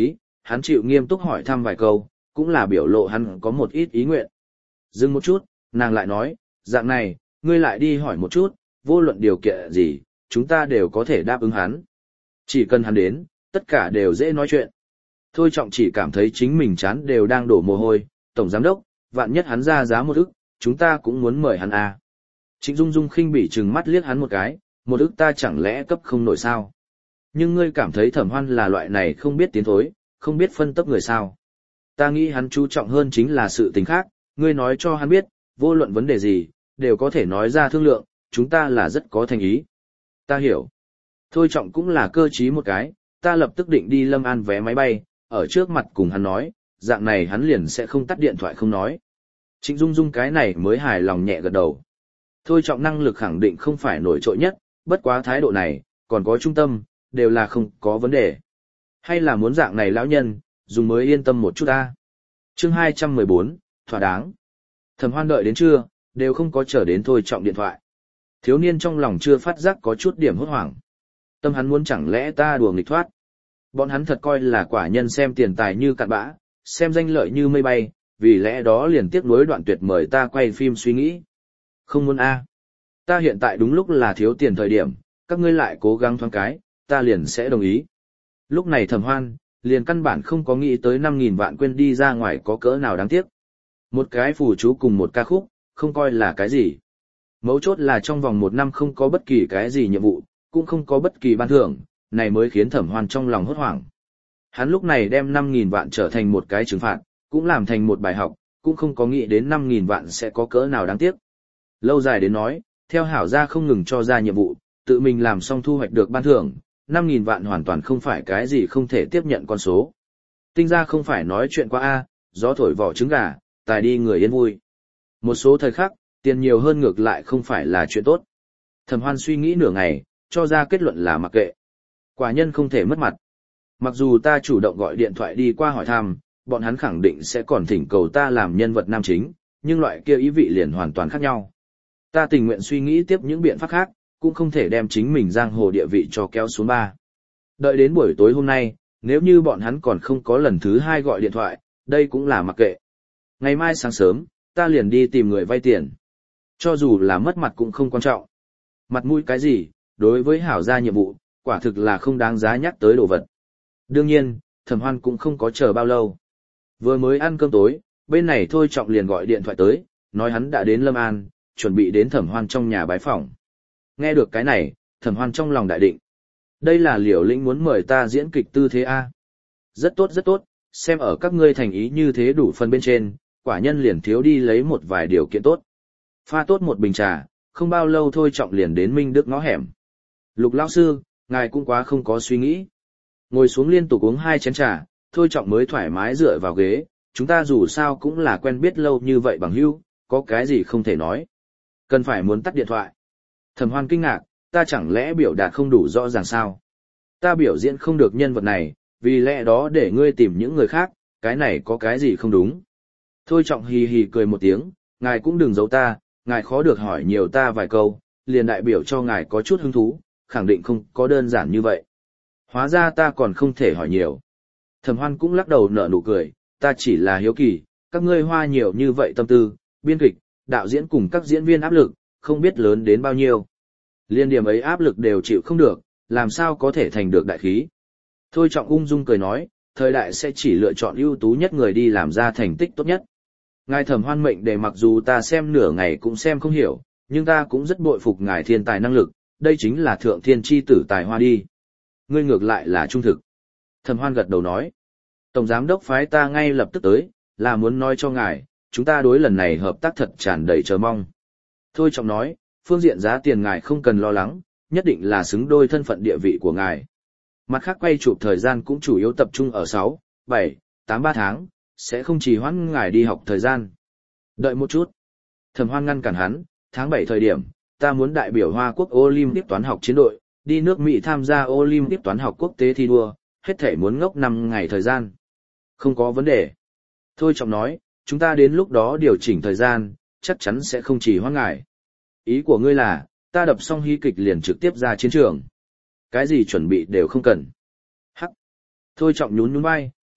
hắn chịu nghiêm túc hỏi thăm vài câu, cũng là biểu lộ hắn có một ít ý nguyện. Dừng một chút, nàng lại nói, dạng này, ngươi lại đi hỏi một chút, vô luận điều kiện gì, chúng ta đều có thể đáp ứng hắn. Chỉ cần hắn đến, tất cả đều dễ nói chuyện. Thôi Trọng chỉ cảm thấy chính mình chán đều đang đổ mồ hôi, tổng giám đốc, vạn nhất hắn ra giá một ức, chúng ta cũng muốn mời hắn à. Trịnh Dung Dung khinh bỉ trừng mắt liếc hắn một cái, một ức ta chẳng lẽ cấp không nổi sao? Nhưng ngươi cảm thấy Thẩm Hoan là loại này không biết tiến thối, không biết phân tấp người sao? Ta nghĩ hắn chú trọng hơn chính là sự tình khác, ngươi nói cho hắn biết, vô luận vấn đề gì, đều có thể nói ra thương lượng, chúng ta là rất có thành ý. Ta hiểu. Thôi Trọng cũng là cơ trí một cái, ta lập tức định đi Lâm An vé máy bay, ở trước mặt cùng hắn nói, dạng này hắn liền sẽ không tắt điện thoại không nói. Trịnh Dung Dung cái này mới hài lòng nhẹ gật đầu. Thôi Trọng năng lực khẳng định không phải nổi trội nhất, bất quá thái độ này, còn có trung tâm, đều là không có vấn đề. Hay là muốn dạng này lão nhân, dùng mới yên tâm một chút ta. Chương hai trăm mười bốn, thỏa đáng. Thẩm Hoan đợi đến trưa, đều không có chờ đến Thôi Trọng điện thoại. Thiếu niên trong lòng chưa phát giác có chút điểm hốt hoảng. Tâm hắn muốn chẳng lẽ ta đùa nghịch thoát. Bọn hắn thật coi là quả nhân xem tiền tài như cặn bã, xem danh lợi như mây bay, vì lẽ đó liền tiếc nuối đoạn tuyệt mời ta quay phim suy nghĩ. Không muốn a. Ta hiện tại đúng lúc là thiếu tiền thời điểm, các ngươi lại cố gắng thoáng cái, ta liền sẽ đồng ý. Lúc này Thẩm Hoan, liền căn bản không có nghĩ tới năm nghìn vạn quên đi ra ngoài có cỡ nào đáng tiếc. Một cái phù chú cùng một ca khúc, không coi là cái gì. Mấu chốt là trong vòng một năm không có bất kỳ cái gì nhiệm vụ, cũng không có bất kỳ ban thưởng, này mới khiến Thẩm Hoan trong lòng hốt hoảng. Hắn lúc này đem năm nghìn vạn trở thành một cái trừng phạt, cũng làm thành một bài học, cũng không có nghĩ đến năm nghìn vạn sẽ có cỡ nào đáng tiếc. Lâu dài đến nói, theo hảo gia không ngừng cho ra nhiệm vụ, tự mình làm xong thu hoạch được ban thưởng, năm nghìn vạn hoàn toàn không phải cái gì không thể tiếp nhận con số. Tinh gia không phải nói chuyện qua A, gió thổi vỏ trứng gà, tài đi người yên vui. Một số thời khắc, tiền nhiều hơn ngược lại không phải là chuyện tốt. Thẩm Hoan suy nghĩ nửa ngày, cho ra kết luận là mặc kệ. Quả nhân không thể mất mặt. Mặc dù ta chủ động gọi điện thoại đi qua hỏi thăm, bọn hắn khẳng định sẽ còn thỉnh cầu ta làm nhân vật nam chính, nhưng loại kia ý vị liền hoàn toàn khác nhau. Ta tình nguyện suy nghĩ tiếp những biện pháp khác, cũng không thể đem chính mình giang hồ địa vị cho kéo xuống ba. Đợi đến buổi tối hôm nay, nếu như bọn hắn còn không có lần thứ hai gọi điện thoại, đây cũng là mặc kệ. Ngày mai sáng sớm, ta liền đi tìm người vay tiền. Cho dù là mất mặt cũng không quan trọng. Mặt mũi cái gì, đối với hảo gia nhiệm vụ, quả thực là không đáng giá nhắc tới đồ vật. Đương nhiên, Thẩm Hoan cũng không có chờ bao lâu. Vừa mới ăn cơm tối, bên này Thôi Trọng liền gọi điện thoại tới, nói hắn đã đến Lâm An, chuẩn bị đến Thẩm Hoan trong nhà bái phỏng. Nghe được cái này, Thẩm Hoan trong lòng đại định. Đây là Liều Lĩnh muốn mời ta diễn kịch tư thế A. Rất tốt rất tốt, xem ở các ngươi thành ý như thế đủ phân bên trên, quả nhân liền thiếu đi lấy một vài điều kiện tốt. Pha tốt một bình trà, không bao lâu Thôi Trọng liền đến Minh Đức ngõ hẻm. Lục lão sư, ngài cũng quá không có suy nghĩ. Ngồi xuống liên tục uống hai chén trà, Thôi Trọng mới thoải mái dựa vào ghế, chúng ta dù sao cũng là quen biết lâu như vậy bằng hữu, có cái gì không thể nói. Cần phải muốn tắt điện thoại. Thẩm Hoan kinh ngạc, ta chẳng lẽ biểu đạt không đủ rõ ràng sao? Ta biểu diễn không được nhân vật này, vì lẽ đó để ngươi tìm những người khác, cái này có cái gì không đúng. Thôi Trọng hì hì cười một tiếng, ngài cũng đừng giấu ta, ngài khó được hỏi nhiều ta vài câu, liền đại biểu cho ngài có chút hứng thú, khẳng định không có đơn giản như vậy. Hóa ra ta còn không thể hỏi nhiều. Thẩm Hoan cũng lắc đầu nở nụ cười, ta chỉ là hiếu kỳ, các ngươi hoa nhiều như vậy tâm tư, biên kịch, đạo diễn cùng các diễn viên áp lực, không biết lớn đến bao nhiêu. Liên điểm ấy áp lực đều chịu không được, làm sao có thể thành được đại khí. Thôi Trọng ung dung cười nói, thời đại sẽ chỉ lựa chọn ưu tú nhất người đi làm ra thành tích tốt nhất. Ngài Thẩm Hoan mệnh để mặc dù ta xem nửa ngày cũng xem không hiểu, nhưng ta cũng rất bội phục ngài thiên tài năng lực, đây chính là thượng thiên chi tử tài hoa đi. Ngươi ngược lại là trung thực. Thẩm Hoan gật đầu nói, tổng giám đốc phái ta ngay lập tức tới, là muốn nói cho ngài, chúng ta đối lần này hợp tác thật tràn đầy chờ mong. Thôi Trọng nói, phương diện giá tiền ngài không cần lo lắng, nhất định là xứng đôi thân phận địa vị của ngài. Mặt khác quay chụp thời gian cũng chủ yếu tập trung ở sáu, bảy, tám ba tháng, sẽ không trì hoãn ngài đi học thời gian. Đợi một chút. Thẩm Hoan ngăn cản hắn, tháng bảy thời điểm, ta muốn đại biểu Hoa Quốc Olympic toán học chiến đội, đi nước Mỹ tham gia Olympic toán học quốc tế thi đua, hết thể muốn ngốc năm ngày thời gian. Không có vấn đề. Thôi Trọng nói, chúng ta đến lúc đó điều chỉnh thời gian, chắc chắn sẽ không trì hoãn ngài. Ý của ngươi là, ta đập xong hí kịch liền trực tiếp ra chiến trường. Cái gì chuẩn bị đều không cần. Hắc. Thôi Trọng nhún nhún vai,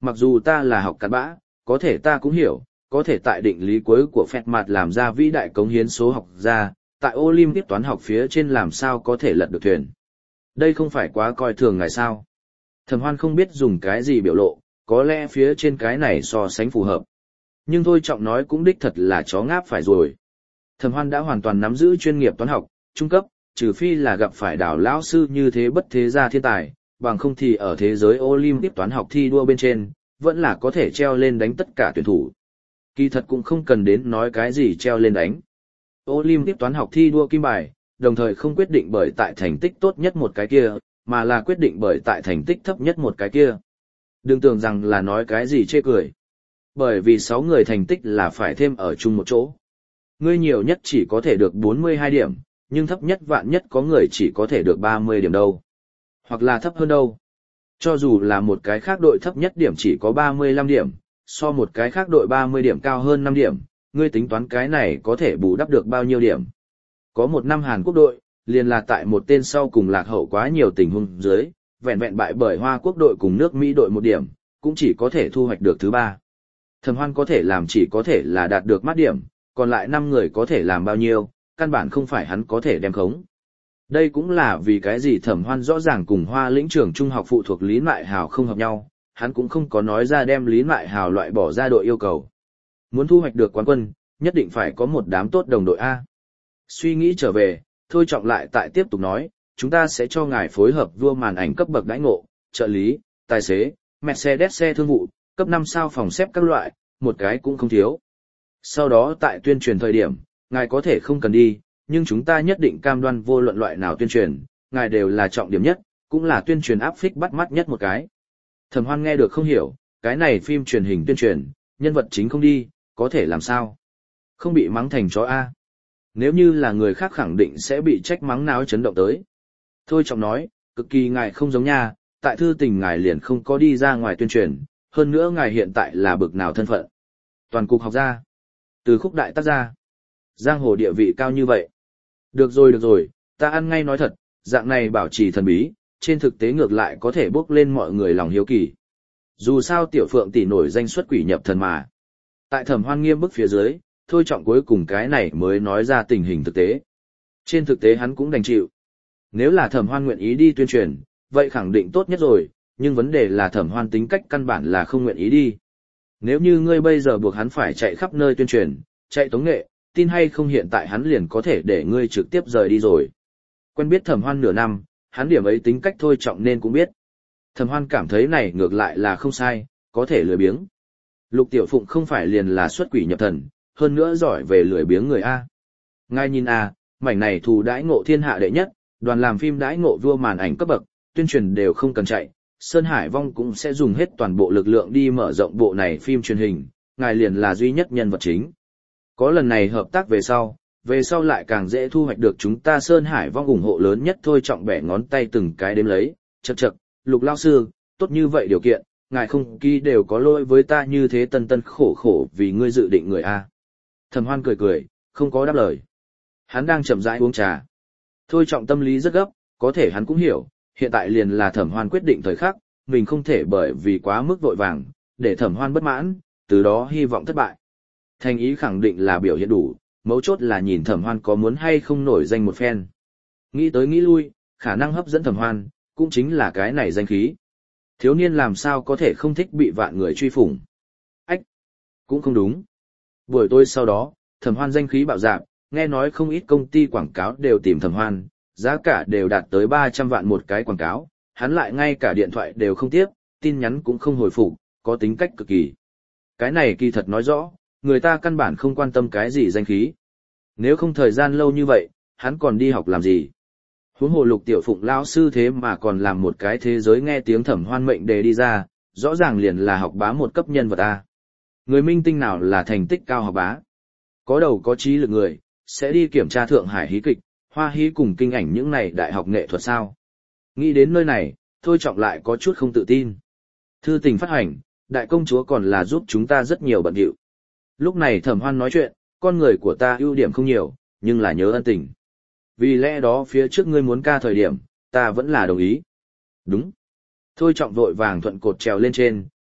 Mặc dù ta là học cặn bã, có thể ta cũng hiểu, có thể tại định lý cuối của phẹt mặt làm ra vĩ đại cống hiến số học ra, tại Olympic toán học phía trên làm sao có thể lật được thuyền. Đây không phải quá coi thường ngài sao. Thẩm Hoan không biết dùng cái gì biểu lộ, có lẽ phía trên cái này so sánh phù hợp. Nhưng thôi trọng nói cũng đích thật là chó ngáp phải rồi. Thẩm Hoan đã hoàn toàn nắm giữ chuyên nghiệp toán học, trung cấp, trừ phi là gặp phải đảo lão sư như thế bất thế gia thiên tài, bằng không thì ở thế giới Olympic toán học thi đua bên trên, vẫn là có thể treo lên đánh tất cả tuyển thủ. Kỳ thật cũng không cần đến nói cái gì treo lên đánh. Olympic toán học thi đua kim bài, đồng thời không quyết định bởi tại thành tích tốt nhất một cái kia, mà là quyết định bởi tại thành tích thấp nhất một cái kia. Đừng tưởng rằng là nói cái gì chê cười. Bởi vì sáu người thành tích là phải thêm ở chung một chỗ. Ngươi nhiều nhất chỉ có thể được bốn mươi hai điểm, nhưng thấp nhất vạn nhất có người chỉ có thể được ba mươi điểm đâu. Hoặc là thấp hơn đâu. Cho dù là một cái khác đội thấp nhất điểm chỉ có ba mươi lăm điểm, so một cái khác đội ba mươi điểm cao hơn năm điểm, ngươi tính toán cái này có thể bù đắp được bao nhiêu điểm. Có một năm Hàn Quốc đội, liền là tại một tên sau cùng lạc hậu quá nhiều tình huống dưới, vẹn vẹn bại bởi Hoa Quốc đội cùng nước Mỹ đội một điểm, cũng chỉ có thể thu hoạch được thứ ba. Thẩm Hoan có thể làm chỉ có thể là đạt được mát điểm, còn lại năm người có thể làm bao nhiêu, căn bản không phải hắn có thể đem khống. Đây cũng là vì cái gì Thẩm Hoan rõ ràng cùng Hoa lĩnh trường trung học phụ thuộc Lý Mại Hào không hợp nhau, hắn cũng không có nói ra đem Lý Mại Hào loại bỏ ra đội yêu cầu. Muốn thu hoạch được quán quân, nhất định phải có một đám tốt đồng đội A. Suy nghĩ trở về, thôi trọng lại tại tiếp tục nói, chúng ta sẽ cho ngài phối hợp vua màn ảnh cấp bậc đãi ngộ, trợ lý, tài xế, Mercedes xe thương vụ, cấp năm sao phòng xếp các loại, một cái cũng không thiếu. Sau đó tại tuyên truyền thời điểm, ngài có thể không cần đi, nhưng chúng ta nhất định cam đoan vô luận loại nào tuyên truyền, ngài đều là trọng điểm nhất, cũng là tuyên truyền áp phích bắt mắt nhất một cái. Thẩm Hoan nghe được không hiểu, cái này phim truyền hình tuyên truyền, nhân vật chính không đi, có thể làm sao? Không bị mắng thành chó A. Nếu như là người khác khẳng định sẽ bị trách mắng náo chấn động tới. Thôi trọng nói, cực kỳ ngài không giống nha, tại thư tình ngài liền không có đi ra ngoài tuyên truyền, hơn nữa ngài hiện tại là bực nào thân phận. Toàn cục học gia, từ khúc đại tác gia, giang hồ địa vị cao như vậy. Được rồi được rồi, ta ăn ngay nói thật, dạng này bảo trì thần bí, trên thực tế ngược lại có thể bốc lên mọi người lòng hiếu kỳ. Dù sao tiểu phượng tỷ nổi danh xuất quỷ nhập thần mà. Tại Thẩm Hoan nghiêm bức phía dưới, thôi trọng cuối cùng cái này mới nói ra tình hình thực tế. Trên thực tế hắn cũng đành chịu. Nếu là Thẩm Hoan nguyện ý đi tuyên truyền, vậy khẳng định tốt nhất rồi, nhưng vấn đề là Thẩm Hoan tính cách căn bản là không nguyện ý đi. Nếu như ngươi bây giờ buộc hắn phải chạy khắp nơi tuyên truyền, chạy tống nghệ, tin hay không hiện tại hắn liền có thể để ngươi trực tiếp rời đi rồi. Quen biết Thẩm Hoan nửa năm, hắn điểm ấy tính cách thôi trọng nên cũng biết. Thẩm Hoan cảm thấy này ngược lại là không sai, có thể lười biếng. Lục Tiểu Phụng không phải liền là xuất quỷ nhập thần, hơn nữa giỏi về lười biếng người A. Ngay nhìn A, mảnh này thù đãi ngộ thiên hạ đệ nhất, đoàn làm phim đãi ngộ vua màn ảnh cấp bậc, tuyên truyền đều không cần chạy, Sơn Hải Vong cũng sẽ dùng hết toàn bộ lực lượng đi mở rộng bộ này phim truyền hình, ngài liền là duy nhất nhân vật chính. Có lần này hợp tác về sau, về sau lại càng dễ thu hoạch được chúng ta Sơn Hải Vong ủng hộ lớn nhất thôi trọng bẻ ngón tay từng cái đếm lấy, chậc chậc, Lục lao sư, tốt như vậy điều kiện, ngài không ký đều có lỗi với ta như thế tân tân khổ khổ vì ngươi dự định người A. Thẩm Hoan cười cười, không có đáp lời. Hắn đang chậm rãi uống trà. Thôi trọng tâm lý rất gấp, có thể hắn cũng hiểu, hiện tại liền là Thẩm Hoan quyết định thời khắc, mình không thể bởi vì quá mức vội vàng, để Thẩm Hoan bất mãn, từ đó hy vọng thất bại. Thành ý khẳng định là biểu hiện đủ, mấu chốt là nhìn Thẩm Hoan có muốn hay không nổi danh một phen. Nghĩ tới nghĩ lui, khả năng hấp dẫn Thẩm Hoan, cũng chính là cái này danh khí. Thiếu niên làm sao có thể không thích bị vạn người truy phủng. Ách! Cũng không đúng. Buổi tối sau đó, Thẩm Hoan danh khí bạo dạn, nghe nói không ít công ty quảng cáo đều tìm Thẩm Hoan, giá cả đều đạt tới ba trăm vạn một cái quảng cáo, hắn lại ngay cả điện thoại đều không tiếp, tin nhắn cũng không hồi phục, có tính cách cực kỳ. Cái này kỳ thật nói rõ, người ta căn bản không quan tâm cái gì danh khí. Nếu không thời gian lâu như vậy, hắn còn đi học làm gì? Huống hồ Lục Tiểu Phụng lão sư thế mà còn làm một cái thế giới nghe tiếng Thẩm Hoan mệnh đề đi ra, rõ ràng liền là học bá một cấp nhân vật A. Người minh tinh nào là thành tích cao học bá? Có đầu có trí lực người, sẽ đi kiểm tra Thượng Hải hí kịch, Hoa hí cùng kinh ảnh những này đại học nghệ thuật sao? Nghĩ đến nơi này, thôi trọng lại có chút không tự tin. Thư tình phát hành, đại công chúa còn là giúp chúng ta rất nhiều bận rộn. Lúc này Thẩm Hoan nói chuyện, con người của ta ưu điểm không nhiều, nhưng là nhớ ân tình. Vì lẽ đó phía trước ngươi muốn ca thời điểm, ta vẫn là đồng ý. Đúng. Thôi trọng vội vàng thuận cột trèo lên trên,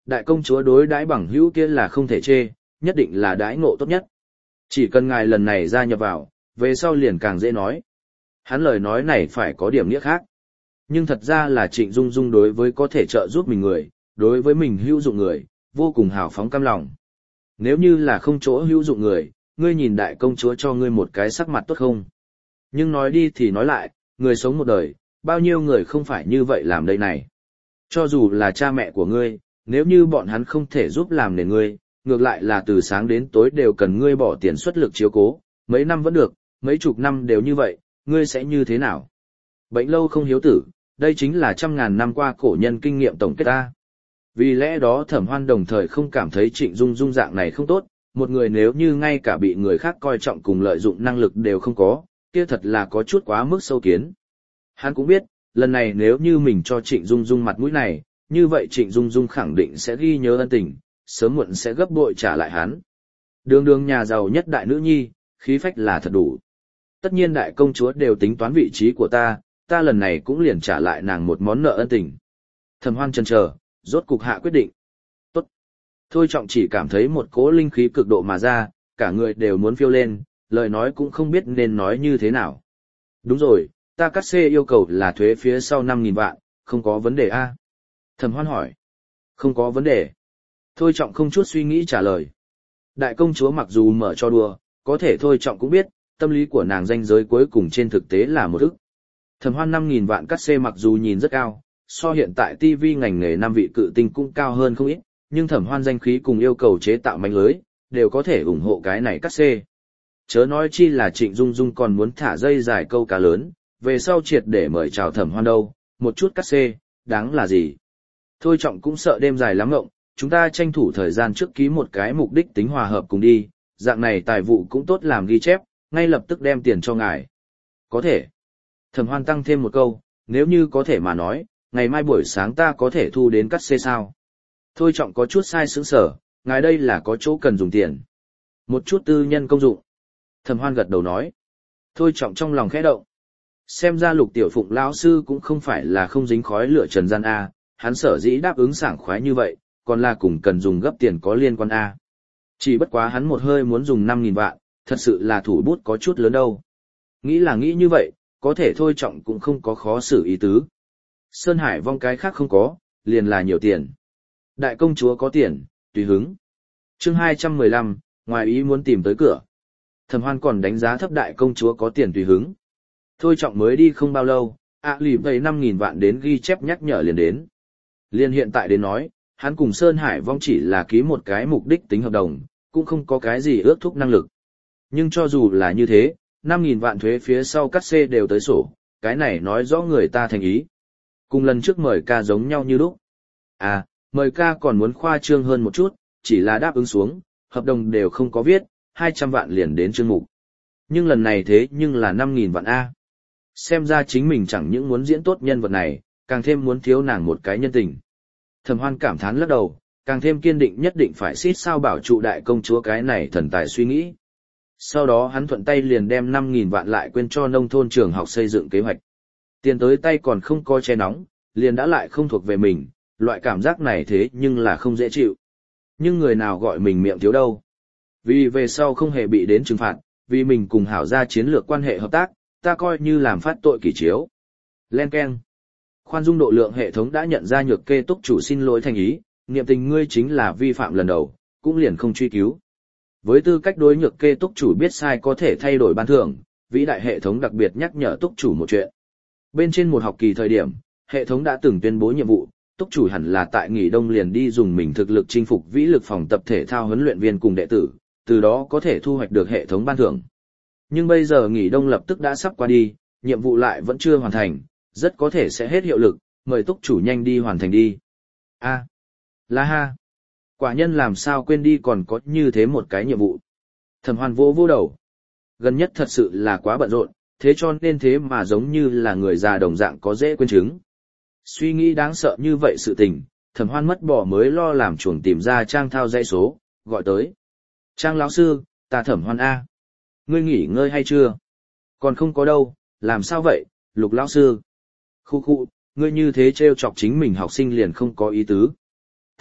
đại công chúa đối đãi bằng hữu kia là không thể chê, nhất định là đãi ngộ tốt nhất. Chỉ cần ngài lần này gia nhập vào, về sau liền càng dễ nói. Hắn lời nói này phải có điểm nghĩa khác. Nhưng thật ra là Trịnh Dung Dung đối với có thể trợ giúp mình người, đối với mình hữu dụng người, vô cùng hào phóng cam lòng. Nếu như là không chỗ hữu dụng người, ngươi nhìn đại công chúa cho ngươi một cái sắc mặt tốt không? Nhưng nói đi thì nói lại, người sống một đời, bao nhiêu người không phải như vậy làm đây này. Cho dù là cha mẹ của ngươi, nếu như bọn hắn không thể giúp làm nền ngươi, ngược lại là từ sáng đến tối đều cần ngươi bỏ tiền xuất lực chiếu cố, mấy năm vẫn được, mấy chục năm đều như vậy, ngươi sẽ như thế nào? Bệnh lâu không hiếu tử, đây chính là trăm ngàn năm qua cổ nhân kinh nghiệm tổng kết ta. Vì lẽ đó Thẩm Hoan đồng thời không cảm thấy Trịnh Dung Dung dạng này không tốt, một người nếu như ngay cả bị người khác coi trọng cùng lợi dụng năng lực đều không có, kia thật là có chút quá mức sâu kiến. Hắn cũng biết, lần này nếu như mình cho Trịnh Dung Dung mặt mũi này, như vậy Trịnh Dung Dung khẳng định sẽ ghi nhớ ân tình, sớm muộn sẽ gấp bội trả lại hắn. Đường đường nhà giàu nhất đại nữ nhi, khí phách là thật đủ. Tất nhiên đại công chúa đều tính toán vị trí của ta, ta lần này cũng liền trả lại nàng một món nợ ân tình. Thẩm Hoan chần chờ, rốt cục hạ quyết định. Tốt. Thôi Trọng chỉ cảm thấy một cỗ linh khí cực độ mà ra, cả người đều muốn phiêu lên, lời nói cũng không biết nên nói như thế nào. Đúng rồi, ta cắt xê yêu cầu là thuế phía sau năm nghìn vạn, không có vấn đề a? Thẩm Hoan hỏi. Không có vấn đề. Thôi Trọng không chút suy nghĩ trả lời. Đại công chúa mặc dù mở cho đùa, có thể Thôi Trọng cũng biết, tâm lý của nàng danh giới cuối cùng trên thực tế là một ức. Thẩm Hoan năm nghìn vạn cắt xê mặc dù nhìn rất cao, so hiện tại ti vi ngành nghề năm vị cự tinh cũng cao hơn không ít, nhưng Thẩm Hoan danh khí cùng yêu cầu chế tạo manh lưới, đều có thể ủng hộ cái này cắt xê. Chớ nói chi là Trịnh Dung Dung còn muốn thả dây dài câu cá lớn, về sau triệt để mời chào Thẩm Hoan đâu, một chút cắt xê, đáng là gì. Thôi Trọng cũng sợ đêm dài lắm ngộng, chúng ta tranh thủ thời gian trước ký một cái mục đích tính hòa hợp cùng đi, dạng này tài vụ cũng tốt làm ghi chép, ngay lập tức đem tiền cho ngài. Có thể. Thẩm Hoan tăng thêm một câu, nếu như có thể mà nói, ngày mai buổi sáng ta có thể thu đến cắt xê sao. Thôi Trọng có chút sai sững sở, ngài đây là có chỗ cần dùng tiền. Một chút tư nhân công dụng. Thẩm Hoan gật đầu nói. Thôi Trọng trong lòng khẽ động. Xem ra Lục Tiểu Phụng lão sư cũng không phải là không dính khói lửa trần gian A, hắn sở dĩ đáp ứng sảng khoái như vậy, còn là cùng cần dùng gấp tiền có liên quan A. Chỉ bất quá hắn một hơi muốn dùng năm nghìn vạn, thật sự là thủ bút có chút lớn đâu. Nghĩ là nghĩ như vậy, có thể Thôi Trọng cũng không có khó xử ý tứ. Sơn Hải vong cái khác không có, liền là nhiều tiền. Đại công chúa có tiền, tùy hứng. Chương hai trăm mười lăm, ngoài ý muốn tìm tới cửa. Thẩm Hoan còn đánh giá thấp đại công chúa có tiền tùy hứng. Thôi Trọng mới đi không bao lâu, ạ lì bầy năm nghìn vạn đến ghi chép nhắc nhở liền đến. Liên hiện tại đến nói, hắn cùng Sơn Hải vong chỉ là ký một cái mục đích tính hợp đồng, cũng không có cái gì ước thúc năng lực. Nhưng cho dù là như thế, năm nghìn vạn thuế phía sau cắt xê đều tới sổ, cái này nói rõ người ta thành ý. Cùng lần trước mời ca giống nhau như lúc. À, mời ca còn muốn khoa trương hơn một chút, chỉ là đáp ứng xuống, hợp đồng đều không có viết, hai trăm vạn liền đến chương mục. Nhưng lần này thế nhưng là năm nghìn vạn A. Xem ra chính mình chẳng những muốn diễn tốt nhân vật này, càng thêm muốn thiếu nàng một cái nhân tình. Thẩm Hoan cảm thán lắc đầu, càng thêm kiên định nhất định phải xít sao bảo trụ đại công chúa cái này thần tài suy nghĩ. Sau đó hắn thuận tay liền đem năm nghìn vạn lại quên cho nông thôn trường học xây dựng kế hoạch. Tiền tới tay còn không coi che nóng, liền đã lại không thuộc về mình, loại cảm giác này thế nhưng là không dễ chịu. Nhưng người nào gọi mình miệng thiếu đâu. Vì về sau không hề bị đến trừng phạt, vì mình cùng hảo ra chiến lược quan hệ hợp tác, ta coi như làm phát tội kỷ chiếu. Len keng. Khoan dung độ lượng hệ thống đã nhận ra nhược kê túc chủ xin lỗi thành ý, niệm tình ngươi chính là vi phạm lần đầu, cũng liền không truy cứu. Với tư cách đối nhược kê túc chủ biết sai có thể thay đổi ban thưởng, vĩ đại hệ thống đặc biệt nhắc nhở túc chủ một chuyện. Bên trên một học kỳ thời điểm, hệ thống đã từng tuyên bố nhiệm vụ, túc chủ hẳn là tại nghỉ đông liền đi dùng mình thực lực chinh phục vĩ lực phòng tập thể thao huấn luyện viên cùng đệ tử, từ đó có thể thu hoạch được hệ thống ban thưởng. Nhưng bây giờ nghỉ đông lập tức đã sắp qua đi, nhiệm vụ lại vẫn chưa hoàn thành, rất có thể sẽ hết hiệu lực, mời túc chủ nhanh đi hoàn thành đi. A, à, là ha. Quả nhân làm sao quên đi còn có như thế một cái nhiệm vụ. Thẩm Hoan vô vô đầu. Gần nhất thật sự là quá bận rộn, thế cho nên thế mà giống như là người già đồng dạng có dễ quên chứng. Suy nghĩ đáng sợ như vậy sự tình, Thẩm Hoan mất bỏ mới lo làm chuồng tìm ra Trang Thao dãy số, gọi tới. Trang lão sư, ta Thẩm Hoan A. Ngươi nghỉ ngơi hay chưa? Còn không có đâu, làm sao vậy, Lục lão sư? Khu khu, ngươi như thế trêu chọc chính mình học sinh liền không có ý tứ.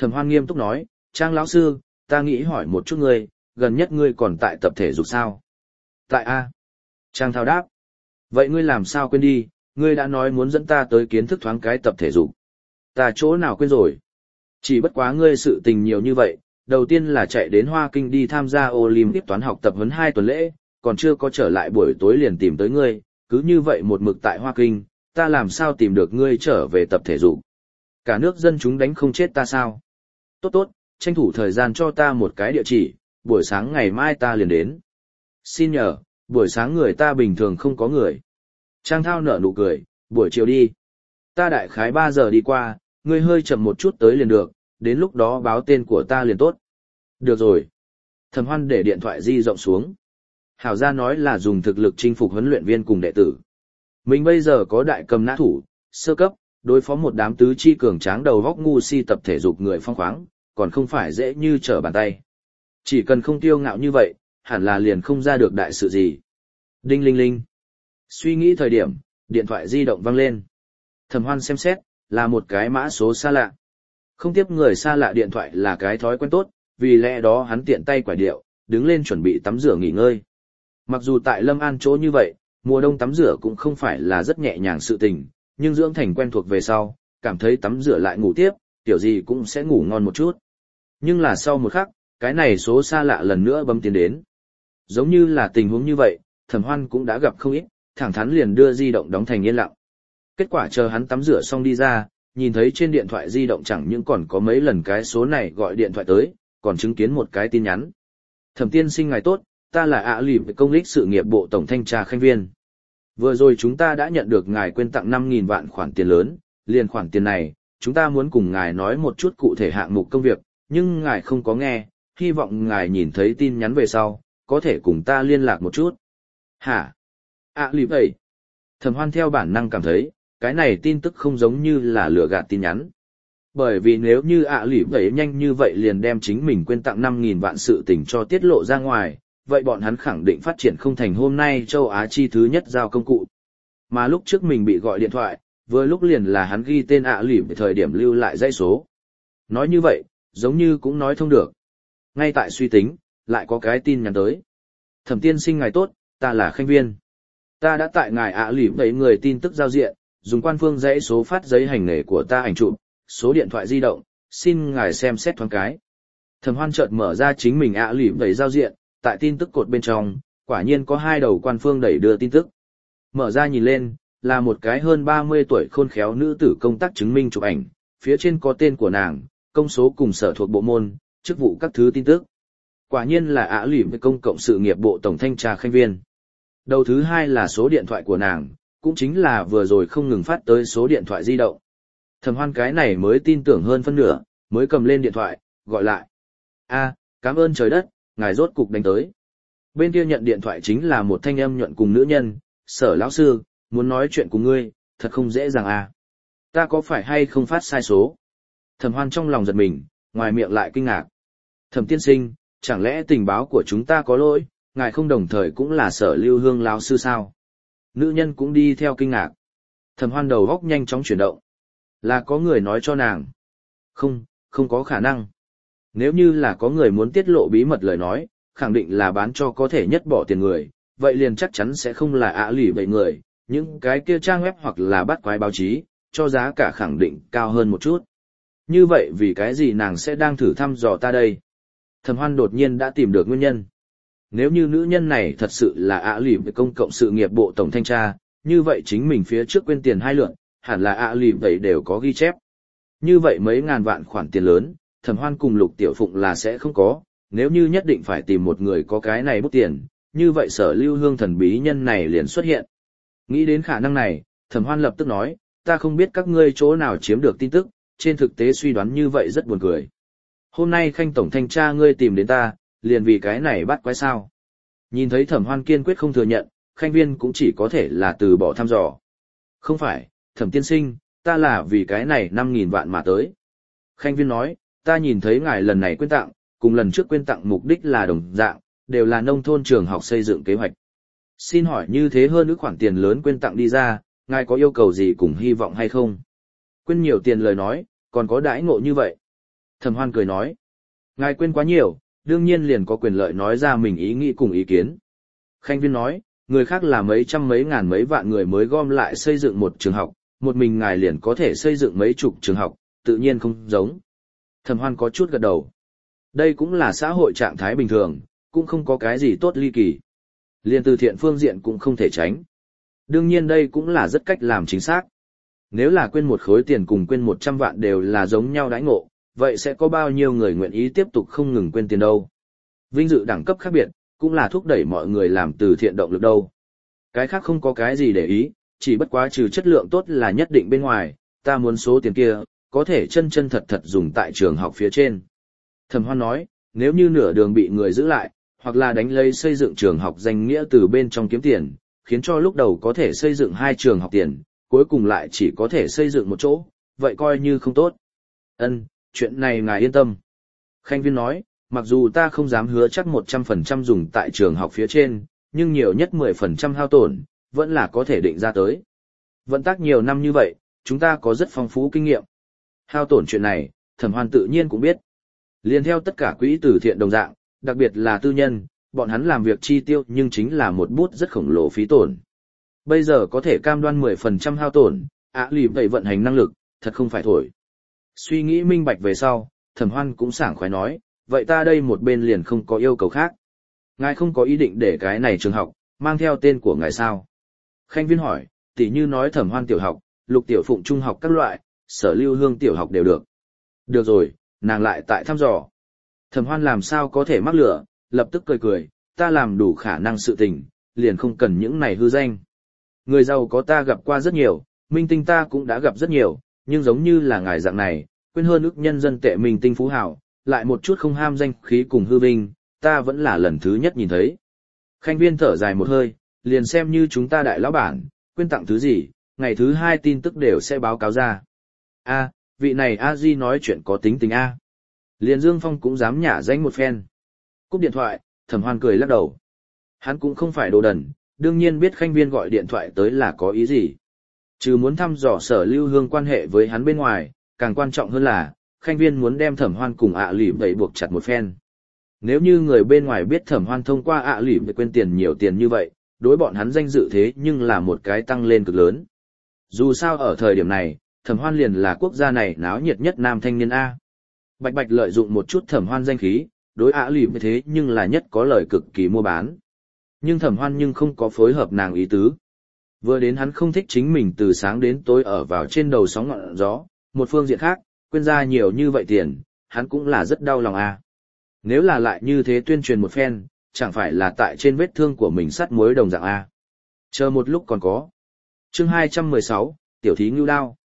Thẩm Hoan nghiêm túc nói, Trang lão sư, ta nghĩ hỏi một chút ngươi, gần nhất ngươi còn tại tập thể dục sao? Tại A. Trang thao đáp. Vậy ngươi làm sao quên đi, ngươi đã nói muốn dẫn ta tới kiến thức thoáng cái tập thể dục. Ta chỗ nào quên rồi? Chỉ bất quá ngươi sự tình nhiều như vậy, đầu tiên là chạy đến Hoa Kinh đi tham gia Olympic toán học tập huấn hai tuần lễ, còn chưa có trở lại buổi tối liền tìm tới ngươi, cứ như vậy một mực tại Hoa Kinh, ta làm sao tìm được ngươi trở về tập thể dục? Cả nước dân chúng đánh không chết ta sao? Tốt tốt, tranh thủ thời gian cho ta một cái địa chỉ, buổi sáng ngày mai ta liền đến. Xin nhờ, buổi sáng người ta bình thường không có người. Trang Thao nở nụ cười, buổi chiều đi. Ta đại khái ba giờ đi qua, ngươi hơi chậm một chút tới liền được, đến lúc đó báo tên của ta liền tốt. Được rồi. Thẩm Hoan để điện thoại di rộng xuống. Hảo gia nói là dùng thực lực chinh phục huấn luyện viên cùng đệ tử. Mình bây giờ có đại cầm nã thủ, sơ cấp, đối phó một đám tứ chi cường tráng đầu góc ngu si tập thể dục người phong khoáng, còn không phải dễ như trở bàn tay. Chỉ cần không tiêu ngạo như vậy, hẳn là liền không ra được đại sự gì. Đinh linh linh. Suy nghĩ thời điểm, điện thoại di động vang lên. Thẩm Hoan xem xét, là một cái mã số xa lạ. Không tiếp người xa lạ điện thoại là cái thói quen tốt, vì lẽ đó hắn tiện tay quải điệu, đứng lên chuẩn bị tắm rửa nghỉ ngơi. Mặc dù tại Lâm An chỗ như vậy, mùa đông tắm rửa cũng không phải là rất nhẹ nhàng sự tình, nhưng dưỡng thành quen thuộc về sau, cảm thấy tắm rửa lại ngủ tiếp, kiểu gì cũng sẽ ngủ ngon một chút. Nhưng là sau một khắc, cái này số xa lạ lần nữa bấm tiến đến. Giống như là tình huống như vậy, Thẩm Hoan cũng đã gặp không ít, thẳng thắn liền đưa di động đóng thành yên lặng. Kết quả chờ hắn tắm rửa xong đi ra, nhìn thấy trên điện thoại di động chẳng những còn có mấy lần cái số này gọi điện thoại tới, còn chứng kiến một cái tin nhắn. Thẩm tiên sinh ngài tốt, ta là ạ lì công lích sự nghiệp bộ tổng thanh tra Khanh Viên. Vừa rồi chúng ta đã nhận được ngài quyên tặng năm nghìn vạn khoản tiền lớn, liền khoản tiền này, chúng ta muốn cùng ngài nói một chút cụ thể hạng mục công việc, nhưng ngài không có nghe, hy vọng ngài nhìn thấy tin nhắn về sau, có thể cùng ta liên lạc một chút. Hả? ạ lì vậy? Thẩm Hoan theo bản năng cảm thấy, cái này tin tức không giống như là lừa gạt tin nhắn. Bởi vì nếu như ạ lì vậy nhanh như vậy liền đem chính mình quyên tặng năm nghìn vạn sự tình cho tiết lộ ra ngoài, vậy bọn hắn khẳng định phát triển không thành hôm nay châu Á chi thứ nhất giao công cụ. Mà lúc trước mình bị gọi điện thoại, vừa lúc liền là hắn ghi tên ạ lì về thời điểm lưu lại dãy số. Nói như vậy, giống như cũng nói thông được. Ngay tại suy tính, lại có cái tin nhắn tới. Thẩm tiên sinh ngài tốt, ta là Khanh Viên. Ta đã tại ngài ạ lì vậy người tin tức giao diện, dùng quan phương dãy số phát giấy hành nghề của ta ảnh chụp, số điện thoại di động, xin ngài xem xét thoáng cái. Thẩm Hoan chợt mở ra chính mình ạ lì vậy giao diện, tại tin tức cột bên trong, quả nhiên có hai đầu quan phương đẩy đưa tin tức. Mở ra nhìn lên, là một cái hơn ba mươi tuổi khôn khéo nữ tử công tác chứng minh chụp ảnh, phía trên có tên của nàng, công số cùng sở thuộc bộ môn, chức vụ các thứ tin tức. Quả nhiên là ạ lì với công cộng sự nghiệp bộ tổng thanh tra Khanh Viên. Đầu thứ hai là số điện thoại của nàng, cũng chính là vừa rồi không ngừng phát tới số điện thoại di động. Thẩm Hoan cái này mới tin tưởng hơn phân nửa, mới cầm lên điện thoại, gọi lại. A, cảm ơn trời đất, ngài rốt cục đánh tới. Bên kia nhận điện thoại chính là một thanh âm nhuận cùng nữ nhân, Sở lão sư, muốn nói chuyện cùng ngươi, thật không dễ dàng à. Ta có phải hay không phát sai số? Thẩm Hoan trong lòng giật mình, ngoài miệng lại kinh ngạc. Thẩm tiên sinh, chẳng lẽ tình báo của chúng ta có lỗi, ngài không đồng thời cũng là Sở Lưu Hương lão sư sao? Nữ nhân cũng đi theo kinh ngạc. Thẩm Hoan đầu góc nhanh chóng chuyển động. Là có người nói cho nàng. Không, không có khả năng. Nếu như là có người muốn tiết lộ bí mật lời nói, khẳng định là bán cho có thể nhất bỏ tiền người, vậy liền chắc chắn sẽ không là ạ lì vậy người, những cái kia trang web hoặc là bắt quái báo chí, cho giá cả khẳng định cao hơn một chút. Như vậy vì cái gì nàng sẽ đang thử thăm dò ta đây? Thẩm Hoan đột nhiên đã tìm được nguyên nhân. Nếu như nữ nhân này thật sự là ạ lì về công cộng sự nghiệp bộ tổng thanh tra, như vậy chính mình phía trước quên tiền hai lượng, hẳn là ạ lì vậy đều có ghi chép. Như vậy mấy ngàn vạn khoản tiền lớn, Thẩm Hoan cùng Lục Tiểu Phụng là sẽ không có, nếu như nhất định phải tìm một người có cái này bút tiền, như vậy Sở Lưu Hương thần bí nhân này liền xuất hiện. Nghĩ đến khả năng này, Thẩm Hoan lập tức nói, ta không biết các ngươi chỗ nào chiếm được tin tức, trên thực tế suy đoán như vậy rất buồn cười. Hôm nay Khanh tổng thanh tra ngươi tìm đến ta, liền vì cái này bắt quái sao. Nhìn thấy Thẩm Hoan kiên quyết không thừa nhận, Khanh Viên cũng chỉ có thể là từ bỏ thăm dò. Không phải, Thẩm tiên sinh, ta là vì cái này năm nghìn vạn mà tới. Khanh Viên nói, ta nhìn thấy ngài lần này quyên tặng, cùng lần trước quyên tặng mục đích là đồng dạng, đều là nông thôn trường học xây dựng kế hoạch. Xin hỏi như thế hơn nữa khoản tiền lớn quyên tặng đi ra, ngài có yêu cầu gì cùng hy vọng hay không? Quyên nhiều tiền lời nói, còn có đãi ngộ như vậy. Thẩm Hoan cười nói, ngài quên quá nhiều, đương nhiên liền có quyền lợi nói ra mình ý nghĩ cùng ý kiến. Khanh Viên nói, người khác là mấy trăm mấy ngàn mấy vạn người mới gom lại xây dựng một trường học, một mình ngài liền có thể xây dựng mấy chục trường học, tự nhiên không giống. Thẩm Hoan có chút gật đầu. Đây cũng là xã hội trạng thái bình thường, cũng không có cái gì tốt ly kỳ. Liên từ thiện phương diện cũng không thể tránh. Đương nhiên đây cũng là rất cách làm chính xác. Nếu là quên một khối tiền cùng quên một trăm vạn đều là giống nhau đãi ngộ, vậy sẽ có bao nhiêu người nguyện ý tiếp tục không ngừng quên tiền đâu. Vinh dự đẳng cấp khác biệt, cũng là thúc đẩy mọi người làm từ thiện động lực đâu. Cái khác không có cái gì để ý, chỉ bất quá trừ chất lượng tốt là nhất định bên ngoài, ta muốn số tiền kia, có thể chân chân thật thật dùng tại trường học phía trên. Thẩm Hoan nói, nếu như nửa đường bị người giữ lại, hoặc là đánh lấy xây dựng trường học danh nghĩa từ bên trong kiếm tiền, khiến cho lúc đầu có thể xây dựng hai trường học tiền, cuối cùng lại chỉ có thể xây dựng một chỗ, vậy coi như không tốt. Ân, chuyện này ngài yên tâm. Khanh Viên nói, mặc dù ta không dám hứa chắc một trăm phần trăm dùng tại trường học phía trên, nhưng nhiều nhất mười phần trăm hao tổn, vẫn là có thể định ra tới. Vận tác nhiều năm như vậy, chúng ta có rất phong phú kinh nghiệm. Hao tổn chuyện này, Thẩm Hoan tự nhiên cũng biết. Liên theo tất cả quỹ từ thiện đồng dạng, đặc biệt là tư nhân, bọn hắn làm việc chi tiêu nhưng chính là một bút rất khổng lồ phí tổn. Bây giờ có thể cam đoan mười phần trăm hao tổn, ạ lì vậy vận hành năng lực, thật không phải thổi. Suy nghĩ minh bạch về sau, Thẩm Hoan cũng sảng khoái nói, vậy ta đây một bên liền không có yêu cầu khác. Ngài không có ý định để cái này trường học, mang theo tên của ngài sao? Khanh Viên hỏi, tỉ như nói Thẩm Hoan tiểu học, Lục Tiểu Phụng trung học các loại, Sở Lưu Hương tiểu học đều được. Được rồi, nàng lại tại thăm dò. Thẩm Hoan làm sao có thể mắc lửa, lập tức cười cười, ta làm đủ khả năng sự tình, liền không cần những này hư danh. Người giàu có ta gặp qua rất nhiều, minh tinh ta cũng đã gặp rất nhiều, nhưng giống như là ngài dạng này, quên hơn ức nhân dân tệ minh tinh phú hào, lại một chút không ham danh khí cùng hư vinh, ta vẫn là lần thứ nhất nhìn thấy. Khanh Viên thở dài một hơi, liền xem như chúng ta đại lão bản, quên tặng thứ gì, ngày thứ hai tin tức đều sẽ báo cáo ra. A, vị này A Di nói chuyện có tính tình A. Liền Dương Phong cũng dám nhả danh một phen. Cúp điện thoại, Thẩm Hoan cười lắc đầu. Hắn cũng không phải đồ đần, đương nhiên biết Khanh Viên gọi điện thoại tới là có ý gì. Trừ muốn thăm dò Sở Lưu Hương quan hệ với hắn bên ngoài, càng quan trọng hơn là, Khanh Viên muốn đem Thẩm Hoan cùng ạ lỉ bậy buộc chặt một phen. Nếu như người bên ngoài biết Thẩm Hoan thông qua ạ lỉ bậy quên tiền nhiều tiền như vậy, đối bọn hắn danh dự thế nhưng là một cái tăng lên cực lớn. Dù sao ở thời điểm này, Thẩm Hoan liền là quốc gia này náo nhiệt nhất nam thanh niên A. Bạch Bạch lợi dụng một chút Thẩm Hoan danh khí, đối ạ lỉ bậy thế nhưng là nhất có lời cực kỳ mua bán. Nhưng Thẩm Hoan nhưng không có phối hợp nàng ý tứ. Vừa đến hắn không thích chính mình từ sáng đến tối ở vào trên đầu sóng ngọn gió, một phương diện khác, quên ra nhiều như vậy tiền, hắn cũng là rất đau lòng a. Nếu là lại như thế tuyên truyền một phen, chẳng phải là tại trên vết thương của mình sắt muối đồng dạng a. Chờ một lúc còn có. Chương hai trăm mười sáu, Tiểu thí ngưu đao.